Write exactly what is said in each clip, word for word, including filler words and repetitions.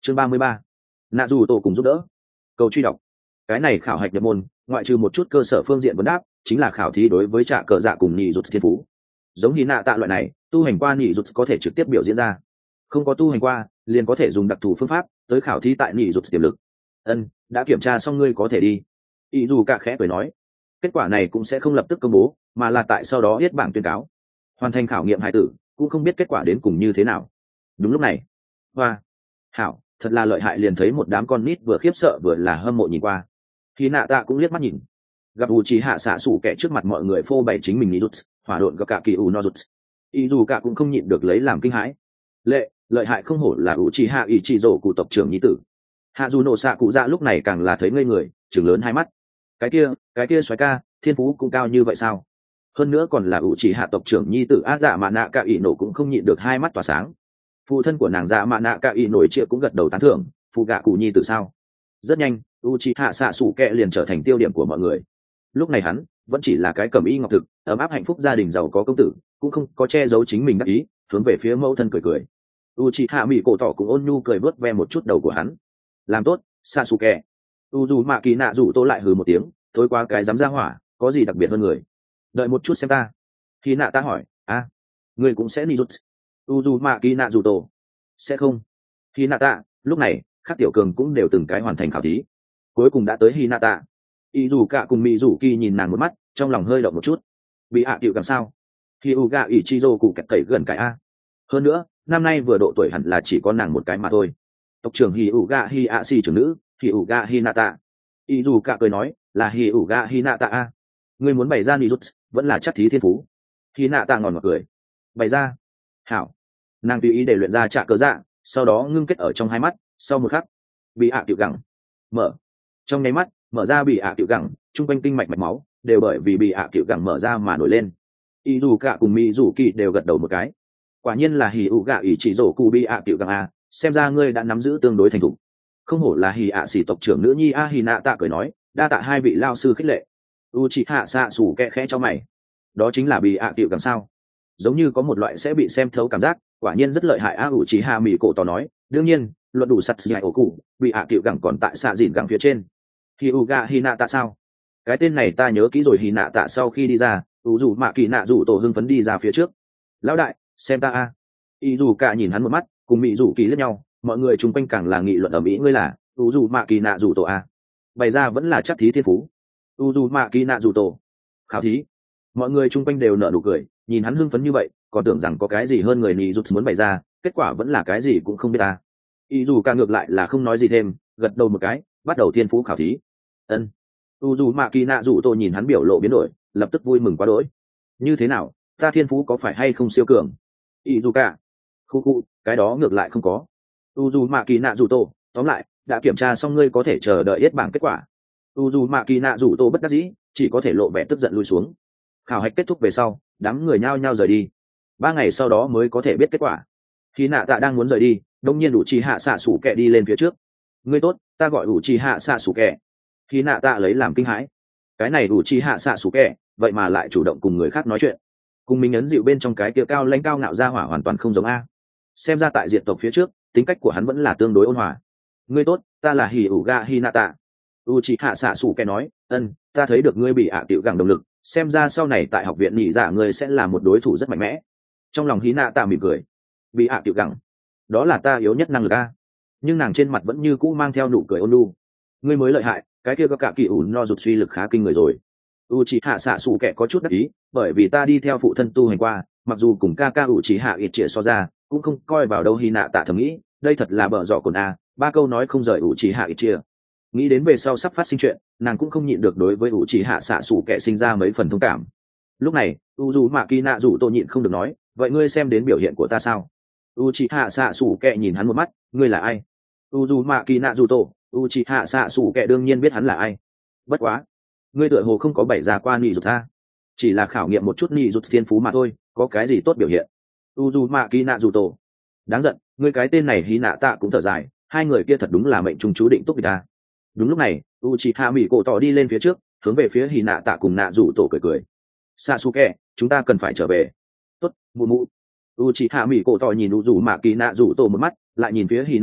chương ba mươi ba, nạ dù tổ cùng giúp đỡ. Cầu truy đọc. Cái này khảo hạch nhập môn, ngoại trừ một chút cơ sở phương diện vấn đáp, chính là khảo thí đối với trả cờ dạ cùng nhị rụt thiên phú. Giống như nạ tạ loại này, tu hành qua nhị rụt có thể trực tiếp biểu diễn ra, không có tu hành qua liền có thể dùng đặc thù phương pháp tới khảo thí tại nhị rụt tiềm lực. Ân, đã kiểm tra xong ngươi có thể đi. Ý dù cả khẽ cười nói, kết quả này cũng sẽ không lập tức công bố, mà là tại sau đó viết bảng tuyên cáo. Hoàn thành khảo nghiệm hải tử cũng không biết kết quả đến cùng như thế nào. Đúng lúc này, hoa, hảo, thật là lợi hại, liền thấy một đám con nít vừa khiếp sợ vừa là hâm mộ nhìn qua. Khi nạ tạ cũng liếc mắt nhìn, gặp u trí hạ xạ sủ kẻ trước mặt mọi người phô bày chính mình nhị rụt, hỏa độn gặp cả kỳ u no rụt. Ý dù cả cũng không nhịn được lấy làm kinh hãi. Lệ, lợi hại không hổ là u trí hạ ý chỉ rổ cụ tộc trưởng nhi tử. Hạ dù nổ xạ cụ dạ lúc này càng là thấy ngây người, trừng lớn hai mắt. Cái kia, cái kia xoáy ca, thiên phú cũng cao như vậy sao? Hơn nữa còn là u trí hạ tộc trưởng nhi tử á dạ mà nạ cả ý nổ cũng không nhịn được hai mắt tỏa sáng. Phụ thân của nàng dạ mà nạ cả ý nổi chia cũng gật đầu tán thưởng, phụ gạ cụ nhi tử sao? Rất nhanh, u trí hạ xạ sủ kẹ liền trở thành tiêu điểm của mọi người. Lúc này hắn vẫn chỉ là cái cẩm y ngọc thực, ấm áp hạnh phúc gia đình giàu có công tử, cũng không có che giấu chính mình đắc ý, hướng về phía mẫu thân cười cười. U trí hạ mỹ cổ tỏ cũng ôn nhu cười vớt ve một chút đầu của hắn. Làm tốt, Sasuke. U dù mạ kỳ nạ rủ tô lại hừ một tiếng, thôi qua cái dám ra hỏa, có gì đặc biệt hơn người. Đợi một chút xem ta. Khi nạ ta hỏi, a, à, người cũng sẽ đi rút. U dù mạ kỳ nạ rủ tô. Sẽ không. Khi nạ ta, lúc này, các tiểu cường cũng đều từng cái hoàn thành khảo thí. Cuối cùng đã tới Hi nạ ta. Y dù cả cùng mỹ rủ kỳ nhìn nàng một mắt, trong lòng hơi động một chút. Bị hạ tiểu càng sao? Khi u gạ ỷ chi rô cụ kẹt tẩy gần cái a. Hơn nữa, năm nay vừa độ tuổi hẳn là chỉ có nàng một cái mà thôi. Tộc trưởng Hi Uga Hi A Si trưởng nữ, Hi Uga Hinata. Y dù cả cười nói, là Hi Uga Hinata a. Ngươi muốn bày ra Nijutsu, vẫn là chắc thí thiên phú. Hinata ngòn ngọt cười. Bày ra. Hảo. Nàng tùy ý để luyện ra trả cờ dạ, sau đó ngưng kết ở trong hai mắt, sau một khắc, bị ạ tiểu gẳng mở. Trong nháy mắt, mở ra bị ạ tiểu gẳng, trung quanh kinh mạch mạch máu đều bởi vì bị ạ tiểu gẳng mở ra mà nổi lên. Y dù cả cùng mỹ dù kỳ đều gật đầu một cái. Quả nhiên là Hi Uga ỷ chỉ rổ cụ bị ạ tiểu gẳng a. Xem ra ngươi đã nắm giữ tương đối thành thục. Không hổ là Hỉ ạ xỉ tộc trưởng nữ nhi a. Hi nạ tạ cười nói, đa tạ hai vị lao sư khích lệ. U chị hạ xạ sủ kẹ khẽ cho mày. Đó chính là bị ạ tiểu càng sao? Giống như có một loại sẽ bị xem thấu cảm giác, quả nhiên rất lợi hại a. U chị hạ mỹ cổ tỏ nói, đương nhiên, luận đủ sắt dài ổ cụ, bị ạ tiểu càng còn tại xạ dịn càng phía trên. Hi Uga Hi nạ tạ sao? Cái tên này ta nhớ kỹ rồi. Hi nạ tạ sau khi đi ra, u dù mạ kỳ nạ dù tổ hưng phấn đi ra phía trước. Lão đại, xem ta a. Y dù cả nhìn hắn một mắt, cùng mỹ rủ kỳ lẫn nhau, mọi người chung quanh càng là nghị luận ở mỹ. Ngươi là u dù mạ kỳ nạ dù tổ a? Bày ra vẫn là chắc thí thiên phú. U dù mạ kỳ nạ dù tổ khảo thí. Mọi người chung quanh đều nở nụ cười, nhìn hắn hưng phấn như vậy, còn tưởng rằng có cái gì hơn người nị rút muốn bày ra, kết quả vẫn là cái gì cũng không biết ta. Y dù cả ngược lại là không nói gì thêm, gật đầu một cái, bắt đầu thiên phú khảo thí. Ân. U dù mạ kỳ nạ dù tổ nhìn hắn biểu lộ biến đổi, lập tức vui mừng quá đỗi. Như thế nào, ta thiên phú có phải hay không siêu cường? Y dù cả khu khu, cái đó ngược lại không có. U dù mạ kỳ nạ dù tổ, tóm lại, đã kiểm tra xong, ngươi có thể chờ đợi yết bảng kết quả. U dù mạ kỳ nạ dù tổ bất đắc dĩ, chỉ có thể lộ vẻ tức giận lui xuống. Khảo hạch kết thúc về sau, đám người nhao nhao rời đi. Ba ngày sau đó mới có thể biết kết quả. Khi nạ tạ đang muốn rời đi, đông nhiên đủ chi hạ xạ sủ kẹ đi lên phía trước. Ngươi tốt, ta gọi đủ chi hạ xạ sủ kẹ. Khi nạ tạ lấy làm kinh hãi. Cái này đủ chi hạ xạ sủ kẹ, vậy mà lại chủ động cùng người khác nói chuyện. Cùng mình ấn dịu bên trong cái kia cao lãnh cao ngạo ra hỏa hoàn toàn không giống a. Xem ra tại diện tộc phía trước, tính cách của hắn vẫn là tương đối ôn hòa. Ngươi tốt, ta là Hỉ Uga Hinata. Uchiha xạ sủ kẻ nói, ân, ta thấy được ngươi bị ạ tiểu gẳng động lực, xem ra sau này tại học viện nhị dạ ngươi sẽ là một đối thủ rất mạnh mẽ. Trong lòng Hinata mỉm cười. Bị ạ tiểu gẳng, đó là ta yếu nhất năng lực a. Nhưng nàng trên mặt vẫn như cũ mang theo nụ cười ôn nhu. Ngươi mới lợi hại, cái kia có cả kỳ ủ no rụt suy lực khá kinh người rồi. Uchiha xạ sủ kẻ có chút đắc ý, bởi vì ta đi theo phụ thân tu hành qua, mặc dù cùng ca ca Uchiha ít trịa so ra, cũng không coi vào đâu. Hinata thầm nghĩ, đây thật là bợ dọ cồn a, ba câu nói không rời Uchiha ít trịa. Nghĩ đến về sau sắp phát sinh chuyện, nàng cũng không nhịn được đối với Uchiha xạ sủ kẻ sinh ra mấy phần thông cảm. Lúc này, Uzumaki nạ rủ tô nhịn không được nói, vậy ngươi xem đến biểu hiện của ta sao? Uchiha xạ sủ kẻ nhìn hắn một mắt, ngươi là ai? Uzumaki nạ rủ tô, Uchiha xạ sủ kẻ đương nhiên biết hắn là ai. Bất quá, ngươi tựa hồ không có bày ra qua nị rụt ra, chỉ là khảo nghiệm một chút nị rụt thiên phú mà thôi, có cái gì tốt biểu hiện? Uzumaki nạ rủ tô, đáng giận, ngươi cái tên này Hinata cũng thở dài, hai người kia thật đúng là mệnh trung chú định túc địch ta. Đúng lúc này, Uchiha mỹ cổ tỏ đi lên phía trước, hướng về phía Hinata cùng nạ rủ tổ cười cười. Sasuke, chúng ta cần phải trở về. Tốt, mụ mụ. Uchiha mỹ cổ tỏ nhìn Uzumaki nạ rủ tổ một mắt, lại nhìn phía Hinata,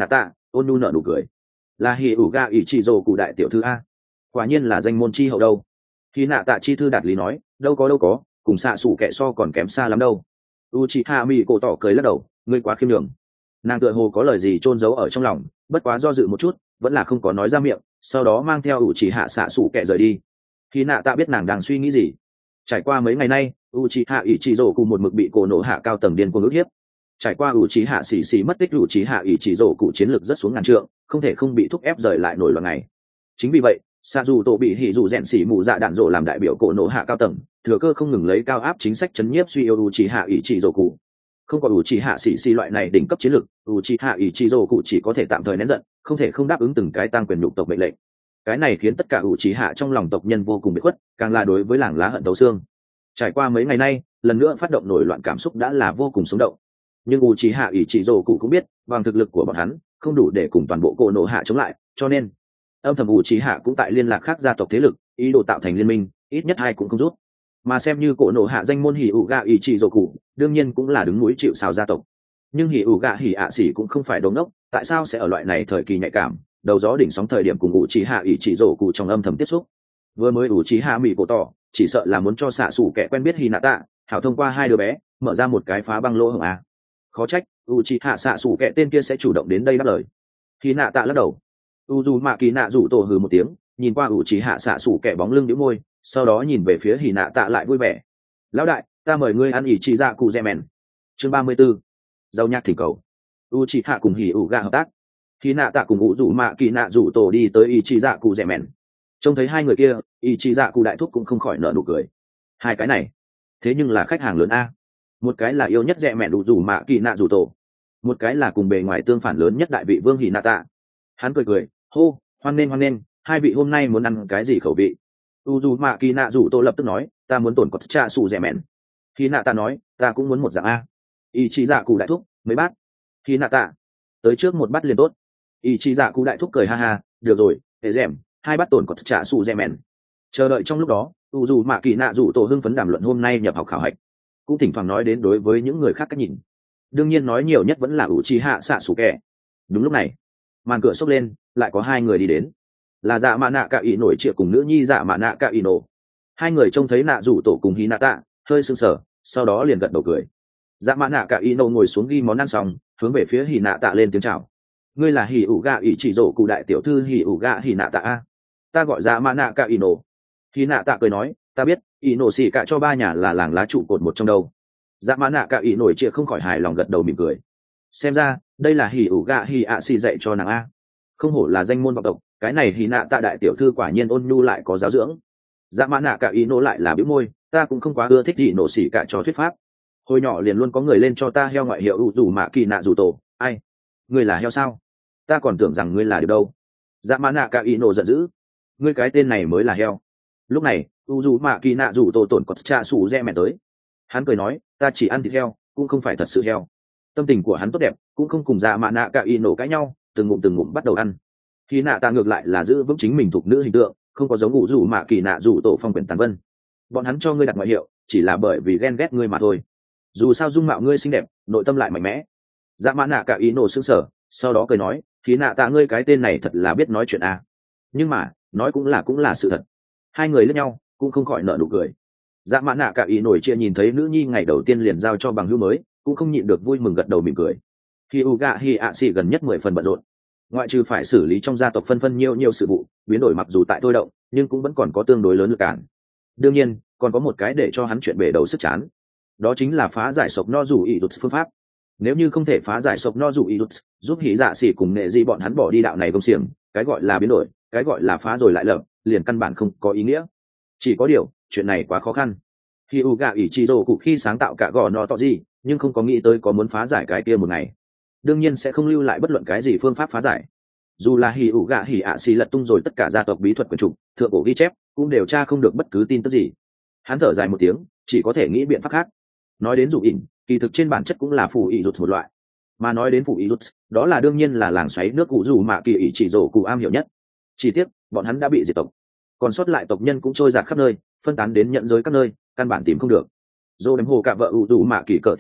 ôn nhu nở nụ cười. Là hỉ ủ gạ ỷ chỉ rồ cụ đại tiểu thư a, quả nhiên là danh môn chi hậu đâu. Khi nạ tạ chi thư đạt lý nói, đâu có đâu có, cùng xạ xủ kẻ so còn kém xa lắm đâu. Uchiha Mỹ cổ tỏ cười lắc đầu, ngươi quá khiêm nhường. Nàng tựa hồ có lời gì chôn giấu ở trong lòng, bất quá do dự một chút, vẫn là không có nói ra miệng, sau đó mang theo Uchiha xạ xủ kẻ rời đi. Khi nạ tạ biết nàng đang suy nghĩ gì. Trải qua mấy ngày nay, Uchiha Ichizo cùng một mực bị cổ nổ hạ cao tầng điên cuồng ức hiếp. Trải qua Uchiha xì xì mất tích, Uchiha Ichizo cụ chiến lược rất xuống ngàn trượng, không thể không bị thúc ép rời lại nổi loạn ngày. Chính vì vậy, sa dù tổ bị hỉ dù rèn xỉ mù dạ đạn rộ làm đại biểu cổ nổ hạ cao tầng, thừa cơ không ngừng lấy cao áp chính sách chấn nhiếp suy yếu Uchiha Ichizo cụ. Không có Uchiha xỉ xì loại này đỉnh cấp chiến lược, Uchiha Ichizo cụ chỉ có thể tạm thời nén giận, không thể không đáp ứng từng cái tăng quyền nhục tộc mệnh lệnh. Cái này khiến tất cả Uchiha trong lòng tộc nhân vô cùng bị khuất, càng là đối với làng lá hận thấu xương. Trải qua mấy ngày nay, lần nữa phát động nổi loạn cảm xúc đã là vô cùng sống động. Nhưng Uchiha Ichizo cụ cũng biết, bằng thực lực của bọn hắn, không đủ để cùng toàn bộ cổ nổ hạ chống lại, cho nên âm thầm Uchiha cũng tại liên lạc khác gia tộc thế lực, ý đồ tạo thành liên minh, ít nhất hai cũng không rút. Mà xem như cổ nổ hạ danh môn Hyuga Ichizo cụ, đương nhiên cũng là đứng núi chịu sào gia tộc. Nhưng Hyuga Hỉ ạ xỉ cũng không phải đồ ngốc, tại sao sẽ ở loại này thời kỳ nhạy cảm, đầu gió đỉnh sóng thời điểm cùng Uchiha Ichizo cụ trong âm thầm tiếp xúc. Vừa mới Uchiha Mỹ cổ tỏ, chỉ sợ là muốn cho xạ xủ kẻ quen biết Hinata, hảo thông qua hai đứa bé, mở ra một cái phá băng lỗ hổng a. Khó trách, Uchiha xạ xủ kẻ tên kia sẽ chủ động đến đây đáp lời. Hinata lắc đầu. Uzumaki nạ rủ tổ hừ một tiếng, nhìn qua Uchiha xạ xủ kẻ bóng lưng nhíu môi, sau đó nhìn về phía Hinata lại vui vẻ. Lão đại, ta mời ngươi ăn ỷ chỉ dạ cụ dẹ mèn. Chương ba mươi 34. Giao nhạc thỉnh cầu. Uchiha cùng Hyuga hợp tác. Hinata cùng Uzumaki nạ rủ tổ đi tới ỷ chỉ dạ cụ dẹ mèn. Trông thấy hai người kia, ỷ chỉ dạ cụ đại thúc cũng không khỏi nở nụ cười. Hai cái này, thế nhưng là khách hàng lớn a. Một cái là yêu nhất dẹ mèn Uzumaki nạ rủ tổ, một cái là cùng bề ngoài tương phản lớn nhất đại vị vương Hinata. Hắn cười cười, hô, hoan nên hoan nên, hai vị hôm nay muốn ăn cái gì khẩu vị? Uzumaki nạ rủ tổ lập tức nói, ta muốn tổn cột trà sủ dẹ mèn. Hinata nói, ta cũng muốn một dạng a. Ý chí dạ cụ đại thúc, mấy bát. Hinata, tới trước một bát liền tốt. Ý chí dạ cụ đại thúc cười ha ha, được rồi, để dẻm, hai bát tổn cột trà sủ dẹ mèn. Chờ đợi trong lúc đó, Uzumaki nạ rủ tổ hưng phấn đàm luận hôm nay nhập học khảo hạch, cũng thỉnh thoảng nói đến đối với những người khác cách nhìn. Đương nhiên nói nhiều nhất vẫn là Uchiha Sasuke. Đúng lúc này, màn cửa xốc lên, lại có hai người đi đến, là dạ mạ nạ cạ ỷ nổi trịa cùng nữ nhi dạ mạ nạ cạ ỷ nổ. Hai người trông thấy nạ rủ tổ cùng Hinata, hơi sưng sở, sau đó liền gật đầu cười. Dạ mạ nạ cạ ỷ nổ ngồi xuống ghi món ăn xong, hướng về phía Hinata lên tiếng chào. Ngươi là Hyuga Ichizo cụ đại tiểu thư Hyuga Hinata a? Ta gọi dạ mạ nạ cạ ỷ nổ. Hinata cười nói, ta biết, ỷ nổ xỉ cả cho ba nhà là làng lá trụ cột một trong đâu. Dạ mạ nạ cạ ỷ nổi trịa không khỏi hài lòng gật đầu mỉm cười. Xem ra đây là Hyuga Hi ạ xì dạy cho nàng a. Không hổ là danh môn vọng tộc, cái này Hinata đại tiểu thư quả nhiên ôn nhu lại có giáo dưỡng. Dạ mạ nạ cả ý nổ lại là bĩu môi, ta cũng không quá ưa thích ỷ nổ xỉ cả cho thuyết pháp. Hồi nhỏ liền luôn có người lên cho ta heo ngoại hiệu ủ dù mạ kỳ nạ dù tổ. Ai, ngươi là heo sao? Ta còn tưởng rằng ngươi là điều đâu. Dạ mạ nạ cả ý nổ giận dữ, ngươi cái tên này mới là heo. Lúc này ủ dù mạ kỳ nạ dù tổ tổn cọt cha sủ re mẹ tới. Hắn cười nói, ta chỉ ăn thịt heo, cũng không phải thật sự heo. Tâm tình của hắn tốt đẹp, cũng không cùng dạ mạ nạ cả ý nổ cãi nhau, từng ngụm từng ngụm bắt đầu ăn. Khi nạ ta ngược lại là giữ vững chính mình thuộc nữ hình tượng, không có giống ngụ rủ mạ kỳ nạ rủ tổ phong quyển tàn vân. Bọn hắn cho ngươi đặt ngoại hiệu chỉ là bởi vì ghen ghét ngươi mà thôi. Dù sao dung mạo ngươi xinh đẹp, nội tâm lại mạnh mẽ. Dạ mã nạ cả ý nổ sững sờ, sau đó cười nói, khi nạ tạ ngươi cái tên này thật là biết nói chuyện à. Nhưng mà nói cũng là cũng là sự thật. Hai người lẫn nhau cũng không khỏi nở nụ cười. Dạ mã nạ cả ý nổi chia nhìn thấy nữ nhi ngày đầu tiên liền giao cho bằng hữu mới, cũng không nhịn được vui mừng gật đầu mỉm cười. Khi Uga Hi ạ xì gần nhất mười phần bận rộn, ngoại trừ phải xử lý trong gia tộc phân phân nhiều nhiều sự vụ, biến đổi mặc dù tại thôi động, nhưng cũng vẫn còn có tương đối lớn lực cản. Đương nhiên còn có một cái để cho hắn chuyện bể đầu sức chán, đó chính là phá giải sộc no dù ý rụt phương pháp. Nếu như không thể phá giải sộc no dù ý rụt, giúp hỉ dạ xỉ cùng nghệ di bọn hắn bỏ đi đạo này công xiềng, cái gọi là biến đổi, cái gọi là phá rồi lại lập, liền căn bản không có ý nghĩa. Chỉ có điều chuyện này quá khó khăn. Khi Uga Ichizo cụ khi sáng tạo cả gò no to gì, nhưng không có nghĩ tới có muốn phá giải cái kia một ngày, đương nhiên sẽ không lưu lại bất luận cái gì phương pháp phá giải. Dù là hỉ ủ gạ hỉ ạ xì lật tung rồi tất cả gia tộc bí thuật quyền trục, thượng cổ ghi chép, cũng đều tra không được bất cứ tin tức gì. Hắn thở dài một tiếng, chỉ có thể nghĩ biện pháp khác. Nói đến dụ ỉn, kỳ thực trên bản chất cũng là phù ỉ rụt một loại. Mà nói đến phù ỉ rụt, đó là đương nhiên là làng xoáy nước cụ dù mà kỳ ỉ chỉ rổ cụ am hiểu nhất. Chỉ tiếc bọn hắn đã bị diệt tộc, còn sót lại tộc nhân cũng trôi dạt khắp nơi, phân tán đến nhận giới các nơi, căn bản tìm không được. Dô đếm hồ cả vợ ủ dù mà kỳ cỡ tina,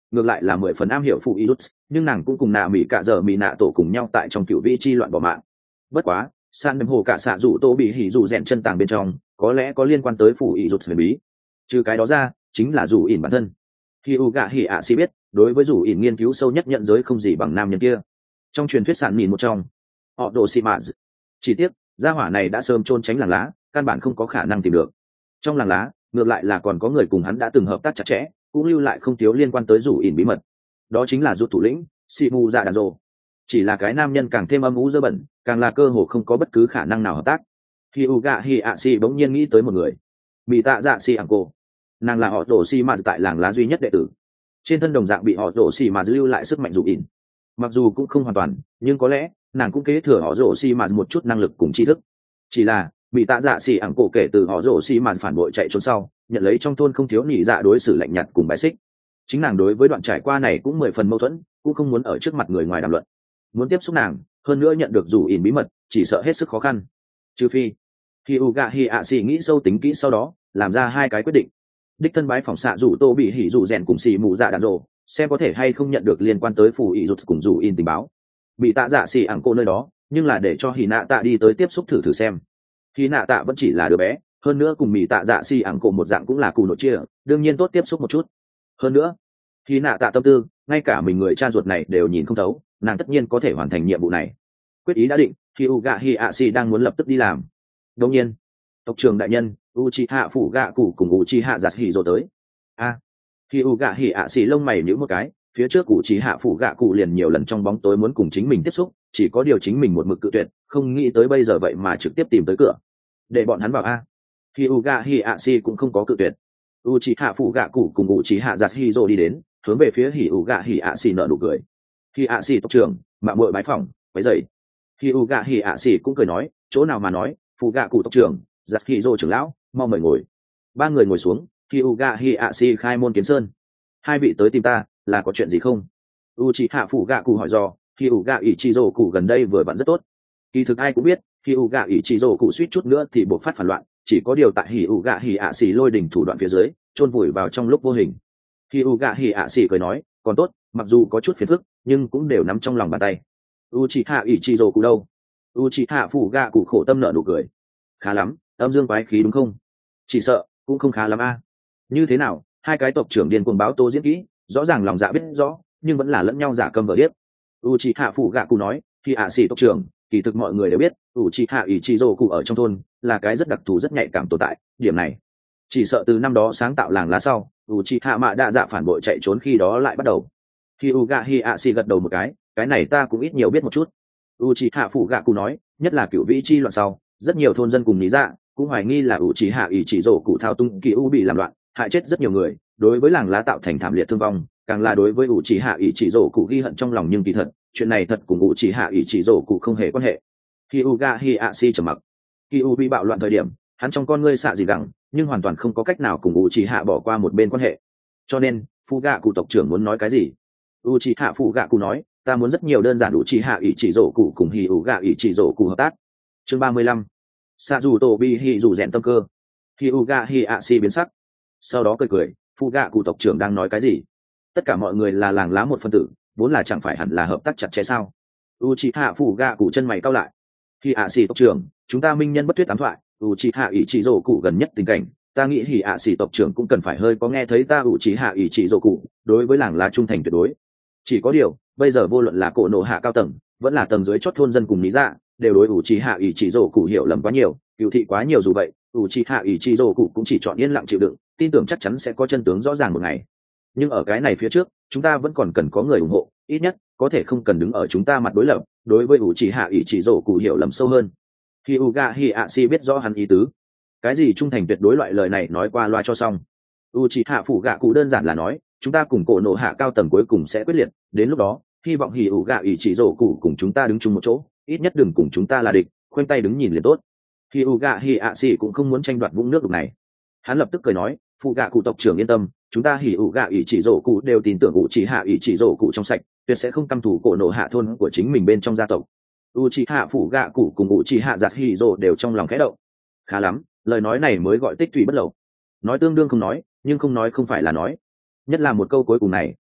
ngược lại là mười phần am hiểu phụ Irut, nhưng nàng cũng cùng nạ mỹ cả giờ mỹ nạ tổ cùng nhau tại trong cựu vị chi loạn bỏ mạng. Bất quá san đêm hồ cả xạ rủ tô bị hỉ rủ rèn chân tàng bên trong có lẽ có liên quan tới phụ Irut huyền bí. Trừ cái đó ra chính là rủ ỉn bản thân. Khi u gạ hỉ ạ xì biết đối với rủ ỉn nghiên cứu sâu nhất nhận giới không gì bằng nam nhân kia. Trong truyền thuyết sản nhìn một trong họ đồ xì mạ. Chỉ tiếc gia hỏa này đã sớm trôn tránh làng lá, căn bản không có khả năng tìm được. Trong làng lá ngược lại là còn có người cùng hắn đã từng hợp tác chặt chẽ, cũng lưu lại không thiếu liên quan tới rủ ỉn bí mật. Đó chính là rút thủ lĩnh Shimu dạ đàn rồ. Chỉ là cái nam nhân càng thêm âm u dơ bẩn, càng là cơ hồ không có bất cứ khả năng nào hợp tác. Khi Uga Hiashi bỗng nhiên nghĩ tới một người, bị tạ dạ si Anko. Nàng là họ tổ si mà tại làng lá duy nhất đệ tử, trên thân đồng dạng bị họ tổ si mà lưu lại sức mạnh rủ ỉn. Mặc dù cũng không hoàn toàn, nhưng có lẽ nàng cũng kế thừa họ rổ si mà một chút năng lực cùng tri thức. Chỉ là bị tạ dạ xì ảng cổ kể từ họ rổ si mà phản bội chạy trốn sau, nhận lấy trong thôn không thiếu nhị dạ đối xử lạnh nhạt cùng bài xích. Chính nàng đối với đoạn trải qua này cũng mười phần mâu thuẫn, cũng không muốn ở trước mặt người ngoài đàm luận. Muốn tiếp xúc nàng, hơn nữa nhận được rủ ỉn bí mật, chỉ sợ hết sức khó khăn. Trừ phi khi Uga Hiashi nghĩ sâu tính kỹ sau đó, làm ra hai cái quyết định. Đích thân bái phòng xạ rủ tô bị hỉ rủ rèn cùng xì mù dạ đàn rồ, xem có thể hay không nhận được liên quan tới phù ý rụt cùng rủ in tình báo. Bị tạ dạ xì ảng cô nơi đó, nhưng là để cho hì nạ tạ đi tới tiếp xúc thử thử xem. Hì nạ tạ vẫn chỉ là đứa bé, hơn nữa cùng mì tạ dạ xì ảng cô một dạng cũng là cù nội chia, đương nhiên tốt tiếp xúc một chút. Hơn nữa hì nạ tạ tâm tư, ngay cả mình người cha ruột này đều nhìn không thấu, nàng tất nhiên có thể hoàn thành nhiệm vụ này. Quyết ý đã định, khi Uga Hiashi đang muốn lập tức đi làm. Đương nhiên tộc trưởng đại nhân Uchiha phủ gạ cụ cùng Uchiha giặt hỉ rồi tới. A khi Uga Hiashi lông mày nhíu một cái, phía trước Uchiha phủ gạ cụ liền nhiều lần trong bóng tối muốn cùng chính mình tiếp xúc, chỉ có điều chính mình một mực cự tuyệt, không nghĩ tới bây giờ vậy mà trực tiếp tìm tới cửa để bọn hắn vào. A khi Uga Hiashi cũng không có cự tuyệt. Uchiha phủ gạ cụ cùng Uchiha giặt hỉ rồi đi đến, hướng về phía hỉ Uga Hiashi nở nụ cười. Hiashi tộc trưởng mạng muội bái phỏng váy dậy. Khi Uga Hiashi cũng cười nói, chỗ nào mà nói, phụ gạ cụ tộc trưởng giặt hỉ rồi trưởng lão mau mời ngồi. Ba người ngồi xuống, khi Uga Hiashi khai môn kiến sơn. Hai vị tới tìm ta là có chuyện gì không? Uchiha phụ gạ cụ hỏi do. Khi Uga Ichizo cụ gần đây vừa vặn rất tốt. Kỳ thực ai cũng biết, khi Uga Ichizo cụ suýt chút nữa thì buộc phát phản loạn, chỉ có điều tại Hỉ Uga Hiashi lôi đỉnh thủ đoạn phía dưới, chôn vùi vào trong lúc vô hình. Khi Uga Hiashi cười nói, còn tốt, mặc dù có chút phiền phức, nhưng cũng đều nắm trong lòng bàn tay. Uchiha Ichizo cụ đâu? Uchiha phụ gạ cụ khổ tâm nở nụ cười. Khá lắm, âm dương quái khí đúng không? Chỉ sợ cũng không khá lắm a. Như thế nào, hai cái tộc trưởng điên cuồng báo tố diễn kỹ, rõ ràng lòng dạ biết rõ, nhưng vẫn là lẫn nhau giả câm vờ điếc. Uchiha phụ gạ cụ nói, khi ạ xỉ tộc trưởng, kỳ thực mọi người đều biết, Uchiha Ichizo cụ ở trong thôn là cái rất đặc thù rất nhạy cảm tồn tại, điểm này chỉ sợ từ năm đó sáng tạo làng lá sau, Uchiha mạ đa dạ phản bội chạy trốn khi đó lại bắt đầu. Khi Uga Hiashi gật đầu một cái, cái này ta cũng ít nhiều biết một chút. Uchiha phụ gạ cụ nói, nhất là cựu vĩ chi loạn sau, rất nhiều thôn dân cùng lý dạ cũng hoài nghi là Uchiha Ichizo cụ thao tung kỳ u bị làm loạn, hại chết rất nhiều người, đối với làng lá tạo thành thảm liệt thương vong, càng là đối với Uchiha Ichizo cụ ghi hận trong lòng, nhưng kỳ thật chuyện này thật cùng Uchiha Ichizo cụ không hề quan hệ. Hyuga Hiashi trầm mặc. Khi u bị bạo loạn thời điểm, hắn trong con ngươi xạ gì gẳng, nhưng hoàn toàn không có cách nào cùng Uchiha bỏ qua một bên quan hệ. Cho nên phụ gạ cụ tộc trưởng muốn nói cái gì? Uchiha phụ gạ cụ nói, ta muốn rất nhiều đơn giản Uchiha Ichizo cụ cùng Hyuga Ichizo cụ hợp tác. Chương ba mươi lăm. Sajuto bi hi dù rèn tâm cơ. Hyuga Hiashi biến sắc, sau đó cười cười, phụ gạ cụ tộc trưởng đang nói cái gì? Tất cả mọi người là làng lá một phân tử, vốn là chẳng phải hẳn là hợp tác chặt chẽ sao? Uchiha phụ gạ cụ chân mày cau lại. Hiashi tộc trưởng, chúng ta minh nhân bất thuyết ám thoại, Uchiha Ichizo cụ gần nhất tình cảnh, ta nghĩ Hiashi tộc trưởng cũng cần phải hơi có nghe thấy ta Uchiha Ichizo cụ đối với làng lá trung thành tuyệt đối. Chỉ có điều, bây giờ vô luận là cổ nổ hạ cao tầng, vẫn là tầng dưới chót thôn dân cùng lý dạ, đều đối Uchiha Ichizo cụ hiểu lầm quá nhiều, cựu thị quá nhiều, dù vậy Uchiha Ichizo cụ cũng chỉ chọn yên lặng chịu đựng, tin tưởng chắc chắn sẽ có chân tướng rõ ràng một ngày. Nhưng ở cái này phía trước, chúng ta vẫn còn cần có người ủng hộ, ít nhất có thể không cần đứng ở chúng ta mặt đối lập, đối với Uchiha Ichizo cụ hiểu lầm sâu hơn. Hyuga Hiashi biết rõ hắn ý tứ. Cái gì trung thành tuyệt đối loại lời này nói qua loa cho xong. Uchiha phụ gạ cụ đơn giản là nói, chúng ta cùng cổ nổ hạ cao tầng cuối cùng sẽ quyết liệt, đến lúc đó hy vọng Hyuga Ichizo cụ cùng chúng ta đứng chung một chỗ, ít nhất đừng cùng chúng ta là địch, khoanh tay đứng nhìn liền tốt. Hyuga Hiashi cũng không muốn tranh đoạt vũng nước đục này. Hắn lập tức cười nói, phụ gạ cụ tộc trưởng yên tâm, chúng ta Hyuga Ichizo cụ đều tin tưởng Uchiha Ichizo cụ trong sạch, tuyệt sẽ không căm thù cổ nổ hạ thôn của chính mình bên trong gia tộc. Uchiha phụ gạ cụ cùng Uchiha giặt Hiro đều trong lòng khẽ động. Khá lắm, lời nói này mới gọi tích thủy bất lậu. Nói tương đương không nói, nhưng không nói không phải là nói. Nhất là một câu cuối cùng này,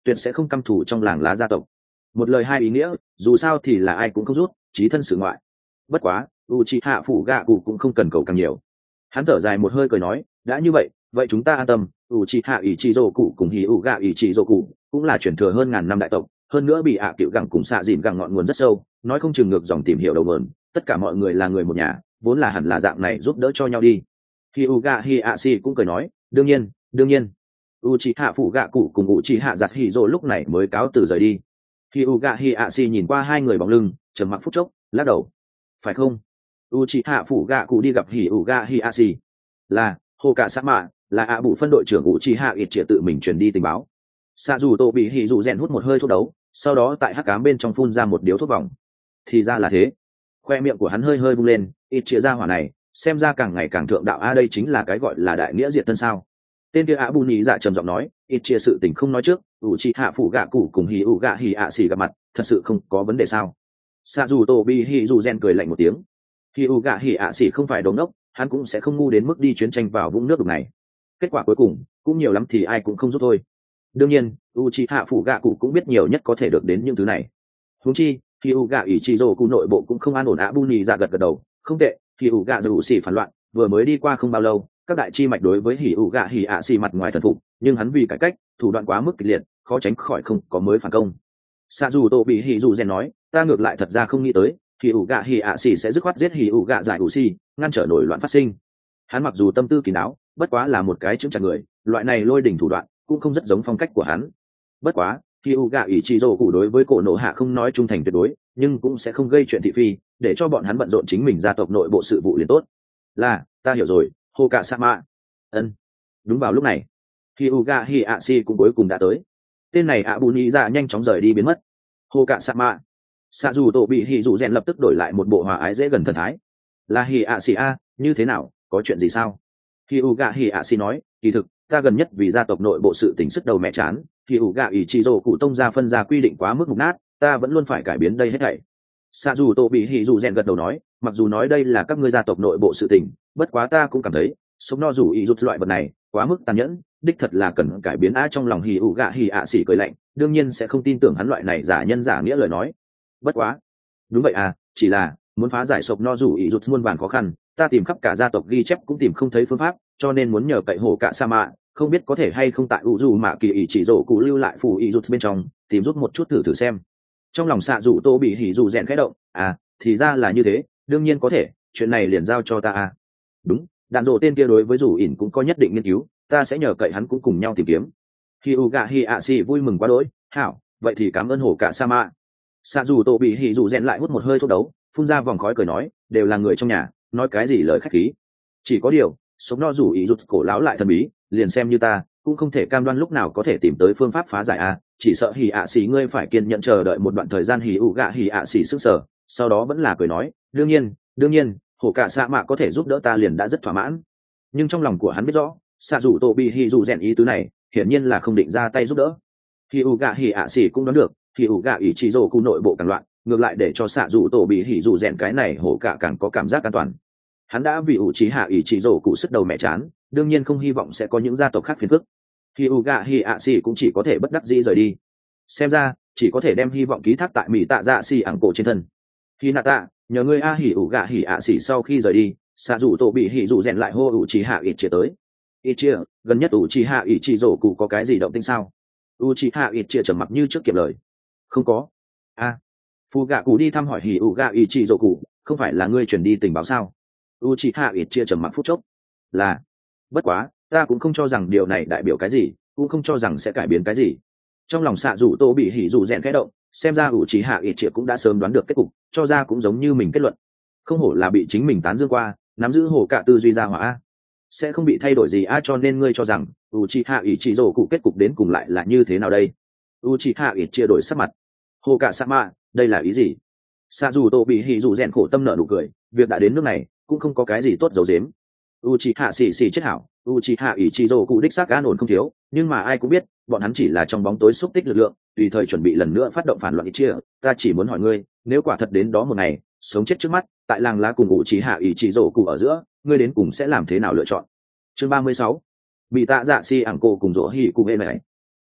tuyệt sẽ không căm thù trong làng lá gia tộc. Một lời hai ý nghĩa, dù sao thì là ai cũng không rút, chí thân sự ngoại. Bất quá Uchiha phủ gạ cụ cũng không cần cầu càng nhiều. Hắn thở dài một hơi cười nói, đã như vậy vậy chúng ta an tâm. Uchiha Ichizo cụ cùng Hyuga Ichizo cụ cũng là chuyển thừa hơn ngàn năm đại tộc, hơn nữa bị ạ cựu gẳng cùng xạ dìn gẳng ngọn nguồn rất sâu, nói không chừng ngược dòng tìm hiểu đầu nguồn, tất cả mọi người là người một nhà, vốn là hẳn là dạng này giúp đỡ cho nhau đi. Hyuga Hiashi cũng cười nói, đương nhiên đương nhiên. Uchiha phủ gạ cụ cùng Uchiha Yasuhiro lúc này mới cáo từ rời đi. Hyuga Hiashi nhìn qua hai người bóng lưng, trầm mặc phút chốc, lắc đầu. Phải không? Uchiha phủ gạ cụ đi gặp Hyuga Hiashi. Là Hoka Sama, là ạ bụ phân đội trưởng Uchiha Itachi tự mình truyền đi tình báo. Sa dù tô bị hỉ dù rèn hút một hơi thuốc đấu, sau đó tại hắc ám bên trong phun ra một điếu thuốc vòng. Thì ra là thế. Khoe miệng của hắn hơi hơi bung lên, Itachi ra hỏa này xem ra càng ngày càng thượng đạo a, đây chính là cái gọi là đại nghĩa diệt thân sao. Tên kia ạ bù nhị dạ trầm giọng nói, Itachi sự tình không nói trước, Uchiha phủ gạ cụ cùng Hyuga Hiashi gặp mặt, thật sự không có vấn đề sao? Sa dù tô bị hỉ dù rèn cười lạnh một tiếng. Hyuga Hiashi không phải đồ ngốc, hắn cũng sẽ không ngu đến mức đi chiến tranh vào vũng nước đục này. Kết quả cuối cùng cũng nhiều lắm thì ai cũng không giúp thôi. Đương nhiên Uchiha phủ gạ cụ cũng biết nhiều nhất có thể được đến những thứ này. Huống chi Hyuga Ichizo cụ nội bộ cũng không an ổn. Abuni dạ gật gật đầu, không tệ. Hyuga dù xỉ phản loạn vừa mới đi qua không bao lâu, các đại chi mạch đối với Hyuga Hiashi mặt ngoài thần phục, nhưng hắn vì cải cách thủ đoạn quá mức kịch liệt, khó tránh khỏi không có mới phản công. Sa dù tô bị hỉ dù rèn nói, ta ngược lại thật ra không nghĩ tới Hyuga Hiashi sẽ dứt khoát giết Hyuga giải Uchi, ngăn trở nổi loạn phát sinh. Hắn mặc dù tâm tư kín đáo, bất quá là một cái chững chặt người, loại này lôi đỉnh thủ đoạn cũng không rất giống phong cách của hắn. Bất quá Hyuga Ichizo cụ đối với cổ nộ hạ không nói trung thành tuyệt đối, nhưng cũng sẽ không gây chuyện thị phi, để cho bọn hắn bận rộn chính mình gia tộc nội bộ sự vụ liền tốt. Là, ta hiểu rồi, Hoka Sama. Ân. Đúng vào lúc này, Hyuga Hiashi cũng cuối cùng đã tới. Tên này Abuni dạ nhanh chóng rời đi biến mất. Hoka Sama. Sa dù tổ bị hỉ dù rèn lập tức đổi lại một bộ hòa ái dễ gần thần thái. Là Hiashi a, như thế nào, có chuyện gì sao? Hyuga Hiashi nói, kỳ thực ta gần nhất vì gia tộc nội bộ sự tình sức đầu mẹ chán, Hyuga Ichizo cụ tông ra phân ra quy định quá mức mục nát, ta vẫn luôn phải cải biến đây hết thảy. Sa dù tổ bị hỉ dù rèn gật đầu nói, mặc dù nói đây là các ngươi gia tộc nội bộ sự tình, bất quá ta cũng cảm thấy sống no dù ý rút loại vật này quá mức tàn nhẫn, đích thật là cần cải biến. á Trong lòng Hyuga Hiashi cười lạnh, đương nhiên sẽ không tin tưởng hắn loại này giả nhân giả nghĩa lời nói. Bất quá đúng vậy à, chỉ là muốn phá giải sộp no dù ý rút muôn vàn khó khăn, ta tìm khắp cả gia tộc ghi chép cũng tìm không thấy phương pháp, cho nên muốn nhờ cậy hổ cả sa mạ, không biết có thể hay không tại u dù mạ kỳ ý chỉ rổ cụ lưu lại phù ý rút bên trong, tìm rút một chút thử thử xem. Trong lòng xạ dù tô bị hỉ dù rèn khẽ động, à thì ra là như thế, đương nhiên có thể, chuyện này liền giao cho ta à. Đúng, đạn dộ tên kia đối với dù ỉn cũng có nhất định nghiên cứu, ta sẽ nhờ cậy hắn cũng cùng nhau tìm kiếm. Hyuga Hiashi vui mừng quá đỗi, hảo, vậy thì cảm ơn hổ cả sa mạ. Xạ dù tô bị hỉ dù rèn lại hút một hơi thuốc đấu, phun ra vòng khói cười nói, đều là người trong nhà, nói cái gì lời khách khí. Chỉ có điều sống no dù ý rút cổ láo lại thần bí, liền xem như ta cũng không thể cam đoan lúc nào có thể tìm tới phương pháp phá giải a. Chỉ sợ hỉ ạ xỉ ngươi phải kiên nhẫn chờ đợi một đoạn thời gian. Hỉ ủ gạ hỉ ạ xỉ sức sở, sau đó vẫn là cười nói, đương nhiên đương nhiên hổ cả xạ mạ có thể giúp đỡ ta liền đã rất thỏa mãn. Nhưng trong lòng của hắn biết rõ, xạ dù tô bị hỉ dù rèn ý tứ này hiển nhiên là không định ra tay giúp đỡ. Hỉ ủ gạ hỉ ạ xỉ cũng đoán được, hỉ ủ gạ ý chỉ rồ cụ nội bộ càng loạn, ngược lại để cho xạ dù tô bị hỉ dù rèn cái này hổ cả càng có cảm giác an toàn. Hắn đã vì ủ trí hạ ý chỉ rổ cụ sức đầu mẹ chán, đương nhiên không hy vọng sẽ có những gia tộc khác phiền phức. Hyuga Hiashi cũng chỉ có thể bất đắc dĩ rời đi. Xem ra chỉ có thể đem hy vọng ký thác tại mỹ tạ dạ xì ảng cổ trên thân. Hinata, nhờ ngươi a. Hyuga Hiashi sau khi rời đi, xạ dù tổ bị hỉ dù rèn lại hô ủ trí hạ ít chia tới. Ít chia, gần nhất ủ trí hạ ý chỉ rổ cụ có cái gì động tĩnh sao? U trí hạ ít chia trầm mặc như trước kiệm lời. Không có. a à, Phu gạ cụ đi thăm hỏi Hyuga ý chỉ rổ cụ, không phải là ngươi chuyển đi tình báo sao? Uchiha Itachi trầm mặc phút chốc. Là, bất quá ta cũng không cho rằng điều này đại biểu cái gì, cũng không cho rằng sẽ cải biến cái gì. Trong lòng xạ dù tô bị hỉ dù rèn khẽ động, xem ra Uchiha Itachi cũng đã sớm đoán được kết cục, cho ra cũng giống như mình kết luận. Không hổ là bị chính mình tán dương qua, nắm giữ hổ cả tư duy ra hỏa a, sẽ không bị thay đổi gì a. Cho nên ngươi cho rằng Uchiha Itachi rồ cụ kết cục đến cùng lại là như thế nào đây? Uchiha Itachi đổi sắc mặt. Hổ cả Sama, đây là ý gì? Xạ dù tô bị hỉ dù rèn khổ tâm nở nụ cười, việc đã đến nước này cũng không có cái gì tốt giấu giếm. Uchiha xì xì chết hảo, Uchiha Ichizo cụ đích xác an ổn không thiếu, nhưng mà ai cũng biết bọn hắn chỉ là trong bóng tối xúc tích lực lượng, tùy thời chuẩn bị lần nữa phát động phản loạn. Ichia, ta chỉ muốn hỏi ngươi, nếu quả thật đến đó một ngày, sống chết trước mắt, tại làng lá cùng Uchiha Ichizo cụ ở giữa, ngươi đến cùng sẽ làm thế nào lựa chọn? Chương ba mươi sáu, bị tạ dạ si ảng cô cùng rỗ hỉ cùng êm này.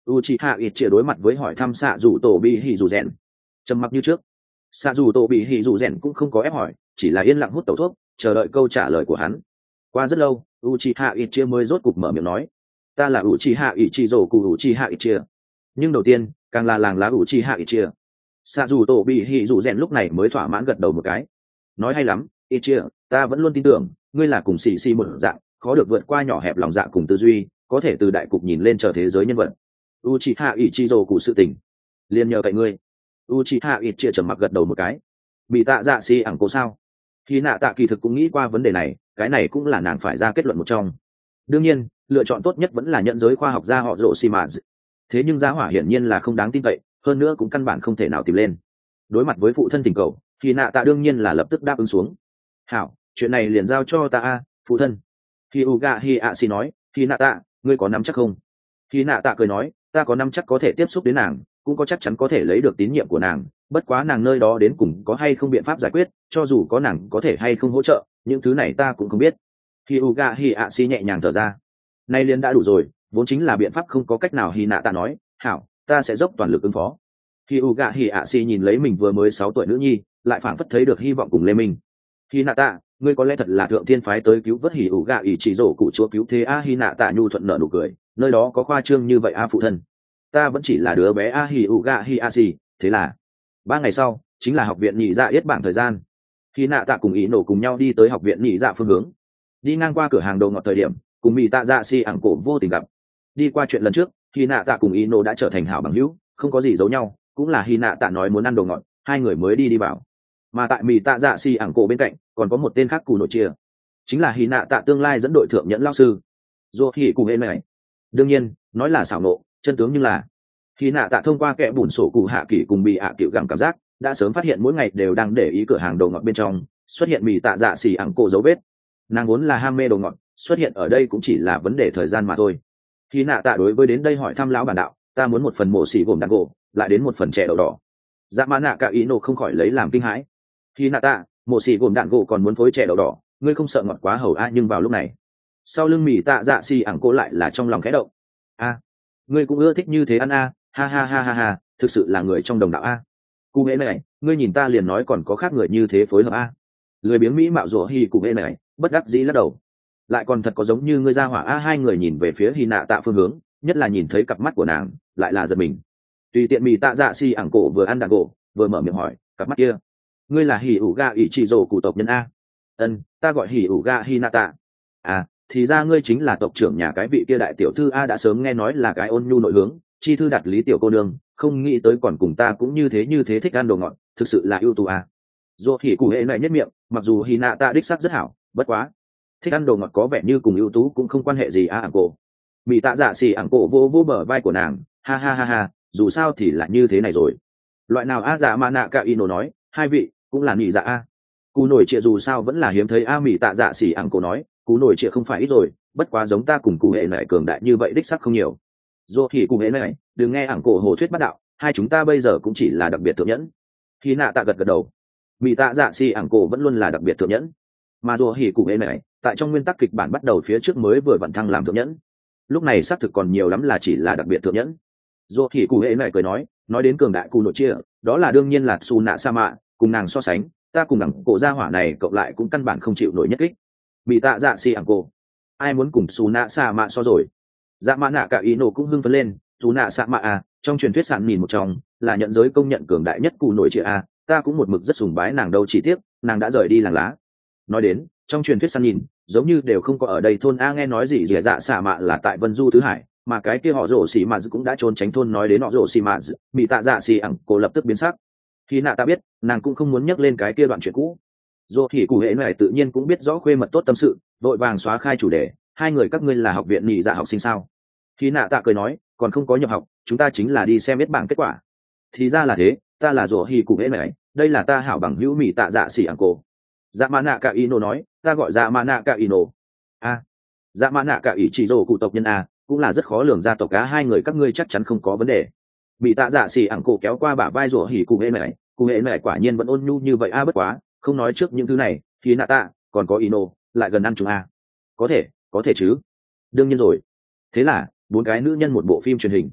Uchiha Itchia đối mặt với hỏi thăm xạ dù tổ bị hỉ dù rèn, trầm mặc như trước. Xạ dù tổ bị hỉ dù rèn cũng không có ép hỏi, chỉ là yên lặng hút tẩu thuốc, chờ đợi câu trả lời của hắn. Qua rất lâu, Uchiha Itchia mới rốt cục mở miệng nói, ta là Uchiha Ichizo của Uchiha Itchia. Nhưng đầu tiên, càng là làng lá Uchiha Itchia. Xạ dù tổ bị hỉ dù rèn lúc này mới thỏa mãn gật đầu một cái. Nói hay lắm, Itchia, ta vẫn luôn tin tưởng, ngươi là cùng xì xì một dạng, khó được vượt qua nhỏ hẹp lòng dạ cùng tư duy, có thể từ đại cục nhìn lên chờ thế giới nhân vật. Uchiha Ichizo của sự tình, liền nhờ cậy ngươi. Uchiha Itchia trầm mặc gật đầu một cái. Bị tạ dạ xì ẳng cố sao? Khi nạ tạ kỳ thực cũng nghĩ qua vấn đề này, cái này cũng là nàng phải ra kết luận một trong. Đương nhiên, lựa chọn tốt nhất vẫn là nhận giới khoa học gia họ rộ xì mà. Thế nhưng gia hỏa hiển nhiên là không đáng tin cậy, hơn nữa cũng căn bản không thể nào tìm lên. Đối mặt với phụ thân tình cầu, thì nạ tạ đương nhiên là lập tức đáp ứng xuống. Hảo, chuyện này liền giao cho ta a, phụ thân. Khi Uga Hi A Si nói, thì nạ tạ, ngươi có nắm chắc không? Khi nạ tạ cười nói, ta có nắm chắc có thể tiếp xúc đến nàng, cũng có chắc chắn có thể lấy được tín nhiệm của nàng, bất quá nàng nơi đó đến cùng có hay không biện pháp giải quyết, cho dù có nàng có thể hay không hỗ trợ, những thứ này ta cũng không biết. Khi Uga Hi A Si nhẹ nhàng thở ra, nay liền đã đủ rồi, vốn chính là biện pháp không có cách nào. Hi nạ tạ nói, hảo, ta sẽ dốc toàn lực ứng phó. Khi Uga Hi A Si nhìn lấy mình vừa mới sáu tuổi nữ nhi, lại phảng phất thấy được hy vọng cùng Lê Minh. Hi nạ tạ, ngươi có lẽ thật là thượng thiên phái tới cứu vớt Hỉ Uga ỷ chỉ rổ cụ chúa cứu thế a. Hi nạ tạ nhu thuận nở nụ cười, nơi đó có khoa trương như vậy a phụ thân, ta vẫn chỉ là đứa bé a. Hỉ Uga Hi A Si. Thế là ba ngày sau chính là học viện nhị dạ yết bảng thời gian. Hi nạ tạ cùng ý nổ cùng nhau đi tới học viện nhị dạ phương hướng, đi ngang qua cửa hàng đồ ngọt thời điểm cùng mỹ tạ dạ si ảng cổ vô tình gặp. Đi qua chuyện lần trước, Hi nạ tạ cùng ý nổ đã trở thành hảo bằng hữu, không có gì giấu nhau, cũng là Hi nạ tạ nói muốn ăn đồ ngọt, hai người mới đi đi vào. Mà tại mỹ tạ dạ si ảng cổ bên cạnh còn có một tên khác cù nội chia, chính là Hi nạ tạ tương lai dẫn đội thượng nhẫn lao sư dù hỉ cùng hệ này. Đương nhiên nói là xảo nộ, chân tướng như là Hi nạ tạ thông qua kẽ bùn sổ cụ hạ kỷ cùng bị ạ tiểu gặm cảm giác đã sớm phát hiện mỗi ngày đều đang để ý cửa hàng đồ ngọt bên trong xuất hiện mì tạ dạ xì ẳng cổ dấu vết. Nàng vốn là ham mê đồ ngọt, xuất hiện ở đây cũng chỉ là vấn đề thời gian mà thôi. Hi nạ tạ đối với đến đây hỏi thăm lão bản đạo, ta muốn một phần mổ xì gồm đạn gỗ, lại đến một phần chè đậu đỏ. Dạ mã nạ cả ý nổ không khỏi lấy làm kinh hãi. Hi nạ tạ, mổ xì gồm đạn gỗ còn muốn phối chè đậu đỏ, ngươi không sợ ngọt quá hầu a? Nhưng vào lúc này sau lưng mì tạ dạ xì ẳng cổ lại là trong lòng khẽ động. A, ngươi cũng ưa thích như thế ăn a? Ha ha ha ha ha, thực sự là người trong đồng đạo a. Cụ hễ này, ngươi nhìn ta liền nói còn có khác người như thế phối hợp a. Lười biếng mỹ mạo rủa Hi cụ hễ này bất đắc dĩ lắc đầu, lại còn thật có giống như ngươi ra hỏa a. Hai người nhìn về phía Hi nạ tạ phương hướng, nhất là nhìn thấy cặp mắt của nàng lại là giật mình. Tùy tiện mì tạ dạ si ảng cổ vừa ăn đạn gỗ vừa mở miệng hỏi, cặp mắt kia, ngươi là Hỉ ủ ga ỷ trị rồ cụ tộc nhân a? Ân, ta gọi Hỉ ủ ga Hi nạ tạ. À, thì ra ngươi chính là tộc trưởng nhà cái vị kia đại tiểu thư a. Đã sớm nghe nói là cái ôn nhu nội hướng chi thư đạt lý tiểu cô nương, không nghĩ tới còn cùng ta cũng như thế như thế thích ăn đồ ngọt, thực sự là ưu tú à. Dù thì cụ hệ này nhất miệng, mặc dù Hi nạ tạ đích sắc rất hảo, bất quá thích ăn đồ ngọt có vẻ như cùng ưu tú cũng không quan hệ gì à. Ảng cổ bị tạ dạ xì ảng cổ vô vô bờ vai của nàng, ha ha ha ha, dù sao thì là như thế này rồi. Loại nào a? Dạ mà nạ cả ino nói, hai vị cũng là nhị dạ a. Cú nổi trịa dù sao vẫn là hiếm thấy a. Mỹ tạ dạ xì ảng cổ nói, cú nổi trịa không phải ít rồi, bất quá giống ta cùng cụ hệ này cường đại như vậy đích sắc không nhiều. Dù thì cụ hệ này đừng nghe ảng cổ hồ thuyết bắt đạo, hai chúng ta bây giờ cũng chỉ là đặc biệt thượng nhẫn. Khi nạ tạ gật gật đầu, mỹ tạ dạ si ảng cổ vẫn luôn là đặc biệt thượng nhẫn, mà dù hỉ cụ hệ này tại trong nguyên tắc kịch bản bắt đầu phía trước mới vừa vận thăng làm thượng nhẫn, lúc này xác thực còn nhiều lắm là chỉ là đặc biệt thượng nhẫn. Dù hỉ cụ hệ này cười nói, nói đến cường đại cụ nội chia, đó là đương nhiên là su nạ sa mạ, cùng nàng so sánh, ta cùng đẳng cổ gia hỏa này cộng lại cũng căn bản không chịu nổi nhất kích. Mỹ tạ dạ si ảng cổ, ai muốn cùng su nạ sa mạ so rồi? Dạ mã nạ cả ý nổ cũng hưng phấn lên, dù nạ sa mạ à, trong truyền thuyết sản nhìn một trong là nhận giới công nhận cường đại nhất cụ nội chia a. Ta cũng một mực rất sùng bái nàng đâu, chỉ tiếc nàng đã rời đi làng lá. Nói đến trong truyền thuyết săn nhìn giống như đều không có ở đây thôn a. Nghe nói gì dìa dạ xạ mạ là tại vân du tứ hải, mà cái kia họ rổ xì mạ cũng đã trốn tránh thôn. Nói đến họ rổ xì mạ, mỹ tạ dạ xì ẳng cổ lập tức biến sắc. Khi nạ ta biết nàng cũng không muốn nhắc lên cái kia đoạn chuyện cũ. Dù thì cụ hệ này tự nhiên cũng biết rõ khuê mật tốt tâm sự, vội vàng xóa khai chủ đề, hai người các ngươi là học viện nhị dạ học sinh sao? Khi nạ tạ cười nói, còn không có nhập học, chúng ta chính là đi xem biết bảng kết quả. Thì ra là thế, ta là rổ hì cụ hệ này, đây là ta hảo bằng hữu mỹ tạ dạ xỉ ảng cổ. Dạ mã nạ cả ino nói, ta gọi dạ mã nạ cả ino. A, dạ mã nạ cả ý chỉ rổ cụ tộc nhân a, cũng là rất khó lường gia tộc cá. Hai người các ngươi chắc chắn không có vấn đề. Mỹ tạ dạ xỉ ảng cổ kéo qua bả vai rổ hì cụ hệ này, cụ hệ này quả nhiên vẫn ôn nhu như vậy a. Bất quá không nói trước những thứ này, khi nạ tạ còn có ino lại gần ăn chúng a. Có thể có thể chứ, đương nhiên rồi. Thế là bốn cái nữ nhân một bộ phim truyền hình.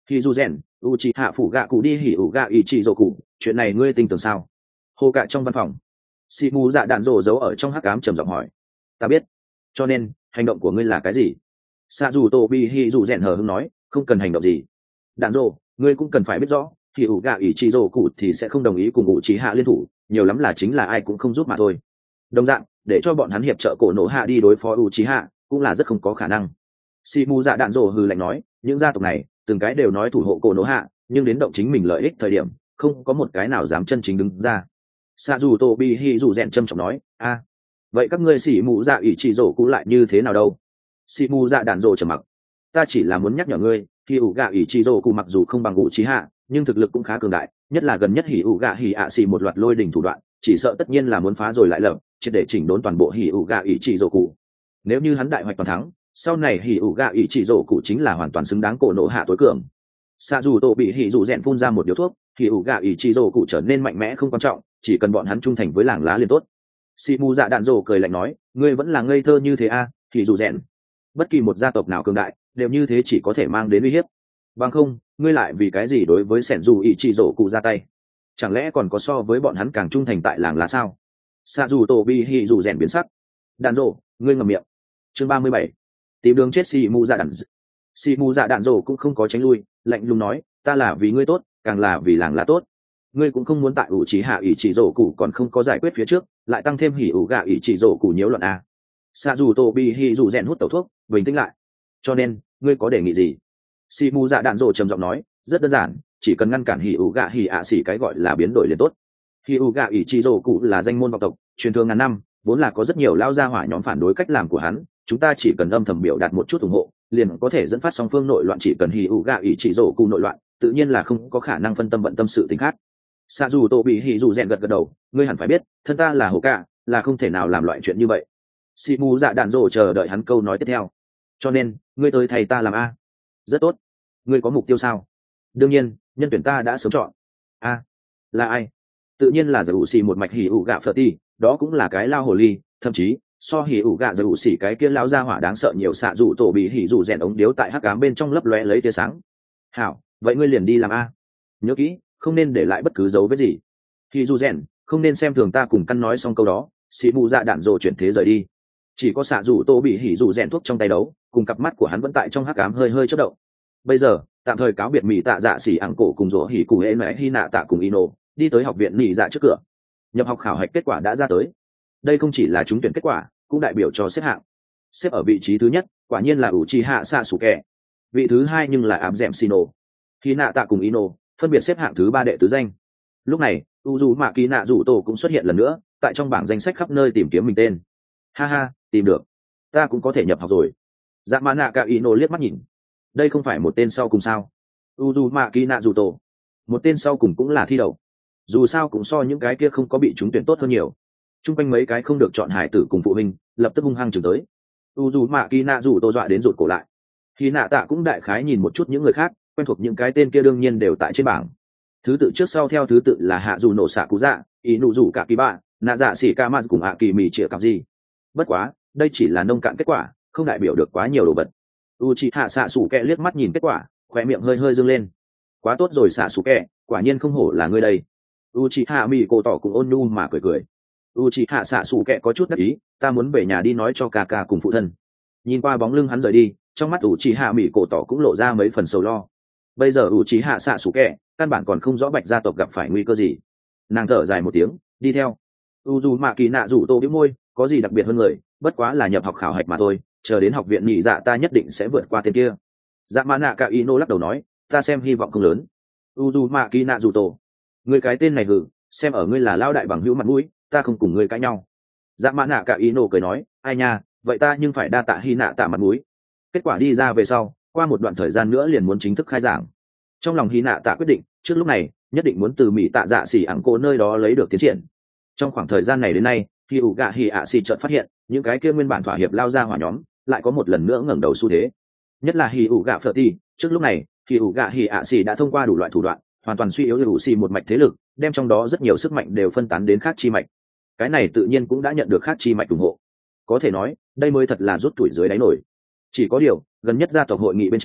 Hỉ dù rèn u chị hạ phủ gạ cụ đi hỉ ủ gạ ý chị dỗ cụ, chuyện này ngươi tin tưởng sao? Hồ cạ trong văn phòng, xì mù dạ đạn rồ giấu ở trong hắc ám trầm giọng hỏi. Ta biết. Cho nên hành động của ngươi là cái gì? Xạ dù tô bị hỉ dù rèn hờ hững nói, không cần hành động gì. Đạn rồ, ngươi cũng cần phải biết rõ, hỉ ủ gạ ý chị dỗ cụ thì sẽ không đồng ý cùng ủ chị hạ liên thủ, nhiều lắm là chính là ai cũng không giúp mà thôi. Đồng dạng, để cho bọn hắn hiệp trợ cổ nổ hạ đi đối phó ủ chị hạ cũng là rất không có khả năng. Xì mù dạ đạn rồ hừ lạnh nói, những gia tộc này từng cái đều nói thủ hộ cổ nổ hạ, nhưng đến động chính mình lợi ích thời điểm không có một cái nào dám chân chính đứng ra. Xạ dù tô bi hi dù rèn trâm trọng nói, a vậy các ngươi xỉ mù dạ ủy chỉ rổ cũ lại như thế nào đâu? Xỉ mù dạ đạn rồ trầm mặc, ta chỉ là muốn nhắc nhở ngươi, khi ủ gạ ủy chỉ rổ cũ mặc dù không bằng ủ trí hạ nhưng thực lực cũng khá cường đại, nhất là gần nhất hỉ ủ gạ hỉ ạ xỉ một loạt lôi đỉnh thủ đoạn, chỉ sợ tất nhiên là muốn phá rồi lại lập, chỉ để chỉnh đốn toàn bộ hỉ ủ gạ ủy chỉ rổ cũ. Nếu như hắn đại hoạch toàn thắng, sau này hỉ ủ gạ ủy chỉ rổ cũ chính là hoàn toàn xứng đáng cổ nổ hạ tối cường. Xạ dù tô bị hỉ dù rèn phun ra một điếu thuốc, hỉ ủ gạ ủy chỉ rổ cũ trở nên mạnh mẽ không quan trọng, chỉ cần bọn hắn trung thành với làng lá liền tốt. Sĩ mù dạ đạn rồ cười lạnh nói, ngươi vẫn là ngây thơ như thế à, thì dù rèn bất kỳ một gia tộc nào cường đại đều như thế, chỉ có thể mang đến uy hiếp. Bằng không ngươi lại vì cái gì đối với sẻn dù ý chỉ rổ cụ ra tay? Chẳng lẽ còn có so với bọn hắn càng trung thành tại làng lá sao? Xạ dù tổ bi hỉ dù rèn biến sắc. Đạn rồ, ngươi ngậm miệng. Chương ba mươi bảy, tìm đường chết. Sĩ mù dạ đạn Sĩ mù dạ đạn rồ cũng không có tránh lui, lạnh lùng nói, ta là vì ngươi tốt, càng là vì làng lá tốt. Ngươi cũng không muốn tại ủ trí hạ ý chỉ rổ cụ còn không có giải quyết phía trước lại tăng thêm hỉ ủ gạ ý chỉ rổ cụ nhiễu loạn a. Xạ dù tô bi hỉ dù rèn hút tẩu thuốc, bình tĩnh lại. Cho nên ngươi có đề nghị gì? Sĩ mù dạ đạn rồ trầm giọng nói, rất đơn giản, chỉ cần ngăn cản hỉ ủ gạ hỉ ạ xỉ cái gọi là biến đổi liền tốt. Hỉ ủ gạ ý chỉ rổ cụ là danh môn vọng tộc truyền thừa ngàn năm, vốn là có rất nhiều lao gia hỏa nhóm phản đối cách làm của hắn, chúng ta chỉ cần âm thầm biểu đạt một chút ủng hộ liền có thể dẫn phát song phương nội loạn. Chỉ cần hỉ ủ gạ ý chỉ rổ cụ nội loạn, tự nhiên là không có khả năng phân tâm bận tâm sự tình khác. Xạ dù tô bị hỉ dù rèn gật gật đầu, ngươi hẳn phải biết, thân ta là hồ cạ, là không thể nào làm loại chuyện như vậy. Sĩ mù dạ đạn rồ chờ đợi hắn câu nói tiếp theo. Cho nên ngươi tới thầy ta làm a. Rất tốt. Ngươi có mục tiêu sao? Đương nhiên, nhân tuyển ta đã sớm chọn. A, là ai? Tự nhiên là giải ủ xì một mạch hỉ ủ gạ phở ti, đó cũng là cái lao hồ ly, thậm chí so hỉ ủ gạ giải ủ xì cái kia lao ra hỏa đáng sợ nhiều. Xạ dù tổ bị hỉ dù rèn ống điếu tại hắc ám bên trong lấp lóe lấy tia sáng. Hảo, vậy ngươi liền đi làm a. Nhớ kỹ, không nên để lại bất cứ dấu vết gì. Hỉ dù rèn, không nên xem thường ta. Cùng căn nói xong câu đó, sĩ mù dạ đạn rồ chuyển thế rời đi. Chỉ có xạ dù tô bị hỉ dù rèn thuốc trong tay đấu, cùng cặp mắt của hắn vẫn tại trong hắc ám hơi hơi chớp động. Bây giờ tạm thời cáo biệt mỹ tạ dạ xỉ ảng cổ cùng rỗ hỉ cụ hễ mẹ hy nạ tạ cùng ino, đi tới học viện nhị dạ trước cửa. Nhập học khảo hạch kết quả đã ra tới. Đây không chỉ là trúng tuyển kết quả, cũng đại biểu cho xếp hạng. Xếp ở vị trí thứ nhất quả nhiên là Uchiha Sasuke, vị thứ hai nhưng là ám dẹm Shino. Hy nạ tạ cùng ino phân biệt xếp hạng thứ ba đệ tứ danh. Lúc này Uzu Mạ Kỳ Nạ Dụ Tổ cũng xuất hiện lần nữa, tại trong bảng danh sách khắp nơi tìm kiếm mình tên. Ha ha, tìm được, ta cũng có thể nhập học rồi. Dạ Mã Nạ Cả ino liếc mắt nhìn, đây không phải một tên sau cùng sao? Uzu Mạ Kỳ Nạ Dụ Tổ một tên sau cùng cũng là thi đậu, dù sao cũng so những cái kia không có bị trúng tuyển tốt hơn nhiều. Trung quanh mấy cái không được chọn hải tử cùng phụ huynh lập tức hung hăng chừng tới. Uzu Mạ Kỳ Nạ Dụ Tổ dọa đến rụt cổ lại. Khi nạ tạ cũng đại khái nhìn một chút những người khác, quen thuộc những cái tên kia đương nhiên đều tại trên bảng. Thứ tự trước sau theo thứ tự là hạ dù nổ xạ cú dạ, ý nụ rủ cả kỳ bạ, nạ dạ xỉ ca ma cùng hạ kỳ mì chĩa cặp gì. Bất quá đây chỉ là nông cạn kết quả, không đại biểu được quá nhiều đồ vật. Uchiha Sasuke liếc mắt nhìn kết quả, khóe miệng hơi hơi dương lên. Quá tốt rồi Sasuke, quả nhiên không hổ là ngươi đây. Uchiha Mikoto cùng ôn nhu mà cười cười. Uchiha Sasuke có chút đắc ý, ta muốn về nhà đi nói cho Kaka cùng phụ thân. Nhìn qua bóng lưng hắn rời đi, trong mắt Uchiha Mikoto cũng lộ ra mấy phần sầu lo. Bây giờ Uchiha Sasuke căn bản còn không rõ Bạch gia tộc gặp phải nguy cơ gì. Nàng thở dài một tiếng, đi theo. Uzumaki Nạ rủ Tô bĩu môi, có gì đặc biệt hơn người, bất quá là nhập học khảo hạch mà thôi, chờ đến học viện nhị dạ ta nhất định sẽ vượt qua tên kia. Dạ Mã Nạ Cả Ino lắc đầu nói, ta xem hy vọng không lớn. Uzumaki Nạ rủ Tô, ngươi cái tên này hử, xem ở ngươi là lao đại bằng hữu mặt mũi, ta không cùng ngươi cãi nhau. Dạ Mã Nạ Cả Ino cười nói, ai nha, vậy ta nhưng phải đa tạ hy nạ tạ mặt mũi. Kết quả đi ra về sau, qua một đoạn thời gian nữa liền muốn chính thức khai giảng. Trong lòng hy nạ tạ quyết định, trước lúc này nhất định muốn từ mỹ tạ dạ xỉ ảng cô nơi đó lấy được tiến triển. Trong khoảng thời gian này đến nay, khi ủ gạ hỉ ạ xỉ chợt phát hiện những cái kia nguyên bản thỏa hiệp lao ra hỏa nhóm lại có một lần nữa ngẩng đầu xu thế. Nhất là hỉ ủ gạ phở ti, trước lúc này khi ủ gạ hỉ ạ xỉ đã thông qua đủ loại thủ đoạn hoàn toàn suy yếu ủ xỉ một mạch thế lực, đem trong đó rất nhiều sức mạnh đều phân tán đến khác chi mạch. Cái này tự nhiên cũng đã nhận được khác chi mạch ủng hộ. Có thể nói đây mới thật là rút tuổi dưới đáy nổi. Chỉ có điều gần nhất gia tộc hội nghị bên trên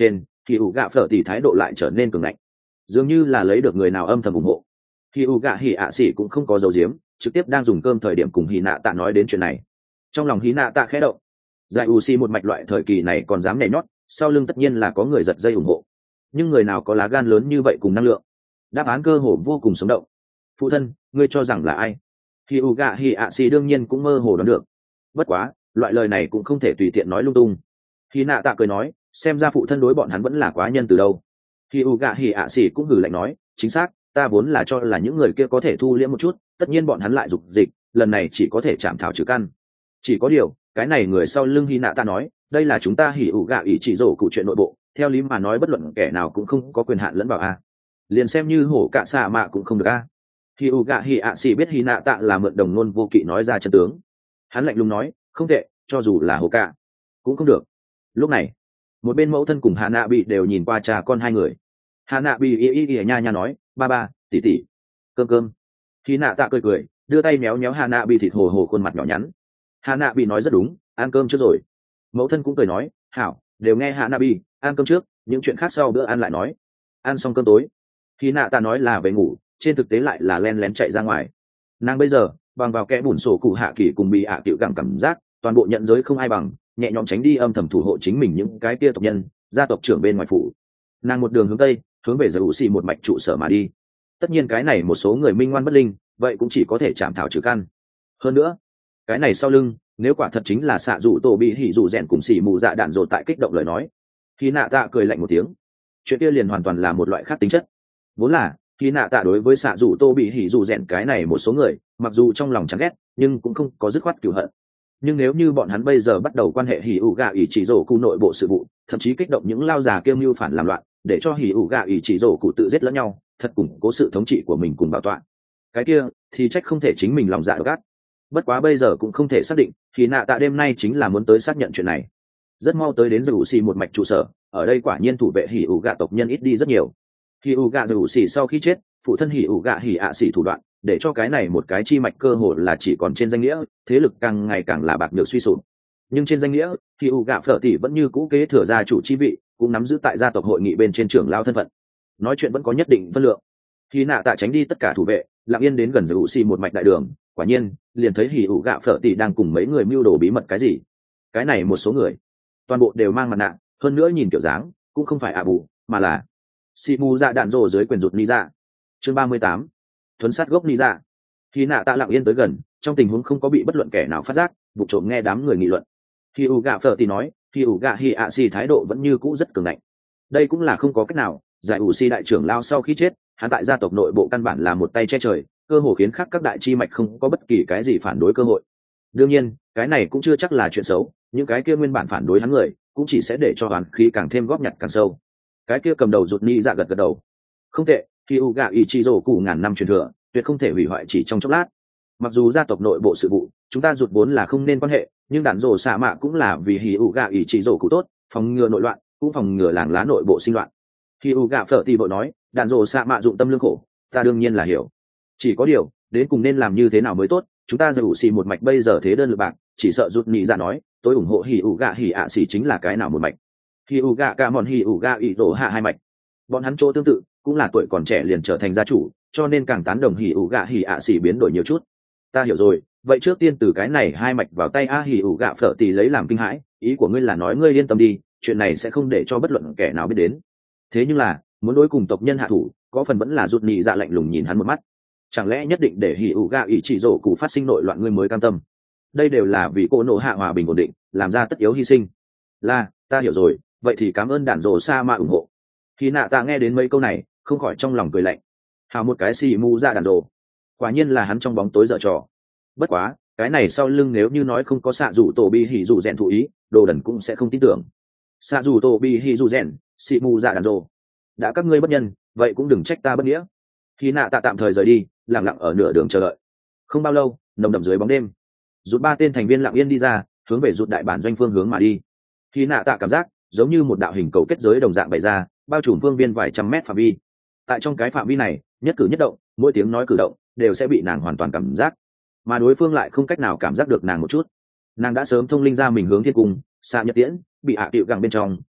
thì ủ gạ phở tỷ thái độ lại trở nên cường ngạnh, dường như là lấy được người nào âm thầm ủng hộ. Thì ủ gạ hỉ ạ xỉ cũng không có dấu diếm, trực tiếp đang dùng cơm thời điểm cùng hì nạ tạ nói đến chuyện này. Trong lòng hì nạ tạ khẽ động, giải u xi một mạch loại thời kỳ này còn dám nhảy nhót, sau lưng tất nhiên là có người giật dây ủng hộ, nhưng người nào có lá gan lớn như vậy cùng năng lượng? Đáp án cơ hồ vô cùng sống động. Phụ thân, ngươi cho rằng là ai? Thì u gạ hỉ ạ xỉ đương nhiên cũng mơ hồ đoán được, bất quá loại lời này cũng không thể tùy tiện nói lung tung. Hì nạ tạ cười nói, xem ra phụ thân đối bọn hắn vẫn là quá nhân từ đâu. Thì u gạ hỉ ạ xỉ cũng hừ lạnh nói, chính xác, ta vốn là cho là những người kia có thể thu liễm một chút, tất nhiên bọn hắn lại dục dịch, lần này chỉ có thể chạm thảo trừ căn. Chỉ có điều, cái này người sau lưng Hy Nạ ta nói, đây là chúng ta hỉ ủ gạ ý chỉ rổ cụ chuyện nội bộ, theo lý mà nói bất luận kẻ nào cũng không có quyền hạn lẫn vào a. Liền xem như hổ cạ xạ mạ cũng không được a. Hỉ ủ gạ hỉ ạ xỉ biết Hy Nạ tạ là mượn đồng ngôn vô kỵ nói ra chân tướng. Hắn lạnh lùng nói, không tệ, cho dù là hổ cạ cũng không được. Lúc này, một bên mẫu thân cùng Hà Nạ bị đều nhìn qua cha con hai người. Hà Nạ bị y y y nha nha nói, ba ba, tỷ tỷ, cơm cơm. Hy Nạ tạ cười cười, đưa tay méo méo Hà Nạ bị thịt hồ hồ khuôn mặt nhỏ nhắn. Hà Nạ bị nói rất đúng, ăn cơm trước rồi. Mẫu thân cũng cười nói, hảo, đều nghe Hà Nạ bị, ăn cơm trước, những chuyện khác sau bữa ăn lại nói. Ăn xong cơm tối, Hy Nạ tạ nói là về ngủ, trên thực tế lại là len lén chạy ra ngoài. Nàng bây giờ bằng vào kẽ bùn sổ cụ hạ kỳ cùng bị hạ tiểu cảm cảm giác toàn bộ nhận giới không ai bằng, nhẹ nhõm tránh đi âm thầm thủ hộ chính mình những cái kia tộc nhân, gia tộc trưởng bên ngoài phủ. Nàng một đường hướng tây, hướng về giải ủ xì một mạch trụ sở mà đi. Tất nhiên cái này một số người minh ngoan bất linh, vậy cũng chỉ có thể chạm thảo trừ căn. Hơn nữa, cái này sau lưng, nếu quả thật chính là xạ dụ tổ bị hỉ dụ rèn cùng xỉ mù dạ đạn dột tại kích động lời nói, khi nạ tạ cười lạnh một tiếng, chuyện kia liền hoàn toàn là một loại khác tính chất. Vốn là khi nạ tạ đối với xạ dụ tô bị hỉ dụ rèn cái này một số người, mặc dù trong lòng chán ghét, nhưng cũng không có dứt khoát cửu hận. Nhưng nếu như bọn hắn bây giờ bắt đầu quan hệ hỉ ủ gạ ỷ chỉ rổ cụ nội bộ sự vụ, thậm chí kích động những lao già kiêu mưu phản làm loạn, để cho hỉ ủ gạ ỷ chỉ rổ cụ tự giết lẫn nhau, thật củng cố sự thống trị của mình cùng bảo toàn, cái kia thì trách không thể chính mình lòng dạ độc ác. Bất quá bây giờ cũng không thể xác định, thì nạ tạ đêm nay chính là muốn tới xác nhận chuyện này. Rất mau tới đến Dụ Xì một mạch trụ sở, ở đây quả nhiên thủ vệ hỉ ủ gạ tộc nhân ít đi rất nhiều. Hỉ ủ gạ Dụ Xì sau khi chết, phụ thân hỉ ủ gạ hỉ ạ xỉ thủ đoạn, để cho cái này một cái chi mạch cơ hồ là chỉ còn trên danh nghĩa, thế lực càng ngày càng là bạc nhược suy sụp. Nhưng trên danh nghĩa, hỉ ủ gạ phở tỷ vẫn như cũ kế thừa gia chủ chi vị, cũng nắm giữ tại gia tộc hội nghị bên trên trưởng lao thân phận. Nói chuyện vẫn có nhất định phân lượng. Khi nạ tạ tránh đi tất cả thủ vệ, lặng yên đến gần Dụ Xì một mạch đại đường, quả nhiên liền thấy hỉ ủ gạ phở tỷ đang cùng mấy người mưu đồ bí mật cái gì. Cái này một số người toàn bộ đều mang mặt nạ, hơn nữa nhìn kiểu dáng cũng không phải ạ bù, mà là xì mù dạ đạn rồ dưới quyền rụt ni dạ. Chương ba mươi tám, thuấn sát gốc ni dạ. Khi nạ tạ lặng yên tới gần, trong tình huống không có bị bất luận kẻ nào phát giác, vụ trộm nghe đám người nghị luận. Khi ủ gạ phở tỷ nói, khi ủ gạ hỉ ạ xì thái độ vẫn như cũ rất cường ngạnh. Đây cũng là không có cách nào, giải ủ xì đại trưởng lao sau khi chết, hắn tại gia tộc nội bộ căn bản là một tay che trời, cơ hồ khiến khác các đại chi mạch không có bất kỳ cái gì phản đối cơ hội. Đương nhiên, cái này cũng chưa chắc là chuyện xấu, những cái kia nguyên bản phản đối hắn người, cũng chỉ sẽ để cho hắn khí càng thêm góp nhặt càng sâu. Cái kia cầm đầu rụt ni dạ gật gật đầu. Không tệ, khi u gạ Ichizo cụ ngàn năm truyền thừa, tuyệt không thể hủy hoại chỉ trong chốc lát. Mặc dù gia tộc nội bộ sự vụ, chúng ta rụt vốn là không nên quan hệ, nhưng đạn rồ xạ mạ cũng là vì hỉ u gạ Ichizo cụ tốt, phòng ngừa nội loạn, cũng phòng ngừa làng lá nội bộ sinh loạn. Khi u gạ phở tỷ bộ nói, đạn rồ xạ mạ dụng tâm lương khổ, ta đương nhiên là hiểu. Chỉ có điều, đến cùng nên làm như thế nào mới tốt, chúng ta giải ủ xì một mạch bây giờ thế đơn lực bạc, chỉ sợ rụt nhị dạ nói tôi ủng hộ hỉ ủ gạ hỉ ạ xì chính là cái nào một mạch. Hỉ ủ gạ cả mòn hỉ ủ gạ ỷ tổ hạ hai mạch, bọn hắn chỗ tương tự, cũng là tuổi còn trẻ liền trở thành gia chủ, cho nên càng tán đồng hỉ ủ gạ hỉ ạ xì biến đổi nhiều chút. Ta hiểu rồi, vậy trước tiên từ cái này hai mạch vào tay a. Hỉ ủ gạ phở tỷ lấy làm kinh hãi, ý của ngươi là nói ngươi yên tâm đi, chuyện này sẽ không để cho bất luận kẻ nào biết đến. Thế nhưng là muốn đối cùng tộc nhân hạ thủ, có phần vẫn là rụt nhị dạ lạnh lùng nhìn hắn một mắt. Chẳng lẽ nhất định để hỉ ủ gạ ỷ chỉ rổ cụ phát sinh nội loạn ngươi mới cam tâm? Đây đều là vì cô nộ hạ hòa bình ổn định, làm ra tất yếu hy sinh. Là, ta hiểu rồi, vậy thì cảm ơn đạn rồ sa ma ủng hộ. Khi nạ tạ nghe đến mấy câu này, không khỏi trong lòng cười lạnh. Hào một cái xì mu ra đạn rồ, quả nhiên là hắn trong bóng tối dở trò. Bất quá, cái này sau lưng nếu như nói không có xạ dù tổ bi hỉ dù rèn thụ ý, đồ đần cũng sẽ không tin tưởng. Xạ dù tổ bi hỉ dù rèn, xì mu ra đạn rồ, đã các ngươi bất nhân, vậy cũng đừng trách ta bất nghĩa. Khi nạ tạ tạm thời rời đi, lặng lặng ở nửa đường chờ đợi. Không bao lâu, nồng đậm dưới bóng đêm, rút ba tên thành viên lặng yên đi ra, hướng về rút đại bản doanh phương hướng mà đi. Khi nạ tạ cảm giác giống như một đạo hình cầu kết giới đồng dạng bày ra, bao trùm phương viên vài trăm mét phạm vi. Tại trong cái phạm vi này, nhất cử nhất động, mỗi tiếng nói cử động đều sẽ bị nàng hoàn toàn cảm giác, mà đối phương lại không cách nào cảm giác được nàng một chút. Nàng đã sớm thông linh ra mình hướng thiên cung, xa nhật tiễn, bị hạ tiệu gẳng bên trong,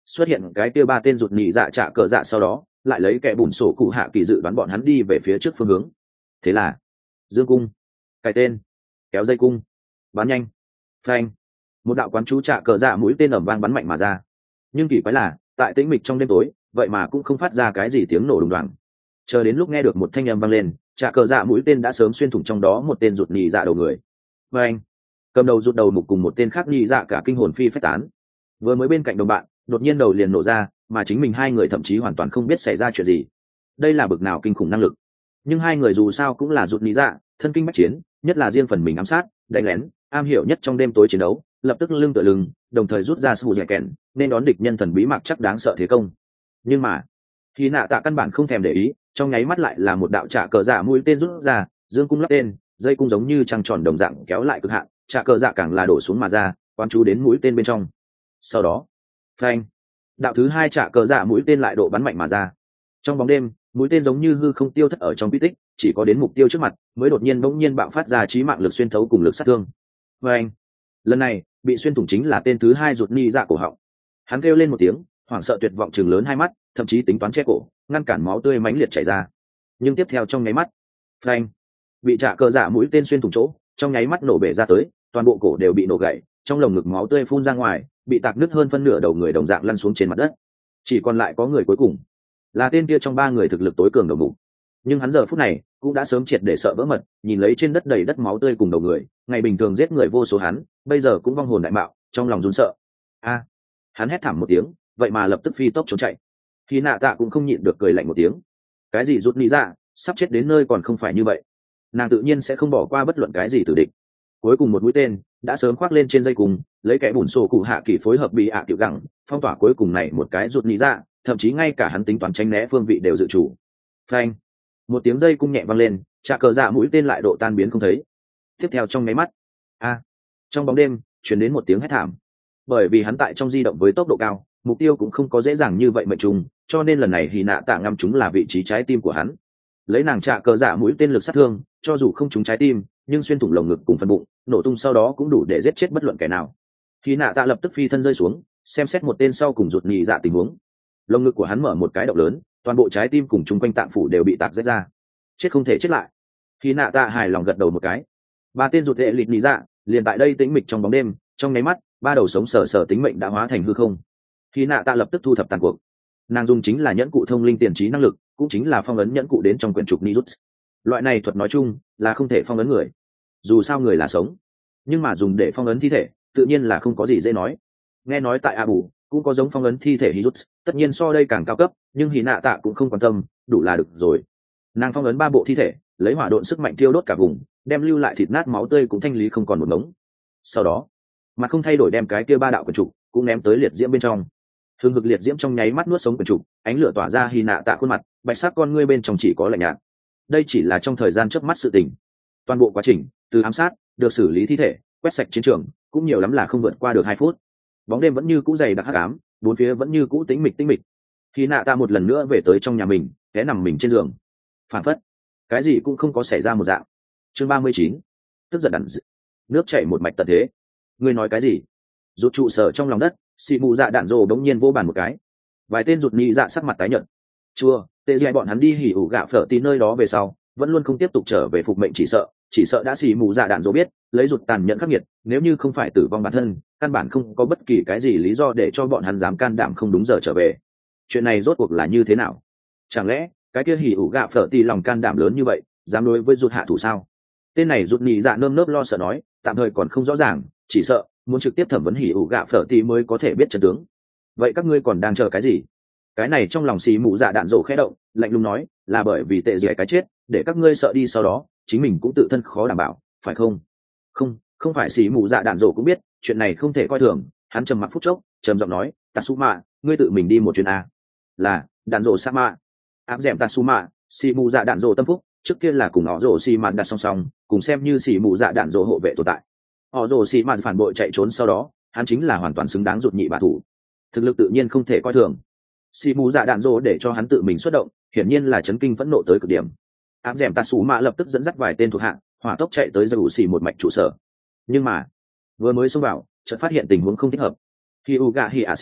xuất hiện cái kia ba tên rụt nhị dạ trả cờ dạ sau đó lại lấy kẻ bùn sổ cụ hạ kỳ dự đoán bọn hắn đi về phía trước phương hướng. Thế là dương cung, cái tên, kéo dây cung, bắn nhanh, phanh, một đạo quán chú trả cờ dạ mũi tên ầm vang bắn mạnh mà ra. Nhưng kỳ quái là tại tĩnh mịch trong đêm tối vậy mà cũng không phát ra cái gì tiếng nổ đùng đoàng. Chờ đến lúc nghe được một thanh âm vang lên, trả cờ dạ mũi tên đã sớm xuyên thủng trong đó một tên rụt nhị dạ đầu người. Phanh, cầm đầu rụt đầu mục cùng một tên khác nhị dạ cả kinh hồn phi phách tán. Vừa mới bên cạnh đồng bạn đột nhiên đầu liền nổ ra, mà chính mình hai người thậm chí hoàn toàn không biết xảy ra chuyện gì. Đây là bực nào kinh khủng năng lực. Nhưng hai người dù sao cũng là rụt nhị dạ, thân kinh bách chiến, nhất là riêng phần mình ám sát, đánh lén, am hiểu nhất trong đêm tối chiến đấu, lập tức lưng tựa lưng, đồng thời rút ra sù dẻ kèn, nên đón địch nhân thần bí mặc chắc đáng sợ thế công. Nhưng mà khi nạ tạ căn bản không thèm để ý, trong nháy mắt lại là một đạo trả cờ dạ mũi tên rút ra, dương cung lắp tên, dây cung giống như trăng tròn đồng dạng kéo lại cực hạn, trả cờ dạ càng là đổ xuống mà ra, quán chú đến mũi tên bên trong. Sau đó phanh, đạo thứ hai trả cờ dạ mũi tên lại độ bắn mạnh mà ra. Trong bóng đêm, mũi tên giống như hư không tiêu thất ở trong quy tích, chỉ có đến mục tiêu trước mặt mới đột nhiên bỗng nhiên bạo phát ra chí mạng lực xuyên thấu cùng lực sát thương. Phanh, lần này bị xuyên thủng chính là tên thứ hai rụt ni dạ cổ họng. Hắn kêu lên một tiếng, hoảng sợ tuyệt vọng chừng lớn hai mắt, thậm chí tính toán che cổ, ngăn cản máu tươi mãnh liệt chảy ra. Nhưng tiếp theo trong nháy mắt, phanh, bị trả cờ dạ mũi tên xuyên thủng chỗ, trong nháy mắt nổ bể ra tới, toàn bộ cổ đều bị nổ gãy, trong lồng ngực máu tươi phun ra ngoài, bị tạc nứt hơn phân nửa đầu người đồng dạng lăn xuống trên mặt đất. Chỉ còn lại có người cuối cùng, là tên kia trong ba người thực lực tối cường đầu mục. Nhưng hắn giờ phút này cũng đã sớm triệt để sợ vỡ mật, nhìn lấy trên đất đầy đất máu tươi cùng đầu người, ngày bình thường giết người vô số hắn, bây giờ cũng vong hồn đại mạo, trong lòng run sợ. A! Hắn hét thảm một tiếng, vậy mà lập tức phi tốc trốn chạy. Khi nạ tạ cũng không nhịn được cười lạnh một tiếng. Cái gì rút lý ra, sắp chết đến nơi còn không phải như vậy. Nàng tự nhiên sẽ không bỏ qua bất luận cái gì tử địch. Cuối cùng một mũi tên đã sớm khoác lên trên dây cùng, lấy kẻ bùn sổ cụ hạ kỳ phối hợp bị ạ tiểu gẳng phong tỏa cuối cùng này một cái rút lý ra, thậm chí ngay cả hắn tính toán tránh né phương vị đều dự chủ. Phanh, một tiếng dây cung nhẹ vang lên, trả cờ dạ mũi tên lại độ tan biến không thấy. Tiếp theo trong máy mắt, a, trong bóng đêm truyền đến một tiếng hét thảm. Bởi vì hắn tại trong di động với tốc độ cao, mục tiêu cũng không có dễ dàng như vậy mệnh trùng, cho nên lần này Hy nạ tạ ngắm chúng là vị trí trái tim của hắn. Lấy nàng trả cờ dạ mũi tên lực sát thương, cho dù không trúng trái tim, nhưng xuyên thủng lồng ngực cùng phần bụng, nổ tung sau đó cũng đủ để giết chết bất luận kẻ nào. Hy nạ tạ lập tức phi thân rơi xuống, xem xét một tên sau cùng rụt nhị dạ tình huống. Lồng ngực của hắn mở một cái động lớn, toàn bộ trái tim cùng chung quanh tạng phủ đều bị tạc rách ra. Chết không thể chết lại. Hy nạ tạ hài lòng gật đầu một cái. Ba tên rụt hệ lịt nhị dạ liền tại đây tĩnh mịch trong bóng đêm, trong nháy mắt ba đầu sống sờ sờ tính mệnh đã hóa thành hư không. Hy nạ tạ lập tức thu thập tàn cuộc. Nàng dùng chính là nhẫn cụ thông linh tiền trí năng lực, cũng chính là phong ấn nhẫn cụ đến trong quyển trục Nijutsu. Loại này thuật nói chung là không thể phong ấn người, dù sao người là sống, nhưng mà dùng để phong ấn thi thể tự nhiên là không có gì dễ nói. Nghe nói tại a bù cũng có giống phong ấn thi thể Nijutsu, tất nhiên so đây càng cao cấp, nhưng Hy nạ tạ cũng không quan tâm, đủ là được rồi. Nàng phong ấn ba bộ thi thể, lấy hỏa độn sức mạnh thiêu đốt cả vùng, đem lưu lại thịt nát máu tươi cũng thanh lý không còn một ngống. Sau đó mặt không thay đổi đem cái kia ba đạo quyển trục cũng ném tới liệt diễm bên trong. Hương hực liệt diễm trong nháy mắt nuốt sống quyển trục, ánh lửa tỏa ra Hy nạ tạ khuôn mặt, bạch sắc con ngươi bên trong chỉ có lạnh nhạt. Đây chỉ là trong thời gian chớp mắt sự tình. Toàn bộ quá trình từ ám sát được xử lý thi thể, quét sạch chiến trường, cũng nhiều lắm là không vượt qua được hai phút. Bóng đêm vẫn như cũ dày đặc hắc ám, bốn phía vẫn như cũ tĩnh mịch tĩnh mịch. Hy nạ tạ một lần nữa về tới trong nhà mình, ghé nằm mình trên giường, phản phất cái gì cũng không có xảy ra một dạng. Chương ba mươi chín, tức giận đằn, nước chảy một mạch tận thế. Ngươi nói cái gì? Rụt trụ sở trong lòng đất, xì mù dạ đạn rồ đống nhiên vô bàn một cái. Vài tên rụt nhị dạ sắc mặt tái nhợt. Chua, tệ dại bọn hắn đi hỉ ủ gạ phở tí nơi đó về sau, vẫn luôn không tiếp tục trở về phục mệnh, chỉ sợ, chỉ sợ đã xì mù dạ đạn rồ biết, lấy rụt tàn nhẫn khắc nghiệt, nếu như không phải tử vong bản thân, căn bản không có bất kỳ cái gì lý do để cho bọn hắn dám can đảm không đúng giờ trở về. Chuyện này rốt cuộc là như thế nào? Chẳng lẽ cái kia hỉ ủ gạ phở tí lòng can đảm lớn như vậy, dám đối với rụt hạ thủ sao? Tên này rụt nhị dạ nơm nớp lo sợ nói, tạm thời còn không rõ ràng, chỉ sợ muốn trực tiếp thẩm vấn hỉ ủ gạ phở tí mới có thể biết chân tướng. Vậy các ngươi còn đang chờ cái gì? Cái này trong lòng xì mù dạ đạn rổ khẽ động, lạnh lùng nói, là bởi vì tệ dẻ cái chết, để các ngươi sợ đi sau đó chính mình cũng tự thân khó đảm bảo, phải không? Không, không phải. Xì mù dạ đạn rổ cũng biết chuyện này không thể coi thường, hắn trầm mặc phút chốc, trầm giọng nói, Tatsuma, ngươi tự mình đi một chuyến a. Là, đạn rổ Sama. Áp dẻm Tatsuma, xì mù dạ đạn rổ tâm phúc, trước kia là cùng họ rổ xì mạt đặt song song, cùng xem như xì mù dạ đạn rổ hộ vệ tồn tại. Họ rổ xì mạt phản bội chạy trốn sau đó, hắn chính là hoàn toàn xứng đáng rụt nhị bạ thủ, thực lực tự nhiên không thể coi thường. Xì mù dạ đạn rổ để cho hắn tự mình xuất động, hiển nhiên là chấn kinh phẫn nộ tới cực điểm. Áp dẻm Tatsuma lập tức dẫn dắt vài tên thuộc hạ hỏa tốc chạy tới rủ xì một mạch trụ sở. Nhưng mà vừa mới xông vào, chợt phát hiện tình huống không thích hợp. Hyuga Hiashi,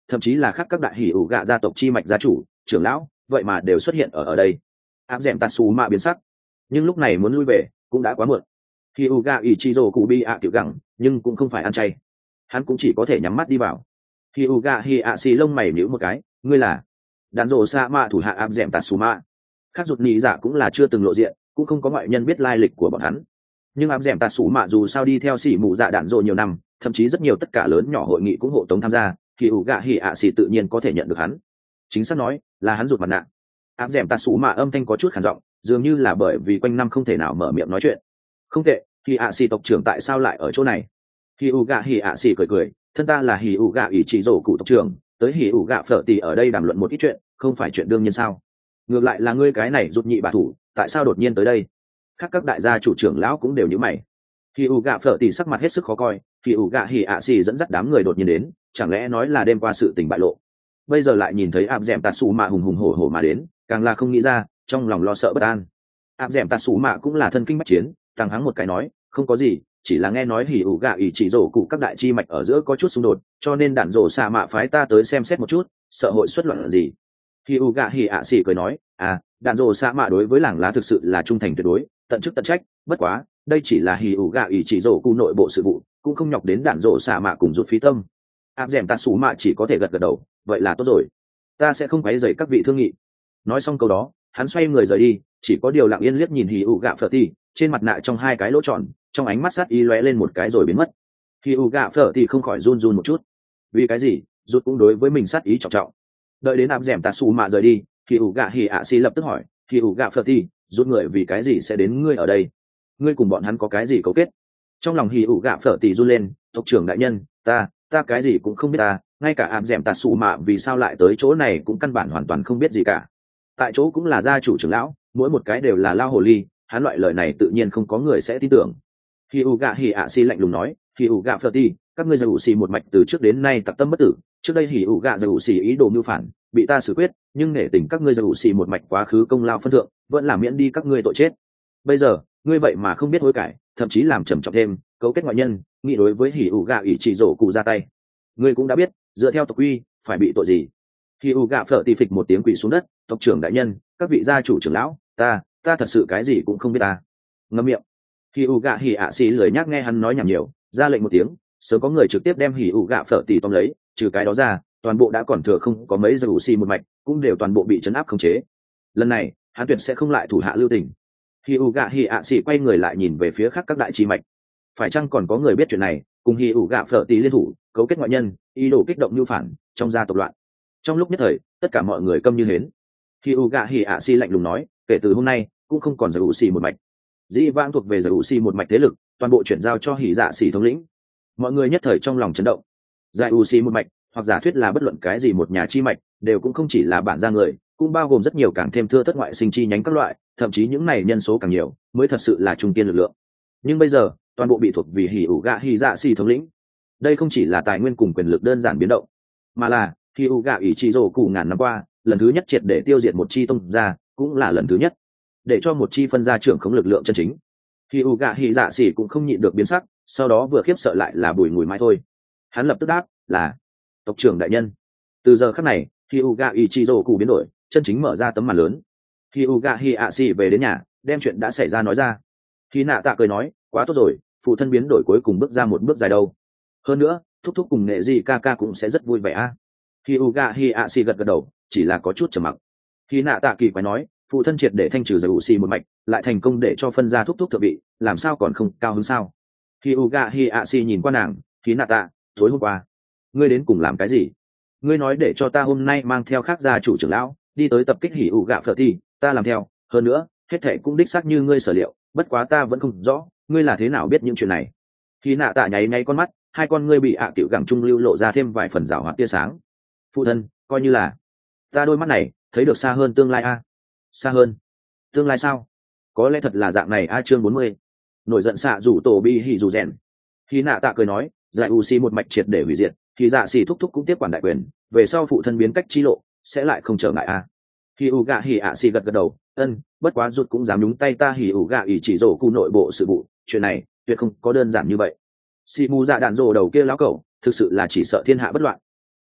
thậm chí là khác các đại hỉ ủ gạ gia tộc chi mạch gia chủ trưởng lão vậy mà đều xuất hiện ở ở đây. Áp dẻm tạt xù mạ biến sắc, nhưng lúc này muốn lui về cũng đã quá muộn. Hỉ ủ gạ ỷ chi rồ cụ bi ạ tiểu gẳng nhưng cũng không phải ăn chay, hắn cũng chỉ có thể nhắm mắt đi vào. Hỉ ủ gạ hỉ ạ xì lông mày nhíu một cái, ngươi là đàn rồ sa mạ thủ hạ áp dẻm tạt xù mạ. Khác rụt nhị giả cũng là chưa từng lộ diện, cũng không có ngoại nhân biết lai lịch của bọn hắn, nhưng áp dẻm tạt xù mạ dù sao đi theo xỉ mù dạ đạn rồ nhiều năm, thậm chí rất nhiều tất cả lớn nhỏ hội nghị cũng hộ tống tham gia, thì ủ gạ hỉ ạ xì tự nhiên có thể nhận được hắn. Chính xác nói là hắn rụt mặt nạ. Áp dẻm tạt xù mạ âm thanh có chút khản giọng, dường như là bởi vì quanh năm không thể nào mở miệng nói chuyện. Không tệ, thì ạ xì tộc trưởng tại sao lại ở chỗ này? Hỉ ủ gạ hỉ ạ xì cười cười, thân ta là hỉ ủ gạ ỷ chỉ rổ cụ tộc trưởng, tới hỉ ủ gạ phở tì ở đây đàm luận một ít chuyện, không phải chuyện đương nhiên sao? Ngược lại là ngươi cái này rụt nhị bà thủ, tại sao đột nhiên tới đây? Khác các đại gia chủ trưởng lão cũng đều nhíu mày. Hỉ ủ gạ phở tì sắc mặt hết sức khó coi, hỉ ủ gạ hỉ ạ xì dẫn dắt đám người đột nhiên đến, chẳng lẽ nói là đêm qua sự tình bại lộ? Bây giờ lại nhìn thấy áp dẻm tạt xù mạ hùng hùng hổ hổ mà đến, càng là không nghĩ ra, trong lòng lo sợ bất an. Áp dẻm tạt xù mạ cũng là thân kinh bách chiến, tăng hắng một cái nói, không có gì, chỉ là nghe nói hỉ ủ gạ ỷ chỉ rổ cụ các đại chi mạch ở giữa có chút xung đột, cho nên đạn rổ xạ mạ phái ta tới xem xét một chút, sợ hội xuất loạn gì. Hỉ ủ gạ hỉ ạ xì cười nói, à, đạn rổ xạ mạ đối với làng lá thực sự là trung thành tuyệt đối, tận chức tận trách, bất quá đây chỉ là hỉ ủ gạ ỷ chỉ rổ cụ nội bộ sự vụ, cũng không nhọc đến đạn rổ xạ mạ cùng rút phí tâm. Áp dẻm tạt xù mạ chỉ có thể gật gật đầu, vậy là tốt rồi, ta sẽ không quấy rầy các vị thương nghị. Nói xong câu đó, hắn xoay người rời đi, chỉ có điều lặng yên liếc nhìn hỉ ủ gạ phở tì, trên mặt nạ trong hai cái lỗ tròn, trong ánh mắt sát ý lóe lên một cái rồi biến mất. Hỉ ủ gạ phở tì không khỏi run run một chút, vì cái gì rút cũng đối với mình sát ý trọng trọng. Đợi đến áp dẻm tạt xù mạ rời đi, hỉ ủ gạ hỉ ạ xì lập tức hỏi, hỉ ủ gạ phở tì, rút người vì cái gì sẽ đến ngươi ở đây? Ngươi cùng bọn hắn có cái gì cấu kết? Trong lòng hỉ ủ gạ phở tì run lên, tộc trưởng đại nhân, ta ta cái gì cũng không biết, ta ngay cả áp dẻm tạt xù mạ vì sao lại tới chỗ này cũng căn bản hoàn toàn không biết gì cả. Tại chỗ cũng là gia chủ trưởng lão, mỗi một cái đều là lao hồ ly, hắn loại lời này tự nhiên không có người sẽ tin tưởng. Hỉ ủ gạ hỉ ạ xì lạnh lùng nói, hỉ ủ gạ phở tì, các ngươi giàu xì một mạch từ trước đến nay tặc tâm bất tử, trước đây hỉ ủ gạ giàu xì ý đồ mưu phản, bị ta xử quyết, nhưng nể tình các ngươi giàu xì một mạch quá khứ công lao phân thượng, vẫn là miễn đi các ngươi tội chết. Bây giờ ngươi vậy mà không biết hối cải, thậm chí làm trầm trọng thêm, cấu kết ngoại nhân, nghĩ đối với hỉ ủ gạ ỷ chỉ rổ cụ ra tay. Ngươi cũng đã biết, dựa theo tộc quy phải bị tội gì. Hỉ ủ gạ phở tì phịch một tiếng quỳ xuống đất, tộc trưởng đại nhân, các vị gia chủ trưởng lão, ta ta thật sự cái gì cũng không biết ta. Ngậm miệng. Hỉ ủ gạ hỉ ạ xì lười nhác nghe hắn nói nhảm nhiều, ra lệnh một tiếng, sớm có người trực tiếp đem hỉ ủ gạ phở tì tóm lấy, trừ cái đó ra toàn bộ đã còn thừa không có mấy giàu xì một mạch cũng đều toàn bộ bị chấn áp khống chế. Lần này hắn tuyệt sẽ không lại thủ hạ lưu tình. Hỉ ủ gạ hỉ ạ xì quay người lại nhìn về phía khác các đại chi mạch, phải chăng còn có người biết chuyện này, cùng hỉ ủ gạ phở tì liên thủ cấu kết ngoại nhân, ý đồ kích động mưu phản trong gia tộc loạn. Trong lúc nhất thời tất cả mọi người câm như hến. Hỉ ủ gạ hỉ ạ xì lạnh lùng nói, kể từ hôm nay cũng không còn giàu xì một mạch, dĩ vãng thuộc về giàu xì một mạch thế lực toàn bộ chuyển giao cho hỉ dạ xì thống lĩnh. Mọi người nhất thời trong lòng chấn động. Giải u xì một mạch, hoặc giả thuyết là bất luận cái gì một nhà chi mạch, đều cũng không chỉ là bản gia người, cũng bao gồm rất nhiều càng thêm thưa thất ngoại sinh chi nhánh các loại, thậm chí những này nhân số càng nhiều mới thật sự là trung kiên lực lượng. Nhưng bây giờ toàn bộ bị thuộc vì hỉ ủ gạ hỉ dạ xì thống lĩnh. Đây không chỉ là tài nguyên cùng quyền lực đơn giản biến động, mà là hỉ ủ gạ ỷ chỉ rổ cụ ngàn năm qua lần thứ nhất triệt để tiêu diệt một chi tông gia, cũng là lần thứ nhất để cho một chi phân gia trưởng khống lực lượng chân chính. Hỉ ủ gạ hỉ dạ xì cũng không nhịn được biến sắc, sau đó vừa khiếp sợ lại là bùi ngùi mãi thôi. Hắn lập tức đáp là tộc trưởng đại nhân. Từ giờ khắc này hỉ ủ gạ ỷ chỉ rổ cụ biến đổi, chân chính mở ra tấm màn lớn. Hỉ ủ gạ hỉ ạ xì về đến nhà đem chuyện đã xảy ra nói ra. Khi nạ tạ cười nói, quá tốt rồi, phụ thân biến đổi cuối cùng bước ra một bước dài đâu. Hơn nữa thúc thúc cùng nệ gì ca ca cũng sẽ rất vui vẻ a. Hỉ ủ gạ hỉ ạ xì gật gật đầu, chỉ là có chút trầm mặc. Khi nạ tạ kỳ quái nói, phụ thân triệt để thanh trừ giải ủ xì một mạch, lại thành công để cho phân gia thúc thúc thượng vị, làm sao còn không cao hứng sao? Hỉ ủ gạ hỉ ạ xì nhìn qua nàng, khi nạ tạ, tối hôm qua ngươi đến cùng làm cái gì? Ngươi nói để cho ta hôm nay mang theo khác gia chủ trưởng lão đi tới tập kích hỉ ủ gạ phở thì ta làm theo, hơn nữa hết thệ cũng đích xác như ngươi sở liệu, bất quá ta vẫn không rõ ngươi là thế nào biết những chuyện này. Khi nạ tạ nháy nháy con mắt, hai con ngươi bị ạ à tiểu gẳng trung lưu lộ ra thêm vài phần rào hoạt tia sáng. Phụ thân, coi như là ta đôi mắt này thấy được xa hơn tương lai a. Xa hơn tương lai sao? Có lẽ thật là dạng này a. Chương bốn mươi, nổi giận xạ rủ tổ bi hỉ rủ rèn. Khi nạ tạ cười nói, giải u xi một mạch triệt để hủy diệt, thì dạ xỉ thúc thúc cũng tiếp quản đại quyền, về sau phụ thân biến cách chi lộ sẽ lại không trở ngại a. Khi u gạ hỉ ạ xỉ gật gật đầu, ân, bất quá rụt cũng dám nhúng tay ta hỉ u gạ ỷ chỉ rổ cụ nội bộ sự vụ, chuyện này tuyệt không có đơn giản như vậy. Xì mù dạ đạn rổ đầu kia lão cẩu thực sự là chỉ sợ thiên hạ bất loạn.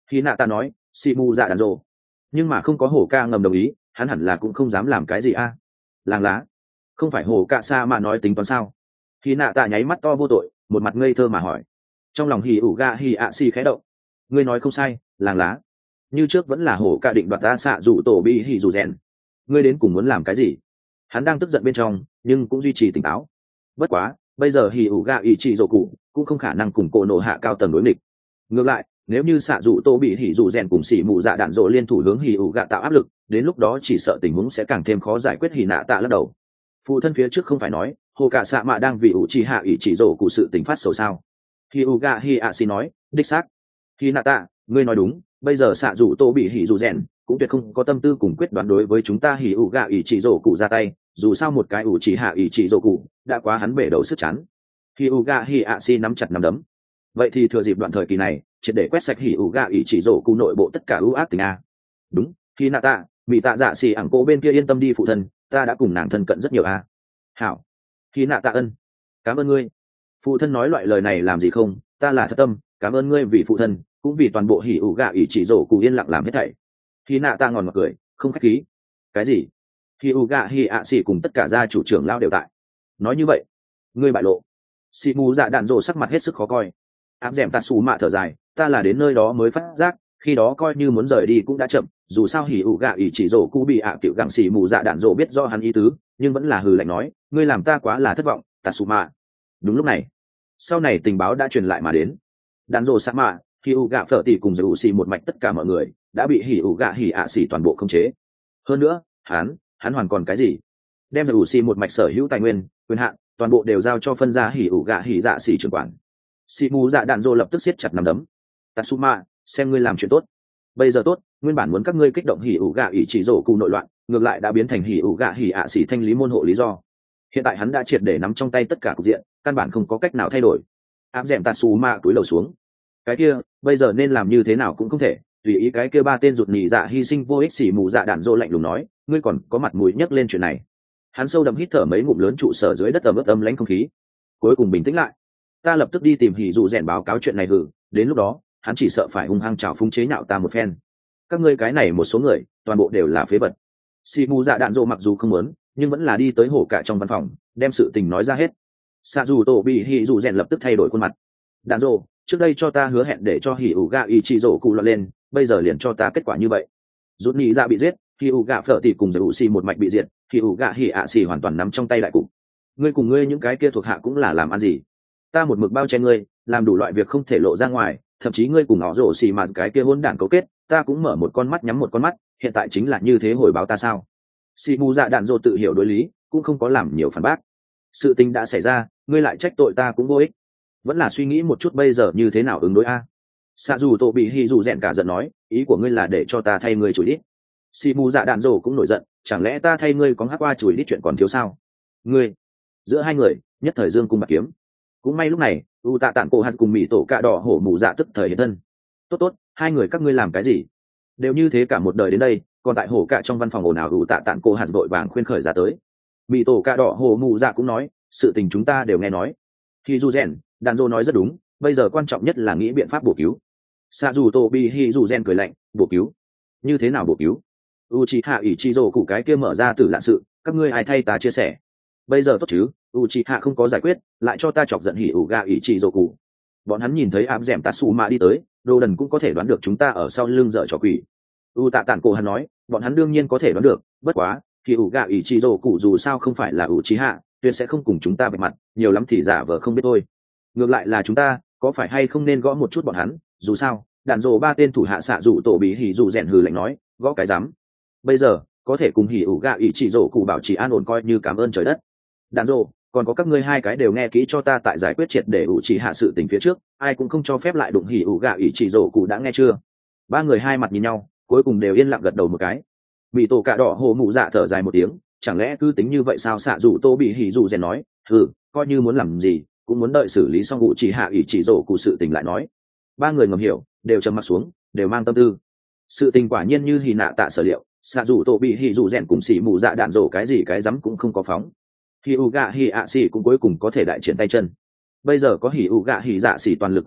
Khi nạ ta nói xì mù dạ đàn rộ, nhưng mà không có hổ ca ngầm đồng ý, hắn hẳn là cũng không dám làm cái gì a. Làng lá, không phải hổ ca sa mà nói tính toán sao? Khi nạ ta nháy mắt to vô tội, một mặt ngây thơ mà hỏi. Trong lòng hì ủ ga hì ạ xì khẽ động. Ngươi nói không sai, làng lá như trước vẫn là hổ ca định đoạt ta xạ rủ tổ bị hì rủ rèn. Ngươi đến cùng muốn làm cái gì? Hắn đang tức giận bên trong nhưng cũng duy trì tỉnh táo. Bất quá bây giờ hì ủ ga ý chỉ rổ cụ cũng không khả năng cùng cổ nổ hạ cao tầng đối nghịch. Ngược lại, nếu như xạ rủ tô bị hỉ rủ rèn cùng xỉ mù dạ đạn rộ liên thủ hướng hỉ ủ gạ tạo áp lực, đến lúc đó chỉ sợ tình huống sẽ càng thêm khó giải quyết. Hỉ nạ tạ lắc đầu. Phụ thân phía trước không phải nói hồ cả xạ mạ đang vì ủ trì hạ ý chỉ rổ cụ sự tình phát sầu sao? Hỉ ủ gạ hỉ ạ xì nói, đích xác. Hỉ nạ tạ, ngươi nói đúng, bây giờ xạ rủ tô bị hỉ rủ rèn cũng tuyệt không có tâm tư cùng quyết đoán đối với chúng ta. Hỉ ủ gạ ý chỉ rổ cụ ra tay, dù sao một cái ủ trì hạ ý chỉ rổ cụ đã quá hắn bể đầu sức chán. Hỉ ủ gạ hỉ ạ xì nắm chặt nắm đấm. Vậy thì thừa dịp đoạn thời kỳ này triệt để quét sạch hỉ ủ gạ ý chỉ rổ cụ nội bộ tất cả ưu ác tình a. Đúng, khi nạ tạ bị tạ dạ xì ảng cố bên kia yên tâm đi phụ thân, ta đã cùng nàng thân cận rất nhiều a. Hảo, khi nạ tạ ân, cảm ơn ngươi. Phụ thân nói loại lời này làm gì không, ta là thật tâm cảm ơn ngươi vì phụ thân cũng vì toàn bộ hỉ ủ gạ ý chỉ rổ cụ yên lặng làm hết thảy. Khi nạ tạ ngòn ngọt cười, không khách khí. Cái gì? Hỉ ủ gạ hỉ ạ xì cùng tất cả gia chủ trưởng lao đều tại. Nói như vậy ngươi bại lộ. Xì mù dạ đạn rổ sắc mặt hết sức khó coi. Áp dẻm tạt xù mạ thở dài, ta là đến nơi đó mới phát giác, khi đó coi như muốn rời đi cũng đã chậm, dù sao hỉ ủ gạ ý chỉ rổ cụ bị ạ à cựu gặng xỉ mù dạ đạn rổ biết do hắn ý tứ, nhưng vẫn là hừ lạnh nói, ngươi làm ta quá là thất vọng, tạt xù mạ. Đúng lúc này, sau này tình báo đã truyền lại mà đến. Đạn rổ sa mạ, hỉ ủ gạ phở tỉ cùng giữ xì một mạch tất cả mọi người đã bị hỉ ủ gạ hỉ ạ xỉ toàn bộ khống chế. Hơn nữa, hắn, hắn hoàn còn cái gì? Đem giữ xì một mạch sở hữu tài nguyên, quyền hạn, toàn bộ đều giao cho phân gia hỉ ủ gạ hỉ dạ xỉ trưởng quản. Sĩ mù dạ đạn dô lập tức siết chặt nắm đấm. Tatsuma, xem ngươi làm chuyện tốt. Bây giờ tốt, nguyên bản muốn các ngươi kích động hỉ ủ gạ ý chỉ rổ cụ nội loạn, ngược lại đã biến thành hỉ ủ gạ hỉ ạ xỉ thanh lý môn hộ lý do. Hiện tại hắn đã triệt để nắm trong tay tất cả cục diện, căn bản không có cách nào thay đổi. Áp dẻm Tatsuma túi lầu xuống. Cái kia, bây giờ nên làm như thế nào cũng không thể, tùy ý cái kia ba tên rụt nhị dạ hy sinh vô ích. Sĩ mù dạ đạn dô lạnh lùng nói, ngươi còn có mặt mũi nhắc lên chuyện này. Hắn sâu đậm hít thở mấy ngụm lớn trụ sở dưới đất ẩm ướt âm lãnh không khí, cuối cùng bình tĩnh lại. Ta lập tức đi tìm hỉ dù rèn báo cáo chuyện này hử, đến lúc đó hắn chỉ sợ phải hung hăng trào phúng chế nhạo ta một phen. Các ngươi cái này một số người toàn bộ đều là phế vật. Xì mù dạ đạn dộ mặc dù không muốn, nhưng vẫn là đi tới hổ cả trong văn phòng, đem sự tình nói ra hết. Xạ dù tổ bị hỉ dù rèn lập tức thay đổi khuôn mặt. Đạn dộ, trước đây cho ta hứa hẹn để cho hỉ ủ gạ ý chỉ rổ cụ loạn lên, bây giờ liền cho ta kết quả như vậy. Rút nhị dạ bị giết, hỉ ủ gạ phở tỉ cùng giữ xì một mạch bị diệt, hỉ ủ gạ hỉ ạ xì hoàn toàn nắm trong tay đại cục. Ngươi cùng ngươi những cái kia thuộc hạ cũng là làm ăn gì? Ta một mực bao che ngươi, làm đủ loại việc không thể lộ ra ngoài, thậm chí ngươi cùng họ rổ xì mà cái kia hôn đản cấu kết, ta cũng mở một con mắt nhắm một con mắt, hiện tại chính là như thế hồi báo ta sao? Xì mù dạ đạn dô tự hiểu đối lý, cũng không có làm nhiều phản bác. Sự tình đã xảy ra, ngươi lại trách tội ta cũng vô ích, vẫn là suy nghĩ một chút bây giờ như thế nào ứng đối a. Xạ dù tổ bị hì dù rèn cả giận nói, ý của ngươi là để cho ta thay ngươi chửi đít. Xì mù dạ đạn dô cũng nổi giận, chẳng lẽ ta thay ngươi có hát qua chửi đít chuyện còn thiếu sao? Ngươi, giữa hai người nhất thời dương cung bạc kiếm. Cũng may lúc này u tạ tản cổ hạt cùng mỹ tổ cạ đỏ hổ mù dạ tức thời hiện thân. Tốt tốt, hai người các ngươi làm cái gì? Đều như thế cả một đời đến đây, còn tại hổ cạ trong văn phòng ồn ào. U tạ tản cổ hạt vội vàng khuyên khởi ra tới. Mỹ tổ cạ đỏ hổ mù dạ cũng nói, sự tình chúng ta đều nghe nói. Khi du rèn, đàn dô nói rất đúng, bây giờ quan trọng nhất là nghĩ biện pháp bổ cứu. Sa dù tô bi hi dù rèn cười lạnh, bổ cứu? Như thế nào bổ cứu? U chi hạ ỷ chi rồ cụ cái kia mở ra tử lạ sự, các ngươi ai thay ta chia sẻ? Bây giờ tốt chứ, u chi hạ không có giải quyết, lại cho ta chọc giận hỉ ủ gạ ỷ chi rồ cụ. Bọn hắn nhìn thấy áp dẻm Tatsuma đi tới, đồ đần cũng có thể đoán được chúng ta ở sau lưng dở trò quỷ. U tạ tản cổ hắn nói, bọn hắn đương nhiên có thể đoán được, bất quá hỉ ủ gạ ỷ chi rồ cụ dù sao không phải là u chi hạ, tuyệt sẽ không cùng chúng ta bạch mặt, nhiều lắm thì giả vờ không biết thôi. Ngược lại là chúng ta có phải hay không nên gõ một chút bọn hắn, dù sao đàn rồ ba tên thủ hạ xạ dụ tổ bí hỉ dụ rèn hừ lạnh nói, gõ cái dám. Bây giờ có thể cùng hỉ ủ gạ ỷ chỉ rồ cụ bảo trì an ổn coi như cảm ơn trời đất. Đàn rồ, còn có các ngươi hai cái đều nghe kỹ cho ta, tại giải quyết triệt để ủ chỉ hạ sự tình phía trước, ai cũng không cho phép lại đụng hỉ ủ gạ ỷ chỉ rồ cụ, đã nghe chưa? Ba người hai mặt nhìn nhau, cuối cùng đều yên lặng gật đầu một cái. Mỹ tổ cạ đỏ hồ mụ dạ thở dài một tiếng, chẳng lẽ cứ tính như vậy sao? Xạ dụ tô bị hỉ dụ rèn nói, ừ, coi như muốn làm gì cũng muốn đợi xử lý xong ủ chỉ hạ ỷ chỉ rồ cụ sự tình lại nói. Ba người ngầm hiểu, đều trầm mặt xuống, đều mang tâm tư. Sự tình quả nhiên như hì nạ tạ sở liệu, xạ dù tổ bị hì dù rèn cùng xỉ mù dạ đạn rổ cái gì cái rắm cũng không có phóng. Hì u gạ hì ạ xỉ cũng cuối cùng có thể đại triển tay chân. Bây giờ có hì u gạ hì dạ xỉ toàn lực ủng hộ,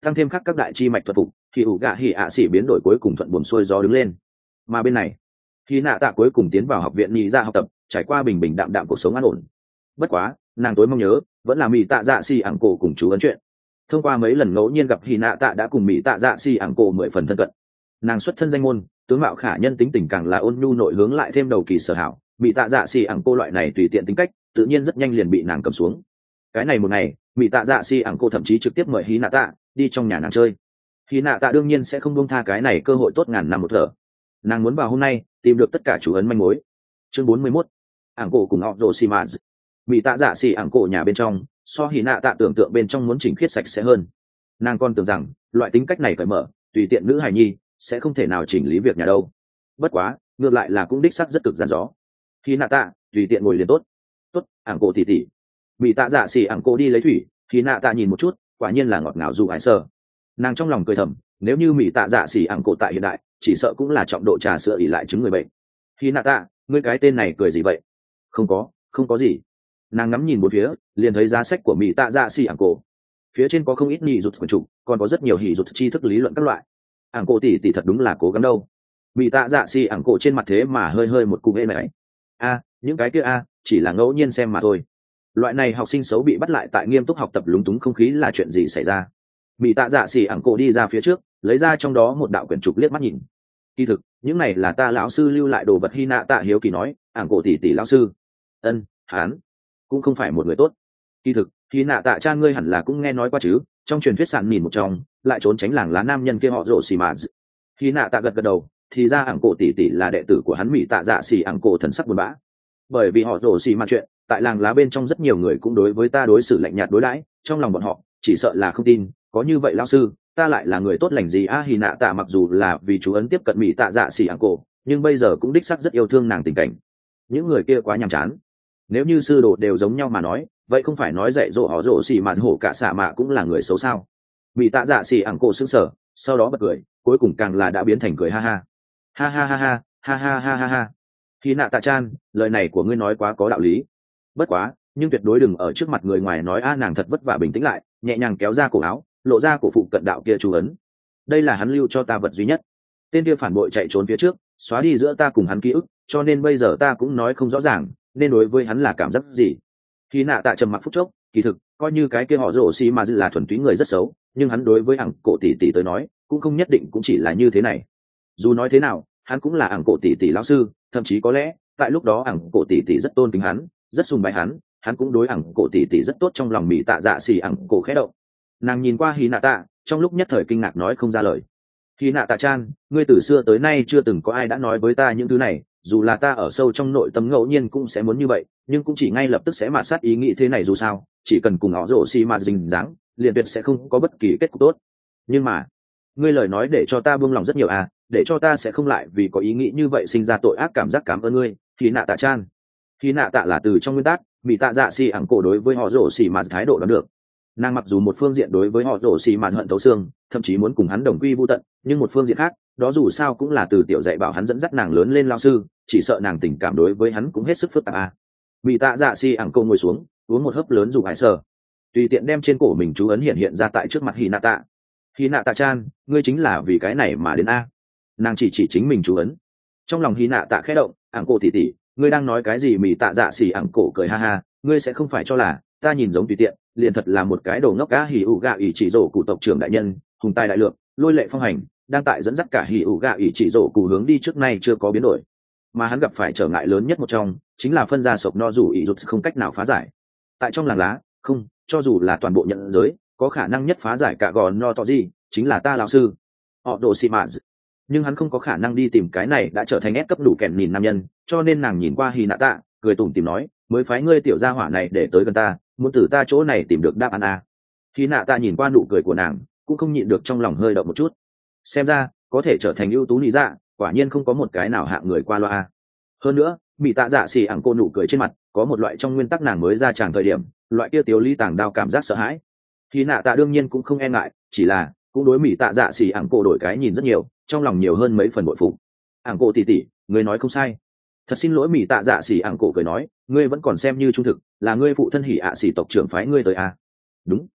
tăng thêm khắc các đại chi mạch thuật phục thì ủ gạ hỉ ạ xỉ biến đổi cuối cùng thuận buồm xuôi gió đứng lên. Mà bên này khi nạ tạ cuối cùng tiến vào học viện nhị dạ học tập, trải qua bình bình đạm đạm cuộc sống an ổn. Bất quá nàng tối mong nhớ vẫn là mỹ tạ dạ xỉ ảng cổ cùng chú ấn chuyện. Thông qua mấy lần ngẫu nhiên gặp hy nạ tạ đã cùng mỹ tạ dạ xỉ ảng cổ mười phần thân cận. Nàng xuất thân danh môn, tướng mạo khả nhân, tính tình càng là ôn nhu nội hướng, lại thêm đầu kỳ sở hảo, mỹ tạ dạ xỉ ảng cô loại này tùy tiện tính cách tự nhiên rất nhanh liền bị nàng cầm xuống. Cái này một ngày mỹ tạ dạ xỉ ảng cô thậm chí trực tiếp mời hy nạ tạ đi trong nhà nàng chơi. Hy nạ tạ đương nhiên sẽ không buông tha cái này cơ hội tốt ngàn năm một thở. Nàng muốn vào hôm nay tìm được tất cả chủ ấn manh mối. Chương bốn mươi mốt, ảng cổ cùng họ rồ xì mã. Mỹ tạ dạ xỉ ảng cổ nhà bên trong so hy nạ tạ tưởng tượng bên trong muốn chỉnh khiết sạch sẽ hơn. Nàng còn tưởng rằng loại tính cách này cởi mở tùy tiện nữ hài nhi sẽ không thể nào chỉnh lý việc nhà đâu. Bất quá ngược lại là cũng đích sắc rất cực giản gió. Hy nạ tạ tùy tiện ngồi liền tốt. Tốt, ảng cổ tỉ tỉ. Mỹ tạ dạ xỉ ảng cổ đi lấy thủy. Hy nạ tạ nhìn một chút, quả nhiên là ngọt ngào dù ải sơ. Nàng trong lòng cười thầm, nếu như mỹ tạ dạ xỉ ảng cổ tại hiện đại chỉ sợ cũng là trọng độ trà sữa ỉ lại chứng người bệnh. Hy nạ tạ, ngươi cái tên này cười gì vậy? Không có, không có gì. Nàng ngắm nhìn một phía, liền thấy giá sách của mỹ tạ dạ xỉ ảng cổ. Phía trên có không ít nhị rụt quần trục, còn có rất nhiều hỉ rụt tri thức lý luận các loại. Ảng cổ tỉ tỉ thật đúng là cố gắng đâu. Mỹ tạ dạ xỉ ảng cổ trên mặt thế mà hơi hơi một cung ê mày. A, những cái kia a, chỉ là ngẫu nhiên xem mà thôi. Loại này học sinh xấu bị bắt lại tại nghiêm túc học tập lúng túng không khí là chuyện gì xảy ra? Mỹ tạ dạ xỉ ảng cổ đi ra phía trước, lấy ra trong đó một đạo quyển trục liếc mắt nhìn. Kỳ thực những này là ta lão sư lưu lại đồ vật. Hy nạ tạ hiếu kỳ nói. Ảng cổ tỷ tỷ lão sư? Ân, hán cũng không phải một người tốt. Kỳ thực Hy nạ tạ cha ngươi hẳn là cũng nghe nói qua chứ, trong truyền thuyết sạn nhìn một trong lại trốn tránh làng lá nam nhân kia họ rồ xì mà. Hy nạ tạ gật gật đầu, thì ra ảng cổ tỷ tỷ là đệ tử của hắn. Mỹ tạ dạ xỉ ảng cổ thần sắc buồn bã, bởi vì họ rồ xì mà chuyện tại làng lá bên trong rất nhiều người cũng đối với ta đối xử lạnh nhạt đối đãi, trong lòng bọn họ chỉ sợ là không tin có như vậy lão sư ta lại là người tốt lành gì a. À, Hy nạ tạ mặc dù là vì chú ấn tiếp cận mỹ tạ dạ xỉ ảng cổ, nhưng bây giờ cũng đích sắc rất yêu thương nàng tình cảnh. Những người kia quá nhàm chán, nếu như sư đồ đều giống nhau mà nói, vậy không phải nói dạy dỗ họ rồ xỉ mà hổ cả xạ mạ cũng là người xấu sao? Mỹ tạ dạ xỉ ảng cổ sững sờ, sau đó bật cười, cuối cùng càng là đã biến thành cười ha ha ha ha ha ha ha ha ha ha ha. Hy nạ tạ chan, lời này của ngươi nói quá có đạo lý. Bất quá nhưng tuyệt đối đừng ở trước mặt người ngoài nói a. Nàng thật vất vả bình tĩnh lại, nhẹ nhàng kéo ra cổ áo, lộ ra cổ phụ cận đạo kia chú ấn. Đây là hắn lưu cho ta vật duy nhất. Tên kia phản bội chạy trốn phía trước, xóa đi giữa ta cùng hắn ký ức, cho nên bây giờ ta cũng nói không rõ ràng nên đối với hắn là cảm giác gì. Hy nạ tạ trầm mặc phút chốc, kỳ thực coi như cái kia họ rồ xì mà là thuần túy người rất xấu, nhưng hắn đối với ảng cổ tỷ tỷ tới nói cũng không nhất định cũng chỉ là như thế này. Dù nói thế nào hắn cũng là ảng cổ tỷ tỷ lão sư, thậm chí có lẽ tại lúc đó ảng cổ tỷ tỷ rất tôn kính hắn, rất sùng bái hắn, hắn cũng đối ảng cổ tỷ tỷ rất tốt. Trong lòng mỹ tạ dạ xỉ ảng cổ khẽ động, nàng nhìn qua Hy nạ tạ, trong lúc nhất thời kinh ngạc nói không ra lời. Hy nạ tạ chan, ngươi từ xưa tới nay chưa từng có ai đã nói với ta những thứ này, dù là ta ở sâu trong nội tâm ngẫu nhiên cũng sẽ muốn như vậy, nhưng cũng chỉ ngay lập tức sẽ mạt sát ý nghĩ thế này. Dù sao chỉ cần cùng họ rồ xì mà dính dáng, liền tuyệt sẽ không có bất kỳ kết cục tốt. Nhưng mà ngươi lời nói để cho ta buông lòng rất nhiều à, để cho ta sẽ không lại vì có ý nghĩ như vậy sinh ra tội ác cảm giác. Cảm ơn ngươi Hy nạ tạ chan. Hy nạ tạ là từ trong nguyên tắc mỹ tạ dạ xỉ ảng cổ đối với họ rồ xì mà thái độ đó được. Nàng mặc dù một phương diện đối với họ rồ xì mà hận thấu xương, thậm chí muốn cùng hắn đồng quy vu tận, nhưng một phương diện khác đó dù sao cũng là từ tiểu dạy bảo hắn dẫn dắt nàng lớn lên lao sư, chỉ sợ nàng tình cảm đối với hắn cũng hết sức phức tạp à. Mỹ tạ dạ xỉ ảng cổ ngồi xuống, uống một hớp lớn dù hải sờ, tùy tiện đem trên cổ mình chú ấn hiện hiện ra tại trước mặt Hy nạ tạ. Hy nạ tạ chan, ngươi chính là vì cái này mà đến a? Nàng chỉ chỉ chính mình chú ấn. Trong lòng Hy nạ tạ khẽ động, ảng cổ tỉ tỉ, ngươi đang nói cái gì? Mỹ tạ dạ xỉ ảng cổ cười ha ha, ngươi sẽ không phải cho là ta nhìn giống tùy tiện liền thật là một cái đồ ngốc cá. Hỉ ủ gạ ỷ chỉ rổ cụ tộc trưởng đại nhân, hùng tài đại lượng, lôi lệ phong hành, đang tại dẫn dắt cả hỉ ủ gạ ỷ chỉ rổ cụ hướng đi trước nay chưa có biến đổi, mà hắn gặp phải trở ngại lớn nhất một trong chính là phân gia sộc no dù ỷ rụt không cách nào phá giải. Tại trong làng lá không, cho dù là toàn bộ nhận giới có khả năng nhất phá giải cả gò no to gì chính là ta lão sư họ đồ xì mã, nhưng hắn không có khả năng đi tìm cái này đã trở thành ép cấp đủ kèn nhìn nam nhân. Cho nên nàng nhìn qua Hy nạ tạ, cười tủm tìm nói, mới phái ngươi tiểu gia hỏa này để tới gần ta, muốn từ ta chỗ này tìm được đáp án a. Hy nạ tạ nhìn qua nụ cười của nàng, cũng không nhịn được trong lòng hơi động một chút. Xem ra có thể trở thành ưu tú lý dạ, quả nhiên không có một cái nào hạng người qua loa. Hơn nữa mỹ tạ dạ xỉ ảng cô nụ cười trên mặt có một loại trong nguyên tắc nàng mới ra tràng thời điểm loại kia tiếu ly tàng đao cảm giác sợ hãi. Hy nạ tạ đương nhiên cũng không e ngại, chỉ là cũng đối mỹ tạ dạ xỉ ảng cô đổi cái nhìn rất nhiều, trong lòng nhiều hơn mấy phần bội phụ. Ảng cô tỉ tỉ, ngươi nói không sai. Thật xin lỗi. Mỹ tạ dạ xỉ ảng cổ cười nói, ngươi vẫn còn xem như trung thực, là ngươi phụ thân Hỉ ạ xỉ tộc trưởng phái ngươi tới à? Đúng,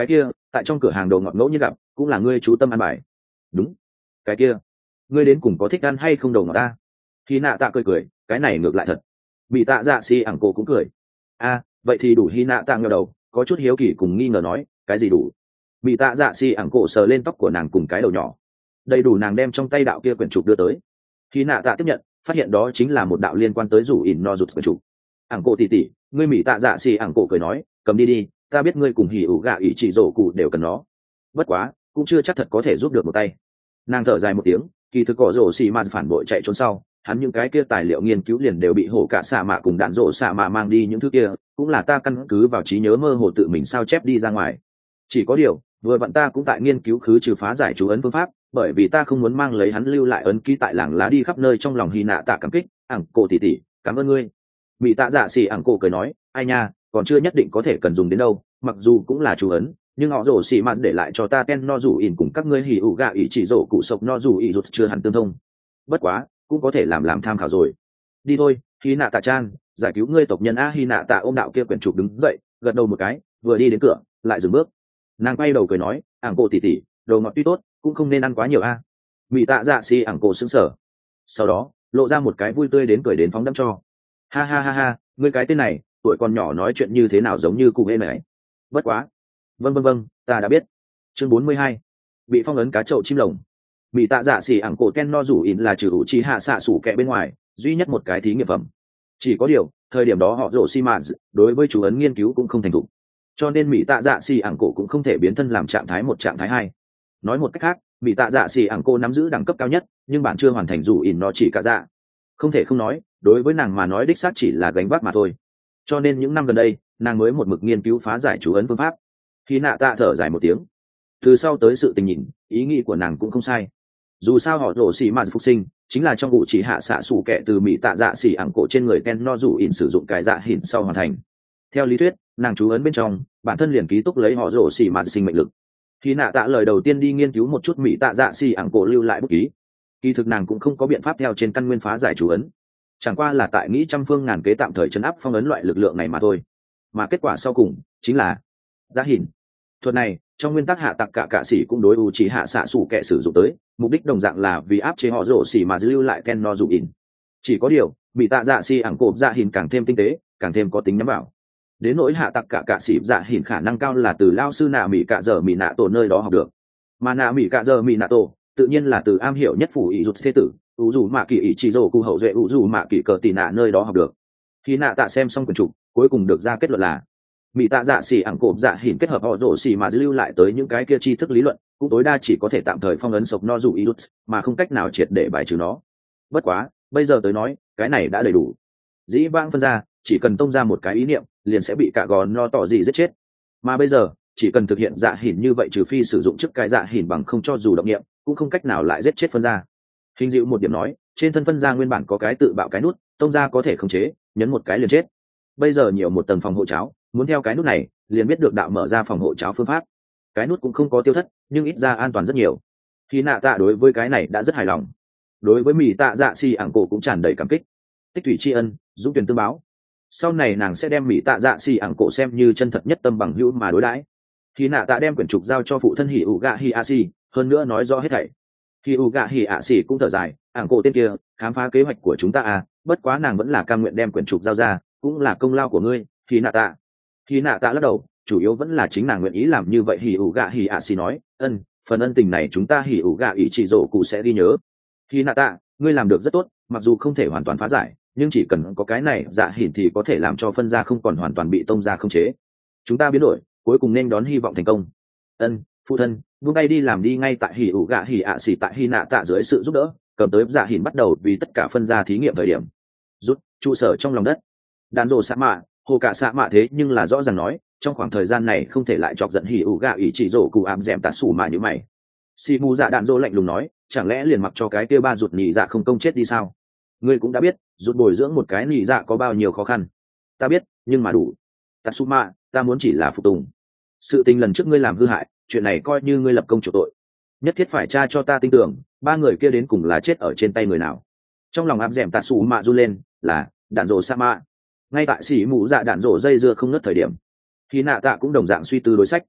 cái kia tại trong cửa hàng đồ ngọt ngẫu như gặp cũng là ngươi chú tâm ăn bài. Đúng. Cái kia ngươi đến cùng có thích ăn hay không đồ ngọt ta? Hy nạ tạ cười cười, cái này ngược lại thật. Bị tạ dạ xì ảng cổ cũng cười. A, vậy thì đủ. Hy nạ tạ ngẩng đầu có chút hiếu kỳ cùng nghi ngờ nói, cái gì đủ? Bị tạ dạ xì ảng cổ sờ lên tóc của nàng cùng cái đầu nhỏ, đầy đủ nàng đem trong tay đạo kia quyển trục đưa tới. Hy nạ tạ tiếp nhận, phát hiện đó chính là một đạo liên quan tới rủ ỉn no rụt quyển trục. Ảng cổ tỉ tỉ, ngươi mỹ tạ dạ xì ảng cổ cười nói, cầm đi đi, ta biết ngươi cùng hỉ ủ gạ ỉ chỉ rổ cụ đều cần nó, bất quá cũng chưa chắc thật có thể giúp được một tay. Nàng thở dài một tiếng, kỳ thực cỏ rổ xì mà phản bội chạy trốn sau, hắn những cái kia tài liệu nghiên cứu liền đều bị hổ cả xạ mạ cùng đạn rổ xạ mạ mang đi. Những thứ kia cũng là ta căn cứ vào trí nhớ mơ hồ tự mình sao chép đi ra ngoài. Chỉ có điều vừa vặn ta cũng tại nghiên cứu khứ trừ phá giải chú ấn phương pháp, bởi vì ta không muốn mang lấy hắn lưu lại ấn ký tại làng lá đi khắp nơi. Trong lòng Hy nạ tạ cảm kích, ảng cổ tỉ tỉ, cảm ơn ngươi. Bị tạ dạ xì ảng cổ cười nói, ai nha, còn chưa nhất định có thể cần dùng đến đâu, mặc dù cũng là chú ấn, nhưng họ rổ xì mạt để lại cho ta ten no rủ ỉn cùng các ngươi hỉ ủ gạ ỉ chỉ rổ cụ sộc no rủ ỉ rụt chưa hẳn tương thông, bất quá cũng có thể làm làm tham khảo rồi. Đi thôi, Hy nạ tạ chan, giải cứu ngươi tộc nhân a. Hy nạ tạ ôm đạo kia quyển trục đứng dậy, gật đầu một cái, vừa đi đến cửa lại dừng bước. Nàng quay đầu cười nói, ảng cổ tỉ tỉ, đồ ngọt tuy tốt cũng không nên ăn quá nhiều a. Mỹ tạ dạ xì ảng cổ sững sờ, sau đó lộ ra một cái vui tươi đến cười đến phóng đắm cho. Ha ha ha ha, ngươi cái tên này tuổi còn nhỏ nói chuyện như thế nào giống như cụ hê này. Bất quá, vâng vâng vâng, ta đã biết. Chương bốn mươi hai, bị phong ấn cá chậu chim lồng. Mỹ tạ dạ xỉ ảng cổ ken no rủ ỉn là trừ ủ chi hạ xạ sủ kẹ bên ngoài duy nhất một cái thí nghiệm phẩm. Chỉ có điều thời điểm đó họ rổ xi mã đối với chú ấn nghiên cứu cũng không thành thục, cho nên Mỹ tạ dạ xỉ ảng cổ cũng không thể biến thân làm trạng thái một trạng thái hai. Nói một cách khác, Mỹ tạ dạ xỉ ảng cổ nắm giữ đẳng cấp cao nhất, nhưng bạn chưa hoàn thành rủ ỉn nó chỉ cả dạ. Không thể không nói, đối với nàng mà nói đích xác chỉ là gánh vác mà thôi. Cho nên những năm gần đây nàng mới một mực nghiên cứu phá giải chú ấn phương pháp. Khi nạ tạ thở dài một tiếng, từ sau tới sự tình nhìn, ý nghĩ của nàng cũng không sai. Dù sao họ rổ xì mạt phục sinh chính là trong vụ chỉ hạ xạ sủ kẹ từ Mỹ tạ dạ xỉ ảng cổ trên người ken no rủ ỉn sử dụng cải dạ hỉn sau hoàn thành. Theo lý thuyết, nàng chú ấn bên trong bản thân liền ký túc lấy họ rổ xì mạt sinh mệnh lực. Khi nạ tạ lời đầu tiên đi nghiên cứu một chút Mỹ tạ dạ xỉ ảng cổ lưu lại bút ký, kỳ thực nàng cũng không có biện pháp theo trên căn nguyên phá giải chú ấn, chẳng qua là tại nghĩ trăm phương ngàn kế tạm thời chấn áp phong ấn loại lực lượng này mà thôi. Mà kết quả sau cùng chính là dạ hỉn. Thuật này trong nguyên tắc hạ tặc cả cạ sĩ cũng đối u chỉ hạ xạ sủ kẻ sử dụng tới, mục đích đồng dạng là vì áp chế họ rổ xỉ mà lưu lại ken no dù ỉn. Chỉ có điều bị tạ dạ xỉ ảng cổ dạ hỉn càng thêm tinh tế, càng thêm có tính nhắm vào. Đến nỗi hạ tặc cả cạ sĩ dạ hỉn khả năng cao là từ lao sư nạ mỹ cạ giờ mỹ nạ tổ nơi đó học được, mà nạ mỹ cạ giờ mỹ nạ tổ tự nhiên là từ am hiểu nhất phủ ý rụt thế tử u dù mạ kỳ ý chỉ rổ cụ hậu duệ u dù mạ kỳ cờ tì nạ nơi đó học được. Khi nạ tạ xem xong quyển trục, cuối cùng được ra kết luận là Mỹ tạ dạ xỉ ảng cổ dạ hỉn kết hợp họ rổ xỉ mà lưu lại tới những cái kia tri thức lý luận, cũng tối đa chỉ có thể tạm thời phong ấn sộc no dù irut, mà không cách nào triệt để bài trừ nó. Bất quá bây giờ tới nói, cái này đã đầy đủ. Dĩ vãng phân ra chỉ cần tông ra một cái ý niệm liền sẽ bị cả gòn no tỏ gì giết chết, mà bây giờ chỉ cần thực hiện dạ hỉn như vậy, trừ phi sử dụng chức cái dạ hỉn bằng không cho dù động niệm cũng không cách nào lại giết chết phân ra. Hình dịu một điểm nói, trên thân phân ra nguyên bản có cái tự bạo cái nút, tông ra có thể khống chế, nhấn một cái liền chết. Bây giờ nhiều một tầng phòng hộ cháo, muốn theo cái nút này liền biết được đạo mở ra phòng hộ cháo phương pháp. Cái nút cũng không có tiêu thất, nhưng ít ra an toàn rất nhiều. Khi nạ tạ đối với cái này đã rất hài lòng. Đối với Mỹ tạ dạ xỉ ảng cổ cũng tràn đầy cảm kích. Tích thủy tri ân, dũng tuyển tương báo. Sau này nàng sẽ đem Mỹ tạ dạ xỉ ảng cổ xem như chân thật nhất tâm bằng hữu mà đối đãi. Khi nạ tạ đem quyển trục giao cho phụ thân hỉ ủ gạ hỉ a xỉ, hơn nữa nói rõ hết thảy. Hỉ ủ gạ hỉ a xỉ cũng thở dài, ảng cổ tên kia khám phá kế hoạch của chúng ta à, bất quá nàng vẫn là cam nguyện đem quyển trục giao ra, cũng là công lao của ngươi. Khi nạ tạ Khi nạ tạ lắc đầu, chủ yếu vẫn là chính nàng nguyện ý làm như vậy. Hỉ ủ gạ hỉ a xỉ nói, ân, phần ân tình này chúng ta hỉ ủ gạ ý chỉ rổ cụ sẽ ghi nhớ. Khi nạ tạ, ngươi làm được rất tốt, mặc dù không thể hoàn toàn phá giải, nhưng chỉ cần có cái này dạ hỉn thì có thể làm cho phân gia không còn hoàn toàn bị tông gia khống chế. Chúng ta biến đổi, cuối cùng nên đón hy vọng thành công. Ân, phụ thân, buông tay đi làm đi. Ngay tại hỉ ủ gạ hỉ ạ xỉ tại hy nạ tạ dưới sự giúp đỡ, cầm tới dạ hỉn bắt đầu vì tất cả phân gia thí nghiệm thời điểm. Rút trụ sở trong lòng đất, đàn rồ xạ mạ hồ cả xạ mạ thế nhưng là rõ ràng nói, trong khoảng thời gian này không thể lại chọc giận hỉ ủ gạ ý chỉ rổ cụ ám dẻm tạ sủ mạ như mày. Xì mù dạ đạn rồ lạnh lùng nói, chẳng lẽ liền mặc cho cái kia ba ruột nhị dạ không công chết đi sao? Ngươi cũng đã biết rút bồi dưỡng một cái nhị dạ có bao nhiêu khó khăn. Ta biết, nhưng mà đủ. Tatsuma, ta muốn chỉ là phục tùng. Sự tình lần trước ngươi làm hư hại, chuyện này coi như ngươi lập công chủ tội. Nhất thiết phải tra cho ta tin tưởng, ba người kia đến cùng là chết ở trên tay người nào. Trong lòng áp dẻm tạ sủ mạ run lên, là đạn rồ sa mạ. Ngay tại xỉ mù dạ đạn rồ dây dưa không ngớt thời điểm, khi nạ tạ cũng đồng dạng suy tư đối sách.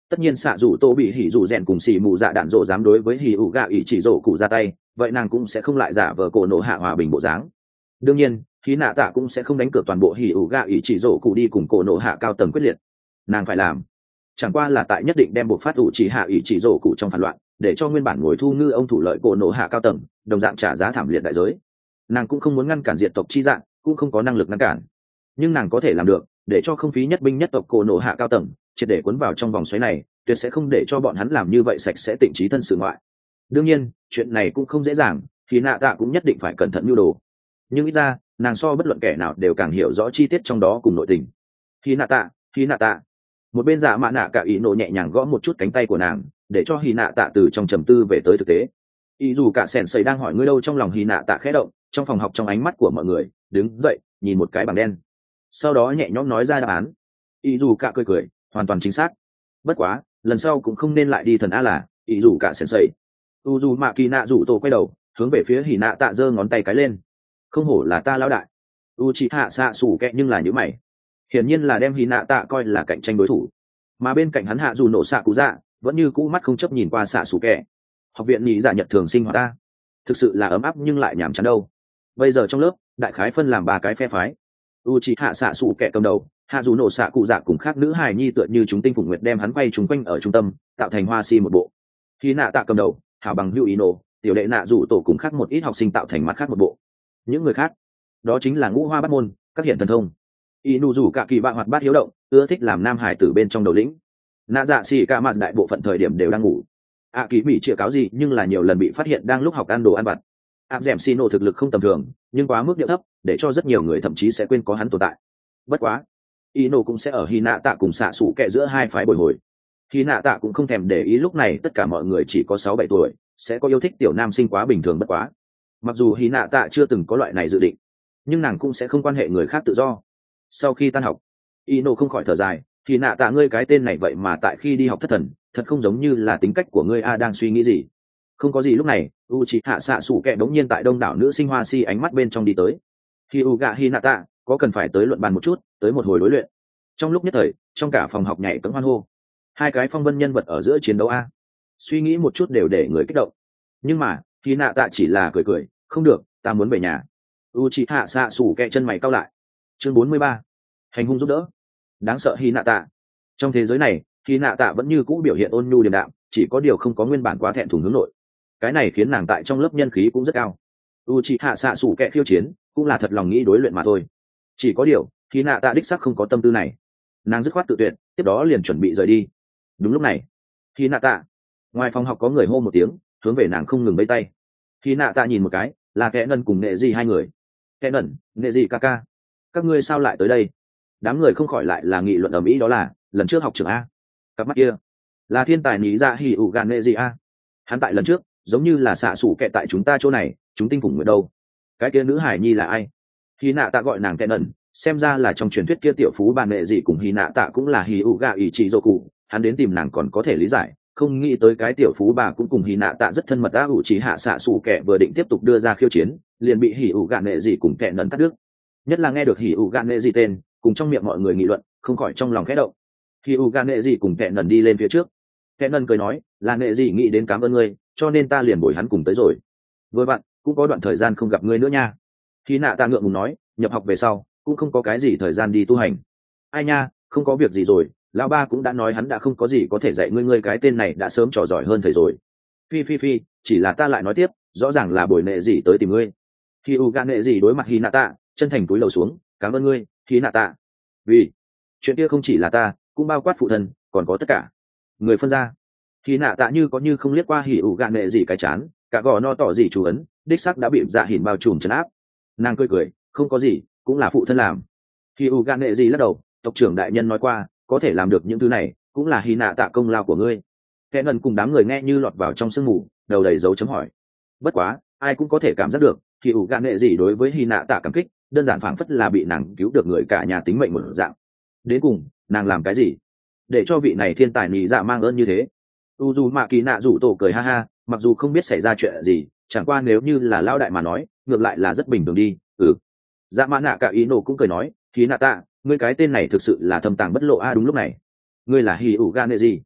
Tất nhiên xạ dù tô bị hỉ dù rèn cùng xì mù dạ đạn rộ dám đối với hỉ ủ gạ ý chỉ rộ cụ ra tay, vậy nàng cũng sẽ không lại giả vờ cổ nổ hạ hòa bình bộ dáng. Đương nhiên khí nạ tạ cũng sẽ không đánh cược toàn bộ hỉ ủ gạ ý chỉ rộ cụ đi cùng cổ nổ hạ cao tầng quyết liệt. Nàng phải làm chẳng qua là tại nhất định đem buộc phát ủ chỉ hạ ý chỉ rộ cụ trong phản loạn, để cho nguyên bản ngồi thu ngư ông thủ lợi cổ nổ hạ cao tầng đồng dạng trả giá thảm liệt đại giới. Nàng cũng không muốn ngăn cản diệt tộc chi dạng, cũng không có năng lực ngăn cản, nhưng nàng có thể làm được để cho không phí nhất binh nhất tộc cổ nổ hạ cao tầng triệt để cuốn vào trong vòng xoáy này, tuyệt sẽ không để cho bọn hắn làm như vậy sạch sẽ tịnh trí thân sự ngoại. Đương nhiên chuyện này cũng không dễ dàng, thì nạ tạ cũng nhất định phải cẩn thận mưu đồ, nhưng ít ra nàng so bất luận kẻ nào đều càng hiểu rõ chi tiết trong đó cùng nội tình. Thì nạ tạ, thì nạ tạ. Một bên dạ mạ nạ cả ý nộ nhẹ nhàng gõ một chút cánh tay của nàng, để cho hy nạ tạ từ trong trầm tư về tới thực tế. Ý dù cả sèn sầy đang hỏi ngươi đâu, trong lòng hy nạ tạ khẽ động, trong phòng học trong ánh mắt của mọi người đứng dậy nhìn một cái bảng đen, sau đó nhẹ nhõm nói ra đáp án. Ý dù cả cười cười, hoàn toàn chính xác. Bất quá lần sau cũng không nên lại đi thần a là ý dù cả sèn sầy. u dù mạ kỳ nạ rủ tổ quay đầu hướng về phía hỉ nạ tạ giơ ngón tay cái lên. Không hổ là ta lão đại. U chị hạ xạ xủ kẹ nhưng là những mày, hiển nhiên là đem hỉ nạ tạ coi là cạnh tranh đối thủ, mà bên cạnh hắn hạ dù nổ xạ cụ dạ vẫn như cũ mắt không chấp nhìn qua xạ xủ kẹ. Học viện nhị dạ nhật thường sinh hoạt ta thực sự là ấm áp nhưng lại nhàm chán đâu. Bây giờ trong lớp đại khái phân làm ba cái phe phái. U chị hạ xạ xủ kẹ cầm đầu, hạ dù nổ xạ cụ dạ cùng khác nữ hài nhi tựa như chúng tinh phụng nguyệt đem hắn quay chúng quanh ở trung tâm, tạo thành hoa si một bộ. Khi nạ tạ cầm đầu, hảo bằng hữu ý nổ, tiểu đệ nạ dù tổ cùng khác một ít học sinh tạo thành mắt khác một bộ. Những người khác đó chính là ngũ hoa bát môn, các hiện thần thông. Y nụ rủ cả kỳ bạ hoạt bát hiếu động, ưa thích làm nam hải tử bên trong đầu lĩnh. Nạ dạ xì cả mặt đại bộ phận thời điểm đều đang ngủ. ạ à, kỳ mỹ chĩa cáo gì nhưng là nhiều lần bị phát hiện đang lúc học ăn đồ ăn vặt. áp dẻm xì nổ thực lực không tầm thường, nhưng quá mức điệu thấp, để cho rất nhiều người thậm chí sẽ quên có hắn tồn tại. Bất quá y nổ cũng sẽ ở hy nạ tạ cùng xạ xủ kẹ giữa hai phái bồi hồi. Hy nạ tạ cũng không thèm để ý lúc này tất cả mọi người chỉ có sáu bảy tuổi, sẽ có yêu thích tiểu nam sinh quá bình thường bất quá. Mặc dù hy nạ tạ chưa từng có loại này dự định, nhưng nàng cũng sẽ không quan hệ người khác tự do. Sau khi tan học, y nổ không khỏi thở dài, hy nạ tạ ngươi cái tên này vậy mà tại khi đi học thất thần, thật không giống như là tính cách của ngươi a. Đang suy nghĩ gì? Không có gì. Lúc này u chị hạ xạ xủ kẹ đống nhiên tại đông đảo nữ sinh hoa si ánh mắt bên trong đi tới. Khi u gạ hy nạ tạ có cần phải tới luận bàn một chút, tới một hồi đối luyện. Trong lúc nhất thời trong cả phòng học nhảy cẫng hoan hô, hai cái phong vân nhân vật ở giữa chiến đấu a, suy nghĩ một chút đều để người kích động. Nhưng mà hy nạ tạ chỉ là cười cười, không được, ta muốn về nhà. u chị hạ xạ xủ kẹ chân mày cau lại. Chương bốn mươi ba, hành hung giúp đỡ. Đáng sợ hy nạ tạ. Trong thế giới này hy nạ tạ vẫn như cũ biểu hiện ôn nhu điềm đạm, chỉ có điều không có nguyên bản quá thẹn thùng hướng nội. Cái này khiến nàng tại trong lớp nhân khí cũng rất cao. u chị hạ xạ xủ kẹ khiêu chiến cũng là thật lòng nghĩ đối luyện mà thôi. Chỉ có điều hy nạ tạ đích sắc không có tâm tư này, nàng dứt khoát tự tuyệt, tiếp đó liền chuẩn bị rời đi. Đúng lúc này hy nạ tạ ngoài phòng học có người hô một tiếng, hướng về nàng không ngừng vẫy tay. Hy nạ tạ nhìn một cái, là kẽ nần cùng nghệ gì hai người. Kẽ nần, nghệ gì ca ca, các ngươi sao lại tới đây? Đám người không khỏi lại là nghị luận ầm ĩ, đó là lần trước học trường a, cặp mắt kia là thiên tài ní ra hỉ ủ gàn nghệ gì a, hắn tại lần trước giống như là xạ xủ kẹ tại chúng ta chỗ này, chúng tinh phủng nguyện đâu. Cái kia nữ hải nhi là ai? Hy nạ tạ gọi nàng kẽ nần, xem ra là trong truyền thuyết kia tiểu phú bà nghệ gì cùng hy nạ tạ cũng là hỉ ủ gà ý chị dô cụ, hắn đến tìm nàng còn có thể lý giải, không nghĩ tới cái tiểu phú bà cũng cùng hy nạ tạ rất thân mật. Đã ủ chỉ hạ xạ xù kẹ vừa định tiếp tục đưa ra khiêu chiến, liền bị hỉ ủ gà nghệ gì cùng kẽ nần cắt đứt. Nhất là nghe được hỉ ủ gà nghệ gì tên cùng trong miệng mọi người nghị luận, không khỏi trong lòng khẽ động. Hỉ ủ gà nghệ gì cùng kẽ nần đi lên phía trước. Kẽ nần cười nói, là nghệ gì nghĩ đến cảm ơn ngươi, cho nên ta liền bồi hắn cùng tới rồi. Vừa bạn cũng có đoạn thời gian không gặp ngươi nữa nha. Hy nạ tạ ngượng ngùng nói, nhập học về sau cũng không có cái gì thời gian đi tu hành. Ai nha, không có việc gì rồi, lão ba cũng đã nói hắn đã không có gì có thể dạy ngươi, ngươi cái tên này đã sớm trò giỏi hơn thầy rồi. Phi phi phi, chỉ là ta lại nói tiếp, rõ ràng là bồi nệ gì tới tìm ngươi. Khi u gan nệ gì đối mặt hy nạ tạ, chân thành cúi đầu xuống, cảm ơn ngươi hy nạ tạ. Vì chuyện kia không chỉ là ta, cũng bao quát phụ thân, còn có tất cả người phân ra. Hy nạ tạ như có như không liếc qua hỉ ủ gạn nệ gì cái chán, cả gò no tỏ gì chú ấn đích sắc đã bị dạ hỉn bao trùm trấn áp. Nàng cười cười, không có gì, cũng là phụ thân làm. Hỉ ủ gạn nệ gì lắc đầu, tộc trưởng đại nhân nói qua, có thể làm được những thứ này cũng là hy nạ tạ công lao của ngươi. Kẻ ngân cùng đám người nghe như lọt vào trong sương mù, đầu đầy dấu chấm hỏi. Bất quá ai cũng có thể cảm giác được hỉ ủ gạn nệ gì đối với hy nạ tạ cảm kích, đơn giản phảng phất là bị nàng cứu được người cả nhà tính mệnh một dạng. Đến cùng nàng làm cái gì để cho vị này thiên tài nhị dạ mang ơn như thế? u dù mạ kỳ nạ rủ tổ cười ha ha, mặc dù không biết xảy ra chuyện gì, chẳng qua nếu như là lao đại mà nói ngược lại là rất bình thường đi. Ừ, dạ mã nạ cả ý nổ cũng cười nói, hí nạ tạ, ngươi cái tên này thực sự là thâm tàng bất lộ a. Đúng lúc này ngươi là hỉ ủ gan nệ gì?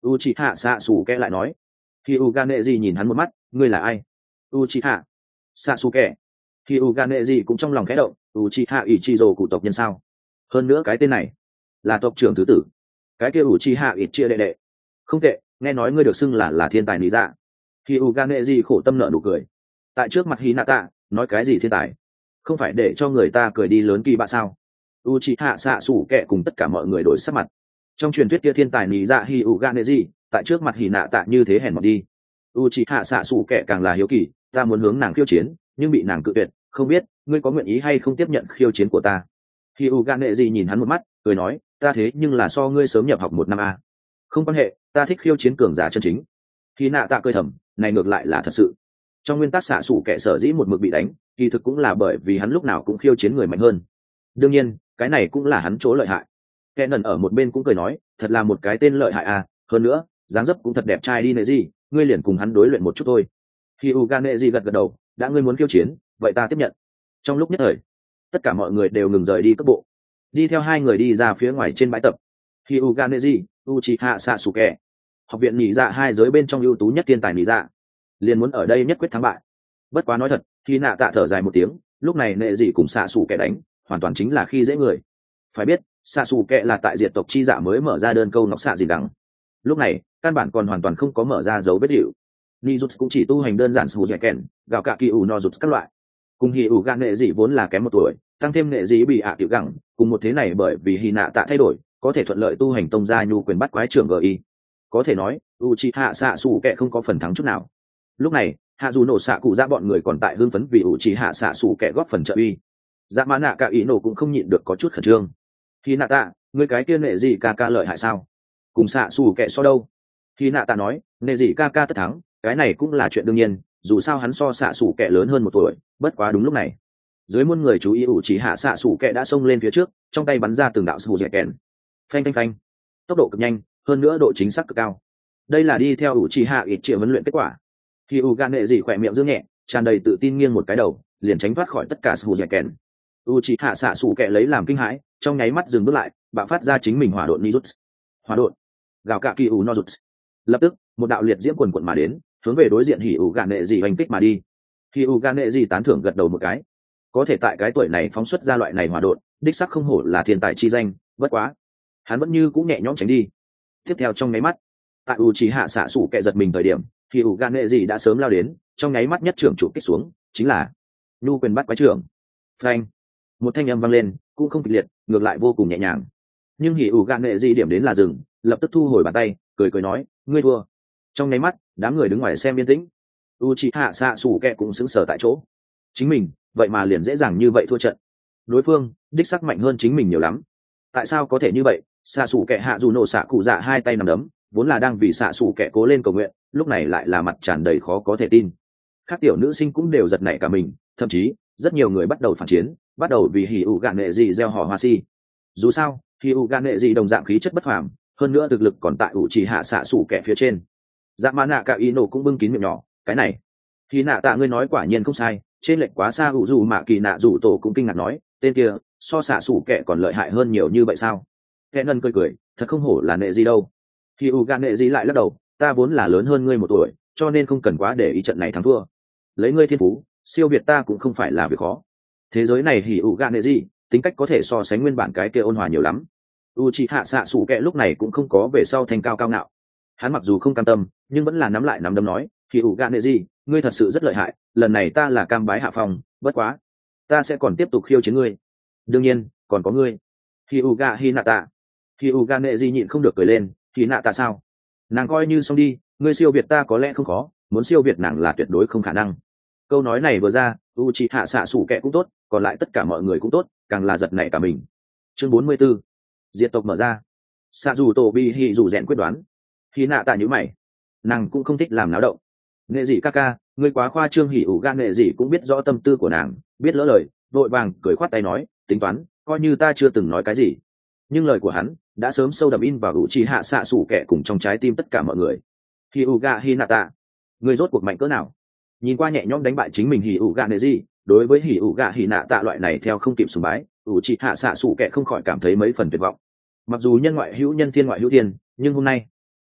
Uchiha Sasuke lại nói. Hyuga Neji nhìn hắn một mắt, ngươi là ai? Uchiha Sasuke. Hyuga Neji cũng trong lòng khẽ động, Uchiha Ichizo của tộc nhân sao? Hơn nữa cái tên này là tộc trưởng thứ tử, cái kia Uchiha Itachi đệ đệ. Không tệ, nghe nói ngươi được xưng là là thiên tài lý dạ. Hyuga Neji khổ tâm nở nụ cười. Tại trước mặt Hinata, nói cái gì thiên tài? Không phải để cho người ta cười đi lớn kỳ bạ sao? Uchiha Sasuke cùng tất cả mọi người đổi sắc mặt. Trong truyền thuyết kia thiên tài lý dạ Hyuga Neji, tại trước mặt Hinata như thế hèn mọn đi. Uchiha Sasuke càng là hiếu kỳ, ta muốn hướng nàng khiêu chiến, nhưng bị nàng cự tuyệt, không biết ngươi có nguyện ý hay không tiếp nhận khiêu chiến của ta. Hyuga Neji nhìn hắn một mắt, cười nói, ta thế nhưng là so ngươi sớm nhập học một năm a. Không quan hệ, ta thích khiêu chiến cường giả chân chính. Hinata cười thầm, này ngược lại là thật sự. Trong nguyên tắc xạ sủ kẻ sở dĩ một mực bị đánh, kỳ thực cũng là bởi vì hắn lúc nào cũng khiêu chiến người mạnh hơn. Đương nhiên, cái này cũng là hắn chỗ lợi hại. Kẻ nần ở một bên cũng cười nói, thật là một cái tên lợi hại à, hơn nữa, dáng dấp cũng thật đẹp trai đi nệ gì, ngươi liền cùng hắn đối luyện một chút thôi. Hyuga Neji gật gật đầu, đã ngươi muốn khiêu chiến, vậy ta tiếp nhận. Trong lúc nhất thời, tất cả mọi người đều ngừng rời đi cước bộ, đi theo hai người đi ra phía ngoài trên bãi tập. Hyuga Neji, Uchiha Sasuke, học viện nhị dạ hai giới bên trong ưu tú nhất thiên tài nhị dạ, liền muốn ở đây nhất quyết thắng bại. Bất quá nói thật, khi nạ tạ thở dài một tiếng, lúc này nệ dị cùng xạ xù kẻ đánh hoàn toàn chính là khi dễ người. Phải biết xạ xù kẻ là tại diệt tộc chi dạ mới mở ra đơn câu nọc xạ gì đắng, lúc này căn bản còn hoàn toàn không có mở ra dấu vết hiệu. Nijutsu cũng chỉ tu hành đơn giản sù dẻ kèn gạo cạ kỳ ủ no rụt các loại, cùng hi ủ gan nệ dị vốn là kém một tuổi, tăng thêm nệ dị bị ạ tiểu gẳng cùng một thế này, bởi vì hy nạ tạ thay đổi có thể thuận lợi tu hành tông gia nhu quyền bắt quái trưởng gi. Có thể nói Uchiha Sasuke không có phần thắng chút nào. Lúc này hạ dù nổ xạ cụ ra bọn người còn tại hưng phấn vì Uchiha Sasuke góp phần trợ uy. Dạ mã nạ cả ý nổ cũng không nhịn được có chút khẩn trương. Khi nạ tạ, người cái kia nệ gì ca ca lợi hại sao? Cùng Sasuke so đâu? Khi nạ tạ nói, nệ gì ca ca tất thắng, cái này cũng là chuyện đương nhiên, dù sao hắn so Sasuke lớn hơn một tuổi. Bất quá đúng lúc này, dưới muôn người chú ý Uchiha Sasuke đã xông lên phía trước, trong tay bắn ra từng đạo sù dẻ kèn. Phanh phanh phanh, tốc độ cực nhanh, hơn nữa độ chính xác cực cao. Đây là đi theo Uchiha Itachi huấn luyện kết quả. Khi Uga nệ gì khỏe miệng dương nhẹ, tràn đầy tự tin nghiêng một cái đầu, liền tránh thoát khỏi tất cả sù dẻ kèn. Uchiha Sasuke lấy làm kinh hãi, trong nháy mắt dừng bước lại, bạo phát ra chính mình hỏa độn Nijutsu. Hỏa độn, gào cạ kỳ u no jutsu. Lập tức, một đạo liệt diễm quần quần mà đến, hướng về đối diện Hỉ Uga nệ gì hành kích mà đi. Hỉ Uga nệ gì tán thưởng gật đầu một cái. Có thể tại cái tuổi này phóng xuất ra loại này hỏa độn, đích sắc không hổ là thiên tài chi danh, bất quá, hắn vẫn như cũng nhẹ nhõm tránh đi. Tiếp theo trong nháy mắt, tại Uchiha Sasuke giật mình thời điểm, thì Uga Neji đã sớm lao đến, trong nháy mắt nhất trưởng trụ kích xuống, chính là nhu quyền bắt quái trưởng. Phanh, một thanh âm vang lên, cũng không kịch liệt, ngược lại vô cùng nhẹ nhàng. Nhưng Hỉ Uga Neji điểm đến là dừng, lập tức thu hồi bàn tay, cười cười nói, ngươi thua. Trong nháy mắt, đám người đứng ngoài xem yên tĩnh. Uchiha Sasuke cũng sững sờ tại chỗ. Chính mình, vậy mà liền dễ dàng như vậy thua trận. Đối phương, đích sắc mạnh hơn chính mình nhiều lắm. Tại sao có thể như vậy? Sasuke hạ dù nổ xạ cụ dạ hai tay nắm đấm, vốn là đang vì Sasuke cố lên cầu nguyện, lúc này lại là mặt tràn đầy khó có thể tin. Các tiểu nữ sinh cũng đều giật nảy cả mình, thậm chí rất nhiều người bắt đầu phản chiến, bắt đầu vì Hỉ Ụ Gạn Nệ gì gieo hò hoa si. Dù sao, Hỉ Ụ Gạn Nệ gì đồng dạng khí chất bất phàm, hơn nữa thực lực còn tại Uchiha Sasuke phía trên. Dạ Mã Nạ Cả Ino cũng bưng kín miệng nhỏ, cái này, thì nạ tạ ngươi nói quả nhiên không sai, trên lệch quá xa. Hữu dù Mạ Kỳ Nạ Dụ Tổ cũng kinh ngạc nói, tên kia so Sasuke còn lợi hại hơn nhiều như vậy sao? Kẻ ngân cười cười, thật không hổ là nệ gì đâu. Hỉ Ụ Gạn Nệ gì lại lắc đầu, ta vốn là lớn hơn ngươi một tuổi, cho nên không cần quá để ý trận này thắng thua. Lấy ngươi thiên phú, siêu việt ta cũng không phải là việc khó. Thế giới này Hỉ Ụ Gạn Nệ gì, tính cách có thể so sánh nguyên bản cái kia ôn hòa nhiều lắm. Uchiha Sasuke lúc này cũng không có về sau thành cao cao ngạo. Hắn mặc dù không cam tâm, nhưng vẫn là nắm lại nắm đấm nói, Hỉ Ụ Gạn Nệ gì, ngươi thật sự rất lợi hại, lần này ta là cam bái hạ phòng, bất quá, ta sẽ còn tiếp tục khiêu chiến ngươi. Đương nhiên, còn có ngươi. Hyuga Hinata. Hyuga nệ gì nhịn không được cười lên, Hinata sao? Nàng coi như xong đi, ngươi siêu việt ta có lẽ không khó, muốn siêu việt nàng là tuyệt đối không khả năng. Câu nói này vừa ra, Uchiha Sasuke cũng tốt, còn lại tất cả mọi người cũng tốt, càng là giật nảy cả mình. Chương bốn mươi 44. Diệt tộc mở ra. Sa dù tổ bi hỉ dù rèn quyết đoán. Hinata nhíu mày. Nàng cũng không thích làm náo động. Nệ gì ca ca, ngươi quá khoa trương. Hỉ ủ gan nệ gì cũng biết rõ tâm tư của nàng, biết lỡ lời, vội vàng cười khoát tay nói, tính toán, coi như ta chưa từng nói cái gì. Nhưng lời của hắn đã sớm sâu đậm in vào Uchiha Sasuke cùng trong trái tim tất cả mọi người. Hyuga Hinata, ngươi rốt cuộc mạnh cỡ nào? Nhìn qua nhẹ nhõm đánh bại chính mình Hyuga Neji, đối với Hyuga Hinata loại này theo không kịp sùng bái, Uchiha Sasuke không khỏi cảm thấy mấy phần tuyệt vọng. Mặc dù nhân ngoại hữu nhân, thiên ngoại hữu thiên, nhưng hôm nay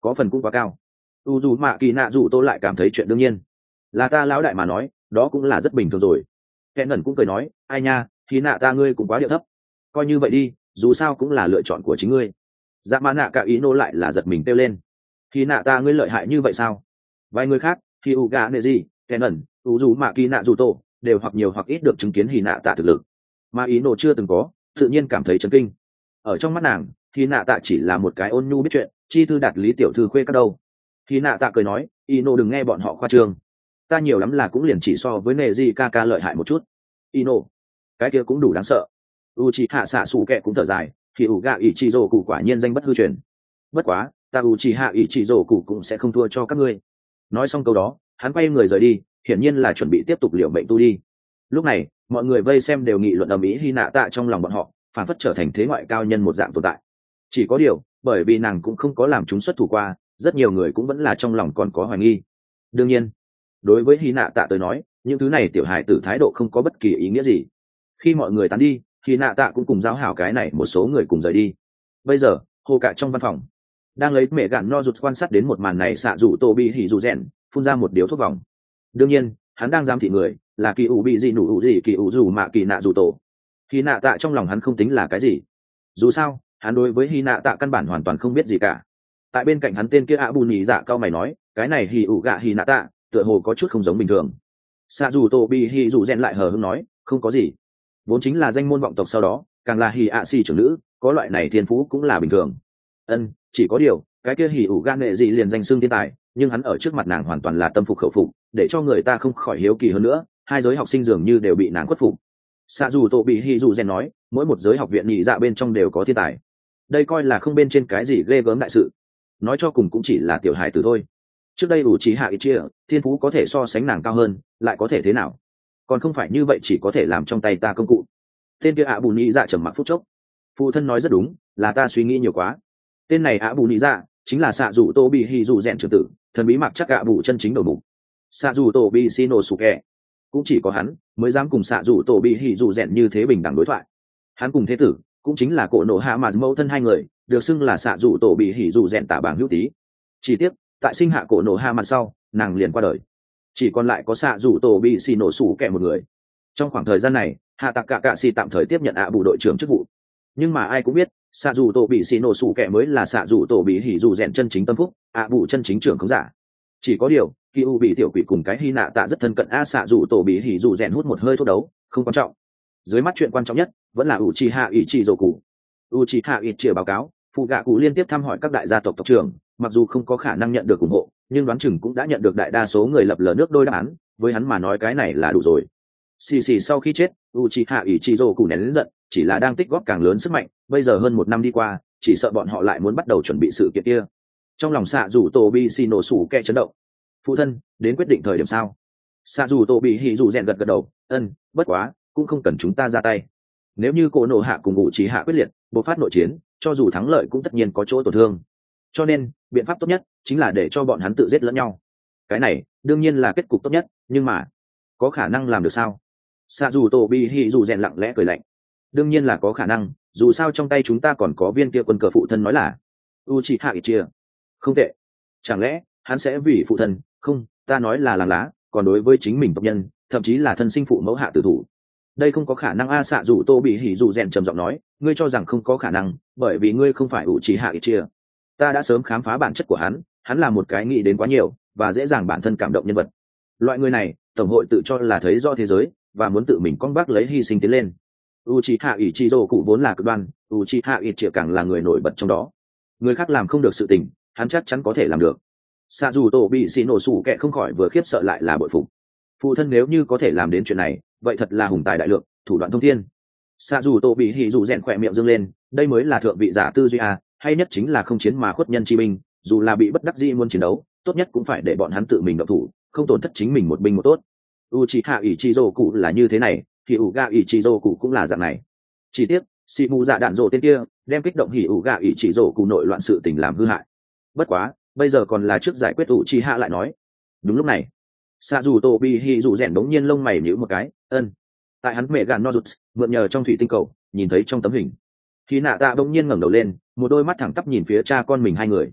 có phần cũng quá cao. u dù mạ kỳ nạ dù tô lại cảm thấy chuyện đương nhiên, là ta lão đại mà nói đó cũng là rất bình thường rồi. Kẻ ngẩn cũng cười nói, ai nha, thì nạ ta ngươi cũng quá điệu thấp, coi như vậy đi, dù sao cũng là lựa chọn của chính ngươi. Dạ mã nạ cả ý nô lại là giật mình kêu lên, thì nạ ta ngươi lợi hại như vậy sao? Vài người khác thì u gà nệ gì, kẻ ngẩn, u dù mạ kỳ nạ dù tô đều hoặc nhiều hoặc ít được chứng kiến hy nạ tạ thực lực, mà ý nô chưa từng có, tự nhiên cảm thấy chấn kinh. Ở trong mắt nàng hy nạ tạ chỉ là một cái ôn nhu biết chuyện, chi thư đạt lý tiểu thư khuê các đâu. Hy nạ tạ cười nói, ý nô đừng nghe bọn họ khoa trương, ta nhiều lắm là cũng liền chỉ so với nệ gì ca ca lợi hại một chút. Ý nô cái kia cũng đủ đáng sợ. U chị hạ xạ xù kẹ cũng thở dài, thì ủ gạ ỷ chị rổ cụ quả nhiên danh bất hư truyền. Bất quá ta u chị hạ ỷ chị rổ cụ cũng sẽ không thua cho các ngươi. Nói xong câu đó hắn quay người rời đi, hiển nhiên là chuẩn bị tiếp tục liệu mệnh tu đi. Lúc này mọi người vây xem đều nghị luận ầm ĩ hy nạ tạ trong lòng bọn họ phản phất trở thành thế ngoại cao nhân một dạng tồn tại. Chỉ có điều bởi vì nàng cũng không có làm chúng xuất thủ qua, rất nhiều người cũng vẫn là trong lòng còn có hoài nghi. Đương nhiên đối với hy nạ tạ tới nói, những thứ này tiểu hài tử thái độ không có bất kỳ ý nghĩa gì. Khi mọi người tán đi, hy nạ tạ cũng cùng giáo hảo cái này một số người cùng rời đi. Bây giờ hồ cả trong văn phòng đang lấy mẹ gạn no rụt quan sát đến một màn này, xạ rủ tô bị hỉ rủ rèn phun ra một điếu thuốc vòng. Đương nhiên hắn đang giam thị người là kỳ ủ bị gì nụ ủ gì kỳ ủ dù mạ kỳ nạ dù tổ. Hy nạ tạ trong lòng hắn không tính là cái gì, dù sao hắn đối với hy nạ tạ căn bản hoàn toàn không biết gì cả. Tại bên cạnh hắn tên kia ạ bù nhì dạ cao mày nói, cái này hì ủ gạ hy nạ tạ tựa hồ có chút không giống bình thường. Xạ dù tô bị hì dù rèn lại hờ hưng nói, không có gì, vốn chính là danh môn vọng tộc, sau đó càng là hì ạ xì trưởng nữ, có loại này thiên phú cũng là bình thường. Ân, chỉ có điều cái kia hì ủ gan nghệ gì liền danh xưng thiên tài, nhưng hắn ở trước mặt nàng hoàn toàn là tâm phục khẩu phục, để cho người ta không khỏi hiếu kỳ hơn nữa. Hai giới học sinh dường như đều bị nàng khuất phục. Xạ dù tô bị hì dù rèn nói, mỗi một giới học viện nhị dạ bên trong đều có thiên tài, đây coi là không bên trên cái gì ghê gớm đại sự, nói cho cùng cũng chỉ là tiểu hài tử thôi. Trước đây ủ trí hạ ít chia thiên phú có thể so sánh nàng cao hơn, lại có thể thế nào, còn không phải như vậy chỉ có thể làm trong tay ta công cụ. Tên kia ạ bù nhị dạ trầm mặc phút chốc, phụ thân nói rất đúng, là ta suy nghĩ nhiều quá. Tên này ạ bù nhị dạ chính là xạ dù tô bị hì dù rèn trưởng tử, thần bí mặc chắc ạ bù chân chính đầu mục. Xạ dù tô bị xino sù kẹ cũng chỉ có hắn mới dám cùng xạ dù tô bị hì dù rèn như thế bình đẳng đối thoại. Hắn cùng thế tử cũng chính là cổ nộ hạ mà mẫu thân hai người được xưng là xạ dù tổ bị hỉ dù rèn tả bảng hữu tý. Chỉ tiếc tại sinh hạ cổ nộ hạ mặt sau nàng liền qua đời, chỉ còn lại có xạ dù tổ bị xì nổ sủ kẹ một người. Trong khoảng thời gian này hạ tạc cả cạ xì tạm thời tiếp nhận ạ bù đội trưởng chức vụ, nhưng mà ai cũng biết xạ dù tổ bị xì nổ sủ kẹ mới là xạ dù tổ bị hỉ dù rèn chân chính tâm phúc, ạ bù chân chính trưởng không giả. Chỉ có điều khi u bị tiểu quỷ cùng cái hy nạ tạ rất thân cận, a xạ dù tổ bị hỉ dù rèn hút một hơi thuốc đấu không quan trọng, dưới mắt chuyện quan trọng nhất vẫn là Uchiha Ichiroku. Uchiha Ichiroku báo cáo, phụ gạ cụ liên tiếp thăm hỏi các đại gia tộc tộc trưởng, mặc dù không có khả năng nhận được ủng hộ, nhưng đoán chừng cũng đã nhận được đại đa số người lập lờ nước đôi đáp án, với hắn mà nói cái này là đủ rồi. Xì xì sau khi chết, Uchiha Ichiroku nén lớn giận, chỉ là đang tích góp càng lớn sức mạnh, bây giờ hơn một năm đi qua, chỉ sợ bọn họ lại muốn bắt đầu chuẩn bị sự kiện kia. Trong lòng xạ rủ Tobi Shino sủ kẹ chấn động. Phụ thân, đến quyết định thời điểm sao? Xạ rủ Tobi hỉ rủ rèn gật gật đầu, ân, bất quá cũng không cần chúng ta ra tay. Nếu như cổ nộ hạ cùng ngụ trí hạ quyết liệt bộc phát nội chiến, cho dù thắng lợi cũng tất nhiên có chỗ tổn thương, cho nên biện pháp tốt nhất chính là để cho bọn hắn tự giết lẫn nhau. Cái này đương nhiên là kết cục tốt nhất, nhưng mà có khả năng làm được sao? Xạ dù tổ bi hỉ dù rèn lặng lẽ cười lạnh, đương nhiên là có khả năng, dù sao trong tay chúng ta còn có viên kia quân cờ. Phụ thân nói là Uchiha Itachi, không tệ. Chẳng lẽ hắn sẽ vì phụ thân? Không, ta nói là làng lá, còn đối với chính mình tộc nhân, thậm chí là thân sinh phụ mẫu hạ tử thủ, đây không có khả năng. A xạ dù tô bị hỉ dù rèn trầm giọng nói, ngươi cho rằng không có khả năng bởi vì ngươi không phải Uchiha Itachi. Ta đã sớm khám phá bản chất của hắn, hắn là một cái nghĩ đến quá nhiều và dễ dàng bản thân cảm động nhân vật. Loại người này tổng hội tự cho là thấy rõ thế giới và muốn tự mình con bác lấy hy sinh tiến lên. Uchiha Ichiroku vốn là cực đoan, Uchiha Itachi càng là người nổi bật trong đó. Người khác làm không được sự tình, hắn chắc chắn có thể làm được. Xạ dù tổ bị xì nổ sủ kẹ không khỏi vừa khiếp sợ lại là bội phục. Phụ thân nếu như có thể làm đến chuyện này, vậy thật là hùng tài đại lượng, thủ đoạn thông thiên. Xạ dù tổ bị hỉ dù rèn khỏe miệng dương lên, đây mới là thượng vị giả tư duy à, hay nhất chính là không chiến mà khuất nhân chi binh, dù là bị bất đắc dĩ muốn chiến đấu, tốt nhất cũng phải để bọn hắn tự mình động thủ, không tổn thất chính mình một binh một tốt. Uchiha Ichiroku là như thế này, thì Uga Ichiroku cũng là dạng này. Chỉ tiếc xì mù dạ đạn rồ tên kia đem kích động hỉ Uga Ichiroku nội loạn sự tình làm hư hại. Bất quá bây giờ còn là trước giải quyết Uchiha lại nói. Đúng lúc này xạ dù tô bị hỉ dù rèn đống nhiên lông mày nhíu một cái, ân. Tại hắn mẹ gàn Nozuts mượn nhờ trong thủy tinh cầu nhìn thấy trong tấm hình, khi nạ tạ đống nhiên ngẩng đầu lên, một đôi mắt thẳng tắp nhìn phía cha con mình hai người.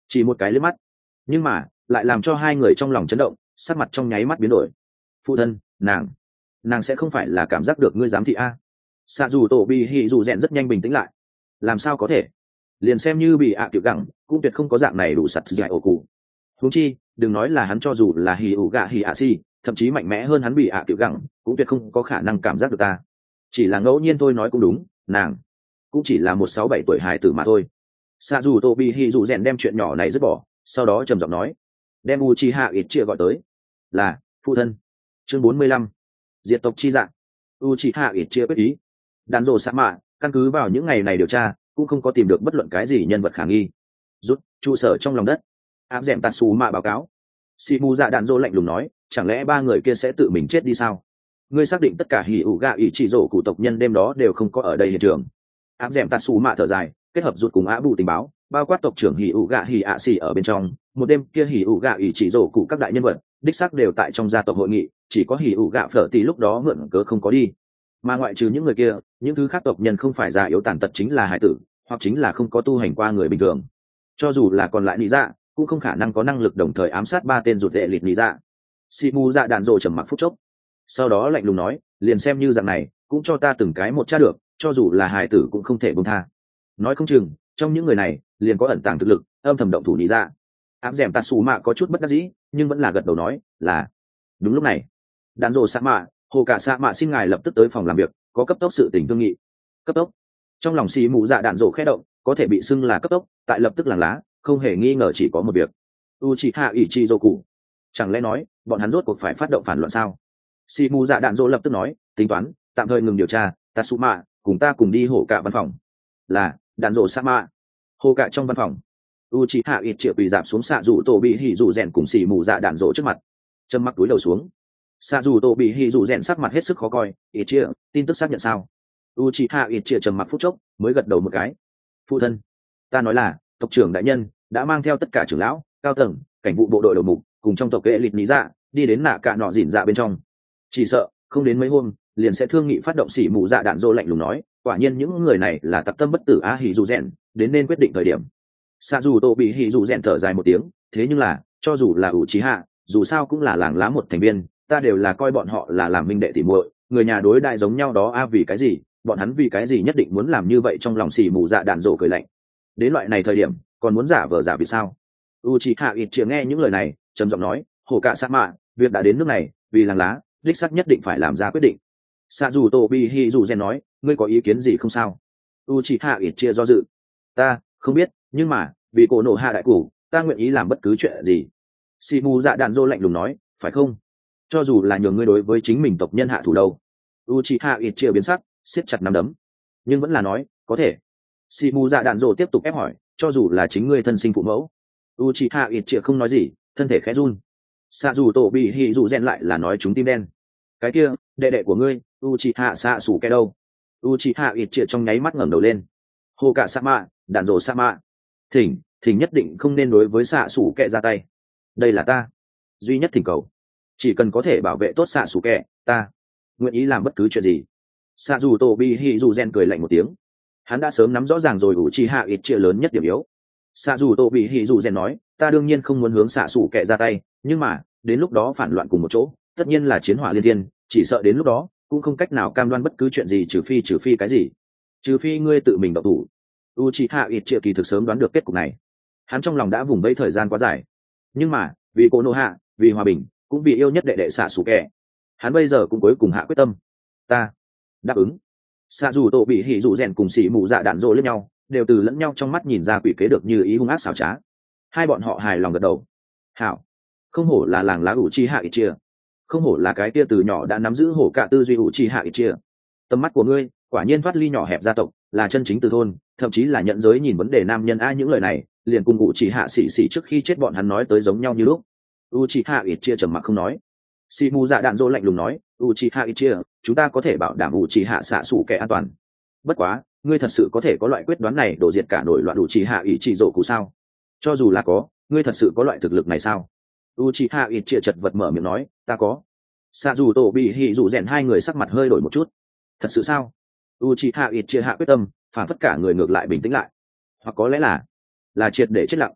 chỉ một cái liếc mắt, nhưng mà lại làm cho hai người trong lòng chấn động, sắc mặt trong nháy mắt biến đổi. Phụ thân, nàng nàng sẽ không phải là cảm giác được ngươi giám thị a? Xạ dù tổ bị hỉ dù rèn rất nhanh bình tĩnh lại. Làm sao có thể? Liền xem như bị ạ à tiểu gẳng cũng tuyệt không có dạng này đủ sặt dạy ổ cụ. Huống chi đừng nói là hắn, cho dù là hỉ ủ gạ hỉ ạ si, thậm chí mạnh mẽ hơn hắn bị ạ à tiểu gẳng cũng tuyệt không có khả năng cảm giác được ta. Chỉ là ngẫu nhiên thôi, nói cũng đúng, nàng cũng chỉ là một sáu bảy tuổi hài tử mà thôi. Xạ dù tổ bị hỉ dù rèn đem chuyện nhỏ này dứt bỏ, sau đó trầm giọng nói, đem Uchiha Itachi gọi tới. Là phụ thân. Chương bốn mươi lăm, diệt tộc chi dạng. Uchiha Itachi quyết ý. Đàn rồ sa mạ căn cứ vào những ngày này điều tra cũng không có tìm được bất luận cái gì nhân vật khả nghi. Rút trụ sở trong lòng đất, áp dẻm Tatsu mạ báo cáo. Shimu dạ đàn rồ lạnh lùng nói, chẳng lẽ ba người kia sẽ tự mình chết đi sao? Ngươi xác định tất cả hỉ ủ gạ ỷ chỉ rổ cụ tộc nhân đêm đó đều không có ở đây hiện trường? Áp dẻm Tatsu mạ thở dài, kết hợp rút cùng á bù tình báo, bao quát tộc trưởng hỉ ủ gạ hỉ ạ xì ở bên trong. Một đêm kia hỉ ủ gạ ỷ chỉ rổ cụ các đại nhân vật đích xác đều tại trong gia tộc hội nghị, chỉ có hỉ ủ gạ phở tỷ lúc đó mượn cớ không có đi. Mà ngoại trừ những người kia, những thứ khác tộc nhân không phải già yếu tàn tật chính là hải tử, hoặc chính là không có tu hành qua người bình thường. Cho dù là còn lại lý dạ, cũng không khả năng có năng lực đồng thời ám sát ba tên rụt đệ lịt lý dạ. Shimu dạ đạn rồ trầm mặc phút chốc, sau đó lạnh lùng nói, liền xem như dạng này cũng cho ta từng cái một tra được, cho dù là hải tử cũng không thể buông tha. Nói không chừng trong những người này liền có ẩn tàng thực lực, âm thầm động thủ lý dạ. Ám dẻm Tatsu mạ có chút bất đắc dĩ, nhưng vẫn là gật đầu nói là. Đúng lúc này, đạn rồ sa mạ, hồ cả sa mạ xin ngài lập tức tới phòng làm việc, có cấp tốc sự tình thương nghị. Cấp tốc? Trong lòng xì mù dạ đạn rồ khẽ động, có thể bị xưng là cấp tốc, tại lập tức làng lá, không hề nghi ngờ chỉ có một việc. Uchiha Ichizoku, chẳng lẽ nói bọn hắn rốt cuộc phải phát động phản loạn sao? Xì mù dạ đạn rồ lập tức nói, tính toán tạm thời ngừng điều tra, Tatsuma cùng ta cùng đi hổ cả văn phòng. Là đạn rồ sa mạ. Hồ cả trong văn phòng, Uchiha Itachi quỳ dạp xuống xạ dù tổ bị hỉ dù rèn cùng xì mù dạ đạn rồ trước mặt, châm mắt túi đầu xuống. Xạ dù tổ bị hỉ dù rèn sắc mặt hết sức khó coi. Itachi, tin tức xác nhận sao? Uchiha Itachi trầm mặc phút chốc mới gật đầu một cái. Phụ thân, ta nói là tộc trưởng đại nhân đã mang theo tất cả trưởng lão, cao tầng, cảnh vụ bộ đội đầu mục cùng trong tộc kệ lịch lý dạ đi đến nạ cả nọ dỉn dạ bên trong. Chỉ sợ không đến mấy hôm liền sẽ thương nghị phát động xỉ mù dạ đạn rồ lạnh lùng nói, quả nhiên những người này là tặc tâm bất tử a hỉ dù rèn, đến nên quyết định thời điểm. Xạ dù tổ bị hỉ dù rèn thở dài một tiếng, thế nhưng là cho dù là Uchiha, dù sao cũng là làng lá một thành viên, ta đều là coi bọn họ là làm minh đệ tỉ muội, người nhà đối đại giống nhau đó a, vì cái gì bọn hắn vì cái gì nhất định muốn làm như vậy? Trong lòng xỉ mù dạ đạn rồ cười lạnh, đến loại này thời điểm còn muốn giả vờ giả vì sao? Uchiha Itachi nghe những lời này trầm giọng nói, hồ cả sa mạ, việc đã đến nước này, vì làng lá đích xác nhất định phải làm ra quyết định. Xạ dù tổ bị hỉ dù rèn nói, ngươi có ý kiến gì không sao? Uchiha Itachi do dự, ta không biết, nhưng mà vì cổ nổ hạ đại củ, ta nguyện ý làm bất cứ chuyện gì. Shimu dạ đạn rồ lạnh lùng nói, phải không? Cho dù là nhường ngươi đối với chính mình tộc nhân hạ thủ đâu? Uchiha Itachi biến sắc, siết chặt nắm đấm, nhưng vẫn là nói, có thể. Shimu dạ đạn rồ tiếp tục ép hỏi, cho dù là chính ngươi thân sinh phụ mẫu? Uchiha Itachi không nói gì, thân thể khẽ run. Xạ dù tổ bị hỉ dù rèn lại là nói chúng tim đen. Cái kia đệ đệ của ngươi, Uchiha Sasuke đâu? Uchiha Itachi trong nháy mắt ngẩng đầu lên. Hồ cả Sama, đạn rồ Sama, thỉnh thỉnh nhất định không nên đối với Sasuke ra tay. Đây là ta duy nhất thỉnh cầu, chỉ cần có thể bảo vệ tốt Sasuke, ta nguyện ý làm bất cứ chuyện gì. Xạ dù tổ bị hỉ dù rèn cười lạnh một tiếng, hắn đã sớm nắm rõ ràng rồi Uchiha Itachi lớn nhất điểm yếu. Xạ dù tổ bị hỉ dù rèn nói, ta đương nhiên không muốn hướng Sasuke ra tay, nhưng mà đến lúc đó phản loạn cùng một chỗ, tất nhiên là chiến hỏa liên thiên, chỉ sợ đến lúc đó cũng không cách nào cam đoan bất cứ chuyện gì, trừ phi trừ phi cái gì trừ phi ngươi tự mình động thủ. Uchiha Itachi kỳ thực sớm đoán được kết cục này, hắn trong lòng đã vùng vẫy thời gian quá dài, nhưng mà vì cô nô hạ, vì hòa bình, cũng vì yêu nhất đệ đệ Sasuke, hắn bây giờ cũng cuối cùng hạ quyết tâm. Ta đáp ứng. Xạ dù tổ bị hỉ dù rèn cùng xỉ mù dạ đạn rồ lẫn nhau, đều từ lẫn nhau trong mắt nhìn ra quỷ kế được như ý hung ác xảo trá. Hai bọn họ hài lòng gật đầu. Hảo, không hổ là làng lá Uchiha Itachi, không hổ là cái kia từ nhỏ đã nắm giữ hổ cả tư duy Uchiha Itachi. Tầm mắt của ngươi quả nhiên thoát ly nhỏ hẹp gia tộc, là chân chính từ thôn, thậm chí là nhận giới nhìn vấn đề nam nhân. A, những lời này liền cùng Uchiha xỉ xỉ trước khi chết bọn hắn nói tới giống nhau như lúc. Uchiha Itachi trầm mặc không nói. Shimu dạ đạn rồ lạnh lùng nói, Uchiha Itachi, chúng ta có thể bảo đảm Uchiha Sasuke an toàn. Bất quá, ngươi thật sự có thể có loại quyết đoán này đổ diệt cả nổi loạn Uchiha Ichizoku sao? Cho dù là có, ngươi thật sự có loại thực lực này sao? Uchiha Itachi chật vật mở miệng nói, ta có. Xạ dù tổ bị hỉ dù rèn hai người sắc mặt hơi đổi một chút. Thật sự sao? Uchiha Itachi hạ quyết tâm, phản phất cả người ngược lại bình tĩnh lại. Hoặc có lẽ là là triệt để chết lặng.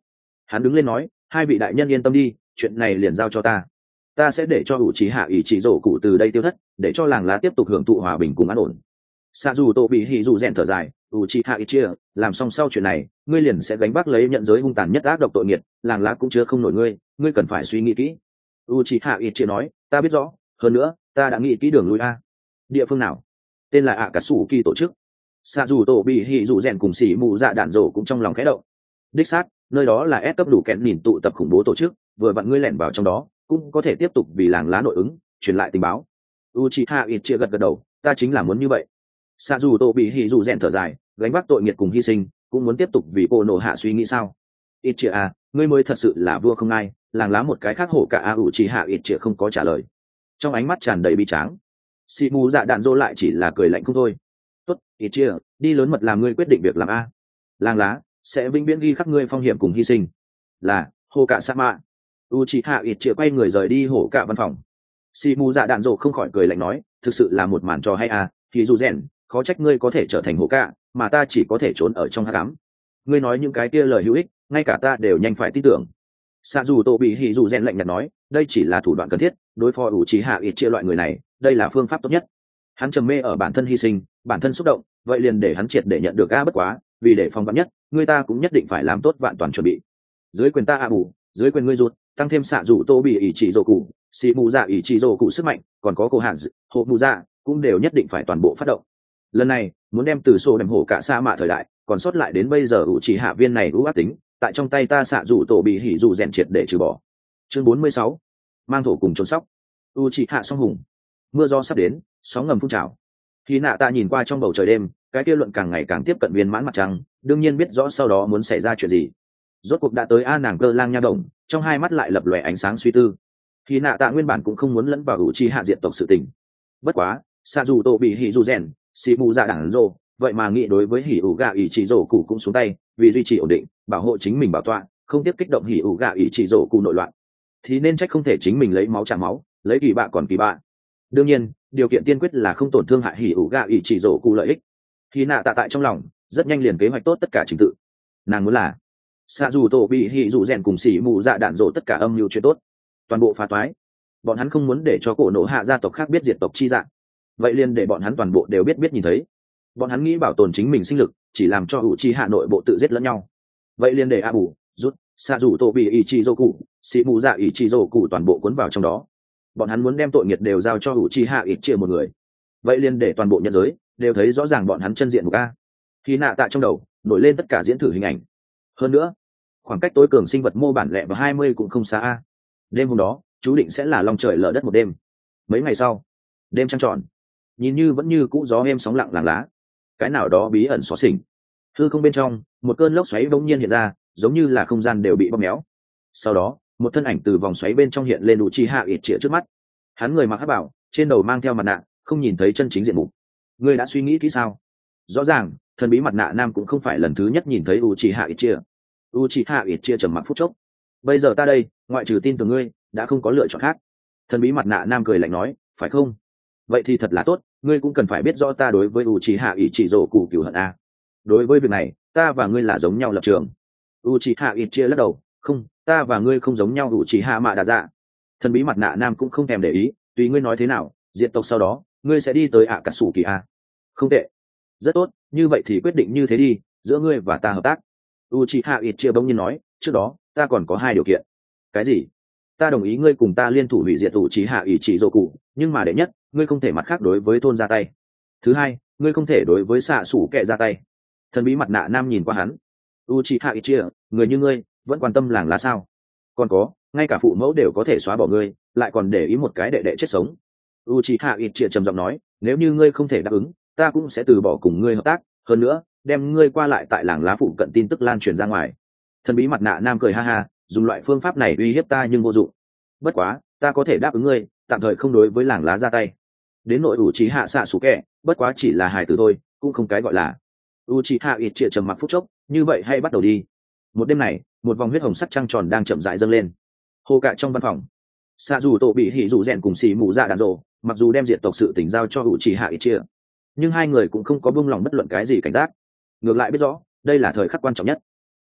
Hắn đứng lên nói, hai vị đại nhân yên tâm đi, chuyện này liền giao cho ta, ta sẽ để cho ủ trí hạ ý chỉ rổ cụ từ đây tiêu thất, để cho làng lá tiếp tục hưởng thụ hòa bình cùng an ổn. Xạ dù tổ bị hỉ dù rèn thở dài, ủ trí hạ ý chia làm xong sau chuyện này, ngươi liền sẽ gánh vác lấy nhận giới hung tàn nhất ác độc tội nghiệt, làng lá cũng chưa không nổi ngươi, ngươi cần phải suy nghĩ kỹ. U trí hạ ý chia nói, ta biết rõ, hơn nữa ta đã nghĩ kỹ đường lui a. Địa phương nào? Tên là ạ cả sủ kỳ tổ chức. Xạ dù tổ bị hỉ dù rèn cùng xỉ mù dạ đạn rổ cũng trong lòng khẽ động. Đích xác, nơi đó là ép cấp đủ kẹn nhìn tụ tập khủng bố tổ chức, vừa vặn ngươi lẻn vào trong đó cũng có thể tiếp tục vì làng lá nội ứng truyền lại tình báo. Uchiha Itchia gật gật đầu, ta chính là muốn như vậy. Sa dù tổ bị hỉ dù rèn thở dài, gánh vác tội nghiệt cùng hy sinh, cũng muốn tiếp tục vì cô nổ hạ suy nghĩ sao? Itchia à, ngươi mới thật sự là vua không ai, làng lá một cái khác hổ cả a. Uchiha Itchia không có trả lời, trong ánh mắt tràn đầy bi tráng. Shimu dạ đạn dỗ lại chỉ là cười lạnh không thôi. Tốt, Itchia, đi lớn mật làm ngươi quyết định việc làm a. Làng lá sẽ vĩnh viễn ghi khắc ngươi phong hiểm cùng hy sinh. Là hổ cả Sama. Uchiha Itchia quay người rời đi hổ cả văn phòng. Shimu dạ đạn dỗ không khỏi cười lạnh nói, thực sự là một màn trò hay à, thì dù rèn, khó trách ngươi có thể trở thành hổ cả, mà ta chỉ có thể trốn ở trong hắc ám. Ngươi nói những cái kia lời hữu ích, ngay cả ta đều nhanh phải tin tưởng. Sa dù tổ bị hỉ dù rèn lạnh nhạt nói, đây chỉ là thủ đoạn cần thiết, đối phó Uchiha Itchia loại người này, đây là phương pháp tốt nhất. Hắn trầm mê ở bản thân hy sinh, bản thân xúc động, vậy liền để hắn triệt để nhận được a bất quá, vì để phòng vạn nhất, người ta cũng nhất định phải làm tốt vạn toàn chuẩn bị. Dưới quyền ta a bù, dưới quyền ngươi ruột, tăng thêm xạ rủ tô bị ý chỉ rổ cụ, xì mù dạ ý chỉ rổ cụ sức mạnh, còn có cô hàn hộ mù dạ cũng đều nhất định phải toàn bộ phát động. Lần này muốn đem từ sổ đầm hổ cả sa mạ thời đại còn sót lại đến bây giờ ủ chỉ hạ viên này ưu ác tính, tại trong tay ta xạ rủ tổ bị hỉ dù rèn triệt để trừ bỏ. Chương bốn mươi sáu, mang thổ cùng trốn sóc. U chỉ hạ song hùng. Mưa gió sắp đến, sóng ngầm phun trào. Khi nạ ta nhìn qua trong bầu trời đêm, cái kia luận càng ngày càng tiếp cận viên mãn mặt trăng, đương nhiên biết rõ sau đó muốn xảy ra chuyện gì. Rốt cuộc đã tới a nàng cơ lang nha động, trong hai mắt lại lập lòe ánh sáng suy tư. Khi nạ tạ nguyên bản cũng không muốn lẫn vào ủ chi hạ diện tộc sự tình. Bất quá, xạ dù tổ bị hỉ dù rèn, xì mù dạ đẳng rồ, vậy mà nghĩ đối với hỉ ủ gạ ý chỉ rồ cụ cũng xuống tay, vì duy trì ổn định, bảo hộ chính mình bảo tọa, không tiếp kích động hỉ ủ gạ ý chỉ rồ cụ nội loạn, thì nên trách không thể chính mình lấy máu trả máu, lấy kỳ bạ còn kỳ bạ. Đương nhiên, điều kiện tiên quyết là không tổn thương hại hỉ ủ gạ ý chỉ rồ cụ lợi ích. Khi nạ tạ tại trong lòng, rất nhanh liền kế hoạch tốt tất cả trình tự. Nàng muốn là xạ dù tổ bị hỉ dù rèn cùng xỉ mù dạ đạn rồ tất cả âm mưu chuyện tốt, toàn bộ phá toái. Bọn hắn không muốn để cho cổ nổ hạ gia tộc khác biết diệt tộc chi dạng, vậy liền để bọn hắn toàn bộ đều biết biết nhìn thấy. Bọn hắn nghĩ bảo tồn chính mình sinh lực, chỉ làm cho ủ chi hạ nội bộ tự giết lẫn nhau, vậy liền để a bù rút xạ dù tổ bị ý chi dô cụ xị mù dạ ý chi dô cụ toàn bộ cuốn vào trong đó. Bọn hắn muốn đem tội nghiệt đều giao cho ủ chi hạ ít chia một người, vậy liền để toàn bộ nhân giới đều thấy rõ ràng bọn hắn chân diện mục a. Khi nạ tạ trong đầu nổi lên tất cả diễn thử hình ảnh. Hơn nữa, khoảng cách tối cường sinh vật mô bản lẹ và hai mươi cũng không xa a. Đêm hôm đó chú định sẽ là lòng trời lở đất một đêm. Mấy ngày sau, đêm trăng tròn, nhìn như vẫn như cũ gió êm sóng lặng làng lá, cái nào đó bí ẩn xóa xỉnh. Hư không bên trong, một cơn lốc xoáy bỗng nhiên hiện ra, giống như là không gian đều bị bóp méo. Sau đó, một thân ảnh từ vòng xoáy bên trong hiện lên đủ chi hạ ít trịa trước mắt. Hắn người mặc hắc bảo, trên đầu mang theo mặt nạ, không nhìn thấy chân chính diện mục. Ngươi đã suy nghĩ kỹ sao? Rõ ràng, thần bí mặt nạ nam cũng không phải lần thứ nhất nhìn thấy Uchiha Itchia. Uchiha Itchia trầm mặc phút chốc. Bây giờ ta đây, ngoại trừ tin tưởng ngươi, đã không có lựa chọn khác. Thần bí mặt nạ nam cười lạnh nói, phải không? Vậy thì thật là tốt, ngươi cũng cần phải biết rõ ta đối với Uchiha Itchia cụ cửu hận a. Đối với việc này, ta và ngươi là giống nhau lập trường. Uchiha Itchia lắc đầu, không, ta và ngươi không giống nhau. Uchiha Mạ Đà Dạ. Thần bí mặt nạ nam cũng không thèm để ý, tùy ngươi nói thế nào, diệt tộc sau đó, ngươi sẽ đi tới ạ cả sủ kỳ a. Không tệ, rất tốt, như vậy thì quyết định như thế đi, giữa ngươi và ta hợp tác. Uchiha Itchia bỗng nhiên nói, trước đó ta còn có hai điều kiện. Cái gì? Ta đồng ý ngươi cùng ta liên thủ hủy diệt Uchiha Ichiroku, nhưng mà đệ nhất, ngươi không thể mặt khác đối với thôn ra tay. Thứ hai, ngươi không thể đối với xạ sủ kệ ra tay. Thần bí mặt nạ nam nhìn qua hắn. Uchiha Itchia, người như ngươi vẫn quan tâm làng lá sao? Còn có, ngay cả phụ mẫu đều có thể xóa bỏ ngươi, lại còn để ý một cái đệ đệ chết sống. Uchiha Itchia trầm giọng nói, nếu như ngươi không thể đáp ứng, ta cũng sẽ từ bỏ cùng ngươi hợp tác, hơn nữa đem ngươi qua lại tại làng lá phụ cận tin tức lan truyền ra ngoài. Thần bí mặt nạ nam cười ha ha, dùng loại phương pháp này uy hiếp ta nhưng vô dụng. Bất quá, ta có thể đáp ứng ngươi, tạm thời không đối với làng lá ra tay. Đến nội Uchiha xạ sủ kệ, bất quá chỉ là hài tử thôi, cũng không cái gọi là. Uchiha Itchia trầm mặc phút chốc, như vậy hay bắt đầu đi. Một đêm này, một vòng huyết hồng sắc trăng tròn đang chậm rãi dâng lên. Hồ cạ trong văn phòng, xạ dù tổ bị hỉ dù rèn cùng xì mù dạ đàn rồ, mặc dù đem diệt tộc sự tình giao cho Uchiha Itchia, nhưng hai người cũng không có buông lòng bất luận cái gì cảnh giác, ngược lại biết rõ đây là thời khắc quan trọng nhất.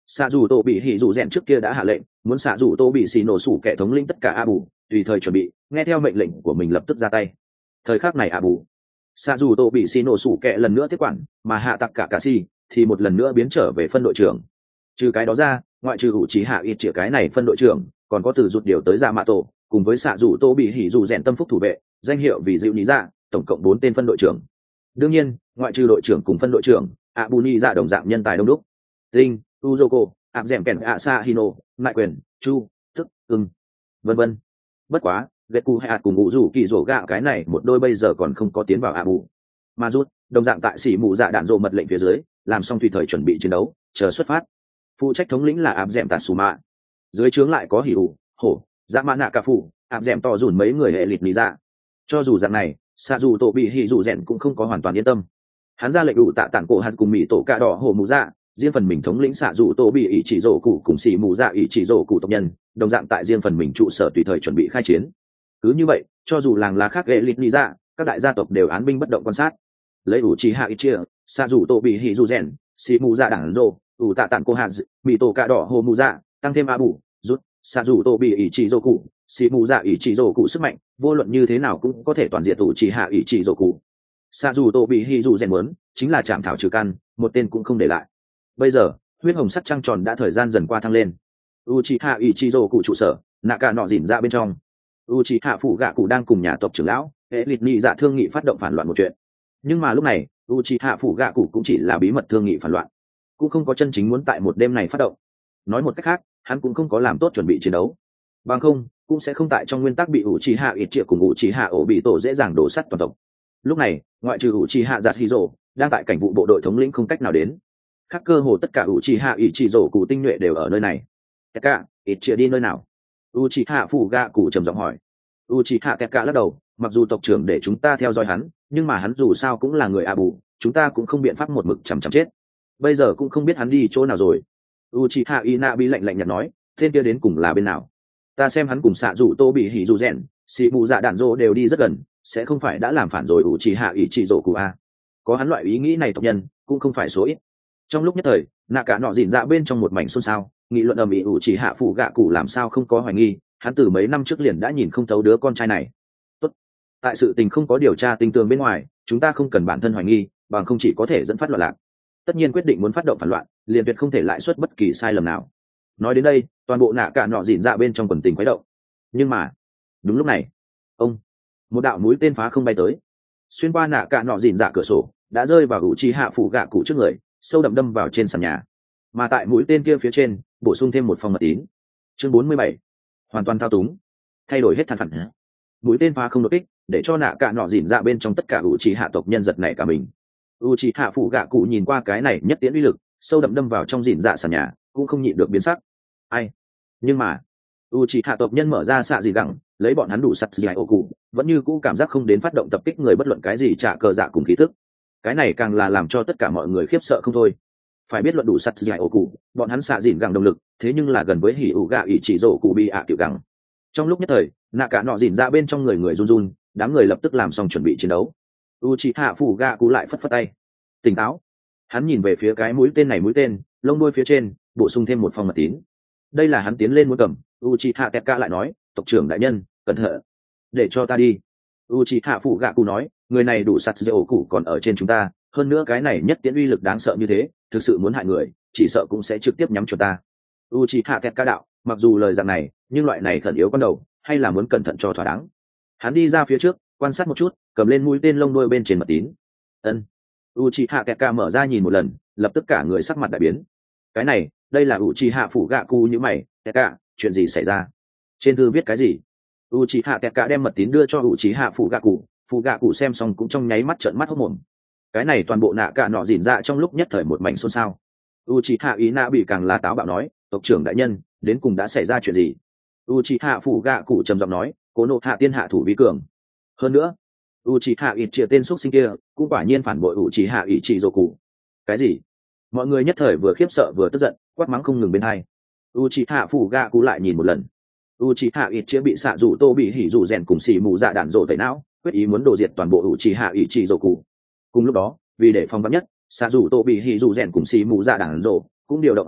xạ dù tô bị hỉ dù rèn trước kia đã hạ lệnh muốn xạ dù tô bị xì nổ sủ kẻ thống lĩnh tất cả a bù tùy thời chuẩn bị nghe theo mệnh lệnh của mình lập tức ra tay. Thời khắc này a bù xạ dù tô bị xì nổ sủ kẻ lần nữa tiếp quản, mà hạ tặc cả cà si thì một lần nữa biến trở về phân đội trưởng. Trừ cái đó ra, ngoại trừ ủ trí hạ ít chĩa cái này phân đội trưởng, còn có từ rụt điều tới dạ mạ tổ cùng với xạ dù tô bị hỉ dù rèn tâm phúc thủ vệ, danh hiệu vì dịu lý dạ, tổng cộng bốn tên phân đội trưởng. Đương nhiên, ngoại trừ đội trưởng cùng phân đội trưởng, a bù ni dạ đồng dạng nhân tài đông đúc. Tinh, Uzoko, áp dẻm kèn ạ sa hino, lại quyền, chu, tức, ưng, vân vân. Bất quá, ghét cụ hay ạt cùng ngụ rủ kỳ rổ gạo cái này một đôi bây giờ còn không có tiến vào a bù. Mà rút, đồng dạng tại xỉ mù dạ đạn rộ mật lệnh phía dưới, làm xong tùy thời chuẩn bị chiến đấu, chờ xuất phát. Phụ trách thống lĩnh là áp dẻm tạt xù mạ. Dưới trướng lại có hỉ ủ, hổ, dạ mã nạ cả phụ, áp dẻm to dùn mấy người hệ lịt lý dạ. Cho dù dạng này, xạ dù tổ bị hỉ dù rèn cũng không có hoàn toàn yên tâm. Hắn ra lệnh đủ tạ tản cổ hạt cùng mỹ tổ cạ đỏ hổ mù dạ, riêng phần mình thống lĩnh xạ dù tổ bị ý chỉ rổ cụ cùng xì mù dạ ý chỉ rổ cụ tộc nhân, đồng dạng tại riêng phần mình trụ sở tùy thời chuẩn bị khai chiến. Cứ như vậy, cho dù làng lá khác ghệ lịt lý dạ, các đại gia tộc đều án binh bất động quan sát. Lấy ủ chỉ hạ ít chia, xạ dù tổ bị hỉ dù rèn, xì mù dạ đảng rổ, ủ tạ tản cổ hạt, mỹ tổ cạ đỏ hổ mù dạ, tăng thêm a bù, rút, xạ dù tổ bị ý chỉ rổ cụ, xì mù dạ ý chỉ rổ cụ sức mạnh, vô luận như thế nào cũng có thể toàn diện ủ chỉ hạ ý chỉ rổ cụ. Xạ dù tổ bị hỉ dù rèn muốn chính là chạm thảo trừ căn, một tên cũng không để lại. Bây giờ, huyết hồng sắt trăng tròn đã thời gian dần qua thăng lên. Uchiha Ichijo cụ trụ sở, nạ cả nọ dỉn ra bên trong. Uchiha phủ gạ cụ đang cùng nhà tộc trưởng lão, hệ lịch nghị dạ thương nghị phát động phản loạn một chuyện. Nhưng mà lúc này, Uchiha phủ gạ cụ cũng chỉ là bí mật thương nghị phản loạn, cũng không có chân chính muốn tại một đêm này phát động. Nói một cách khác, hắn cũng không có làm tốt chuẩn bị chiến đấu. Bằng không, cũng sẽ không tại trong nguyên tắc bị Uchiha Itachi cùng Uchiha Obito dễ dàng đổ sắt toàn tộc. Lúc này, ngoại trừ Uchiha Yasuhiro, đang tại cảnh vụ bộ đội thống lĩnh không cách nào đến. Khác cơ hồ tất cả Uchiha Ichijo cụ tinh nhuệ đều ở nơi này. Tekka, Itachi đi nơi nào? Uchiha Fuga cụ trầm giọng hỏi. Uchiha Tekka lắc đầu, mặc dù tộc trưởng để chúng ta theo dõi hắn, nhưng mà hắn dù sao cũng là người a bù, chúng ta cũng không biện pháp một mực chằm chằm chết. Bây giờ cũng không biết hắn đi chỗ nào rồi. Uchiha Inabi lạnh lạnh nhạt nói, tên kia đến cùng là bên nào? Ta xem hắn cùng xạ rủ tô bị hỉ dù rèn, xì bù dạ đạn rô đều đi rất gần, sẽ không phải đã làm phản rồi Uchiha Ichijo cụ a. Có hắn loại ý nghĩ này tộc nhân cũng không phải số ít. Trong lúc nhất thời, nạ cả nọ dịn dạ bên trong một mảnh xôn xao, nghị luận ầm ĩ Uchiha phụ gạ cụ làm sao không có hoài nghi, hắn từ mấy năm trước liền đã nhìn không thấu đứa con trai này. Tốt, tại sự tình không có điều tra tinh tường bên ngoài, chúng ta không cần bản thân hoài nghi, bằng không chỉ có thể dẫn phát loạn lạc. Tất nhiên quyết định muốn phát động phản loạn, liền tuyệt không thể lại xuất bất kỳ sai lầm nào. Nói đến đây, toàn bộ nạ cả nọ dịn dạ bên trong quần tình khuấy động. Nhưng mà, đúng lúc này, ông, một đạo mũi tên phá không bay tới, xuyên qua nạ cả nọ dịn dạ cửa sổ, đã rơi vào Uchiha phụ gạ cụ trước người, sâu đậm đâm vào trên sàn nhà. Mà tại mũi tên kia phía trên, bổ sung thêm một phong mật tín. Chương bốn mươi bảy, hoàn toàn thao túng, thay đổi hết thân phận. Mũi tên phá không đột kích, để cho nạ cả nọ dịn dạ bên trong tất cả Uchiha tộc nhân giật nảy cả mình. Uchiha phụ gạ cụ nhìn qua cái này nhất tiễn uy lực, sâu đậm đâm vào trong dịn dạ sàn nhà, cũng không nhịn được biến sắc. Ai? Nhưng mà, Uchiha tộc nhân mở ra xạ gì gẳng, lấy bọn hắn đủ sắt dài ổ cụ, vẫn như cũ cảm giác không đến phát động tập kích người bất luận cái gì trả cờ dạ cùng khí tức. Cái này càng là làm cho tất cả mọi người khiếp sợ không thôi. Phải biết luận đủ sắt dài ổ cụ, bọn hắn xạ dịn gẳng động lực, thế nhưng là gần với hỉ ủ gạ ỷ chỉ rổ cụ bị ạ tiểu gẳng. Trong lúc nhất thời, nạ cả nọ dịn ra bên trong người người run run, đám người lập tức làm xong chuẩn bị chiến đấu. Uchiha phủ gạ cụ lại phất phất tay, tỉnh táo. Hắn nhìn về phía cái mũi tên này mũi tên, lông đuôi phía trên bổ sung thêm một phong mật tín. Đây là hắn tiến lên muốn cầm. Uchiha Tekka lại nói, tộc trưởng đại nhân, cẩn thận, để cho ta đi. Uchiha phủ gạ cụ nói, người này đủ sắt dễ ổ cụ còn ở trên chúng ta, hơn nữa cái này nhất tiễn uy lực đáng sợ như thế, thực sự muốn hại người, chỉ sợ cũng sẽ trực tiếp nhắm cho ta. Uchiha Tekka đạo, mặc dù lời dạng này, nhưng loại này khẩn yếu con đầu, hay là muốn cẩn thận cho thỏa đáng. Hắn đi ra phía trước, quan sát một chút, cầm lên mũi tên lông đuôi bên trên mật tín. Ân. Uchiha Tekka mở ra nhìn một lần, lập tức cả người sắc mặt đại biến. Cái này, đây là Uchiha phủ gạ cụ như mày, Tekka, chuyện gì xảy ra? Trên thư viết cái gì? Uchiha Tekka đem mật tín đưa cho Uchiha phủ gạ cụ, phủ gạ cụ xem xong cũng trong nháy mắt trợn mắt hốt mồm. Cái này toàn bộ nạ cả nọ dỉn dạ trong lúc nhất thời một mảnh xôn xao. Uchiha Ina bị càng là táo bạo nói, tộc trưởng đại nhân, đến cùng đã xảy ra chuyện gì? Uchiha phủ gạ cụ trầm giọng nói, cố nộ hạ tiên hạ thủ vi cường. Hơn nữa, Uchiha Itachi tên xuất sinh kia cũng quả nhiên phản bội Uchiha Ichiroku. Cái gì? Mọi người nhất thời vừa khiếp sợ vừa tức giận, quát mắng không ngừng bên hai. Uchiha phủ gạ cụ lại nhìn một lần. Uchiha Itachi bị xạ rủ tô bị hỉ rủ rèn cùng xì mù dạ đạn rổ tẩy não, quyết ý muốn đổ diệt toàn bộ Uchiha Ichiroku. Cùng lúc đó, vì để phòng vắn nhất, xạ rủ tô bị hỉ rủ rèn cùng xì mù dạ đạn rổ cũng điều động a bù,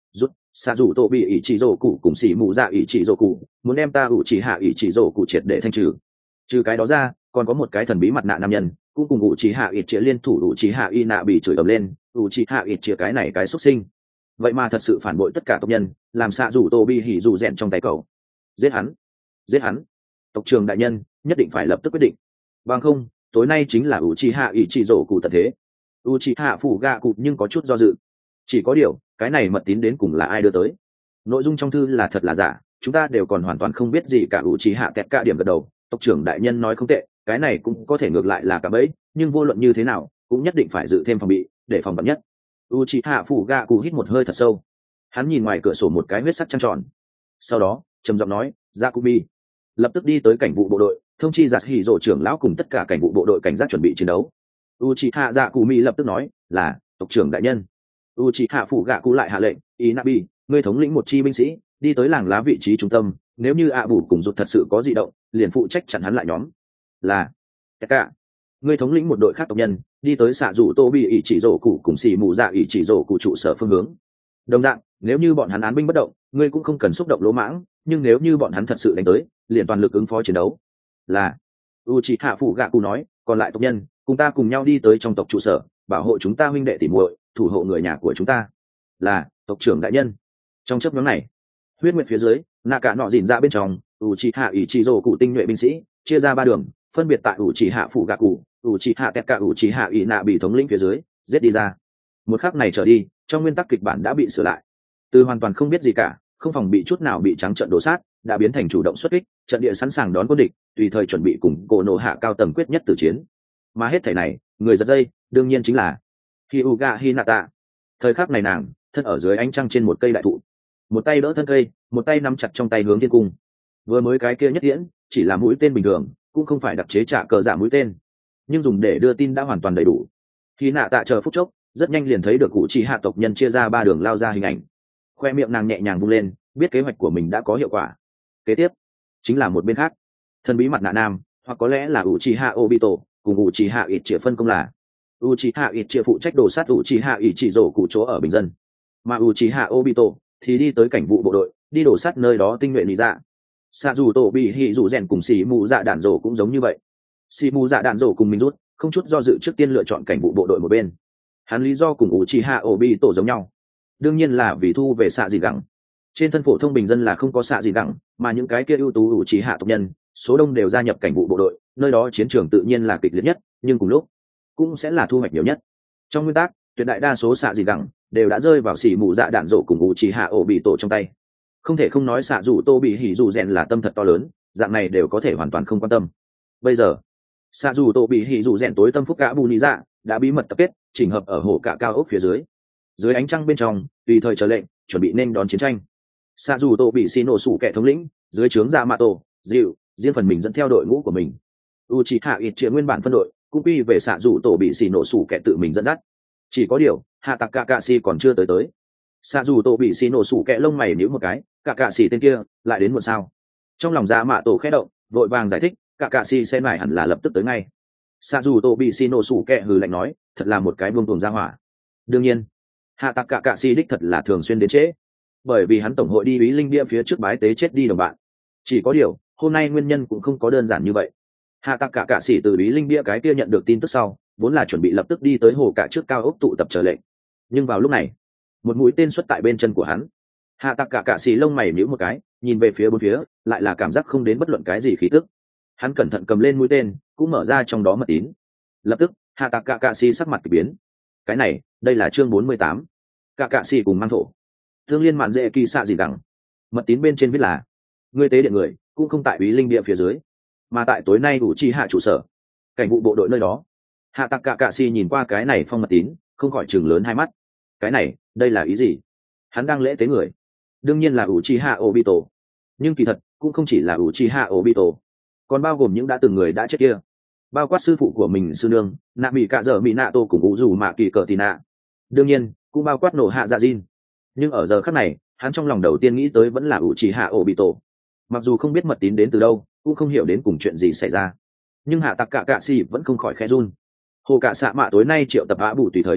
rút xạ rủ tổ bị ý chỉ rổ cụ cùng xỉ mù dạ ý chỉ rổ cụ muốn đem ta ủ chỉ hạ ý chỉ rổ cụ triệt để thanh trừ. Trừ cái đó ra còn có một cái thần bí mặt nạ nam nhân cũng cùng ủ chỉ hạ ít chĩa liên thủ ủ chỉ hạ y nạ bị chửi ầm lên, ủ chỉ hạ ít chĩa cái này cái xuất sinh vậy mà thật sự phản bội tất cả tộc nhân, làm xạ rủ tô bị hỉ rủ rèn trong tay cậu. Giết hắn, giết hắn, tộc trưởng đại nhân nhất định phải lập tức quyết định, bằng không tối nay chính là ủ chỉ hạ ý chỉ rổ cụ tận thế. ủ chỉ hạ phủ gạ cụ nhưng có chút do dự. Chỉ có điều cái này mật tín đến cùng là ai đưa tới, nội dung trong thư là thật là giả, chúng ta đều còn hoàn toàn không biết gì cả. ủ chỉ hạ kẹt cả điểm gật đầu, tộc trưởng đại nhân nói không tệ, cái này cũng có thể ngược lại là cả bẫy, nhưng vô luận như thế nào cũng nhất định phải dự thêm phòng bị để phòng vắn nhất. Uchiha Fugaku hít một hơi thật sâu, hắn nhìn ngoài cửa sổ một cái huyết sắc trăng tròn, sau đó trầm giọng nói, Jacobi lập tức đi tới cảnh vụ bộ đội, thông chi giặt hỉ rổ trưởng lão cùng tất cả cảnh vụ bộ đội cảnh giác chuẩn bị chiến đấu. Uchiha Jacobi lập tức nói, là tộc trưởng đại nhân. Uchiha Fugaku lại hạ lệnh, Inabi, ngươi thống lĩnh một chi binh sĩ đi tới làng lá vị trí trung tâm, nếu như ạ bù cùng rụt thật sự có dị động liền phụ trách chặn hắn lại nhóm. Là cả ngươi thống lĩnh một đội khác tộc nhân đi tới xạ rủ tô bị ỷ chỉ rổ cụ cùng xì mù dạ ỷ chỉ rổ cụ trụ sở phương hướng. Đồng dạng, nếu như bọn hắn án binh bất động ngươi cũng không cần xúc động lỗ mãng, nhưng nếu như bọn hắn thật sự đánh tới liền toàn lực ứng phó chiến đấu. Là Uchiha Fugaku nói, còn lại tộc nhân cùng ta cùng nhau đi tới trong tộc trụ sở, bảo hộ chúng ta huynh đệ tỉ muội, thủ hộ người nhà của chúng ta. Là tộc trưởng đại nhân. Trong chớp nhoáng này, huyết nguyệt phía dưới nạ cả nọ dìn ra bên trong, Uchiha Ichizo cụ tinh nhuệ binh sĩ chia ra ba đường, phân biệt tại Uchiha Fugaku, Uchiha Tekka, Uchiha Ina bị thống lĩnh phía dưới giết đi ra. Một khắc này trở đi, trong nguyên tắc kịch bản đã bị sửa lại, từ hoàn toàn không biết gì cả, không phòng bị chút nào bị trắng trận đổ sát, đã biến thành chủ động xuất kích, trận địa sẵn sàng đón quân địch, tùy thời chuẩn bị cùng cổ nổ hạ cao tầng quyết nhất tử chiến. Mà hết thảy này, người giật dây đương nhiên chính là Hyuga Hinata. Thời khắc này nàng thân ở dưới ánh trăng trên một cây đại thụ, một tay đỡ thân cây, một tay nắm chặt trong tay hướng thiên cung. Vừa mới cái kia nhất tiễn chỉ là mũi tên bình thường, cũng không phải đặc chế trả cờ giả mũi tên, nhưng dùng để đưa tin đã hoàn toàn đầy đủ. Khi nạ tạ chờ phút chốc, rất nhanh liền thấy được cụ chỉ hạ tộc nhân chia ra ba đường lao ra hình ảnh. Khoe miệng nàng nhẹ nhàng vung lên, biết kế hoạch của mình đã có hiệu quả. Kế tiếp chính là một bên khác, thần bí mặt nạ nam, hoặc có lẽ là Uchiha Obito cùng Uchiha Itachi phân công là Uchiha Itachi phụ trách đồ sát Uchiha Ichizo cụ chỗ ở bình dân, mà Uchiha Obito thì đi tới cảnh vụ bộ đội, đi đổ sát nơi đó tinh nhuệ lý dạ. Xạ dù tổ bị hỉ dù rèn cùng xì mù dạ đạn rổ cũng giống như vậy. Xì mù dạ đạn rổ cùng mình rút, không chút do dự trước tiên lựa chọn cảnh vụ bộ đội một bên. Hắn lý do cùng Uchiha Obito giống nhau, đương nhiên là vì thu về xạ gì gẳng. Trên thân phổ thông bình dân là không có xạ gì gẳng, mà những cái kia ưu tú Uchiha tộc nhân, số đông đều gia nhập cảnh vụ bộ đội, nơi đó chiến trường tự nhiên là kịch liệt nhất, nhưng cùng lúc cũng sẽ là thu hoạch nhiều nhất. Trong nguyên tắc, tuyệt đại đa số xạ gì gẳng đều đã rơi vào xì mù dạ đạn rổ cùng Uchiha Obito trong tay. Không thể không nói xạ dù tô bị hỉ dù rèn là tâm thật to lớn, dạng này đều có thể hoàn toàn không quan tâm. Bây giờ xạ dù tô bị hỉ dù rèn tối tâm phúc gã bù nị dạ đã bí mật tập kết chỉnh hợp ở hồ cả cao ốc phía dưới, dưới ánh trăng bên trong tùy thời chờ lệnh chuẩn bị nên đón chiến tranh. Xạ dù tô bị xì nổ sủ kẻ thống lĩnh dưới trướng dạ mạ tổ dịu riêng phần mình dẫn theo đội ngũ của mình. Uchiha Itachi nguyên bản phân đội cũng quy về xạ dù tổ bị xì nổ sủ kẻ tự mình dẫn dắt, chỉ có điều hạ tạc Kakashi còn chưa tới tới. Xạ dù tổ bị xì nổ sủ kẹ lông mày nhíu một cái, cả cạ xì tên kia lại đến muộn sao? Trong lòng dạ mạ tổ khẽ động, vội vàng giải thích, cả cạ xì sẽ mải hẳn là lập tức tới ngay. Xạ dù tổ bị xì nổ sủ kẹ hừ lạnh nói, thật là một cái buông tuồng ra hỏa. Đương nhiên hạ tạc cả cạ xì đích thật là thường xuyên đến trễ, bởi vì hắn tổng hội đi ý linh bia phía trước bái tế chết đi đồng bạn. Chỉ có điều hôm nay nguyên nhân cũng không có đơn giản như vậy. Hạ tạc cả cạ xì từ ý linh bia cái kia nhận được tin tức sau, vốn là chuẩn bị lập tức đi tới hồ cả trước cao ốc tụ tập chờ lệnh, nhưng vào lúc này một mũi tên xuất tại bên chân của hắn. Hạ tạc cả cạ xì lông mày nhíu một cái, nhìn về phía bốn phía, lại là cảm giác không đến bất luận cái gì khí tức. Hắn cẩn thận cầm lên mũi tên, cũng mở ra trong đó mật tín. Lập tức hạ tạc cả cạ xì sắc mặt kỳ biến. Cái này đây là chương bốn mươi tám, cả cạ xì cùng mang thổ thương liên mạn dễ kỳ xạ gì đằng. Mật tín bên trên viết là, ngươi tế điện người cũng không tại bí linh địa phía dưới, mà tại tối nay đủ chi hạ trụ sở cảnh vụ bộ đội nơi đó. Hạ tạc cả cạ xì nhìn qua cái này phong mật tín, không khỏi chừng lớn hai mắt. Cái này đây là ý gì? Hắn đang lễ tế người, đương nhiên là Uchiha Obito, nhưng kỳ thật cũng không chỉ là Uchiha Obito, còn bao gồm những đã từng người đã chết kia, bao quát sư phụ của mình sư nương nạ mỹ cạ dở mỹ nạ tô cùng u dù mạ kỳ cờ tì nạ, đương nhiên cũng bao quát nổ hạ dạ jin. Nhưng ở giờ khắc này hắn trong lòng đầu tiên nghĩ tới vẫn là Uchiha Obito. Mặc dù không biết mật tín đến từ đâu, cũng không hiểu đến cùng chuyện gì xảy ra, nhưng hạ tạc cả cạ xì vẫn không khỏi khẽ run. Hồ cả xạ mạ tối nay triệu tập á bù tùy thời chờ lệnh,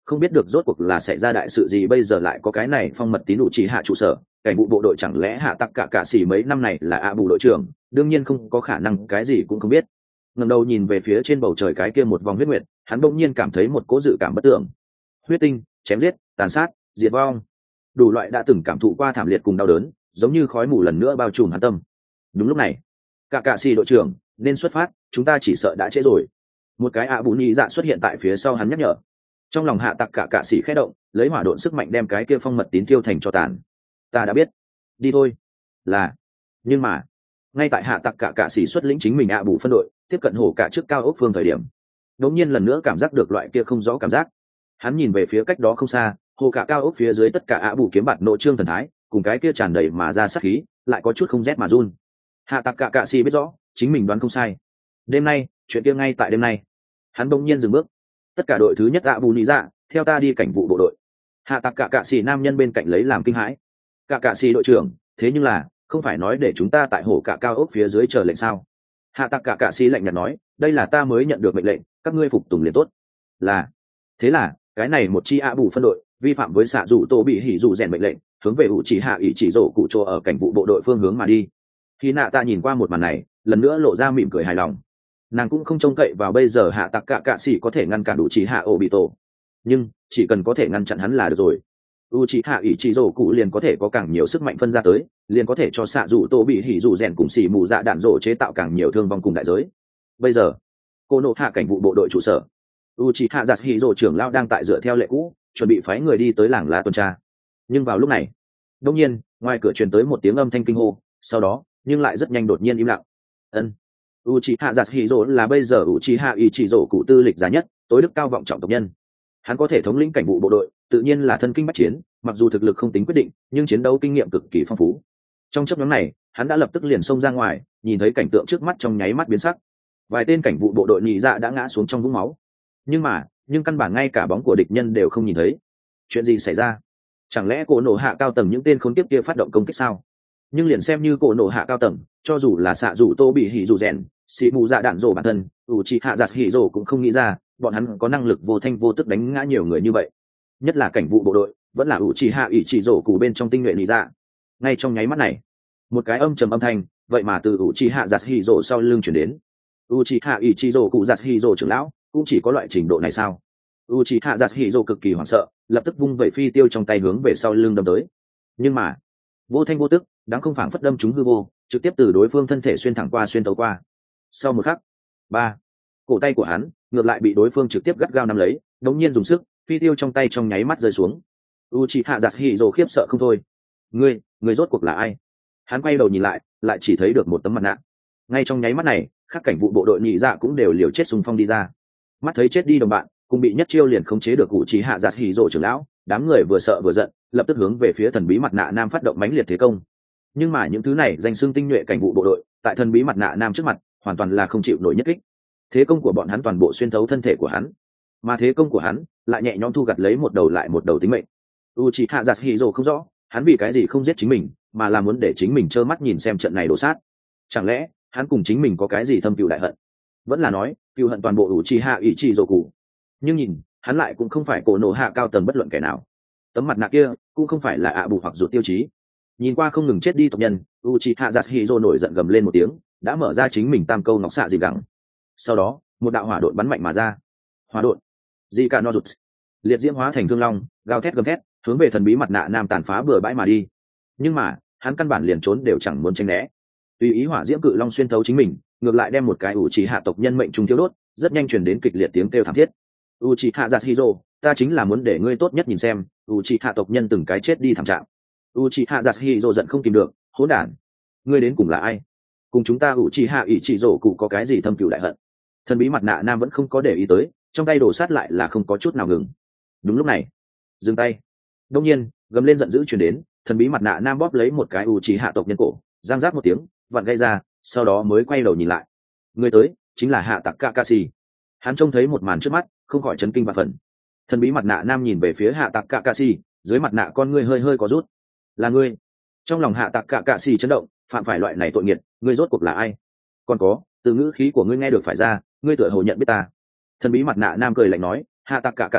không biết được rốt cuộc là xảy ra đại sự gì bây giờ lại có cái này phong mật tín đủ chỉ hạ trụ sở cảnh vụ bộ đội, chẳng lẽ hạ tặc cả cạ xỉ mấy năm này là ạ bù đội trưởng, đương nhiên không có khả năng cái gì cũng không biết. Ngẩng đầu nhìn về phía trên bầu trời cái kia một vòng huyết nguyệt, hắn bỗng nhiên cảm thấy một cố dự cảm bất tưởng. Huyết tinh, chém giết, tàn sát, diệt vong, đủ loại đã từng cảm thụ qua thảm liệt cùng đau đớn, giống như khói mù lần nữa bao trùm hắn tâm. Đúng lúc này, cả cạ xỉ đội trưởng nên xuất phát, chúng ta chỉ sợ đã trễ rồi. Một cái ạ bù nhị dạ xuất hiện tại phía sau hắn nhắc nhở. Trong lòng hạ tặc cả cạ xỉ khẽ động, lấy hỏa độn sức mạnh đem cái kia phong mật tín tiêu thành cho tàn. Ta đã biết, đi thôi. Là, nhưng mà ngay tại hạ tặc cả cạ xỉ xuất lĩnh chính mình ạ bù phân đội tiếp cận hồ cả trước cao ốc phương thời điểm, đống nhiên lần nữa cảm giác được loại kia không rõ cảm giác. Hắn nhìn về phía cách đó không xa, hồ cả cao ốc phía dưới tất cả ạ bù kiếm bạt nộ trương thần thái cùng cái kia tràn đầy mà ra sát khí, lại có chút không rét mà run. Hạ tặc cả cạ xỉ biết rõ chính mình đoán không sai, đêm nay chuyện kia ngay tại đêm nay. Hắn đống nhiên dừng bước. Tất cả đội thứ nhất ạ bù lý dạ, theo ta đi cảnh vụ bộ đội. Hạ tặc cả cạ xỉ nam nhân bên cạnh lấy làm kinh hãi. Cả cạ xỉ đội trưởng, thế nhưng là không phải nói để chúng ta tại hồ cả cao ốc phía dưới chờ lệnh sao? Hạ tặc cả cạ xỉ lạnh nhạt nói, đây là ta mới nhận được mệnh lệnh, các ngươi phục tùng liền tốt. Là, thế là cái này một chi ạ bù phân đội vi phạm với xạ dù tô bị hỉ dù rèn mệnh lệnh, hướng về ủ chỉ hạ ý chỉ rổ cụ chỗ ở cảnh vụ bộ đội phương hướng mà đi. Khi nạ ta nhìn qua một màn này, lần nữa lộ ra mỉm cười hài lòng. Nàng cũng không trông cậy vào bây giờ hạ tặc cả cạ xỉ có thể ngăn cản đủ chỉ hạ ổ bị tổ, nhưng chỉ cần có thể ngăn chặn hắn là được rồi. u chỉ hạ ý chỉ rổ cụ liền có thể có càng nhiều sức mạnh phân ra tới, liền có thể cho xạ dù tô bị hỉ dù rèn cùng xỉ mù dạ đạn rổ chế tạo càng nhiều thương vong cùng đại giới. Bây giờ cô nộ hạ cảnh vụ bộ đội trụ sở, u chỉ hạ giặt hỉ rổ trưởng lao đang tại dựa theo lệ cũ chuẩn bị phái người đi tới làng lá tuần tra. Nhưng vào lúc này đông nhiên ngoài cửa truyền tới một tiếng âm thanh kinh hô, sau đó nhưng lại rất nhanh đột nhiên im lặng. Ân, Uchiha Yasuhiro là bây giờ Uchiha Ichijo cụ tư lịch giá nhất, tối đức cao vọng trọng tộc nhân. Hắn có thể thống lĩnh cảnh vụ bộ đội, tự nhiên là thân kinh bách chiến, mặc dù thực lực không tính quyết định, nhưng chiến đấu kinh nghiệm cực kỳ phong phú. Trong chốc ngắn này, hắn đã lập tức liền xông ra ngoài, nhìn thấy cảnh tượng trước mắt trong nháy mắt biến sắc. Vài tên cảnh vụ bộ đội nhị dạ đã ngã xuống trong vũng máu. Nhưng mà, nhưng căn bản ngay cả bóng của địch nhân đều không nhìn thấy. Chuyện gì xảy ra? Chẳng lẽ cổ nổ hạ cao tầng những tên khốn kiếp kia phát động công kích sao? Nhưng liền xem như cổ nổ hạ cao tầng, cho dù là xạ dù tô bị hỉ dù rèn, xì mù dạ đạn rổ bản thân, ủ trị hạ giặt hỉ rổ cũng không nghĩ ra bọn hắn có năng lực vô thanh vô tức đánh ngã nhiều người như vậy. Nhất là cảnh vụ bộ đội vẫn là ủ trị hạ ỷ trị rổ cụ bên trong tinh nhuệ lý dạ. Ngay trong nháy mắt này, một cái âm trầm âm thanh vậy mà từ ủ trị hạ giặt hỉ rổ sau lưng chuyển đến. ủ trị hạ ỷ trị rổ cụ giặt hỉ rổ trưởng lão cũng chỉ có loại trình độ này sao? ủ trị hạ giặt hỉ rổ cực kỳ hoảng sợ, lập tức vung vẩy phi tiêu trong tay hướng về sau lưng đâm tới. Nhưng mà vô thanh vô tức, đáng không phảng phất đâm trúng hư vô, trực tiếp từ đối phương thân thể xuyên thẳng qua xuyên tấu qua. Sau một khắc, ba cổ tay của hắn ngược lại bị đối phương trực tiếp gắt gao nắm lấy, đống nhiên dùng sức, phi tiêu trong tay trong nháy mắt rơi xuống. Uchiha Yasuhiro khiếp sợ không thôi. Ngươi, ngươi rốt cuộc là ai? Hắn quay đầu nhìn lại, lại chỉ thấy được một tấm mặt nạ. Ngay trong nháy mắt này, các cảnh vụ bộ đội nhị dạ cũng đều liều chết xung phong đi ra. Mắt thấy chết đi đồng bạn, cùng bị nhất chiêu liền khống chế được Uchiha Yasuhiro trưởng lão, đám người vừa sợ vừa giận, lập tức hướng về phía thần bí mặt nạ nam phát động mãnh liệt thế công. Nhưng mà những thứ này danh xưng tinh nhuệ cảnh vụ bộ đội, tại thần bí mặt nạ nam trước mặt, hoàn toàn là không chịu nổi nhất kích. Thế công của bọn hắn toàn bộ xuyên thấu thân thể của hắn, mà thế công của hắn lại nhẹ nhõm thu gặt lấy một đầu lại một đầu tính mệnh. Uchiha Yasuhiro không rõ, hắn vì cái gì không giết chính mình, mà là muốn để chính mình trơ mắt nhìn xem trận này đổ sát. Chẳng lẽ hắn cùng chính mình có cái gì thâm cừu đại hận? Vẫn là nói cừu hận toàn bộ Uchiha Ichiroku? Nhưng nhìn, hắn lại cũng không phải cổ nổ hạ cao tầng bất luận kẻ nào. Tấm mặt nạ kia cũng không phải là ạ bù hoặc rụt tiêu chí. Nhìn qua không ngừng chết đi tộc nhân, Uchiha Yasuhiro nổi giận gầm lên một tiếng, đã mở ra chính mình tam câu ngọc xạ dị gẳng. Sau đó một đạo hỏa độn bắn mạnh mà ra. Hỏa độn dị cả no rụt liệt diễm hóa thành thương long, gào thét gầm thét hướng về thần bí mặt nạ nam tàn phá bừa bãi mà đi. Nhưng mà hắn căn bản liền trốn đều chẳng muốn tránh né, tùy ý hỏa diễm cự long xuyên thấu chính mình, ngược lại đem một cái Uchiha tộc nhân mệnh trung thiếu đốt, rất nhanh truyền đến kịch liệt tiếng kêu thảm thiết. Uchiha Yasuhiro, ta chính là muốn để ngươi tốt nhất nhìn xem Uchiha tộc nhân từng cái chết đi thảm trạng. Uchiha Yasuhiro giận không kìm được, hỗn đản, ngươi đến cùng là ai? Cùng chúng ta Uchiha Ichijo cụ có cái gì thâm cừu đại hận? Thần bí mặt nạ nam vẫn không có để ý tới, trong tay đổ sát lại là không có chút nào ngừng. Đúng lúc này, dừng tay. Đông nhiên, gầm lên giận dữ truyền đến, thần bí mặt nạ nam bóp lấy một cái Uchiha tộc nhân cổ, giang rác một tiếng, vặn gây ra, sau đó mới quay đầu nhìn lại. Người tới chính là Hạ Tặc Kakashi. Hắn trông thấy một màn trước mắt, không khỏi chấn kinh và phần. Thần bí mặt nạ nam nhìn về phía Hạ Tặc Kakashi, dưới mặt nạ con ngươi hơi hơi có rút. Là ngươi? Trong lòng Hạ Tặc Kakashi chấn động, phạm phải loại này tội nghiệt, ngươi rốt cuộc là ai? Còn có, từ ngữ khí của ngươi nghe được phải ra, ngươi tựa hồ nhận biết ta. Thần bí mặt nạ nam cười lạnh nói, Hạ Tặc Kakashi,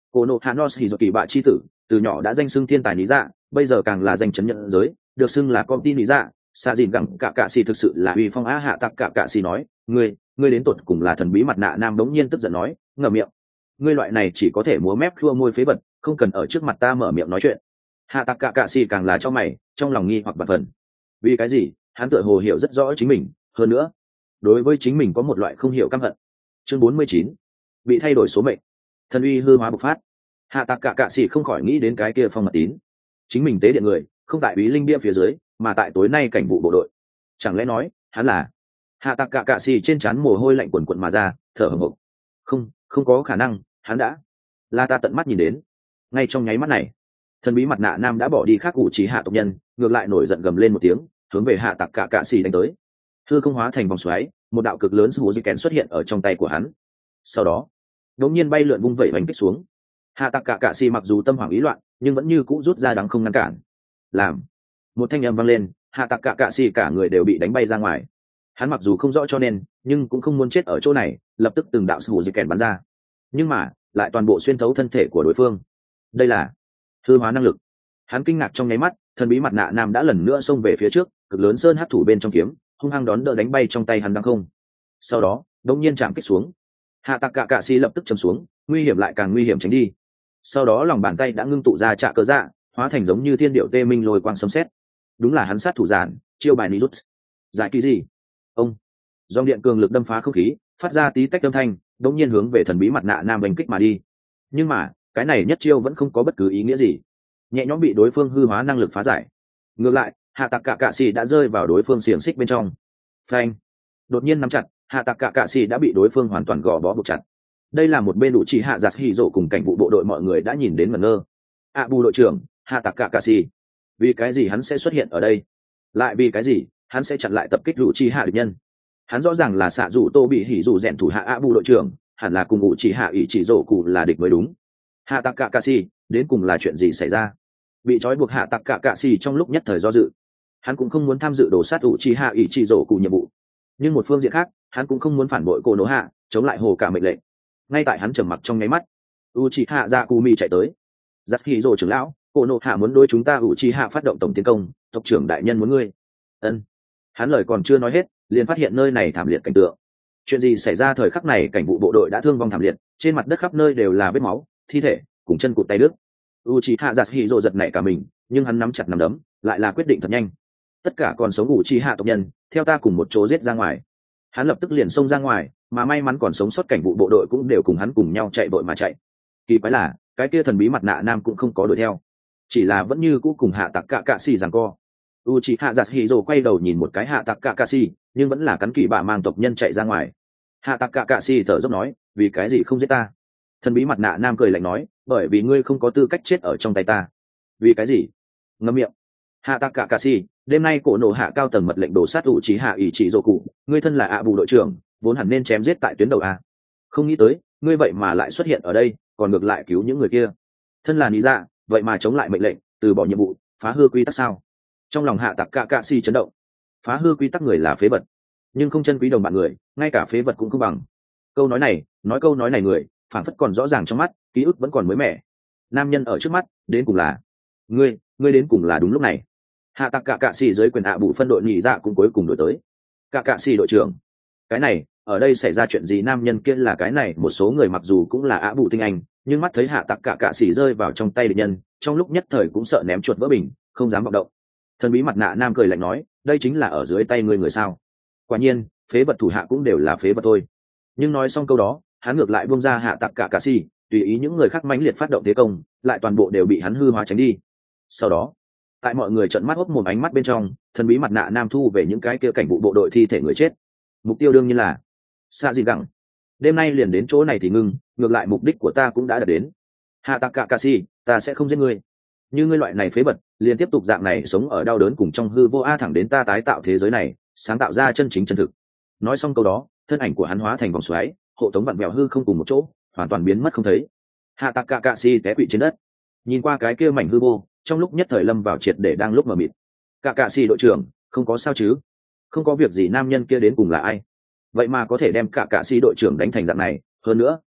Cô nộ hạ nos hỉ do kỳ bạ chi tử, từ nhỏ đã danh xưng thiên tài lý dạ, bây giờ càng là danh chấn nhận giới, được xưng là công ty lý dạ. Xạ dìn gẳng cả cạ xì thực sự là uy phong á. Hạ tặc cả cạ xì nói, ngươi ngươi đến tột cùng là thần bí mặt nạ nam. Đống nhiên tức giận nói, ngậm miệng, ngươi loại này chỉ có thể múa mép khua môi phế vật, không cần ở trước mặt ta mở miệng nói chuyện. Hạ tặc cả cạ xì càng là cho mày, trong lòng nghi hoặc bạt phần. Vì cái gì? Hắn tựa hồ hiểu rất rõ chính mình, hơn nữa đối với chính mình có một loại không hiểu căm hận. Chương bốn mươi chín, bị thay đổi số mệnh, thần uy hư hóa bộc phát. Hạ tặc cả cạ xì không khỏi nghĩ đến cái kia phong mật tín, chính mình tế điện người không tại úy linh bia phía dưới, mà tại tối nay cảnh vụ bộ đội. Chẳng lẽ nói hắn là? Hạ tặc cả cạ xì trên trán mồ hôi lạnh quần quần mà ra, thở hổn hộc. Không, không có khả năng, hắn đã là ta tận mắt nhìn đến. Ngay trong nháy mắt này, thần bí mặt nạ nam đã bỏ đi khác ủ trí hạ tộc nhân, ngược lại nổi giận gầm lên một tiếng, hướng về hạ tặc cả cạ xì đánh tới. Hư không hóa thành vòng xoáy, một đạo cực lớn sù di kén xuất hiện ở trong tay của hắn. Sau đó đột nhiên bay lượn vung vẩy bánh kích xuống. Hạ tặc cả cạ xì mặc dù tâm hoảng ý loạn, nhưng vẫn như cũ rút ra đắng không ngăn cản. Làm một thanh âm vang lên, hạ tặc cả cạ xì cả người đều bị đánh bay ra ngoài. Hắn mặc dù không rõ cho nên, nhưng cũng không muốn chết ở chỗ này, lập tức từng đạo sù di kén bắn ra, nhưng mà lại toàn bộ xuyên thấu thân thể của đối phương. Đây là hư hóa năng lực. Hắn kinh ngạc trong nháy mắt, thần bí mặt nạ nam đã lần nữa xông về phía trước, cực lớn sơn hấp thủ bên trong kiếm hung hăng đón đỡ đánh bay trong tay hắn đang không. Sau đó đống nhiên chạm kích xuống. Hạ tặc cả cạ xì lập tức chầm xuống, nguy hiểm lại càng nguy hiểm tránh đi. Sau đó lòng bàn tay đã ngưng tụ ra trạ cờ dạ, hóa thành giống như thiên điệu tê minh lôi quang sấm sét. Đúng là hắn sát thủ giản chiêu bài ní rút. Giải kỳ gì? Ông dòng điện cường lực đâm phá không khí, phát ra tí tách âm thanh, đống nhiên hướng về thần bí mặt nạ nam đánh kích mà đi. Nhưng mà cái này nhất chiêu vẫn không có bất cứ ý nghĩa gì, nhẹ nhõm bị đối phương hư hóa năng lực phá giải. Ngược lại hạ tặc cả cạ xì đã rơi vào đối phương xiềng xích bên trong. Phanh! Đột nhiên nắm chặt, hạ tặc cả cạ xì đã bị đối phương hoàn toàn gò bó buộc chặt. Đây là một bên đủ chỉ hạ giặt hỉ rộ cùng cảnh vụ bộ đội mọi người đã nhìn đến ngẩn ngơ. À, bù đội trưởng hạ tặc cả cạ xì, vì cái gì hắn sẽ xuất hiện ở đây? Lại vì cái gì hắn sẽ chặn lại tập kích đủ chỉ hạ địch nhân? Hắn rõ ràng là xạ rủ tô bị hỉ rủ rèn thủ hạ ạ bù đội trưởng, hẳn là cùng ngụ chỉ hạ ý chỉ rổ cụ là địch mới đúng. Hạ tặc cả cạ xì, đến cùng là chuyện gì xảy ra? Bị trói buộc hạ tặc cả cạ xì trong lúc nhất thời do dự, hắn cũng không muốn tham dự đổ sát ủ chỉ hạ ý chỉ rổ cụ nhiệm vụ, nhưng một phương diện khác hắn cũng không muốn phản bội cô nỗ hạ, chống lại hồ cả mệnh lệnh. Ngay tại hắn trầm mặc trong nháy mắt, u chỉ hạ dạ cù mi chạy tới. Giặt hỉ rổ trưởng lão, cô nỗ hạ muốn đối chúng ta ủ chỉ hạ phát động tổng tiến công, tộc trưởng đại nhân muốn ngươi. Ân. Hắn lời còn chưa nói hết, liền phát hiện nơi này thảm liệt cảnh tượng. Chuyện gì xảy ra? Thời khắc này cảnh vụ bộ đội đã thương vong thảm liệt, trên mặt đất khắp nơi đều là vết máu, thi thể cùng chân cụt tay đứt. Uchiha Yasuhiro giật nảy cả mình, nhưng hắn nắm chặt nắm đấm, lại là quyết định thật nhanh. Tất cả còn sống Uchiha tộc nhân, theo ta cùng một chỗ giết ra ngoài. Hắn lập tức liền xông ra ngoài, mà may mắn còn sống sót cảnh vụ bộ đội cũng đều cùng hắn cùng nhau chạy vội mà chạy. Kỳ quái là, cái kia thần bí mặt nạ nam cũng không có đuổi theo, chỉ là vẫn như cũ cùng hạ tặc cả cạ xì giằng co. Uchiha Yasuhiro quay đầu nhìn một cái hạ tặc cả cạ xì, nhưng vẫn là cắn kỳ bạ mang tộc nhân chạy ra ngoài. Hạ tặc cả cạ xì thở dốc nói, vì cái gì không giết ta? Thần bí mặt nạ nam cười lạnh nói, bởi vì ngươi không có tư cách chết ở trong tay ta. Vì cái gì? Ngậm miệng. Hạ tặc cả cạ xì, đêm nay cổ nổ hạ cao tầng mật lệnh đổ sát ủ trí hạ ý chỉ dô cụ, ngươi thân là ạ bù đội trưởng, vốn hẳn nên chém giết tại tuyến đầu a. Không nghĩ tới ngươi vậy mà lại xuất hiện ở đây, còn ngược lại cứu những người kia. Thân là lý dạ, vậy mà chống lại mệnh lệnh, từ bỏ nhiệm vụ, phá hư quy tắc sao? Trong lòng hạ tặc cả cạ xì chấn động. Phá hư quy tắc người là phế vật, nhưng không chân quý đồng bạn người, ngay cả phế vật cũng không bằng. Câu nói này, nói câu nói này người phản phất còn rõ ràng trong mắt, ký ức vẫn còn mới mẻ. Nam nhân ở trước mắt, đến cùng là ngươi, ngươi đến cùng là đúng lúc này. Hạ tặc cả cạ xì dưới quyền ạ bù phân đội nhị dạ cũng cuối cùng đổi tới. Cả cạ xì đội trưởng, cái này ở đây xảy ra chuyện gì? Nam nhân kia là cái này một số người mặc dù cũng là ạ bù tinh anh, nhưng mắt thấy hạ tặc cả cạ xì rơi vào trong tay địch nhân, trong lúc nhất thời cũng sợ ném chuột vỡ bình, không dám vọng động. Thần bí mặt nạ nam cười lạnh nói, đây chính là ở dưới tay ngươi người sao? Quả nhiên phế vật thủ hạ cũng đều là phế vật thôi. Nhưng nói xong câu đó, hắn ngược lại buông ra hạ tặc cả cạ xì, tùy ý những người khác mãnh liệt phát động thế công, lại toàn bộ đều bị hắn hư hóa tránh đi. Sau đó tại mọi người trợn mắt hốc mồm ánh mắt bên trong, thần bí mặt nạ nam thu về những cái kia cảnh vụ bộ đội thi thể người chết. Mục tiêu đương nhiên là xạ dị gẳng. Đêm nay liền đến chỗ này thì ngưng, ngược lại mục đích của ta cũng đã đạt đến. Hạ tặc cả cạ xì, ta sẽ không giết ngươi. Như ngươi loại này phế vật, liền tiếp tục dạng này sống ở đau đớn cùng trong hư vô a, thẳng đến ta tái tạo thế giới này, sáng tạo ra chân chính chân thực. Nói xong câu đó, thân ảnh của hắn hóa thành vòng xoáy, hộ tống vặn vẹo hư không cùng một chỗ, hoàn toàn biến mất không thấy. Hạ tặc cả cạ xì té quỵ trên đất, nhìn qua cái kia mảnh hư vô, trong lúc nhất thời lâm vào triệt để đang lúc mờ mịt. Cả cạ xì đội trưởng, không có sao chứ? Không có việc gì. Nam nhân kia đến cùng là ai? Vậy mà có thể đem cả cạ xì đội trưởng đánh thành dạng này, hơn nữa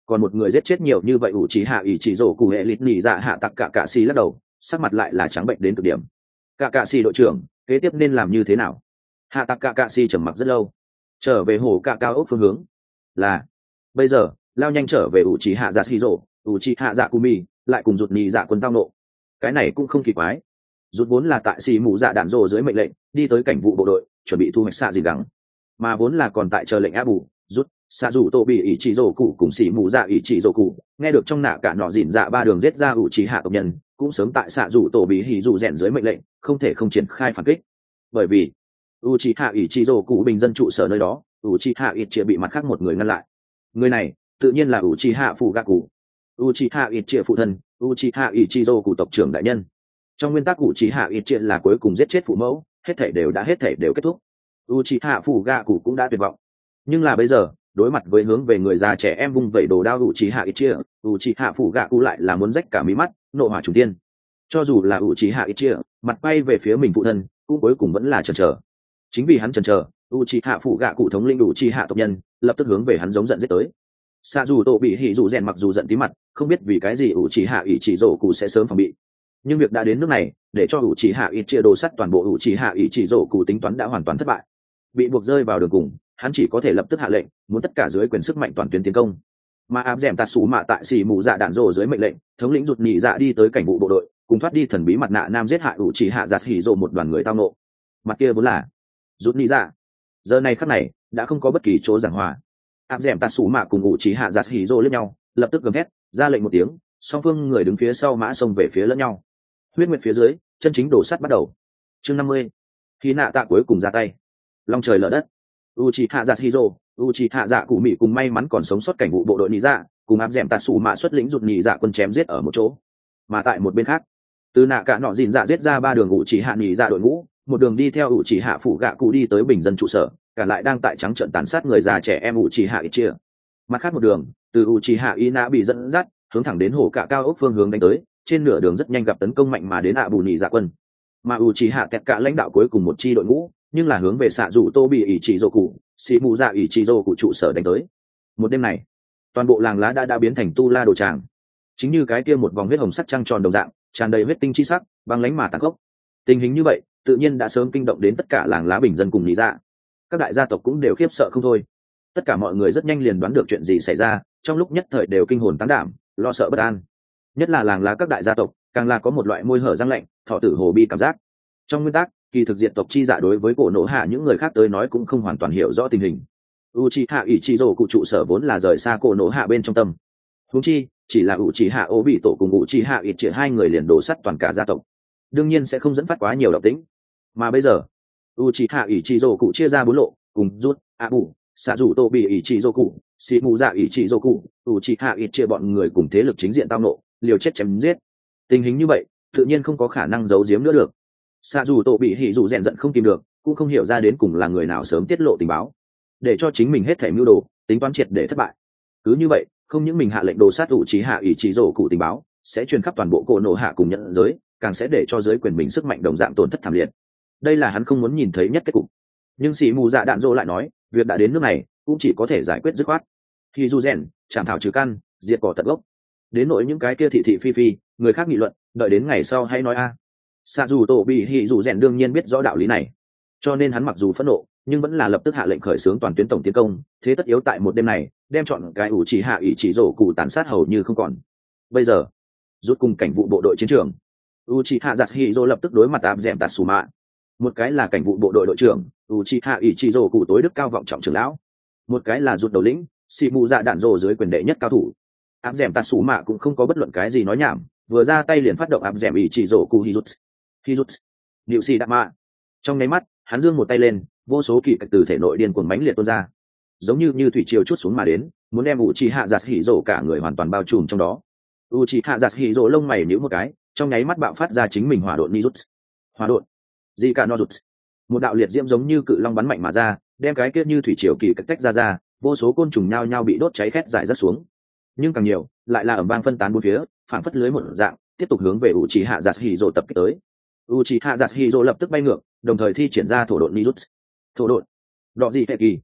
còn một người giết chết nhiều như vậy ủ trí hạ ủy chỉ rổ cụ hệ lịt nỉ dạ hạ tặc cả cạ xì lắc đầu, sắc mặt lại là trắng bệnh đến cực điểm. Cả cạ xì đội trưởng, kế tiếp nên làm như thế nào? Hạ tặc cả cạ xì trầm mặc rất lâu, trở về hồ cạ cao ốc phương hướng. Là bây giờ lao nhanh trở về ủ trí hạ dạ hì rổ, ủ trí hạ dạ cumi lại cùng rụt nỉ dạ quân tao nộ. Cái này cũng không kỳ quái, rút vốn là tại xì mù dạ đạn rồ dưới mệnh lệnh đi tới cảnh vụ bộ đội chuẩn bị thu hoạch xạ gì gắng, mà vốn là còn tại chờ lệnh áp bù rút xạ rủ tổ bị ý chỉ rổ cụ cùng xì mù dạ ý chỉ rổ cụ nghe được trong nạ cả nọ dỉn dạ ba đường giết ra ủ trí hạ tộc nhân, cũng sớm tại xạ rủ tổ bị hỉ rủ rèn dưới mệnh lệnh không thể không triển khai phản kích, bởi vì u trí hạ ý chỉ rổ cụ bình dân trụ sở nơi đó, u trí hạ ít chia bị mặt khác một người ngăn lại. Người này tự nhiên là u trí hạ phụ gạ cụ, u trí hạ ít chia phụ thân u trí hạ ý chỉ rổ cụ tộc trưởng đại nhân. Trong nguyên tắc Uchiha Itchia là cuối cùng giết chết phụ mẫu, hết thảy đều đã hết thảy đều kết thúc. Uchiha Fugaku cũng đã tuyệt vọng. Nhưng là bây giờ, đối mặt với hướng về người già trẻ em vung vẩy đồ đao Uchiha Itchia, Uchiha Fugaku lại là muốn rách cả mí mắt, nộ hỏa trùng tiên. Cho dù là Uchiha Itchia, mặt bay về phía mình phụ thân, cũng cuối cùng vẫn là chần chờ. Chính vì hắn chần chờ, Uchiha Fugaku thống lĩnh Uchiha tộc nhân, lập tức hướng về hắn giống giận giết tới. Sa dù tổ bị hỉ dù rèn mặc dù giận tí mặt, không biết vì cái gì Uchiha Ichiroku sẽ sớm phòng bị, nhưng việc đã đến nước này, để cho ủ chỉ hạ ít chia đồ sắt toàn bộ ủ chỉ hạ ý chỉ rổ cụ tính toán đã hoàn toàn thất bại, bị buộc rơi vào đường cùng, hắn chỉ có thể lập tức hạ lệnh muốn tất cả dưới quyền sức mạnh toàn tuyến tiến công. Mà áp dẻm tạt xù mạ tại xì mù dạ đạn rổ dưới mệnh lệnh thống lĩnh rụt nhị dạ đi tới cảnh vụ bộ đội, cùng thoát đi thần bí mặt nạ nam giết hại ủ chỉ hạ giạt hỉ rổ một đoàn người tao nộ. Mặt kia vốn là rụt nhị dạ, giờ này khắc này đã không có bất kỳ chỗ giảng hòa. Áp dẻm tạt xù mạ cùng ủ chỉ hạ giạt hỉ rổ lẫn nhau, lập tức gầm thét ra lệnh một tiếng, song phương người đứng phía sau mã xông về phía lẫn nhau. Huyết nguyệt phía dưới, chân chính đổ sắt bắt đầu. Chương năm mươi, khi nạ tạ cuối cùng ra tay. Long trời lở đất. Uchiha Yasuhiro, Uchiha Dạ Cụ Mị cùng may mắn còn sống sót cảnh vụ bộ đội nhị dạ, cùng áp dẻm tạt sủ mạ xuất lĩnh rụt nhị dạ quân chém giết ở một chỗ. Mà tại một bên khác, từ nạ cả nọ dìn dạ giết ra ba đường Uchiha nhị dạ đội ngũ, một đường đi theo Uchiha phủ gạ cụ đi tới bình dân trụ sở, cả lại đang tại trắng trợn tàn sát người già trẻ em Uchiha Itchia. Mặt khác một đường, từ Uchiha Ina bị dẫn dắt, hướng thẳng đến hồ cả cao ốc phương hướng đánh tới, trên nửa đường rất nhanh gặp tấn công mạnh mà đến ạ bù nhị dạ quân. Mà Uchiha kẹt cả lãnh đạo cuối cùng một chi đội ngũ, nhưng là hướng về xạ rủ tô bị ỷ chỉ rô cụ xì mù dạ ỷ chỉ rô cụ trụ sở đánh tới. Một đêm này, toàn bộ làng lá đã đã biến thành tu la đồ tràng, chính như cái kia một vòng huyết hồng sắc trăng tròn đồng dạng, tràn đầy huyết tinh chi sắc, băng lãnh mà tàn khốc. Tình hình như vậy tự nhiên đã sớm kinh động đến tất cả làng lá bình dân cùng nhị dạ, các đại gia tộc cũng đều khiếp sợ không thôi. Tất cả mọi người rất nhanh liền đoán được chuyện gì xảy ra, trong lúc nhất thời đều kinh hồn táng đảm, lo sợ bất an. Nhất là làng lá các đại gia tộc, càng là có một loại môi hở răng lạnh, thọ tử hồ bi cảm giác. Trong nguyên tắc, kỳ thực diện tộc chi dạ đối với cổ nổ hạ những người khác tới nói cũng không hoàn toàn hiểu rõ tình hình. Uchiha Ichijo cụ trụ sở vốn là rời xa cổ nổ hạ bên trong tâm. Huống chi, chỉ là Uchiha Obito cùng Uchiha Itchia hai người liền đổ sắt toàn cả gia tộc, đương nhiên sẽ không dẫn phát quá nhiều động tĩnh. Mà bây giờ, Uchiha Ichijo cụ chia ra bốn lộ, cùng rút, Abu, Saruto bị Ichijo cụ, Shimuza Ichijo cụ, Uchiha Itchia bọn người cùng thế lực chính diện tao nộ, liều chết chém giết. Tình hình như vậy, tự nhiên không có khả năng giấu giếm nữa được. Sa dù tổ bị hỉ dù rèn giận không tìm được, cũng không hiểu ra đến cùng là người nào sớm tiết lộ tình báo, để cho chính mình hết thể mưu đồ, tính toán triệt để thất bại. Cứ như vậy, không những mình hạ lệnh đồ sát Uchiha Ichijo cụ tình báo, sẽ truyền khắp toàn bộ cổ nổ hạ cùng nhận giới, càng sẽ để cho giới quyền mình sức mạnh đồng dạng tổn thất thảm liệt. Đây là hắn không muốn nhìn thấy nhất kết cục. Nhưng sĩ mù dạ đạn dỗ lại nói, việc đã đến nước này, cũng chỉ có thể giải quyết dứt khoát. Hỉ dù rèn, chạm thảo trừ căn, diệt cỏ tận gốc. Đến nỗi những cái kia thị thị phi phi, người khác nghị luận, đợi đến ngày sau hãy nói a. Sa dù tổ bị hỉ dù rèn đương nhiên biết rõ đạo lý này, cho nên hắn mặc dù phẫn nộ, nhưng vẫn là lập tức hạ lệnh khởi xướng toàn tuyến tổng tiến công, thế tất yếu tại một đêm này đem chọn cái ủ chỉ hạ ỷ chỉ rổ cụ tàn sát hầu như không còn. Bây giờ rút cùng cảnh vụ bộ đội chiến trường, Uchiha Yasuhiro lập tức đối mặt áp dẻm Tatsuma. Một cái là cảnh vụ bộ đội đội trưởng Uchiha Ichijo cụ tối đức cao vọng trọng trưởng lão, một cái là rút đầu lĩnh Shimu dạ đạn rồ dưới quyền đệ nhất cao thủ. Áp dẻm Tatsuma cũng không có bất luận cái gì nói nhảm, vừa ra tay liền phát động áp dẻm Ichijo cụ Hijutsu. Hijutsu, Diệu Sĩ Đạm Mạ. Trong nháy mắt, hắn giương một tay lên, vô số kỳ cách từ thể nội điên cuồng mãnh liệt tuôn ra, giống như như thủy triều chút xuống mà đến, muốn đem Uchiha Yasuhiro cả người hoàn toàn bao trùm trong đó. Uchiha Yasuhiro lông mày nhíu một cái, trong nháy mắt bạo phát ra chính mình hỏa độn Nijutsu. Hỏa độn, gì cả Nojutsu. Một đạo liệt diễm giống như cự long bắn mạnh mà ra, đem cái kia như thủy triều kỳ cách tách ra ra, vô số côn trùng nhao nhao bị đốt cháy khét rải rớt xuống. Nhưng càng nhiều, lại là ầm vang phân tán bốn phía, phản phất lưới một dạng, tiếp tục hướng về Uchiha Yasuhiro tập kích tới. Uchiha Yasuhiro lập tức bay ngược, đồng thời thi triển ra thổ độn Nijutsu. Thổ độn, đọ gì hệ kỳ.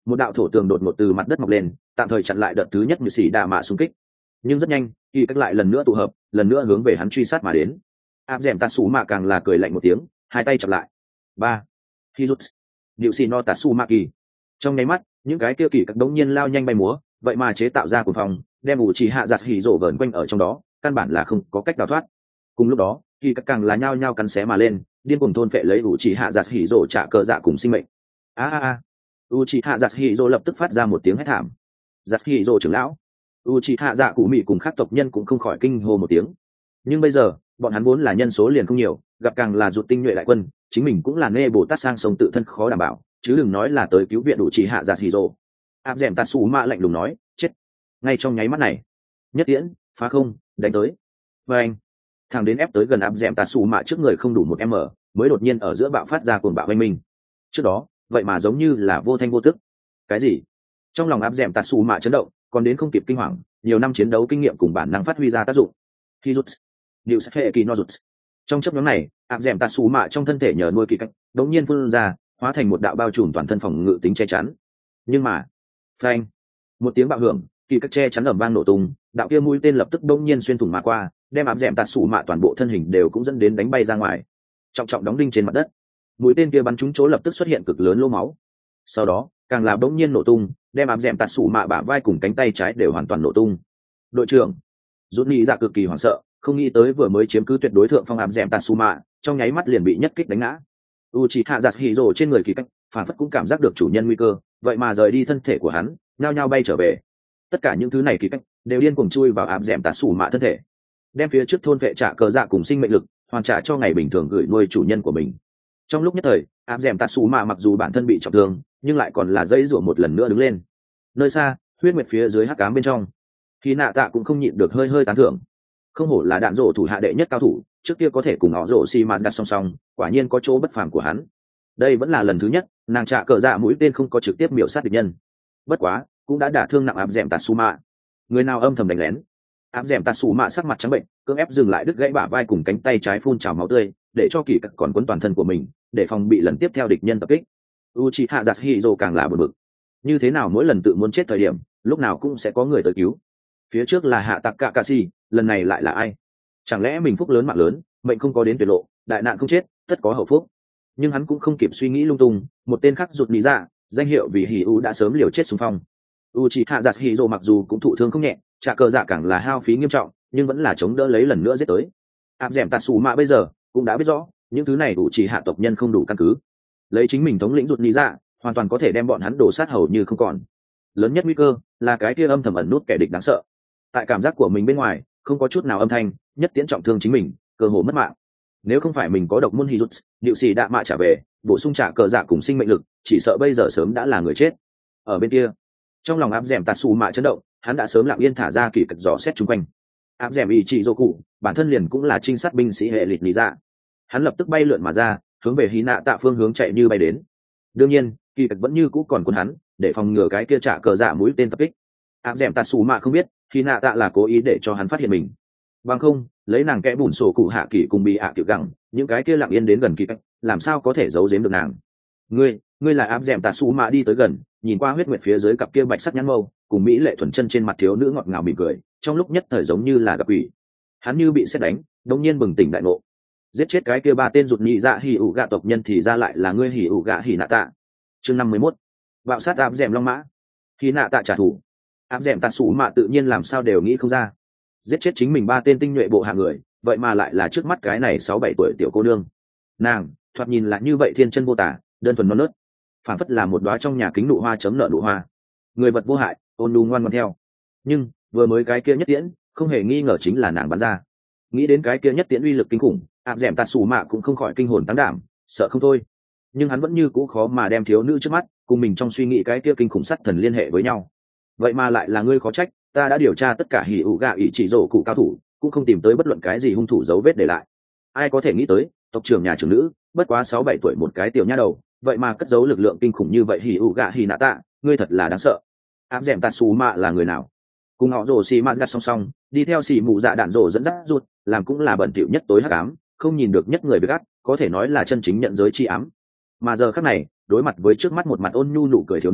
một đạo thổ tường đột ngột từ mặt đất mọc lên, tạm thời chặn lại đợt thứ nhất như xì đạ mạ xung kích. Nhưng rất nhanh kỳ cách lại lần nữa tụ hợp, lần nữa hướng về hắn truy sát mà đến. áp dẻm tạ xù mạ càng là cười lạnh một tiếng, hai tay chặp lại. Ba Hirut điệu xì no tạ xù mạ kỳ. Trong nháy mắt những cái kia kỳ cách đống nhiên lao nhanh bay múa, vậy mà chế tạo ra cuồng phong, đem ủ trì hạ giặt hỉ rổ vờn quanh ở trong đó, căn bản là không có cách đào thoát. Cùng lúc đó kỳ cách càng là nhao nhao cắn xé mà lên, điên cuồng thôn phệ lấy ủ trì hạ giặt hỉ rổ trả cờ dạ cùng sinh mệnh. a a a u trì hạ giặt hỉ rổ lập tức phát ra một tiếng hét thảm. Giặt hỉ rổ trưởng lão, u trì hạ dạ cụ mị cùng các tộc nhân cũng không khỏi kinh hô một tiếng. Nhưng bây giờ bọn hắn vốn là nhân số liền không nhiều, gặp càng là rụt tinh nhuệ đại quân, chính mình cũng là nghe bồ tát sang sông tự thân khó đảm bảo, chứ đừng nói là tới cứu viện đủ trì hạ giặt hỉ rổ. áp dẻm tạ xù mạ lạnh lùng nói, chết. Ngay trong nháy mắt này nhất tiễn phá không đánh tới, và anh thằng đến ép tới gần áp dẻm tạ xù mạ trước người không đủ một m, mới đột nhiên ở giữa bạo phát ra cuồng bạo oanh minh. Trước đó vậy mà giống như là vô thanh vô tức. Cái gì? Trong lòng áp dẻm tạ xù mạ chấn động, còn đến không kịp kinh hoàng, nhiều năm chiến đấu kinh nghiệm cùng bản năng phát huy ra tác dụng. Khi rút điệu sắc hệ kỳ no rút. Trong chấp nhóm này áp dẻm tạ xù mạ trong thân thể nhờ nuôi kỳ cách đống nhiên phun ra, hóa thành một đạo bao trùm toàn thân phòng ngự tính che chắn. Nhưng mà phanh một tiếng bạo hưởng, kỳ cách che chắn ầm vang nổ tung, đạo kia mũi tên lập tức đống nhiên xuyên thủng mà qua, đem áp dẻm tạ xù mạ toàn bộ thân hình đều cũng dẫn đến đánh bay ra ngoài, trọng trọng đóng đinh trên mặt đất. Mũi tên kia bắn trúng chỗ lập tức xuất hiện cực lớn lỗ máu, sau đó càng là đống nhiên nổ tung, đem áp dẻm tạ xù mạ bả vai cùng cánh tay trái đều hoàn toàn nổ tung. Đội trưởng rút nghĩ ra cực kỳ hoảng sợ, không nghĩ tới vừa mới chiếm cứ tuyệt đối thượng phong áp dẻm tạ xù mạ trong nháy mắt liền bị nhất kích đánh ngã. Uchiha Yasuhiro trên người kỳ cách phản phất cũng cảm giác được chủ nhân nguy cơ, vậy mà rời đi thân thể của hắn, nhao nhao bay trở về. Tất cả những thứ này kỳ cách đều điên cuồng chui vào áp dẻm tạ xù mạ thân thể, đem phía trước thôn vệ trả cờ dạ cùng sinh mệnh lực hoàn trả cho ngày bình thường gửi nuôi chủ nhân của mình. Trong lúc nhất thời áp dẻm tạ xù mạ mặc dù bản thân bị trọng thương, nhưng lại còn là dây rủa một lần nữa đứng lên. Nơi xa huyết nguyệt phía dưới hắc ám bên trong, thì nạ tạ cũng không nhịn được hơi hơi tán thưởng. Không hổ là đạn rổ thủ hạ đệ nhất cao thủ, trước kia có thể cùng họ rổ xi mạt đặt song song, quả nhiên có chỗ bất phàm của hắn. Đây vẫn là lần thứ nhất nàng trả cờ dạ mũi tên không có trực tiếp miểu sát địch nhân, bất quá cũng đã đả thương nặng áp dẻm tạ xù mạ. Người nào âm thầm đánh lén? Áp dẻm tạ xù mạ sắc mặt trắng bệnh, cưỡng ép dừng lại đứt gãy bả vai cùng cánh tay trái phun trào máu tươi, để cho kỳ cật còn quấn toàn thân của mình, để phòng bị lần tiếp theo địch nhân tập kích. Uchiha Yasuhiro càng là bực bực, như thế nào mỗi lần tự muốn chết thời điểm, lúc nào cũng sẽ có người tới cứu. Phía trước là hạ tặc Kakashi, lần này lại là ai? Chẳng lẽ mình phúc lớn mạng lớn, mệnh không có đến tuyệt lộ, đại nạn không chết, tất có hậu phúc. Nhưng hắn cũng không kịp suy nghĩ lung tung, một tên khác rụt lý ra, danh hiệu vì hỉ u đã sớm liều chết xung phong. Uchiha Yasuhiro mặc dù cũng thụ thương không nhẹ, trả cờ dạ càng là hao phí nghiêm trọng, nhưng vẫn là chống đỡ lấy lần nữa giết tới. Áp dẻm tạ xù mạ bây giờ cũng đã biết rõ, những thứ này đủ chỉ hạ tộc nhân không đủ căn cứ, lấy chính mình thống lĩnh rụt lý ra, hoàn toàn có thể đem bọn hắn đổ sát hầu như không còn. Lớn nhất nguy cơ là cái kia âm thầm ẩn nút kẻ địch đáng sợ, tại cảm giác của mình bên ngoài không có chút nào âm thanh, nhất tiễn trọng thương chính mình, cơ hồ mất mạng. Nếu không phải mình có độc môn Hirut điệu xì đạ mạ trả về, bổ sung trả cờ dạ cùng sinh mệnh lực, chỉ sợ bây giờ sớm đã là người chết. Ở bên kia trong lòng áp dẻm tạ xù mạ chấn động, hắn đã sớm lặng yên thả ra kỳ cật dò xét chung quanh. Áp dẻm ý chỉ dô cụ bản thân liền cũng là trinh sát binh sĩ hệ lịch lý dạ, hắn lập tức bay lượn mà ra, hướng về hí nạ tạ phương hướng chạy như bay đến. Đương nhiên kỳ cật vẫn như cũ còn quân hắn, để phòng ngừa cái kia trả cờ dạ mũi tên tập kích. Áp dẻm tạ xù mạ không biết hí nạ tạ là cố ý để cho hắn phát hiện mình, bằng không lấy nàng kẽ bùn sổ cụ hạ kỳ cùng bị hạ kiểu gẳng, những cái kia lặng yên đến gần kỳ cách làm sao có thể giấu giếm được nàng. Ngươi, ngươi là áp dẻm tạ xù mạ đi tới gần, nhìn qua huyết nguyệt phía dưới cặp kia bạch sắc nhăn mâu cùng mỹ lệ thuần chân trên mặt thiếu nữ ngọt ngào mỉm cười, trong lúc nhất thời giống như là gặp quỷ. Hắn như bị sét đánh, đột nhiên bừng tỉnh đại ngộ. Giết chết cái kia ba tên rụt nhị dạ hỉ ủ gạ tộc nhân thì ra lại là ngươi hỉ ủ gạ hỉ nạ tạ. Chương năm mươi mốt, bạo sát áp dẻm long mã. Hỉ nạ tạ trả thù. Áp dẻm tạ xù mạ tự nhiên làm sao đều nghĩ không ra, giết chết chính mình ba tên tinh nhuệ bộ hạ người, vậy mà lại là trước mắt cái này sáu bảy tuổi tiểu cô nương. Nàng thoạt nhìn là như vậy thiên chân vô tả, đơn thuần non nớt, phản phất là một đóa trong nhà kính nụ hoa chấm nợ nụ hoa, người vật vô hại, ôn nhu ngoan ngoãn theo. Nhưng vừa mới cái kia nhất tiễn không hề nghi ngờ chính là nàng bắn ra. Nghĩ đến cái kia nhất tiễn uy lực kinh khủng, áp dẻm tạ xù mạ cũng không khỏi kinh hồn táng đảm, sợ không thôi. Nhưng hắn vẫn như cũ khó mà đem thiếu nữ trước mắt cùng mình trong suy nghĩ cái kia kinh khủng sát thần liên hệ với nhau. Vậy mà lại là ngươi, khó trách ta đã điều tra tất cả hỉ ủ gạ ỷ chỉ rổ cụ cao thủ, cũng không tìm tới bất luận cái gì hung thủ dấu vết để lại. Ai có thể nghĩ tới tộc trưởng nhà trưởng nữ bất quá sáu bảy tuổi một cái tiểu nha đầu, vậy mà cất giấu lực lượng kinh khủng như vậy. Hỉ ủ gạ hỉ nạ tạ, ngươi thật là đáng sợ. Áp dẻm tạ xù mạ là người nào? Cùng họ rồ xì mạ gặt song song đi theo xì mù dạ đạn rồ dẫn dắt ruột, làm cũng là bẩn thỉu nhất tối hắc ám, không nhìn được nhất người bị gắt, có thể nói là chân chính nhận giới chi ám. Mà giờ khắc này đối mặt với trước mắt một mặt ôn nhu nụ cười thiếu nữ,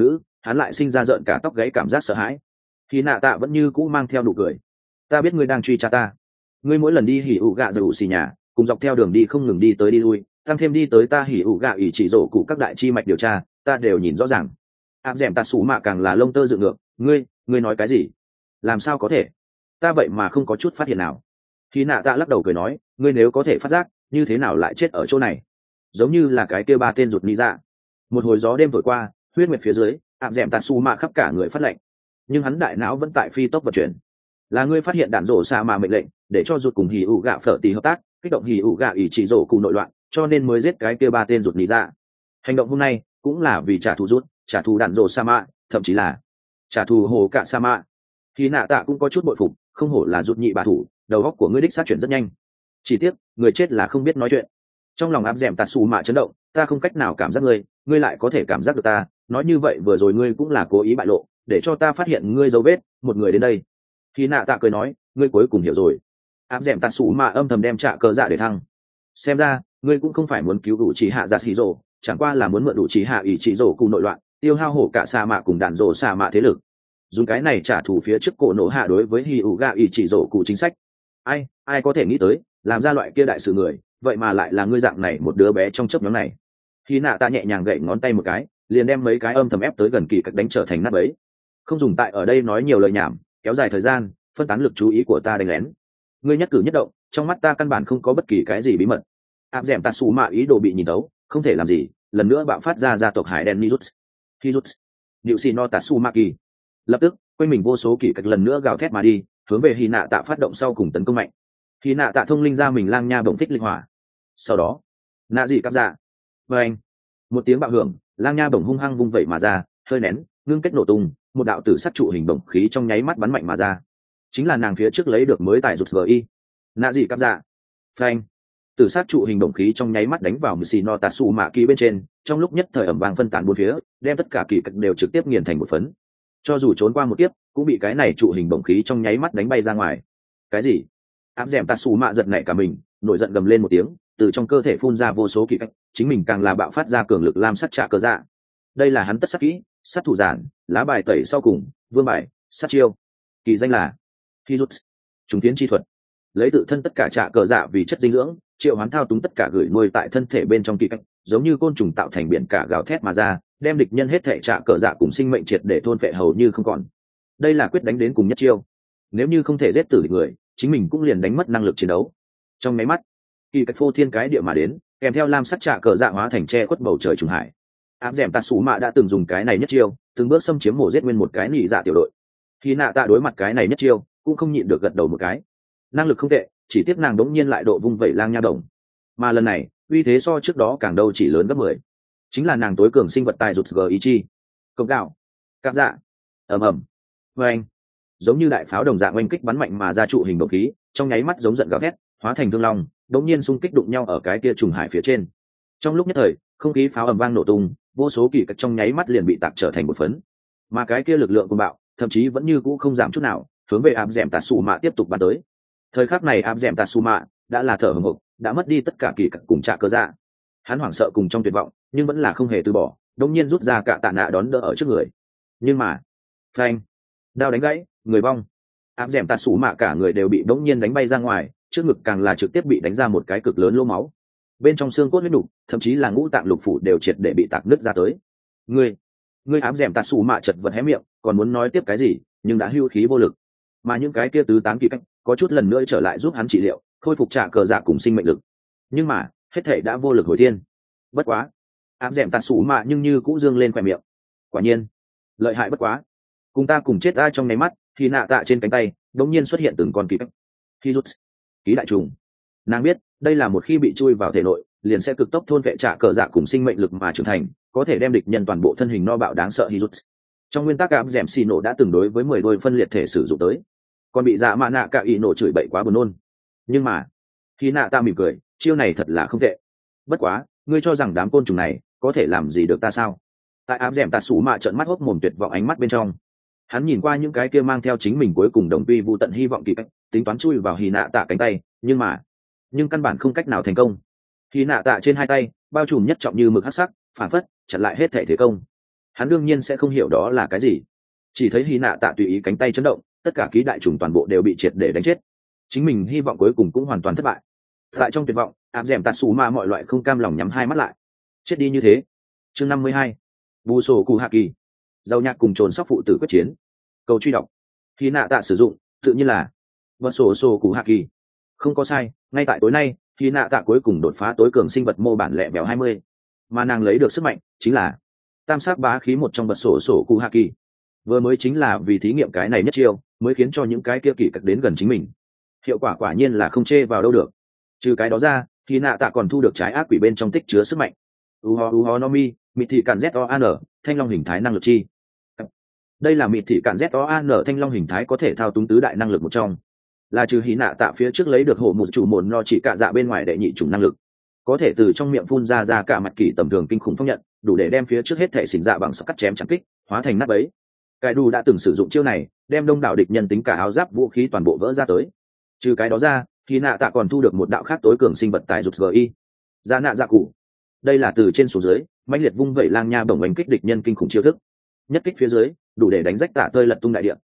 hắn lại sinh ra rợn cả tóc gáy cảm giác sợ hãi. Hy nạ tạ vẫn như cũ mang theo nụ cười. Ta biết ngươi đang truy tra ta, ngươi mỗi lần đi hỉ ủ gạ dầu xì nhà cùng dọc theo đường đi không ngừng đi tới đi lui, tăng thêm đi tới ta hỉ ủ gạ ủy chỉ rổ cụ các đại chi mạch điều tra, ta đều nhìn rõ ràng. Áp dẻm ta xù mạ càng là lông tơ dựng ngược. Ngươi, ngươi nói cái gì? Làm sao có thể? Ta vậy mà không có chút phát hiện nào. Khi nạ tạ lắc đầu cười nói, ngươi nếu có thể phát giác, như thế nào lại chết ở chỗ này? Giống như là cái kia ba tên rụt nị dạ. Một hồi gió đêm thổi qua, huyết nguyệt phía dưới, áp dẻm ta xù mạ khắp cả người phát lạnh, nhưng hắn đại não vẫn tại phi tốc vận chuyển. Là ngươi phát hiện đạn rổ xa mà mệnh lệnh để cho rụt cùng hỉ ủ gạ phở tì hợp tác, kích động hỉ ủ gạ ủy chỉ rổ cùng nội loạn, cho nên mới giết cái kia ba tên rụt nị dạ. Hành động hôm nay cũng là vì trả thù rút, trả thù đạn rổ sa mạ, thậm chí là trả thù hồ cạ sa mạ. Khi nạ tạ cũng có chút bội phục, không hổ là rụt nhị bà thủ, đầu óc của ngươi đích sát chuyển rất nhanh. Chỉ tiếc người chết là không biết nói chuyện. Trong lòng áp dẻm tạt xù mạ chấn động, ta không cách nào cảm giác ngươi, ngươi lại có thể cảm giác được ta, nói như vậy vừa rồi ngươi cũng là cố ý bại lộ để cho ta phát hiện ngươi dấu vết một người đến đây. Khi nạ tạ cười nói, ngươi cuối cùng hiểu rồi. Áp dẻm tạt xù mạ âm thầm đem trả cờ dạ để thăng. Xem ra ngươi cũng không phải muốn cứu đủ chỉ hạ dạ hỉ rồ, chẳng qua là muốn mượn đủ chỉ hạ ủy chỉ rồ cùng nội loạn, tiêu hao hổ cả sa mạ cùng đạn rồ sa mạ thế lực, dùng cái này trả thù phía trước cổ nổ hạ đối với hỉ ủ gạ ủy chỉ rồ cụ chính sách. Ai, ai có thể nghĩ tới, làm ra loại kia đại sự người, vậy mà lại là ngươi dạng này một đứa bé trong chớp nhóm này. Khi nạ ta nhẹ nhàng gậy ngón tay một cái, liền đem mấy cái âm thầm ép tới gần kỳ cách đánh trở thành nát bấy. Không dùng tại ở đây nói nhiều lời nhảm, kéo dài thời gian, phân tán lực chú ý của ta đánh lén. Ngươi nhất cử nhất động, trong mắt ta căn bản không có bất kỳ cái gì bí mật. Áp dẻm ta xù mạ ý đồ bị nhìn tấu, không thể làm gì, lần nữa bạo phát ra gia tộc hải đen Nijutsu. Nijutsu, Niu Shi no Tatsumaki. Lập tức, quanh mình vô số kỳ cách lần nữa gào thét mà đi, hướng về Hy nạ tạ phát động sau cùng tấn công mạnh. Hy nạ tạ thông linh ra mình lang nha bổng thích linh hỏa. Sau đó, nạ dị cắp dạ. Và anh, một tiếng bạo hưởng, lang nha bổng hung hăng vung vẩy mà ra, hơi nén, ngưng kết nổ tung, một đạo tử sắc trụ hình bổng khí trong nháy mắt bắn mạnh mà ra. Chính là nàng phía trước lấy được mới tại rụt gi. Nạ dị cắp dạ. Phanh. Tử sát trụ hình động khí trong nháy mắt đánh vào Misi no Tatsu mạ kỳ bên trên, trong lúc nhất thời ẩm vang phân tán bốn phía, đem tất cả kỳ cách đều trực tiếp nghiền thành một phấn. Cho dù trốn qua một kiếp, cũng bị cái này trụ hình động khí trong nháy mắt đánh bay ra ngoài. Cái gì? Áp dẻm Tatsu mạ giật nảy cả mình, nổi giận gầm lên một tiếng, từ trong cơ thể phun ra vô số kỳ cách, chính mình càng là bạo phát ra cường lực lam sắt trả cờ dạ. Đây là hắn tất sát kỹ, sát thủ giản, lá bài tẩy sau cùng, vương bài, sát chiêu. Kỳ danh là Hijutsu, trùng tiến chi thuật. Lấy tự thân tất cả trả cờ dạ vì chất dinh dưỡng, triệu hoán thao túng tất cả gửi nuôi tại thân thể bên trong kỳ cách, giống như côn trùng tạo thành biển cả gào thét mà ra, đem địch nhân hết thể trả cờ dạ cùng sinh mệnh triệt để thôn phệ hầu như không còn. Đây là quyết đánh đến cùng nhất chiêu. Nếu như không thể giết tử địch người, chính mình cũng liền đánh mất năng lực chiến đấu. Trong máy mắt, kỳ cách phô thiên cái địa mà đến, kèm theo lam sắc trả cờ dạ hóa thành che khuất bầu trời trùng hải. Áp dẻm Tatsu mạ đã từng dùng cái này nhất chiêu, từng bước xâm chiếm mổ giết nguyên một cái nị dạ tiểu đội. Khi nạ tạ đối mặt cái này nhất chiêu, cũng không nhịn được gật đầu một cái. Năng lực không tệ, chỉ tiếc nàng đống nhiên lại độ vung vẩy lang nha đồng, mà lần này uy thế so trước đó càng đâu chỉ lớn gấp mười. Chính là nàng tối cường sinh vật tài rụt g ý chi công gạo cáp dạ ầm ầm vê anh, giống như đại pháo đồng dạng oanh kích bắn mạnh mà ra trụ hình độ khí, trong nháy mắt giống giận gào thét hóa thành thương long, đống nhiên xung kích đụng nhau ở cái kia trùng hải phía trên. Trong lúc nhất thời, không khí pháo ầm vang nổ tung, vô số kỳ cách trong nháy mắt liền bị tạc trở thành một phấn, mà cái kia lực lượng của bạo thậm chí vẫn như cũ không giảm chút nào, hướng về áp dẻm Tatsu mạ tiếp tục bắn tới. Thời khắc này áp dẻm Tatsu mạ đã là thở hổn hộc, đã mất đi tất cả kỳ cặc cùng trả cơ dạ. Hắn hoảng sợ cùng trong tuyệt vọng, nhưng vẫn là không hề từ bỏ, đống nhiên rút ra cả tạ nạ đón đỡ ở trước người. Nhưng mà, phanh, đao đánh gãy, người vong. Áp dẻm Tatsu mạ cả người đều bị đống nhiên đánh bay ra ngoài, trước ngực càng là trực tiếp bị đánh ra một cái cực lớn lỗ máu. Bên trong xương cốt huyết nục, thậm chí là ngũ tạng lục phủ đều triệt để bị tạc nứt ra tới. Ngươi, ngươi áp dẻm Tatsu mạ chật vật hé miệng, còn muốn nói tiếp cái gì, nhưng đã hưu khí vô lực. Mà những cái kia tứ tán kỳ cách có chút lần nữa trở lại giúp hắn trị liệu, khôi phục trả cờ dạ cùng sinh mệnh lực, nhưng mà hết thể đã vô lực hồi thiên. Bất quá, áp dẻm Tatsu mạ nhưng như cũ dương lên khỏe miệng. Quả nhiên lợi hại bất quá, cùng ta cùng chết ai trong nháy mắt thì nạ tạ trên cánh tay đống nhiên xuất hiện từng con kỳ cách. Hijutsu, ký đại trùng. Nàng biết đây là một khi bị chui vào thể nội liền sẽ cực tốc thôn vệ trả cờ dạ cùng sinh mệnh lực mà trưởng thành, có thể đem địch nhân toàn bộ thân hình no bạo đáng sợ. Hijutsu trong nguyên tắc áp dẻm xì nổ đã từng đối với mười đôi phân liệt thể sử dụng tới, còn bị dạ mạ nạ cả ý nổ chửi bậy quá buồn nôn. Nhưng mà khi nạ ta mỉm cười, chiêu này thật là không tệ. Bất quá, ngươi cho rằng đám côn trùng này có thể làm gì được ta sao? Tại áp dẻm Tatsu mạ trợn mắt hốc mồm tuyệt vọng ánh mắt bên trong, hắn nhìn qua những cái kia mang theo chính mình cuối cùng đồng quy vu tận hy vọng kỳ cách, tính toán chui vào hì nạ tạ cánh tay, nhưng mà nhưng căn bản không cách nào thành công. Hì nạ tạ trên hai tay bao trùm nhất trọng như mực hắc sắc, phản phất chặn lại hết thể thế công. hắn đương nhiên sẽ không hiểu đó là cái gì. Chỉ thấy hy nạ tạ tùy ý cánh tay chấn động, tất cả ký đại trùng toàn bộ đều bị triệt để đánh chết. Chính mình hy vọng cuối cùng cũng hoàn toàn thất bại. Tại trong tuyệt vọng, áp dẻm tạt xù ma mọi loại không cam lòng nhắm hai mắt lại. Chết đi như thế. Chương năm mươi hai, bù sổ cụ hạ kỳ. Giàu nhạc cùng trồn sóc phụ tử quyết chiến. Cầu truy đọc. Hy nạ tạ sử dụng tự nhiên là vật sổ sổ cụ hạ kỳ. Không có sai, ngay tại tối nay hy nạ tạ cuối cùng đột phá tối cường sinh vật mô bản lẹ bèo hai mươi, mà nàng lấy được sức mạnh chính là tam sắc bá khí một trong vật sổ sổ cụ hạ kỳ. Vừa mới chính là vì thí nghiệm cái này nhất chiêu mới khiến cho những cái kia kỳ cật đến gần chính mình. Hiệu quả quả nhiên là không chê vào đâu được. Trừ cái đó ra hy nạ tạ còn thu được trái ác quỷ bên trong tích chứa sức mạnh uho uho nomi mịt thị cản z o an thanh long hình thái năng lực chi. Đây là mịt thị cản z o an thanh long hình thái có thể thao túng tứ đại năng lực một trong, là trừ hy nạ tạ phía trước lấy được hộ một chủ mồn no chỉ cạ dạ bên ngoài đệ nhị chủng năng lực, có thể từ trong miệng phun ra ra cả mặt kỳ tầm thường kinh khủng phong nhận, đủ để đem phía trước hết thể xỉn dạ bằng sắc cắt chém chẳng kích hóa thành nát bấy. Cái đủ đã từng sử dụng chiêu này đem đông đảo địch nhân tính cả áo giáp vũ khí toàn bộ vỡ ra tới. Trừ cái đó ra hy nạ tạ còn thu được một đạo khác tối cường sinh vật tại rụt gi ra nạ dạ cụ. Đây là từ trên xuống dưới mãnh liệt vung vẩy lang nha bổng đánh kích địch nhân kinh khủng chiêu thức, nhất kích phía dưới đủ để đánh rách tạ tơi lật tung đại địa.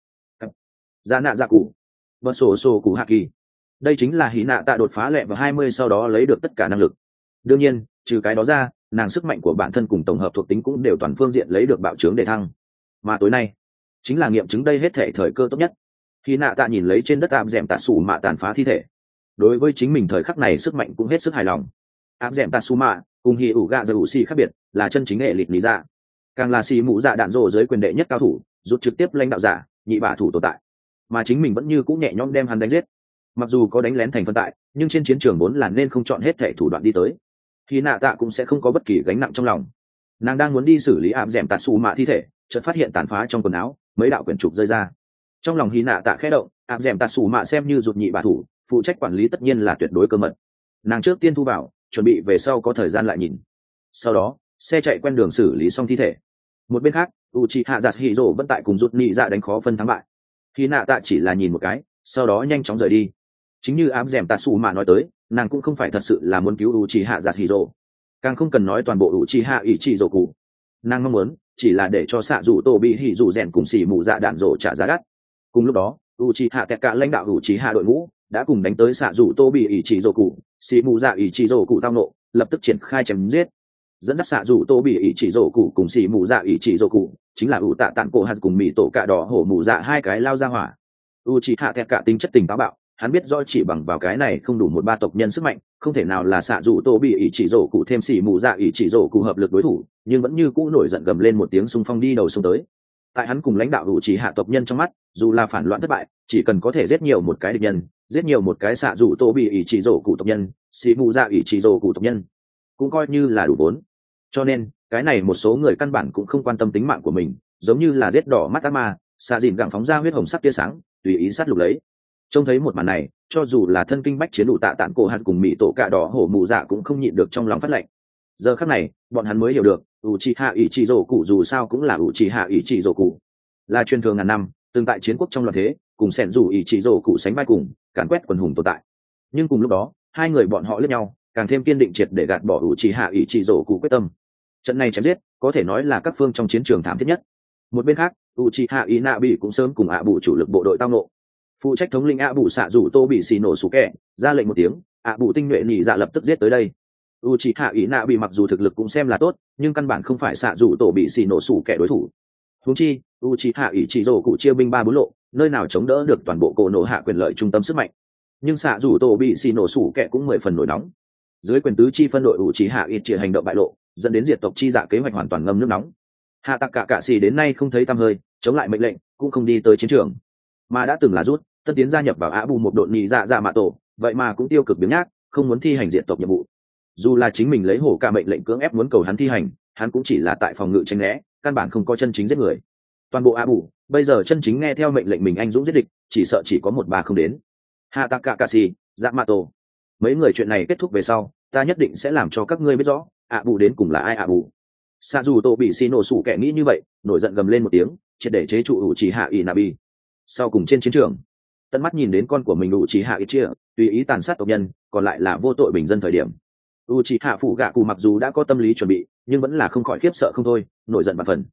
Ra nạ dạ cụ và sổ sổ cụ hạ kỳ. Đây chính là hí nạ tạ đột phá lẹ vào hai mươi sau đó lấy được tất cả năng lực. Đương nhiên trừ cái đó ra nàng sức mạnh của bản thân cùng tổng hợp thuộc tính cũng đều toàn phương diện lấy được bạo trướng để thăng, mà tối nay chính là nghiệm chứng đây hết thể thời cơ tốt nhất. Hí nạ tạ nhìn lấy trên đất áp dẻm tạ sủ mạ tàn phá thi thể, đối với chính mình thời khắc này sức mạnh cũng hết sức hài lòng. Áp dẻm tạ sủ mạ cùng hì ủ gạ giờ ủ xì khác biệt là chân chính hệ lịch lý dạ, càng là xì mũ dạ đạn rồ dưới quyền đệ nhất cao thủ, rút trực tiếp lãnh đạo giả nhị bả thủ tồn tại, mà chính mình vẫn như cũng nhẹ nhõm đem hắn đánh giết. Mặc dù có đánh lén thành phân tại, nhưng trên chiến trường vốn là nên không chọn hết thể thủ đoạn đi tới, thì nạ tạ cũng sẽ không có bất kỳ gánh nặng trong lòng. Nàng đang muốn đi xử lý áp dẻm tạ sủ mạ thi thể, chợt phát hiện tàn phá trong quần áo mấy đạo quyển trục rơi ra. Trong lòng hy nạ tạ khẽ động, áp dẻm tạ sủ mạ xem như rụt nhị bả thủ, phụ trách quản lý tất nhiên là tuyệt đối cơ mật. Nàng trước tiên thu vào, chuẩn bị về sau có thời gian lại nhìn. Sau đó xe chạy quen đường xử lý xong thi thể. Một bên khác Uchiha Yasuhiro vẫn tại cùng rụt nhị dạ đánh khó phân thắng bại. Hy nạ tạ chỉ là nhìn một cái, sau đó nhanh chóng rời đi. Chính như ám dẻm tạ sủ mạ nói tới, nàng cũng không phải thật sự là muốn cứu Uchiha Yasuhiro, càng không cần nói toàn bộ Uchiha Ichizoku. Nàng mong muốn chỉ là để cho xạ dù tổ bị hỉ dù rèn cùng xỉ mù dạ đạn rổ trả giá đắt. Cùng lúc đó Uchiha Keka lãnh đạo Uchiha đội ngũ đã cùng đánh tới xạ dù tô bị Ichizoku, xỉ mù dạ Ichizoku tao nộ, lập tức triển khai chém giết. Dẫn dắt xạ dù tô bị Ichizoku cùng xỉ mù dạ Ichizoku chính là ủ tạ tạng cổ hạt cùng mì tổ cạ đỏ hổ mù dạ hai cái lao ra hỏa. Uchiha Keka tính chất tình táo bạo, hắn biết do chỉ bằng vào cái này không đủ một ba tộc nhân sức mạnh, không thể nào là xạ dù tô bị Ichizoku thêm xỉ mù dạ Ichizoku hợp lực đối thủ, nhưng vẫn như cũ nổi giận gầm lên một tiếng xung phong đi đầu xông tới. Tại hắn cùng lãnh đạo Uchiha tộc nhân trong mắt, dù là phản loạn thất bại, chỉ cần có thể giết nhiều một cái địch nhân, giết nhiều một cái xạ dù tô bị Ichizoku tộc nhân, xỉ mù dạ Ichizoku tộc nhân, cũng coi như là đủ vốn. Cho nên cái này một số người căn bản cũng không quan tâm tính mạng của mình, giống như là giết đỏ mắt ác ma, xạ dìn gặng phóng ra huyết hồng sắc tia sáng, tùy ý sát lục lấy. Trông thấy một màn này, cho dù là thân kinh bách chiến đủ tạ tản cổ hạt cùng mỹ tổ cạ đỏ hổ mù dạ cũng không nhịn được trong lòng phát lệnh. Giờ khắc này bọn hắn mới hiểu được Uchiha Ichizoku dù sao cũng là Uchiha Ichizoku, là truyền thừa ngàn năm, từng tại chiến quốc trong loạn thế cùng sẻn dù Ichizoku sánh vai cùng càn quét quần hùng tồn tại. Nhưng cùng lúc đó hai người bọn họ liếc nhau, càng thêm kiên định triệt để gạt bỏ Uchiha Ichizoku quyết tâm. Trận này chém giết có thể nói là các phương trong chiến trường thảm thiết nhất. Một bên khác Uchiha Inabi cũng sớm cùng ạ bù chủ lực bộ đội tao nộ. Phụ trách thống lĩnh ạ bù xạ rủ tô bị xì nổ sủ kẹ ra lệnh một tiếng, ạ bù tinh nhuệ nhị dạ lập tức giết tới đây. Uchiha Inabi mặc dù thực lực cũng xem là tốt, nhưng căn bản không phải xạ rủ tổ bị xì nổ sủ kẹ đối thủ. Huống chi Uchiha Ichizoku chia binh ba bốn lộ, nơi nào chống đỡ được toàn bộ cổ nổ hạ quyền lợi trung tâm sức mạnh. Nhưng xạ rủ tổ bị xì nổ sủ kẹ cũng mười phần nổi nóng. Dưới quyền tứ chi phân đội Uchiha Ichi hành động bại lộ, dẫn đến diệt tộc chi dạ kế hoạch hoàn toàn ngâm nước nóng. Hạ tặc cả cạ xì đến nay không thấy tăm hơi, chống lại mệnh lệnh cũng không đi tới chiến trường, mà đã từng là rút tân tiến gia nhập vào ạ bù một đội nhị dạ dạ mạ tổ, vậy mà cũng tiêu cực biếng nhác, không muốn thi hành diệt tộc nhiệm vụ. Dù là chính mình lấy hổ ca mệnh lệnh cưỡng ép muốn cầu hắn thi hành, hắn cũng chỉ là tại phòng ngự tranh né, căn bản không có chân chính giết người. Toàn bộ ạ bù bây giờ chân chính nghe theo mệnh lệnh mình anh dũng giết địch, chỉ sợ chỉ có một ba không đến. Hạ tặc cả cạ xì, dạ mạ tổ, mấy người chuyện này kết thúc về sau, ta nhất định sẽ làm cho các ngươi biết rõ ạ bù đến cùng là ai. ạ bù xạ dù tổ bị xì nổ sủ kẻ nghĩ như vậy, nổi giận gầm lên một tiếng, triệt để chế trụ Uchiha Inabi. Sau cùng trên chiến trường, tận mắt nhìn đến con của mình Uchiha Ichia tùy ý tàn sát tộc nhân, còn lại là vô tội bình dân thời điểm, Uchiha phụ gạ cụ mặc dù đã có tâm lý chuẩn bị, nhưng vẫn là không khỏi khiếp sợ không thôi, nổi giận và phần.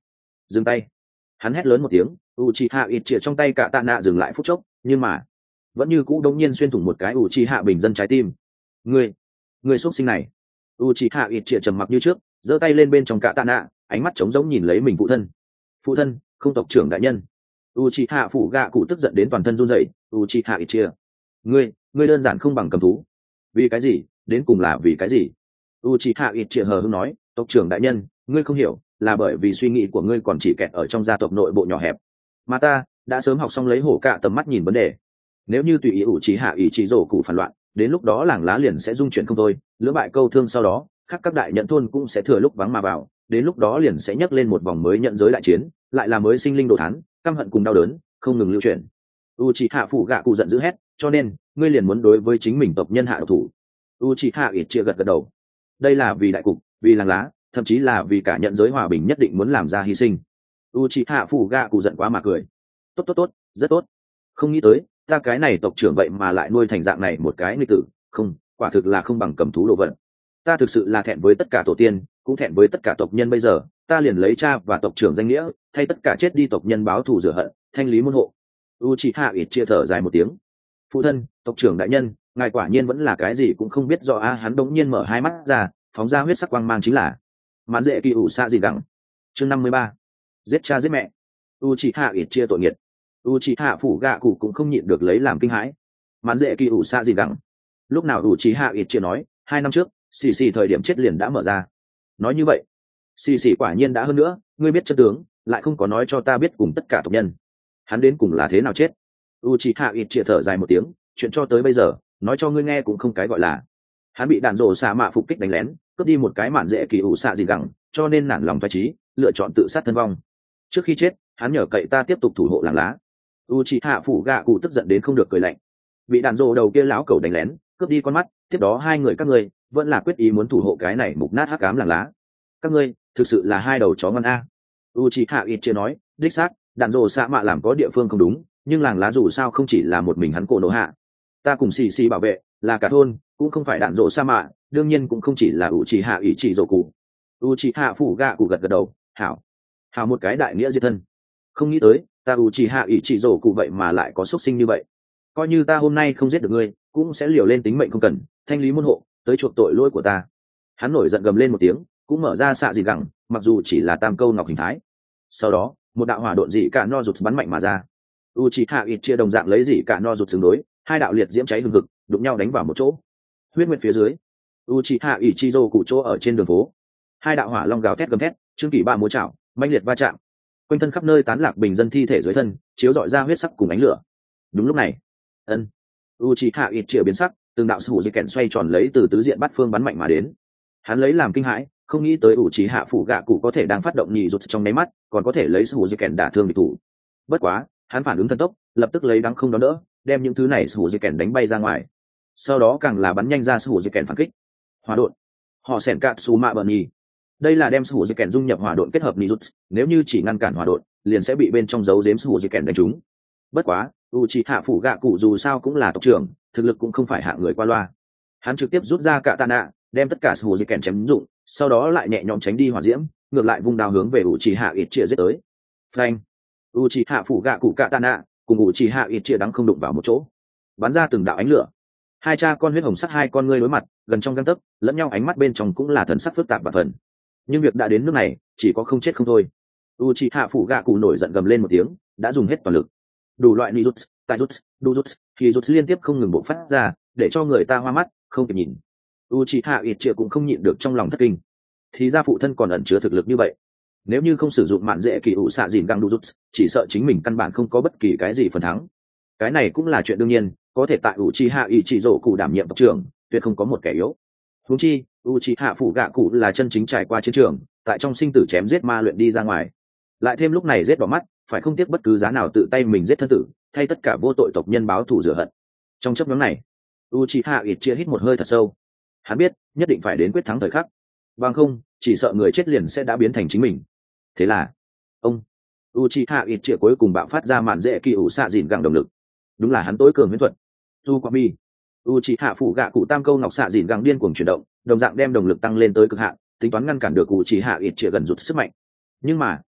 dừng tay. Hắn hét lớn một tiếng, Uchiha Itchia trong tay cả tạ nạ dừng lại phút chốc, nhưng mà vẫn như cũ đống nhiên xuyên thủng một cái Uchiha bình dân trái tim. Ngươi, ngươi xuất sinh này. Uchiha Itchia trầm mặc như trước, giơ tay lên bên trong cả tạ nạ, ánh mắt trống rỗng nhìn lấy mình phụ thân. Phụ thân, không tộc trưởng đại nhân. Uchiha phụ gạ cụ tức giận đến toàn thân run rẩy. Uchiha Itchia, ngươi, ngươi đơn giản không bằng cầm thú. Vì cái gì? Đến cùng là vì cái gì? Uchiha Itchia hờ hững nói, tộc trưởng đại nhân, ngươi không hiểu, là bởi vì suy nghĩ của ngươi còn chỉ kẹt ở trong gia tộc nội bộ nhỏ hẹp, mà ta đã sớm học xong lấy hổ cạ tầm mắt nhìn vấn đề. Nếu như tùy ý Uchiha ý chỉ rổ cụ phản loạn, đến lúc đó làng lá liền sẽ dung chuyển không thôi, lưỡng bại câu thương, sau đó khác các đại nhận thôn cũng sẽ thừa lúc vắng mà vào, đến lúc đó liền sẽ nhấc lên một vòng mới nhận giới đại chiến, lại là mới sinh linh đồ thán, căm hận cùng đau đớn không ngừng lưu chuyển. Uchiha phụ gạ cụ giận dữ hét, cho nên ngươi liền muốn đối với chính mình tộc nhân hạ độc thủ. Uchiha Itchia gật gật đầu. Đây là vì đại cục, vì làng lá, thậm chí là vì cả nhận giới hòa bình nhất định muốn làm ra hy sinh. Uchiha phụ gạ cụ giận quá mà cười. Tốt tốt tốt, rất tốt. Không nghĩ tới, ta cái này tộc trưởng vậy mà lại nuôi thành dạng này một cái nghịch tử, không, quả thực là không bằng cầm thú đồ vật. Ta thực sự là thẹn với tất cả tổ tiên, cũng thẹn với tất cả tộc nhân, bây giờ, ta liền lấy cha và tộc trưởng danh nghĩa, thay tất cả chết đi tộc nhân báo thù rửa hận, thanh lý môn hộ. Uchiha Itchia thở dài một tiếng. Phụ thân, tộc trưởng đại nhân, ngài quả nhiên vẫn là cái gì cũng không biết rõ a. Hắn đống nhiên mở hai mắt ra, phóng ra huyết sắc quang mang, chính là mãn dễ kỳ ủ xạ gì đẳng. Chương năm mươi ba, giết cha giết mẹ. Uchiha Itchia tội nghiệt. Uchiha phủ gạ cụ cũng không nhịn được lấy làm kinh hãi. Mãn dễ kỳ ủ xạ gì đẳng. Lúc nào Uchiha Itchia nói, hai năm trước, xì xì thời điểm chết liền đã mở ra. Nói như vậy, xì xì quả nhiên đã hơn nữa, ngươi biết chân tướng, lại không có nói cho ta biết cùng tất cả tộc nhân. Hắn đến cùng là thế nào chết? Uchiha Itchia thở dài một tiếng, chuyện cho tới bây giờ, nói cho ngươi nghe cũng không cái gọi là. Hắn bị đạn rồ xạ mạ phục kích đánh lén, cướp đi một cái mạn dễ kỳ ủ xạ gì gẳng, cho nên nản lòng phái trí, lựa chọn tự sát thân vong. Trước khi chết, hắn nhờ cậy ta tiếp tục thủ hộ làng lá. Uchiha phủ gạ cụ tức giận đến không được cười lạnh. Bị đạn rồ đầu kia lão cẩu đánh lén, cướp đi con mắt, tiếp đó hai người các ngươi vẫn là quyết ý muốn thủ hộ cái này mục nát hắc ám làng lá. Các ngươi thực sự là hai đầu chó ngon a. Uchiha Itchia nói, đích xác, đạn rồ xạ mạ làm có địa phương không đúng, nhưng làng lá dù sao không chỉ là một mình hắn cổ nổ hạ. Ta cùng xì xì bảo vệ, là cả thôn, cũng không phải đạn rồ xạ mạ, đương nhiên cũng không chỉ là Uchiha Itchia cụ. Uchiha phủ gạ cụ gật gật đầu, hảo, hảo một cái đại nghĩa diệt thân. Không nghĩ tới, ta Uchiha Itchia cụ vậy mà lại có xuất sinh như vậy. Coi như ta hôm nay không giết được ngươi, cũng sẽ liều lên tính mệnh không cần, thanh lý môn hộ, tới chuộc tội lỗi của ta. Hắn nổi giận gầm lên một tiếng, cũng mở ra xạ dị gẳng, mặc dù chỉ là tam câu ngọc hình thái. Sau đó, một đạo hỏa độn dị cả no rụt bắn mạnh mà ra. Uchiha Itchia đồng dạng lấy dị cả no rụt xứng đối, hai đạo liệt diễm cháy hừng hực, đụng nhau đánh vào một chỗ. Huyết nguyệt phía dưới, Uchiha Ichizo cụ chỗ ở trên đường phố, hai đạo hỏa long gào thét gầm thét, trương kỷ ba múa chảo, mãnh liệt va chạm, quanh thân khắp nơi tán lạc bình dân thi thể dưới thân, chiếu rọi ra huyết sắc cùng ánh lửa. Đúng lúc này, ân, Uchiha Itchia biến sắc, từng đạo sủ dây kèn xoay tròn lấy từ tứ diện bát phương bắn mạnh mà đến. Hắn lấy làm kinh hãi, không nghĩ tới Uchiha phủ gạ cụ có thể đang phát động nhị rụt trong nháy mắt, còn có thể lấy sủ dây kèn đả thương địch thủ. Bất quá, hắn phản ứng thần tốc, lập tức lấy đắng không đón đỡ, đem những thứ này sủ dây kèn đánh bay ra ngoài. Sau đó càng là bắn nhanh ra sủ dây kèn phản kích. Hỏa độn, họ sẻn cạn su mạ bờ nhì. Đây là đem sủ dây kèn dung nhập hỏa độn kết hợp nhị rụt, nếu như chỉ ngăn cản hỏa độn, liền sẽ bị bên trong giấu giếm sủ dây kèn đánh trúng. Bất quá, Uchiha phủ gạ cụ dù sao cũng là tộc trưởng, thực lực cũng không phải hạng người qua loa. Hắn trực tiếp rút ra cả tạ nạ, đem tất cả sủ dây kèn chém dụng, sau đó lại nhẹ nhõm tránh đi hỏa diễm, ngược lại vung đao hướng về Uchiha Itchia giết tới. Phanh! Uchiha phủ gạ cụ cả tạ nạ cùng Uchiha Itchia đắng không đụng vào một chỗ, bắn ra từng đạo ánh lửa. Hai cha con huyết hồng sắc hai con ngươi đối mặt, gần trong gang tấc, lẫn nhau ánh mắt bên trong cũng là thần sắc phức tạp và phần. Nhưng việc đã đến nước này, chỉ có không chết không thôi. Uchiha phủ gạ cụ nổi giận gầm lên một tiếng, đã dùng hết toàn lực. Đủ loại ninjutsu, taijutsu, dojutsu, kijutsu liên tiếp không ngừng bộc phát ra, để cho người ta hoa mắt, không kịp nhìn. Uchiha Itchia cũng không nhịn được trong lòng thất kinh. Thì ra phụ thân còn ẩn chứa thực lực như vậy. Nếu như không sử dụng mạn dễ kỳ ủ xạ dìn găng dojutsu, chỉ sợ chính mình căn bản không có bất kỳ cái gì phần thắng. Cái này cũng là chuyện đương nhiên, có thể tại Uchiha Ichizo cụ đảm nhiệm tộc trưởng, tuyệt không có một kẻ yếu. Huống chi, Uchiha phủ gạ cụ là chân chính trải qua chiến trường, tại trong sinh tử chém giết ma luyện đi ra ngoài. Lại thêm lúc này giết đỏ mắt, phải không tiếc bất cứ giá nào tự tay mình giết thân tử, thay tất cả vô tội tộc nhân báo thù rửa hận. Trong chấp nhóm này, Uchiha Itchia hít một hơi thật sâu. Hắn biết, nhất định phải đến quyết thắng thời khắc. Bằng không, chỉ sợ người chết liền sẽ đã biến thành chính mình. Thế là, ông Uchiha Itchia cuối cùng bạo phát ra màn dễ kỳ ủ xạ dìn gẳng động lực. Đúng là hắn tối cường huyễn thuật. Tsukami. Uchiha phủ gạ cụ tam câu ngọc xạ dìn gẳng điên cuồng chuyển động, đồng dạng đem động lực tăng lên tới cực hạn, tính toán ngăn cản được Uchiha Itchia gần rụt sức mạnh. Nhưng mà,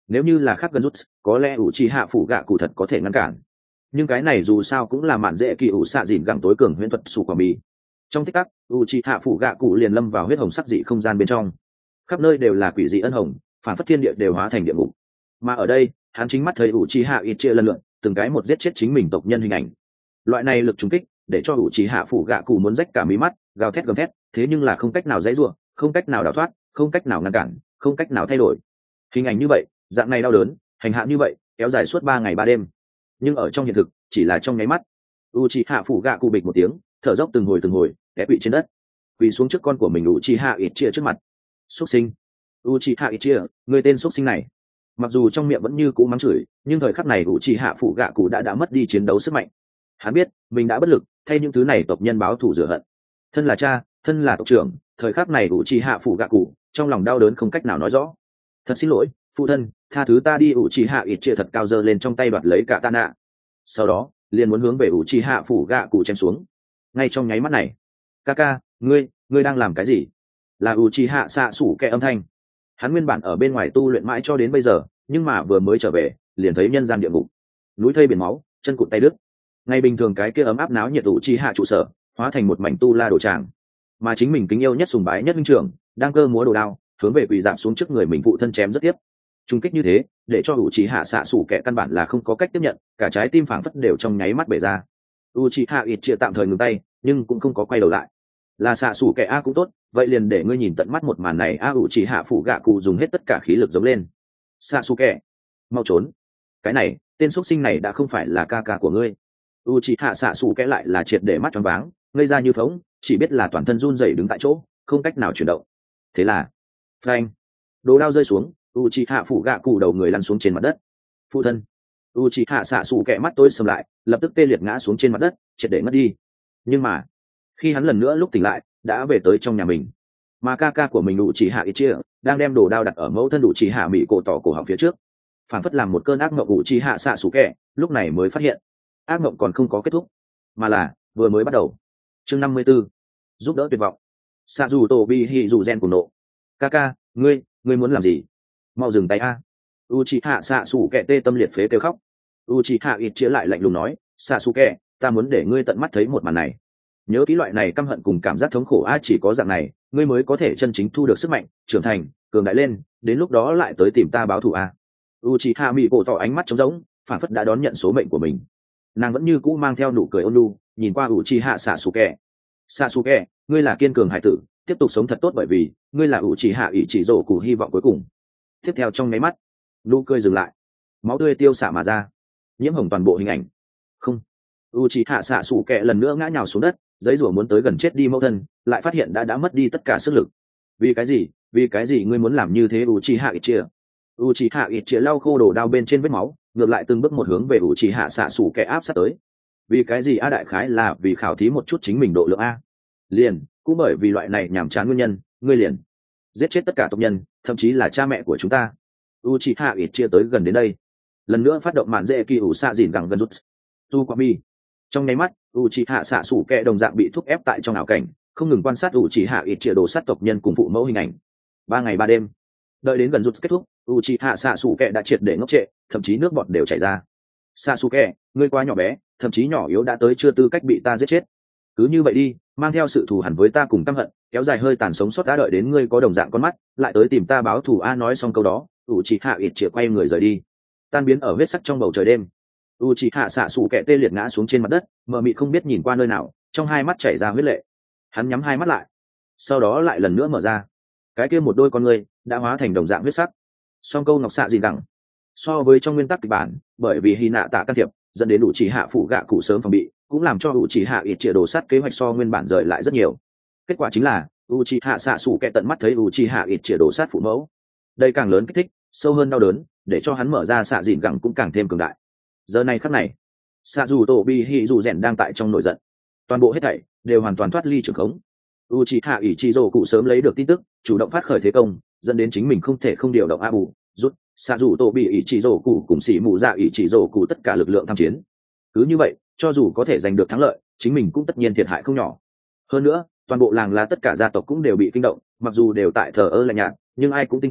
nếu như là khác gần rút có lẽ ủ trì hạ phủ gạ cụ thật có thể ngăn cản, nhưng cái này dù sao cũng là mạn dễ kỳ ủ xạ dìn gẳng tối cường huyễn thuật sủ quả mì. Trong tích tắc ủ trì hạ phủ gạ cụ liền lâm vào huyết hồng sắc dị không gian bên trong, khắp nơi đều là quỷ dị ân hồng, phản phất thiên địa đều hóa thành địa ngục. Mà ở đây hắn chính mắt thấy ủ trì hạ ít chia lần lượt từng cái một giết chết chính mình tộc nhân hình ảnh. Loại này lực trùng kích để cho ủ trì hạ phủ gạ cụ muốn rách cả mí mắt, gào thét gầm thét, thế nhưng là không cách nào dãy rủa, không cách nào đào thoát, không cách nào ngăn cản, không cách nào thay đổi. Hình ảnh như vậy, dạng này đau đớn, hành hạ như vậy, kéo dài suốt ba ngày ba đêm. Nhưng ở trong hiện thực, chỉ là trong nháy mắt. Uchiha phủ gạ cụ bịch một tiếng, thở dốc từng hồi từng hồi, té quỵ trên đất, quỳ xuống trước con của mình Uchiha Itachi trước mặt. Xuất sinh, Uchiha Itachi, người tên xuất sinh này. Mặc dù trong miệng vẫn như cũ mắng chửi, nhưng thời khắc này Uchiha phủ gạ cụ đã đã mất đi chiến đấu sức mạnh. Hắn biết, mình đã bất lực, thay những thứ này tộc nhân báo thù rửa hận. Thân là cha, thân là tộc trưởng, thời khắc này Uchiha phủ gạ cụ trong lòng đau đớn không cách nào nói rõ. Thật xin lỗi, phụ thân, tha thứ ta đi. Uchiha Itachi thật cao giơ lên trong tay đoạt lấy cả katana, sau đó liền muốn hướng về Uchiha phủ gạ cụ chém xuống. Ngay trong nháy mắt này, Kaka, ngươi ngươi đang làm cái gì? Là Uchiha xạ sủ kẻ âm thanh. Hắn nguyên bản ở bên ngoài tu luyện mãi cho đến bây giờ, nhưng mà vừa mới trở về liền thấy nhân gian địa ngục, núi thây biển máu, chân cụt tay đứt. Ngày bình thường cái kia ấm áp náo nhiệt Uchiha trụ sở hóa thành một mảnh tu la đổ tràng, mà chính mình kính yêu nhất sùng bái nhất minh trưởng đang cơ múa đồ đao hướng về quỳ dạp xuống trước người mình phụ thân chém rất tiếp. Trung kích như thế để cho Uchiha xạ sủ kẻ căn bản là không có cách tiếp nhận, cả trái tim phảng phất đều trong nháy mắt bể ra. Uchiha Itachi tạm thời ngừng tay, nhưng cũng không có quay đầu lại. Là xạ sủ kẻ a cũng tốt, vậy liền để ngươi nhìn tận mắt một màn này. A Uchiha phủ gạ cụ dùng hết tất cả khí lực giống lên. Xạ sủ kẻ, mau trốn! Cái này, tên xuất sinh này đã không phải là ca ca của ngươi. Uchiha xạ sủ kẻ lại là triệt để mắt choáng váng, ngây ra như phóng, chỉ biết là toàn thân run rẩy đứng tại chỗ, không cách nào chuyển động. Thế là, phanh, đồ đao rơi xuống, Uchiha phủ gạ cụ đầu người lăn xuống trên mặt đất. Phụ thân! Uchiha xạ sủ kẻ mắt tối sầm lại, lập tức tê liệt ngã xuống trên mặt đất, triệt để ngất đi. Nhưng mà khi hắn lần nữa lúc tỉnh lại, đã về tới trong nhà mình, mà ca ca của mình Uchiha Itachi đang đem đồ đao đặt ở mẫu thân Uchiha Mỹ cổ tỏ cổ họng phía trước, phản phất làm một cơn ác mộng. Uchiha xạ sủ kẻ lúc này mới phát hiện ác mộng còn không có kết thúc, mà là vừa mới bắt đầu. Chương năm mươi 54, giúp đỡ tuyệt vọng. Xạ dù tổ bi hỉ dù gen cùng nộ. Kaka, ngươi ngươi muốn làm gì? Mau dừng tay a! Uchiha xạ sủ kẻ tê tâm liệt phế kêu khóc. Uchiha Itachi lại lạnh lùng nói, Sasuke, ta muốn để ngươi tận mắt thấy một màn này. Nhớ kỹ loại này căm hận cùng cảm giác thống khổ, a chỉ có dạng này ngươi mới có thể chân chính thu được sức mạnh, trưởng thành, cường đại lên, đến lúc đó lại tới tìm ta báo thù a. Uchiha Mỹ cổ tỏ ánh mắt trống rỗng, phản phất đã đón nhận số mệnh của mình. Nàng vẫn như cũ mang theo nụ cười ôn nhu, nhìn qua Uchiha Sasuke. Sasuke, ngươi là kiên cường hải tử, tiếp tục sống thật tốt, bởi vì ngươi là Uchiha Ichiroku hy vọng cuối cùng. Tiếp theo trong nháy mắt, nụ cười dừng lại, máu tươi tiêu xạ mà ra, nhiễm hồng toàn bộ hình ảnh. Không. Uchiha Sasuke lần nữa ngã nhào xuống đất, giấy rủa muốn tới gần chết đi mẫu thân, lại phát hiện đã đã mất đi tất cả sức lực. Vì cái gì? Vì cái gì ngươi muốn làm như thế Uchiha Itachi? Uchiha Itachi lau khô đồ đao bên trên vết máu, ngược lại từng bước một hướng về Uchiha Sasuke áp sát tới. Vì cái gì a? Đại khái là vì khảo thí một chút chính mình độ lượng a. Liền, cũng bởi vì loại này nhàm chán nguyên nhân, ngươi liền giết chết tất cả tộc nhân, thậm chí là cha mẹ của chúng ta. Uchiha Itachi tới gần đến đây, lần nữa phát động màn dễ kỳ ủ xạ dìn gẳng gần rút tu qua mi. Trong nháy mắt, Uchiha xạ sủ kẹ đồng dạng bị thúc ép tại trong ảo cảnh, không ngừng quan sát Uchiha Itachi đồ sát tộc nhân cùng phụ mẫu hình ảnh. Ba ngày ba đêm, đợi đến gần rút kết thúc, Uchiha xạ sủ kẹ đã triệt để ngốc trệ, thậm chí nước bọt đều chảy ra. Sasuke, ngươi quá nhỏ bé, thậm chí nhỏ yếu đã tới chưa tư cách bị ta giết chết. Cứ như vậy đi, mang theo sự thù hằn với ta cùng căm hận, kéo dài hơi tàn sống sót đã, đợi đến ngươi có đồng dạng con mắt, lại tới tìm ta báo thù a. Nói xong câu đó, Uchiha Itachi quay người rời đi, tan biến ở huyết sắc trong bầu trời đêm. Uchiha xạ sủ kẹ tê liệt ngã xuống trên mặt đất, mờ mịt không biết nhìn qua nơi nào, trong hai mắt chảy ra huyết lệ. Hắn nhắm hai mắt lại, sau đó lại lần nữa mở ra, cái kia một đôi con ngươi đã hóa thành đồng dạng huyết sắc. Song câu ngọc xạ gì đẳng, so với trong nguyên tắc kịch bản, bởi vì hy nạ tạ can thiệp dẫn đến Uchiha phủ gạ cụ sớm phòng bị, cũng làm cho Uchiha Itachi đồ sát kế hoạch so nguyên bản rời lại rất nhiều. Kết quả chính là Uchiha xạ sủ kẹ tận mắt thấy Uchiha Itachi đồ sát phụ mẫu, đây càng lớn kích thích, sâu hơn đau đớn, để cho hắn mở ra xạ dìn gẳng cũng càng thêm cường đại. Giờ này khắc này, xạ dù tổ bi hỉ dù rèn đang tại trong nổi giận, toàn bộ hết thảy đều hoàn toàn thoát ly trường khống. Uchiha Ichiroku sớm lấy được tin tức, chủ động phát khởi thế công, dẫn đến chính mình không thể không điều động a bù rút xạ dù tổ bi Ichiroku cùng xỉ mù dạ Ichiroku tất cả lực lượng tham chiến. Cứ như vậy, cho dù có thể giành được thắng lợi, chính mình cũng tất nhiên thiệt hại không nhỏ. Hơn nữa, toàn bộ làng lá tất cả gia tộc cũng đều bị kinh động, mặc dù đều tại thờ ơ lạnh nhạt, nhưng ai cũng tin tưởng